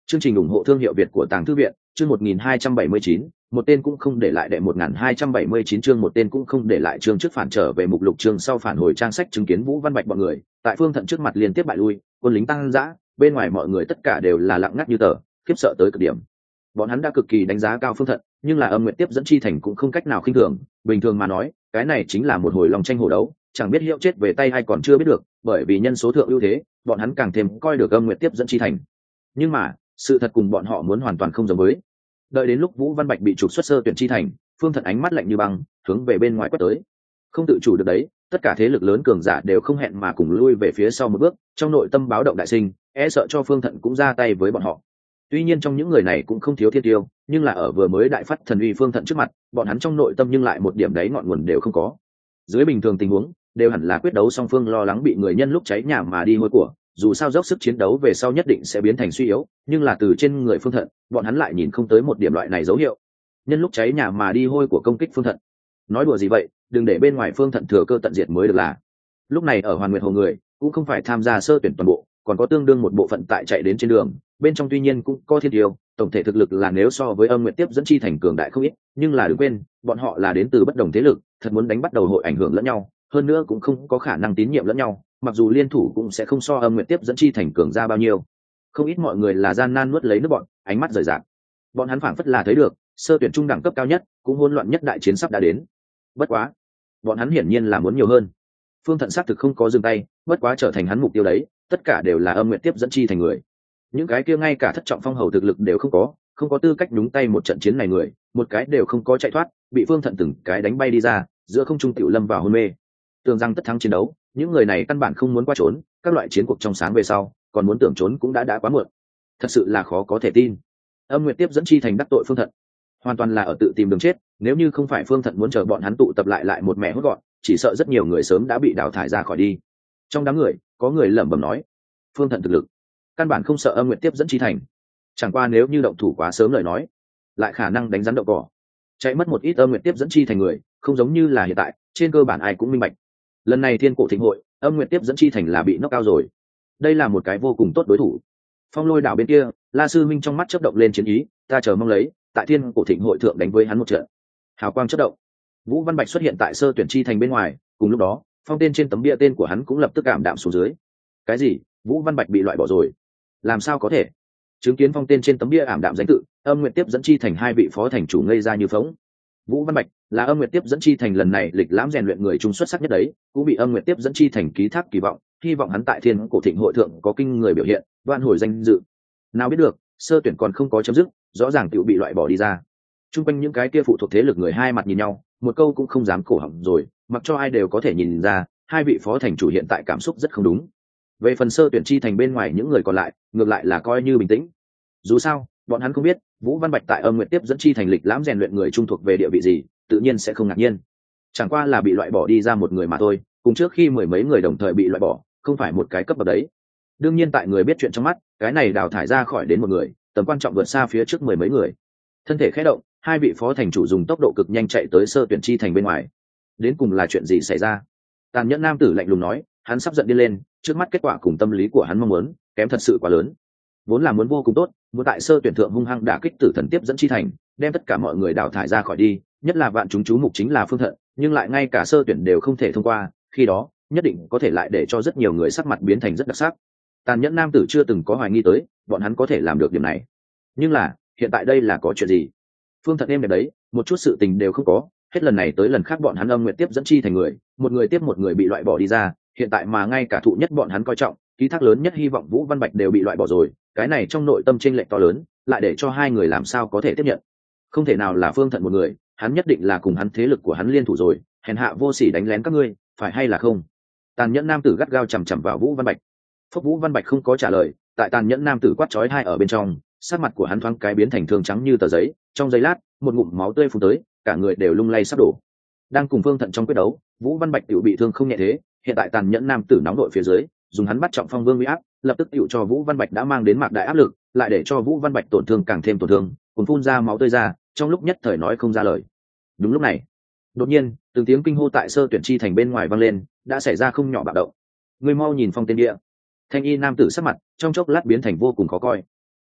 Chương trình ủng hộ thương hiệu Việt của Tàng Thư viện, chương một nghìn hai trăm bảy mươi chín, một tên cũng không để lại đệ một nghìn hai trăm bảy mươi chín chương một tên cũng không để lại chương trước phản trở về mục lục chương sau phản hồi trang sách chứng kiến Vũ Văn Bạch bọn người, tại Phương Thận trước mặt liên tiếp bại lui, quân lính tăng dã, bên ngoài mọi người tất cả đều là lặng ngắt như tờ, khiếp sợ tới cực điểm. Bọn hắn đã cực kỳ đánh giá cao Phương Thận, nhưng là Âm Nguyệt tiếp dẫn chi thành cũng không cách nào khinh thường, bình thường mà nói, cái này chính là một hồi lòng tranh hổ đấu, chẳng biết hiệu chết về tay hay còn chưa biết được, bởi vì nhân số thượng ưu thế, bọn hắn càng thêm coi được Âm Nguyệt tiếp dẫn chi thành. Nhưng mà, sự thật cùng bọn họ muốn hoàn toàn không giống với. Đợi đến lúc Vũ Văn Bạch bị trục xuất Sơ Tuyển chi thành, Phương Thận ánh mắt lạnh như băng, hướng về bên ngoài quét tới. Không tự chủ được đấy, tất cả thế lực lớn cường giả đều không hẹn mà cùng lui về phía sau một bước, trong nội tâm báo động đại sinh, e sợ cho Phương Thận cũng ra tay với bọn họ. Tuy nhiên trong những người này cũng không thiếu thiên tiêu, nhưng là ở vừa mới đại phát thần uy Phương Thận trước mặt, bọn hắn trong nội tâm nhưng lại một điểm đấy ngọn nguồn đều không có. Dưới bình thường tình huống, đều hẳn là quyết đấu song phương lo lắng bị người nhân lúc cháy nhà mà đi hôi của, dù sao dốc sức chiến đấu về sau nhất định sẽ biến thành suy yếu, nhưng là từ trên người Phương Thận, bọn hắn lại nhìn không tới một điểm loại này dấu hiệu. Nhân lúc cháy nhà mà đi hôi của công kích Phương Thận. Nói đùa gì vậy, đừng để bên ngoài Phương Thận thừa cơ tận diệt mới được là. Lúc này ở Hoàn Nguyệt Hồ người, cũng không phải tham gia sơ tuyển toàn bộ, còn có tương đương một bộ phận tại chạy đến trên đường, bên trong tuy nhiên cũng có thiên tiêu, tổng thể thực lực là nếu so với Âm Nguyệt tiếp dẫn chi thành cường đại không ít, nhưng là đừng quên, bọn họ là đến từ bất đồng thế lực, thật muốn đánh bắt đầu hội ảnh hưởng lẫn nhau, hơn nữa cũng không có khả năng tín nhiệm lẫn nhau, mặc dù liên thủ cũng sẽ không so Âm Nguyệt tiếp dẫn chi thành cường ra bao nhiêu. Không ít mọi người là gian nan nuốt lấy nước bọn, ánh mắt rời rạc. Bọn hắn phảng phất là thấy được, sơ tuyển trung đẳng cấp cao nhất, cũng hỗn loạn nhất đại chiến sắp đã đến. Bất quá, bọn hắn hiển nhiên là muốn nhiều hơn. Phương Thận xác thực không có dừng tay, bất quá trở thành hắn mục tiêu đấy, tất cả đều là Âm Nguyệt tiếp dẫn chi thành người. Những cái kia ngay cả thất trọng phong hầu thực lực đều không có, không có tư cách nhúng tay một trận chiến này người, một cái đều không có chạy thoát, bị Phương Thận từng cái đánh bay đi ra, giữa không trung tiểu lâm vào hôn mê. Tưởng rằng tất thắng chiến đấu, những người này căn bản không muốn qua trốn, các loại chiến cuộc trong sáng về sau, còn muốn tưởng trốn cũng đã đã quá muộn. Thật sự là khó có thể tin. Âm Nguyệt tiếp dẫn chi thành đắc tội Phương Thận, hoàn toàn là ở tự tìm đường chết, nếu như không phải Phương Thận muốn chờ bọn hắn tụ tập lại lại một mẹ hốt gọn, chỉ sợ rất nhiều người sớm đã bị đào thải ra khỏi đi. Trong đám người, có người lẩm bẩm nói, Phương Thận thực lực căn bản không sợ Âm Nguyệt tiếp dẫn chi thành, chẳng qua nếu như động thủ quá sớm lời nói, lại khả năng đánh rắn đậu cỏ, chạy mất một ít Âm Nguyệt tiếp dẫn chi thành người, không giống như là hiện tại, trên cơ bản ai cũng minh bạch. Lần này Thiên Cổ Thịnh hội, Âm Nguyệt tiếp dẫn chi thành là bị knock out rồi. Đây là một cái vô cùng tốt đối thủ. Phong Lôi đảo bên kia, La Sư Minh trong mắt chớp động lên chiến ý, ta chờ mong lấy, tại Thiên Cổ Thịnh hội thượng đánh với hắn một trận. Hào quang chớp động. Vũ Văn Bạch xuất hiện tại Sơ Tuyển chi thành bên ngoài, cùng lúc đó, phong tên trên tấm bia tên của hắn cũng lập tức cảm đạm xuống dưới. Cái gì? Vũ Văn Bạch bị loại bỏ rồi? Làm sao có thể? Chứng kiến phong tên trên tấm bia ảm đạm danh tự, Âm Nguyệt tiếp dẫn chi thành hai vị phó thành chủ ngây ra như phỗng. Vũ Văn Bạch là Âm Nguyệt tiếp dẫn chi thành lần này lịch lãm rèn luyện người trung xuất sắc nhất đấy, cũng bị Âm Nguyệt tiếp dẫn chi thành ký thác kỳ vọng, hy vọng hắn tại Thiên Cổ Thịnh hội thượng có kinh người biểu hiện, vạn hồi danh dự. Nào biết được, sơ tuyển còn không có chấm dứt, rõ ràng tiểu bị loại bỏ đi ra. Trung quanh những cái kia phụ thuộc thế lực người hai mặt nhìn nhau, một câu cũng không dám cổ họng rồi, mặc cho ai đều có thể nhìn ra, hai vị phó thành chủ hiện tại cảm xúc rất không đúng. Về phần sơ tuyển chi thành bên ngoài những người còn lại, ngược lại là coi như bình tĩnh. Dù sao, bọn hắn không biết, Vũ Văn Bạch tại Âm Nguyệt tiếp dẫn chi thành lịch lãm rèn luyện người trung thuộc về địa vị gì, tự nhiên sẽ không ngạc nhiên. Chẳng qua là bị loại bỏ đi ra một người mà thôi, cùng trước khi mười mấy người đồng thời bị loại bỏ, không phải một cái cấp bậc đấy. Đương nhiên tại người biết chuyện trong mắt, cái này đào thải ra khỏi đến một người, tầm quan trọng vượt xa phía trước mười mấy người. Thân thể khẽ động, hai vị phó thành chủ dùng tốc độ cực nhanh chạy tới sơ tuyển chi thành bên ngoài. Đến cùng là chuyện gì xảy ra? Tàn nhẫn nam tử lạnh lùng nói, hắn sắp giận điên lên, trước mắt kết quả cùng tâm lý của hắn mong muốn kém thật sự quá lớn. Vốn là muốn vô cùng tốt, muốn tại sơ tuyển thượng hung hăng đả kích tử thần tiếp dẫn chi thành, đem tất cả mọi người đào thải ra khỏi đi, nhất là vạn chúng chú mục chính là Phương Thận, nhưng lại ngay cả sơ tuyển đều không thể thông qua, khi đó nhất định có thể lại để cho rất nhiều người sắc mặt biến thành rất đặc sắc. Tàn nhẫn nam tử chưa từng có hoài nghi tới bọn hắn có thể làm được điểm này, nhưng là hiện tại đây là có chuyện gì? Phương Thận êm đẹp đấy, một chút sự tình đều không có, hết lần này tới lần khác bọn hắn Âm Nguyệt tiếp dẫn chi thành người, một người tiếp một người bị loại bỏ đi ra, hiện tại mà ngay cả thụ nhất bọn hắn coi trọng, ký thác lớn nhất hy vọng Vũ Văn Bạch đều bị loại bỏ rồi, cái này trong nội tâm chênh lệch to lớn, lại để cho hai người làm sao có thể tiếp nhận. Không thể nào là Phương Thận một người, hắn nhất định là cùng hắn thế lực của hắn liên thủ rồi, hèn hạ vô sỉ đánh lén các ngươi, phải hay là không? Tàn nhẫn nam tử gắt gao chằm chằm vào Vũ Văn Bạch. Phúc Vũ Văn Bạch không có trả lời, tại tàn nhẫn nam tử quát chói hai ở bên trong, sắc mặt của hắn thoáng cái biến thành thương trắng như tờ giấy, trong giây lát, một ngụm máu tươi phun tới, cả người đều lung lay sắp đổ. Đang cùng Phương Thận trong quyết đấu, Vũ Văn Bạch tiểu bị thương không nhẹ thế, hiện tại tàn nhẫn nam tử nóng đội phía dưới, dùng hắn bắt trọng phong vương uy áp, lập tức tiểu cho Vũ Văn Bạch đã mang đến mạc đại áp lực, lại để cho Vũ Văn Bạch tổn thương càng thêm tổn thương, cùng phun ra máu tươi ra, trong lúc nhất thời nói không ra lời. Đúng lúc này, đột nhiên, từng tiếng kinh hô tại sơ tuyển chi thành bên ngoài vang lên, đã xảy ra không nhỏ bạo động. Người mau nhìn phong tên địa. Thanh y nam tử sắc mặt trong chốc lát biến thành vô cùng khó coi.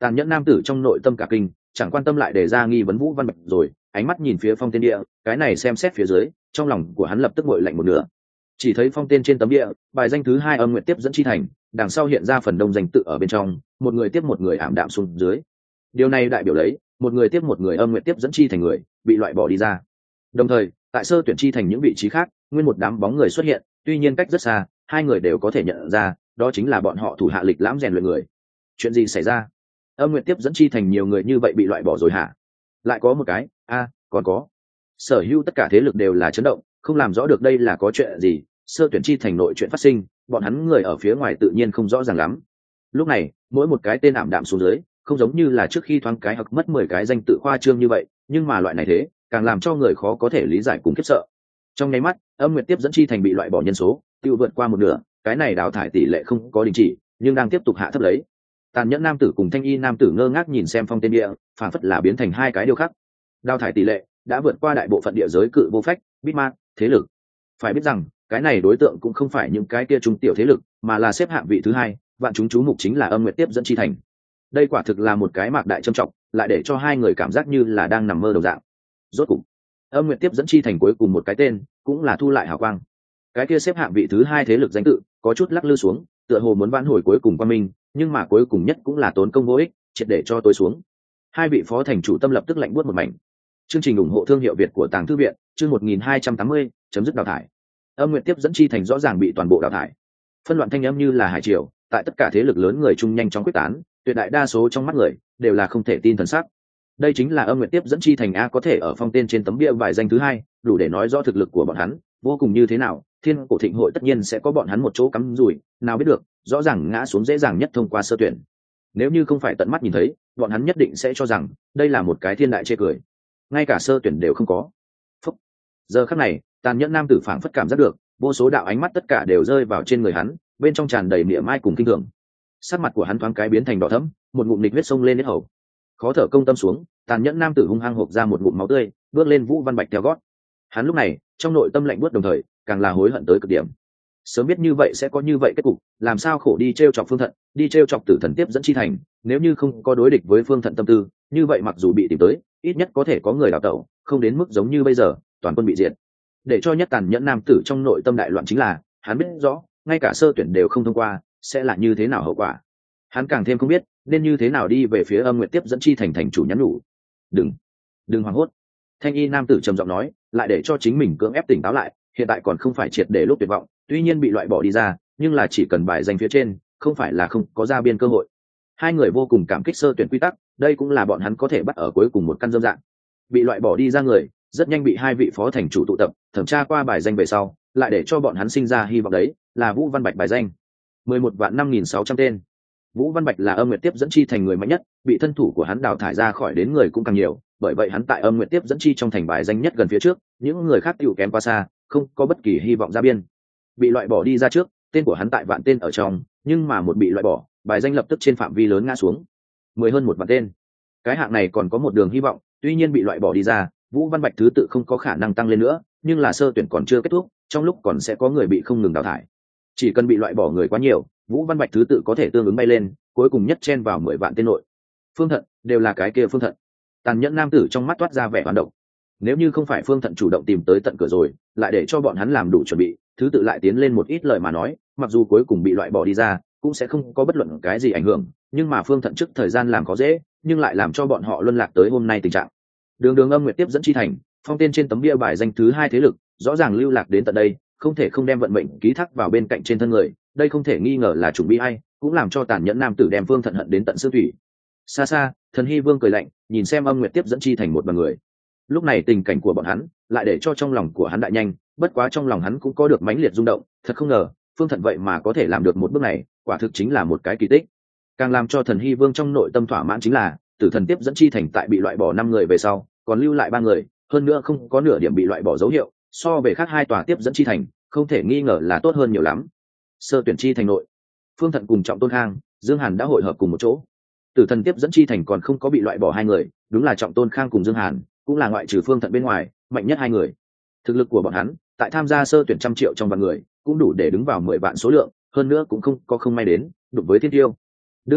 Tàn nhẫn nam tử trong nội tâm cả kinh, chẳng quan tâm lại để ra nghi vấn Vũ Văn Bạch rồi, ánh mắt nhìn phía phong tên địa, cái này xem xét phía dưới, trong lòng của hắn lập tức nguội lạnh một nửa. Chỉ thấy phong tên trên tấm địa, bài danh thứ hai âm nguyện tiếp dẫn chi thành, đằng sau hiện ra phần đông danh tự ở bên trong, một người tiếp một người ảm đạm xuống dưới. Điều này đại biểu lấy một người tiếp một người âm nguyện tiếp dẫn chi thành người bị loại bỏ đi ra. Đồng thời, tại sơ tuyển chi thành những vị trí khác, nguyên một đám bóng người xuất hiện, tuy nhiên cách rất xa, hai người đều có thể nhận ra, đó chính là bọn họ thủ hạ lịch lãm rèn luyện người. Chuyện gì xảy ra? Âm nguyện tiếp dẫn chi thành nhiều người như vậy bị loại bỏ rồi hả? Lại có một cái, a, còn có. Sở hữu tất cả thế lực đều là chấn động, không làm rõ được đây là có chuyện gì. Sơ tuyển chi thành nội chuyện phát sinh, bọn hắn người ở phía ngoài tự nhiên không rõ ràng lắm. Lúc này, mỗi một cái tên ảm đạm xuống dưới, không giống như là trước khi thoáng cái hoặc mất mười cái danh tự khoa trương như vậy, nhưng mà loại này thế, càng làm cho người khó có thể lý giải cùng khiếp sợ. Trong nháy mắt, âm nguyện tiếp dẫn chi thành bị loại bỏ nhân số, tiêu vượt qua một nửa, cái này đào thải tỷ lệ không có đình chỉ, nhưng đang tiếp tục hạ thấp lấy. Tàn nhẫn nam tử cùng thanh y nam tử ngơ ngác nhìn xem phong tên địa, phản phất là biến thành hai cái điều khác. Đào thải tỷ lệ đã vượt qua đại bộ phận địa giới cự vô phách, Bitmark, thế lực. Phải biết rằng, cái này đối tượng cũng không phải những cái kia trung tiểu thế lực, mà là xếp hạng vị thứ hai, vạn chúng chú mục chính là âm nguyện tiếp dẫn chi thành. Đây quả thực là một cái mạc đại trâm trọng, lại để cho hai người cảm giác như là đang nằm mơ đồng dạng. Rốt cục, âm nguyện tiếp dẫn chi thành cuối cùng một cái tên, cũng là thu lại hào quang. Cái kia xếp hạng vị thứ hai thế lực danh tự, có chút lắc lư xuống, tựa hồ muốn vãn hồi cuối cùng qua mình, nhưng mà cuối cùng nhất cũng là tốn công vô ích, triệt để cho tôi xuống. Hai vị phó thành chủ tâm lập tức lạnh buốt một mảnh. Chương trình ủng hộ thương hiệu Việt của Tàng Thư viện, chương một nghìn hai trăm tám mươi, chấm dứt đào thải. Âm nguyện tiếp dẫn chi thành rõ ràng bị toàn bộ đào thải. Phân loạn thanh âm như là hải triều, tại tất cả thế lực lớn người chung nhanh chóng quyết tán, tuyệt đại đa số trong mắt người đều là không thể tin thần sắc. Đây chính là âm nguyện tiếp dẫn chi thành a, có thể ở phong tên trên tấm bia bài danh thứ hai, đủ để nói rõ thực lực của bọn hắn vô cùng như thế nào. Thiên cổ thịnh hội tất nhiên sẽ có bọn hắn một chỗ cắm rủi, nào biết được, rõ ràng ngã xuống dễ dàng nhất thông qua sơ tuyển. Nếu như không phải tận mắt nhìn thấy, bọn hắn nhất định sẽ cho rằng đây là một cái thiên đại chê cười. Ngay cả sơ tuyển đều không có. Phúc. Giờ khắc này, tàn nhẫn nam tử phảng phất cảm giác được, vô số đạo ánh mắt tất cả đều rơi vào trên người hắn, bên trong tràn đầy mỉa mai cùng kinh thường. Sắc mặt của hắn thoáng cái biến thành đỏ thẫm, một ngụm nịch huyết sông lên đến hầu. Khó thở công tâm xuống, tàn nhẫn nam tử hung hăng hộc ra một ngụm máu tươi, bước lên Vũ Văn Bạch theo gót. Hắn lúc này, trong nội tâm lạnh buốt đồng thời, càng là hối hận tới cực điểm. Sớm biết như vậy sẽ có như vậy kết cục, làm sao khổ đi trêu chọc Phương Thận, đi trêu chọc Tử Thần tiếp dẫn chi thành, nếu như không có đối địch với Phương Thận tâm tư, như vậy mặc dù bị tìm tới, ít nhất có thể có người đào tẩu, không đến mức giống như bây giờ, toàn quân bị diệt. Để cho nhất tàn nhẫn nam tử trong nội tâm đại loạn chính là, hắn biết rõ, ngay cả sơ tuyển đều không thông qua, sẽ là như thế nào hậu quả. Hắn càng thêm không biết, nên như thế nào đi về phía âm nguyện tiếp dẫn chi thành thành chủ nhắn nhủ. Đừng, đừng hoảng hốt. Thanh y nam tử trầm giọng nói, lại để cho chính mình cưỡng ép tỉnh táo lại, hiện tại còn không phải triệt để lúc tuyệt vọng, tuy nhiên bị loại bỏ đi ra, nhưng là chỉ cần bài danh phía trên, không phải là không có ra biên cơ hội. Hai người vô cùng cảm kích sơ tuyển quy tắc, đây cũng là bọn hắn có thể bắt ở cuối cùng một căn dâm dạng. Bị loại bỏ đi ra người, rất nhanh bị hai vị phó thành chủ tụ tập, thẩm tra qua bài danh về sau, lại để cho bọn hắn sinh ra hy vọng đấy, là Vũ Văn Bạch bài danh. mười một vạn năm nghìn sáu trăm tên. Vũ Văn Bạch là âm nguyện tiếp dẫn chi thành người mạnh nhất, bị thân thủ của hắn đào thải ra khỏi đến người cũng càng nhiều, bởi vậy hắn tại âm nguyện tiếp dẫn chi trong thành bài danh nhất gần phía trước, những người khác tiểu kém quá xa, không có bất kỳ hy vọng ra biên. Bị loại bỏ đi ra trước, tên của hắn tại vạn tên ở trong, nhưng mà một bị loại bỏ, bài danh lập tức trên phạm vi lớn ngã xuống. Mười hơn một vạn tên. Cái hạng này còn có một đường hy vọng, tuy nhiên bị loại bỏ đi ra, Vũ Văn Bạch thứ tự không có khả năng tăng lên nữa, nhưng là sơ tuyển còn chưa kết thúc, trong lúc còn sẽ có người bị không ngừng đào thải. Chỉ cần bị loại bỏ người quá nhiều, Vũ Văn Bạch thứ tự có thể tương ứng bay lên, cuối cùng nhất chen vào mười vạn tên nội. Phương Thận, đều là cái kia Phương Thận. Tàn nhẫn nam tử trong mắt toát ra vẻ hoán động. Nếu như không phải Phương Thận chủ động tìm tới tận cửa rồi, lại để cho bọn hắn làm đủ chuẩn bị, thứ tự lại tiến lên một ít lời mà nói, mặc dù cuối cùng bị loại bỏ đi ra, cũng sẽ không có bất luận cái gì ảnh hưởng, nhưng mà Phương Thận trước thời gian làm có dễ, nhưng lại làm cho bọn họ luân lạc tới hôm nay tình trạng. Đường Đường âm nguyện tiếp dẫn chi thành, phong tên trên tấm bia bài danh thứ hai thế lực, rõ ràng lưu lạc đến tận đây, không thể không đem vận mệnh ký thác vào bên cạnh trên thân người, đây không thể nghi ngờ là chủng bi ai, cũng làm cho tàn nhẫn nam tử đem Phương Thận hận đến tận xương thủy. Xa xa, Thần Hy Vương cười lạnh, nhìn xem âm nguyện tiếp dẫn chi thành một bằng người. Lúc này tình cảnh của bọn hắn, lại để cho trong lòng của hắn đại nhanh, bất quá trong lòng hắn cũng có được mãnh liệt rung động, thật không ngờ, Phương Thận vậy mà có thể làm được một bước này, quả thực chính là một cái kỳ tích. Càng làm cho Thần Hy Vương trong nội tâm thỏa mãn chính là, Tử Thần tiếp dẫn chi thành tại bị loại bỏ năm người về sau, còn lưu lại ba người, hơn nữa không có nửa điểm bị loại bỏ dấu hiệu, so về khác hai tòa tiếp dẫn chi thành, không thể nghi ngờ là tốt hơn nhiều lắm. Sơ tuyển chi thành nội, Phương Thận cùng Trọng Tôn Khang, Dương Hàn đã hội hợp cùng một chỗ. Tử Thần tiếp dẫn chi thành còn không có bị loại bỏ hai người, đúng là Trọng Tôn Khang cùng Dương Hàn, cũng là ngoại trừ Phương Thận bên ngoài, mạnh nhất hai người. Thực lực của bọn hắn, tại tham gia sơ tuyển trăm triệu trong vạn người, cũng đủ để đứng vào mười vạn số lượng, hơn nữa cũng không có không may đến đụng với Thiên Tiêu. Đương nhiên,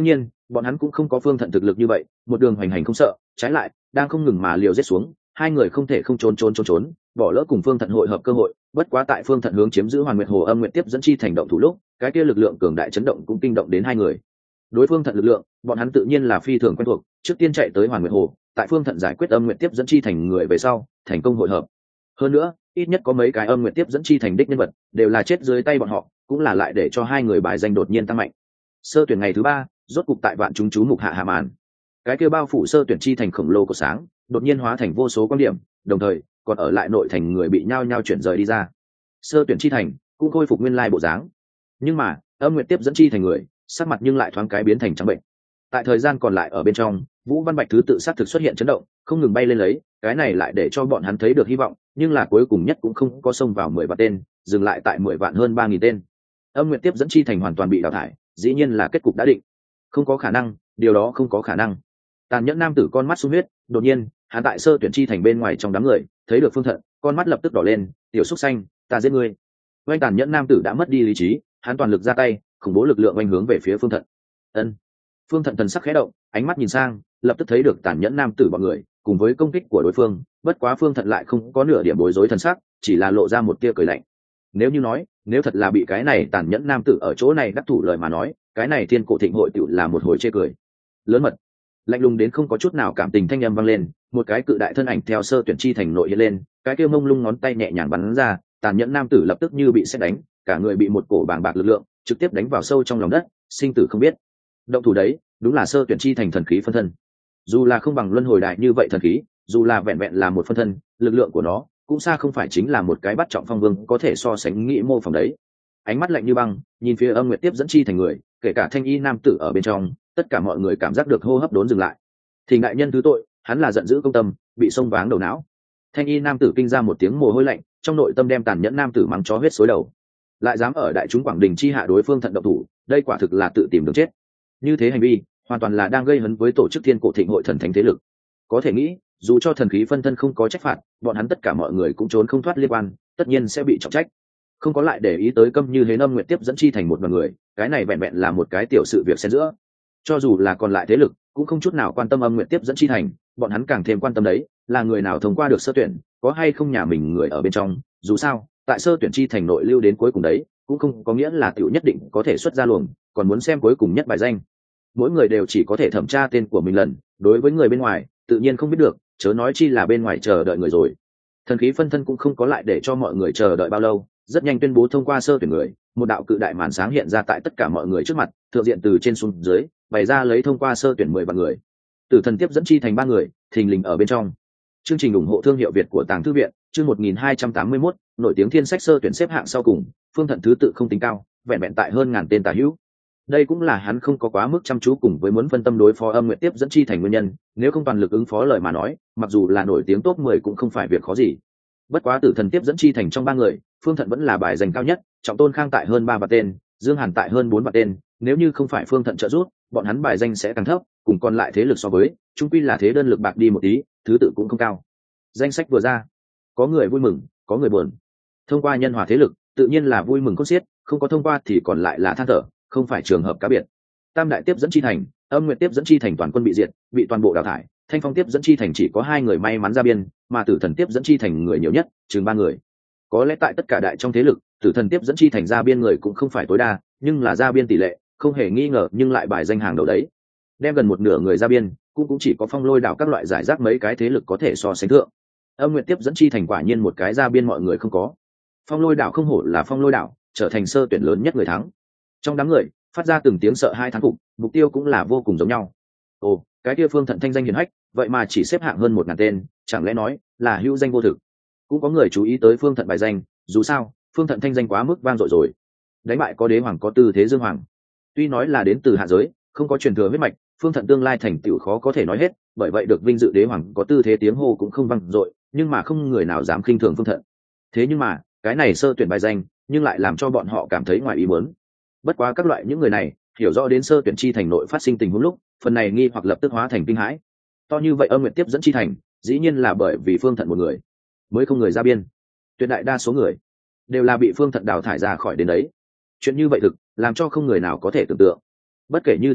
bọn hắn cũng không có Phương Thận thực lực như vậy, một đường hoành hành không sợ, trái lại đang không ngừng mà liều giết xuống, hai người không thể không trốn trốn trốn trốn, bỏ lỡ cùng Phương Thận hội hợp cơ hội. Bất quá tại Phương Thận hướng chiếm giữ Hoàn Nguyệt Hồ Âm Nguyệt Tiếp dẫn chi thành động thủ lúc, cái kia lực lượng cường đại chấn động cũng kinh động đến hai người. Đối phương Thận lực lượng, bọn hắn tự nhiên là phi thường quen thuộc, trước tiên chạy tới Hoàn Nguyệt Hồ, tại Phương Thận giải quyết Âm Nguyệt Tiếp dẫn chi thành người về sau, thành công hội hợp. Hơn nữa, ít nhất có mấy cái Âm Nguyệt Tiếp dẫn chi thành đích nhân vật, đều là chết dưới tay bọn họ, cũng là lại để cho hai người bài danh đột nhiên tăng mạnh. Sơ tuyển ngày thứ ba, rốt cục tại vạn chúng chú mục hạ hạ màn. Cái kia bao phủ sơ tuyển chi thành khổng lồ của sáng, đột nhiên hóa thành vô số quan điểm, đồng thời còn ở lại nội thành người bị nhao nhao chuyển rời đi ra. Sơ tuyển chi thành cũng khôi phục nguyên lai bộ dáng, nhưng mà Âm Nguyệt Tiếp dẫn chi thành người sắc mặt nhưng lại thoáng cái biến thành trắng bệnh. Tại thời gian còn lại ở bên trong, Vũ Văn Bạch thứ tự sát thực xuất hiện chấn động, không ngừng bay lên lấy, cái này lại để cho bọn hắn thấy được hy vọng, nhưng là cuối cùng nhất cũng không có xông vào mười vạn tên, dừng lại tại mười vạn hơn ba nghìn tên. Âm Nguyệt Tiếp dẫn chi thành hoàn toàn bị đào thải, dĩ nhiên là kết cục đã định. Không có khả năng, điều đó không có khả năng. Tàn nhẫn nam tử con mắt sung huyết, đột nhiên, hắn tại sơ tuyển chi thành bên ngoài trong đám người, thấy được Phương Thận, con mắt lập tức đỏ lên, "Tiểu xúc xanh, ta giết ngươi." Oanh tàn nhẫn nam tử đã mất đi lý trí, hắn toàn lực ra tay, khủng bố lực lượng oanh hướng về phía Phương Thận. Ân. Phương Thận thần sắc khẽ động, ánh mắt nhìn sang, lập tức thấy được tàn nhẫn nam tử bọn người, cùng với công kích của đối phương, bất quá Phương Thận lại không có nửa điểm bối rối thần sắc, chỉ là lộ ra một tia cười lạnh. Nếu như nói, nếu thật là bị cái này tàn nhẫn nam tử ở chỗ này đắc thủ lời mà nói, cái này thiên cổ thịnh hội tựu là một hồi chê cười. Lớn mật, lạnh lùng đến không có chút nào cảm tình thanh âm vang lên, một cái cự đại thân ảnh theo sơ tuyển chi thành nội hiện lên, cái kia mông lung ngón tay nhẹ nhàng bắn ra, tàn nhẫn nam tử lập tức như bị sét đánh, cả người bị một cổ bàng bạc lực lượng trực tiếp đánh vào sâu trong lòng đất, sinh tử không biết. Động thủ đấy, đúng là sơ tuyển chi thành thần khí phân thân. Dù là không bằng luân hồi đại như vậy thần khí, dù là vẹn vẹn là một phân thân, lực lượng của nó cũng xa không phải chính là một cái bắt trọng phong vương có thể so sánh nghĩ mô phỏng đấy. Ánh mắt lạnh như băng nhìn phía Âm Nguyệt Tiếp dẫn chi thành người, kể cả thanh y nam tử ở bên trong, tất cả mọi người cảm giác được hô hấp đốn dừng lại. Thì đại nhân thứ tội, hắn là giận dữ công tâm, bị xông váng đầu não. Thanh y nam tử kinh ra một tiếng mồ hôi lạnh, trong nội tâm đem tàn nhẫn nam tử mắng chó huyết xối đầu. Lại dám ở đại chúng Quảng Đình chi hạ đối phương Thận động thủ, đây quả thực là tự tìm đường chết. Như thế hành vi hoàn toàn là đang gây hấn với tổ chức thiên cổ thịnh hội thần thánh thế lực. Có thể nghĩ, dù cho thần khí phân thân không có trách phạt, bọn hắn tất cả mọi người cũng trốn không thoát liên quan, tất nhiên sẽ bị trọng trách. Không có lại để ý tới câm như hến Âm Nguyệt Tiếp dẫn chi thành một đoàn người, cái này vẹn vẹn là một cái tiểu sự việc xen giữa. Cho dù là còn lại thế lực, cũng không chút nào quan tâm Âm Nguyệt Tiếp dẫn chi thành, bọn hắn càng thêm quan tâm đấy là người nào thông qua được sơ tuyển, có hay không nhà mình người ở bên trong. Dù sao, tại sơ tuyển chi thành nội lưu đến cuối cùng đấy, cũng không có nghĩa là tiểu nhất định có thể xuất ra luồng, còn muốn xem cuối cùng nhất bài danh. Mỗi người đều chỉ có thể thẩm tra tên của mình lần, đối với người bên ngoài, tự nhiên không biết được, chớ nói chi là bên ngoài chờ đợi người rồi. Thần khí phân thân cũng không có lại để cho mọi người chờ đợi bao lâu, rất nhanh tuyên bố thông qua sơ tuyển người, một đạo cự đại màn sáng hiện ra tại tất cả mọi người trước mặt, thượng diện từ trên xuống dưới, bày ra lấy thông qua sơ tuyển mười vạn người. Tử thần tiếp dẫn chi thành ba người, thình lình ở bên trong. Chương trình ủng hộ thương hiệu Việt của Tàng Thư viện, chương một nghìn hai trăm tám mươi mốt, nổi tiếng thiên sách sơ tuyển xếp hạng sau cùng, Phương Thận thứ tự không tính cao, vẹn vẹn tại hơn ngàn tên tả hữu. Đây cũng là hắn không có quá mức chăm chú cùng với muốn phân tâm đối phó Âm Nguyệt Tiếp dẫn chi thành nguyên nhân, nếu không toàn lực ứng phó lời mà nói, mặc dù là nổi tiếng top mười cũng không phải việc khó gì. Bất quá Tử thần tiếp dẫn chi thành trong ba người, Phương Thận vẫn là bài giành cao nhất, Trọng Tôn Khang tại hơn ba vạn tên, Dương Hàn tại hơn bốn vạn tên, nếu như không phải Phương Thận trợ giúp, bọn hắn bài danh sẽ càng thấp, cùng còn lại thế lực so với, chung quy là thế đơn lực bạc đi một tí, thứ tự cũng không cao. Danh sách vừa ra, có người vui mừng, có người buồn. Thông qua nhân hòa thế lực, tự nhiên là vui mừng cốt xiết, không có thông qua thì còn lại là than thở, không phải trường hợp cá biệt. Tam đại tiếp dẫn chi thành, Âm Nguyệt tiếp dẫn chi thành toàn quân bị diệt, bị toàn bộ đào thải. Thanh Phong tiếp dẫn chi thành chỉ có hai người may mắn ra biên, mà Tử thần tiếp dẫn chi thành người nhiều nhất, chừng ba người. Có lẽ tại tất cả đại trong thế lực, Tử thần tiếp dẫn chi thành ra biên người cũng không phải tối đa, nhưng là ra biên tỷ lệ, không hề nghi ngờ nhưng lại bài danh hàng đầu đấy. Đem gần một nửa người ra biên, cũng cũng chỉ có Phong Lôi đảo các loại giải rác mấy cái thế lực có thể so sánh thượng. Âm Nguyệt tiếp dẫn chi thành quả nhiên một cái ra biên mọi người không có. Phong Lôi đảo không hổ là Phong Lôi đảo, trở thành sơ tuyển lớn nhất người thắng. Trong đám người, phát ra từng tiếng sợ hai thán phục, mục tiêu cũng là vô cùng giống nhau. Ồ, cái kia Phương Thận thanh danh hiển hách, vậy mà chỉ xếp hạng hơn một ngàn tên, chẳng lẽ nói là hữu danh vô thực? Cũng có người chú ý tới Phương Thận bài danh, dù sao, Phương Thận thanh danh quá mức vang dội rồi. Đánh bại có đế hoàng có tư thế dương hoàng. Tuy nói là đến từ hạ giới, không có truyền thừa huyết mạch, Phương Thận tương lai thành tựu khó có thể nói hết, bởi vậy được vinh dự đế hoàng có tư thế tiếng hô cũng không vang dội, nhưng mà không người nào dám khinh thường Phương Thận. Thế nhưng mà, cái này sơ tuyển bài danh, nhưng lại làm cho bọn họ cảm thấy ngoài ý muốn. Bất quá các loại những người này, hiểu rõ đến sơ tuyển chi thành nội phát sinh tình huống lúc, phần này nghi hoặc lập tức hóa thành kinh hãi. To như vậy Âm Nguyệt tiếp dẫn chi thành, dĩ nhiên là bởi vì Phương Thận một người, mới không người ra biên. Tuyệt đại đa số người đều là bị Phương Thận đào thải ra khỏi đến đấy. Chuyện như vậy thực, làm cho không người nào có thể tưởng tượng. Bất kể như thế nào,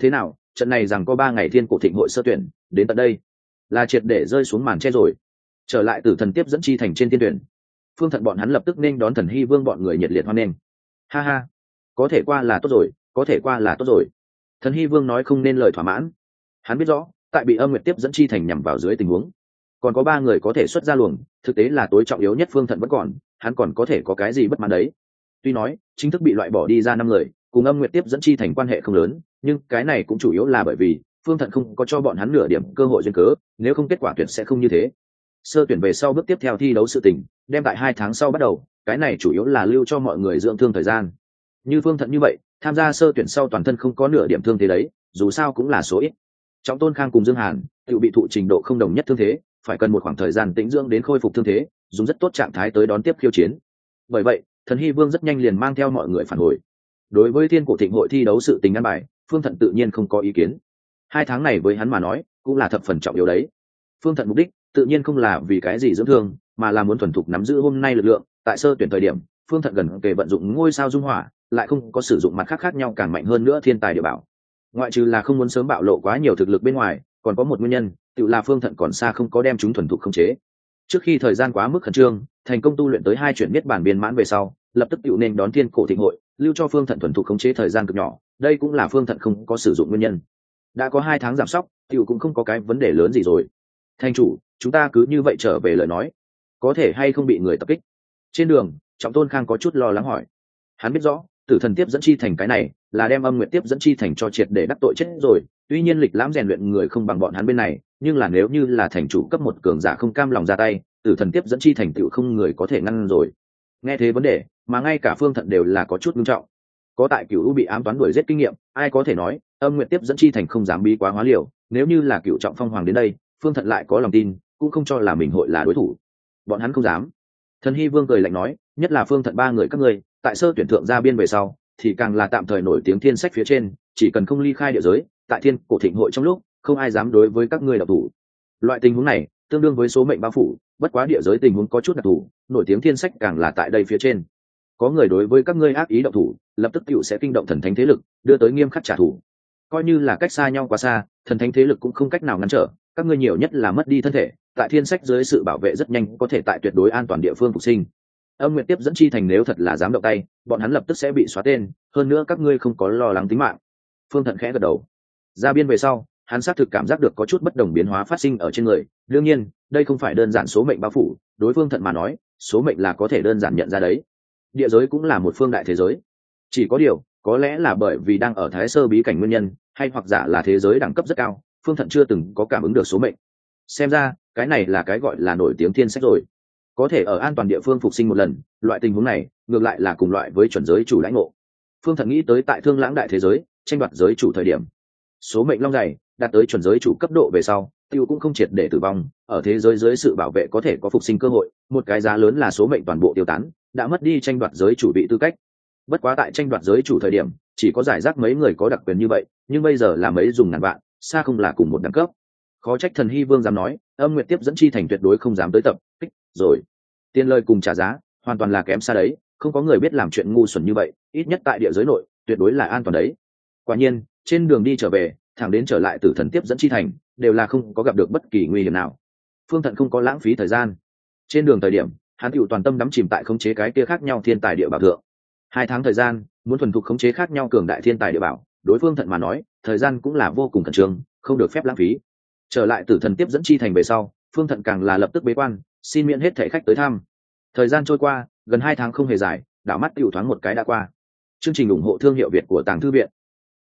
trận này rằng có ba ngày thiên cổ thịnh hội sơ tuyển đến tận đây là triệt để rơi xuống màn che rồi. Trở lại Tử Thần tiếp dẫn chi thành trên thiên tuyển, Phương Thận bọn hắn lập tức nên đón Thần Hy Vương bọn người nhiệt liệt hoan nghênh. Ha ha, có thể qua là tốt rồi, có thể qua là tốt rồi. Thần Hy Vương nói không nên lời thỏa mãn. Hắn biết rõ, tại bị Âm Nguyệt tiếp dẫn chi thành nhằm vào dưới tình huống, còn có ba người có thể xuất ra luồng, thực tế là tối trọng yếu nhất. Phương Thận vẫn còn, hắn còn có thể có cái gì bất mãn đấy. Tuy nói chính thức bị loại bỏ đi ra năm người, cùng Âm Nguyệt tiếp dẫn chi thành quan hệ không lớn, nhưng cái này cũng chủ yếu là bởi vì Phương Thận không có cho bọn hắn nửa điểm cơ hội duyên cớ, nếu không kết quả tuyển sẽ không như thế. Sơ tuyển về sau bước tiếp theo thi đấu sự tình, đem tại hai tháng sau bắt đầu, cái này chủ yếu là lưu cho mọi người dưỡng thương thời gian. Như Phương Thận như vậy, tham gia sơ tuyển sau toàn thân không có nửa điểm thương thế đấy, dù sao cũng là số ít. Trọng Tôn Khang cùng Dương Hàn tự bị thụ trình độ không đồng nhất thương thế, phải cần một khoảng thời gian tĩnh dưỡng đến khôi phục thương thế, dùng rất tốt trạng thái tới đón tiếp khiêu chiến. Bởi vậy, Thần Hy Vương rất nhanh liền mang theo mọi người phản hồi. Đối với thiên cổ thịnh hội thi đấu sự tình ăn bài, Phương Thận tự nhiên không có ý kiến. Hai tháng này với hắn mà nói, cũng là thập phần trọng yếu đấy. Phương Thận mục đích tự nhiên không là vì cái gì dưỡng thương, mà là muốn thuần thục nắm giữ hôm nay lực lượng. Tại sơ tuyển thời điểm, Phương Thận gần kề vận dụng ngôi sao dung hỏa, lại không có sử dụng mặt khác khác nhau càng mạnh hơn nữa thiên tài địa bảo. Ngoại trừ là không muốn sớm bạo lộ quá nhiều thực lực bên ngoài, còn có một nguyên nhân, tự là Phương Thận còn xa không có đem chúng thuần thục khống chế. Trước khi thời gian quá mức khẩn trương, thành công tu luyện tới hai chuyển niết bản viên mãn về sau, lập tức tự nên đón thiên cổ thịnh hội, lưu cho Phương Thận thuần thục khống chế thời gian cực nhỏ, đây cũng là Phương Thận không có sử dụng nguyên nhân. Đã có hai tháng giảm sóc, tiểu cũng không có cái vấn đề lớn gì rồi. Thành chủ, chúng ta cứ như vậy trở về lời nói, có thể hay không bị người tập kích? Trên đường, Trọng Tôn Khang có chút lo lắng hỏi. Hắn biết rõ, Tử Thần tiếp dẫn chi thành cái này là đem Âm Nguyệt tiếp dẫn chi thành cho triệt để đắc tội chết rồi. Tuy nhiên lịch lãm rèn luyện người không bằng bọn hắn bên này, nhưng là nếu như là thành chủ cấp một cường giả không cam lòng ra tay, Tử Thần tiếp dẫn chi thành tựu không người có thể ngăn rồi. Nghe thế vấn đề, mà ngay cả Phương Thận đều là có chút nghiêm trọng. Có tại Cửu U bị ám toán đuổi giết kinh nghiệm, ai có thể nói Âm Nguyệt tiếp dẫn chi thành không dám bí quá hóa liều. Nếu như là Cửu Trọng Phong Hoàng đến đây, Phương Thận lại có lòng tin, cũng không cho là mình hội là đối thủ. Bọn hắn không dám. Thần Hy Vương cười lạnh nói, nhất là Phương Thận ba người các ngươi, tại sơ tuyển thượng ra biên về sau, thì càng là tạm thời nổi tiếng thiên sách phía trên, chỉ cần không ly khai địa giới, tại thiên cổ thịnh hội trong lúc, không ai dám đối với các ngươi độc thủ. Loại tình huống này tương đương với số mệnh bao phủ, bất quá địa giới tình huống có chút đặc thù, nổi tiếng thiên sách càng là tại đây phía trên. Có người đối với các ngươi ác ý độc thủ, lập tức tựu sẽ kinh động thần thánh thế lực, đưa tới nghiêm khắc trả thù. Coi như là cách xa nhau quá xa, thần thánh thế lực cũng không cách nào ngăn trở, các ngươi nhiều nhất là mất đi thân thể, tại thiên sách dưới sự bảo vệ rất nhanh có thể tại tuyệt đối an toàn địa phương phục sinh. Âm Nguyệt tiếp dẫn chi thành nếu thật là dám động tay, bọn hắn lập tức sẽ bị xóa tên, hơn nữa các ngươi không có lo lắng tính mạng. Phương Thận khẽ gật đầu. Ra biên về sau, hắn xác thực cảm giác được có chút bất đồng biến hóa phát sinh ở trên người. Đương nhiên, đây không phải đơn giản số mệnh bao phủ, đối Phương Thận mà nói, số mệnh là có thể đơn giản nhận ra đấy. Địa giới cũng là một phương đại thế giới. Chỉ có điều, có lẽ là bởi vì đang ở thái sơ bí cảnh nguyên nhân, hay hoặc giả là thế giới đẳng cấp rất cao, Phương Thận chưa từng có cảm ứng được số mệnh. Xem ra, cái này là cái gọi là nổi tiếng thiên sách rồi. Có thể ở an toàn địa phương phục sinh một lần, loại tình huống này ngược lại là cùng loại với chuẩn giới chủ lãnh ngộ. Phương Thận nghĩ tới tại Thương Lãng đại thế giới tranh đoạt giới chủ thời điểm, số mệnh long dày đạt tới chuẩn giới chủ cấp độ về sau, tiêu cũng không triệt để tử vong, ở thế giới dưới sự bảo vệ có thể có phục sinh cơ hội, một cái giá lớn là số mệnh toàn bộ tiêu tán, đã mất đi tranh đoạt giới chủ vị tư cách. Bất quá tại tranh đoạt giới chủ thời điểm, chỉ có giải rác mấy người có đặc quyền như vậy, nhưng bây giờ là mấy dùng ngàn vạn, xa không là cùng một đẳng cấp. Khó trách Thần Hy Vương dám nói, Âm Nguyệt tiếp dẫn chi thành tuyệt đối không dám tới tập kích rồi. Tiền lời cùng trả giá hoàn toàn là kém xa đấy, không có người biết làm chuyện ngu xuẩn như vậy, ít nhất tại địa giới nội tuyệt đối là an toàn đấy. Quả nhiên, trên đường đi trở về, thẳng đến trở lại Tử Thần tiếp dẫn chi thành, đều là không có gặp được bất kỳ nguy hiểm nào. Phương Thận không có lãng phí thời gian. Trên đường thời điểm, hắn hữu toàn tâm đắm chìm tại khống chế cái kia khác nhau thiên tài địa bảo thượng. Hai tháng thời gian, muốn thuần thục khống chế khác nhau cường đại thiên tài địa bảo, đối Phương Thận mà nói, thời gian cũng là vô cùng khẩn trương, không được phép lãng phí. Trở lại Tử Thần tiếp dẫn chi thành về sau, Phương Thận càng là lập tức bế quan, xin miễn hết thảy khách tới thăm. Thời gian trôi qua gần hai tháng không hề dài, đảo mắt tiểu thoáng một cái đã qua. Chương trình ủng hộ thương hiệu Việt của Tàng Thư Viện.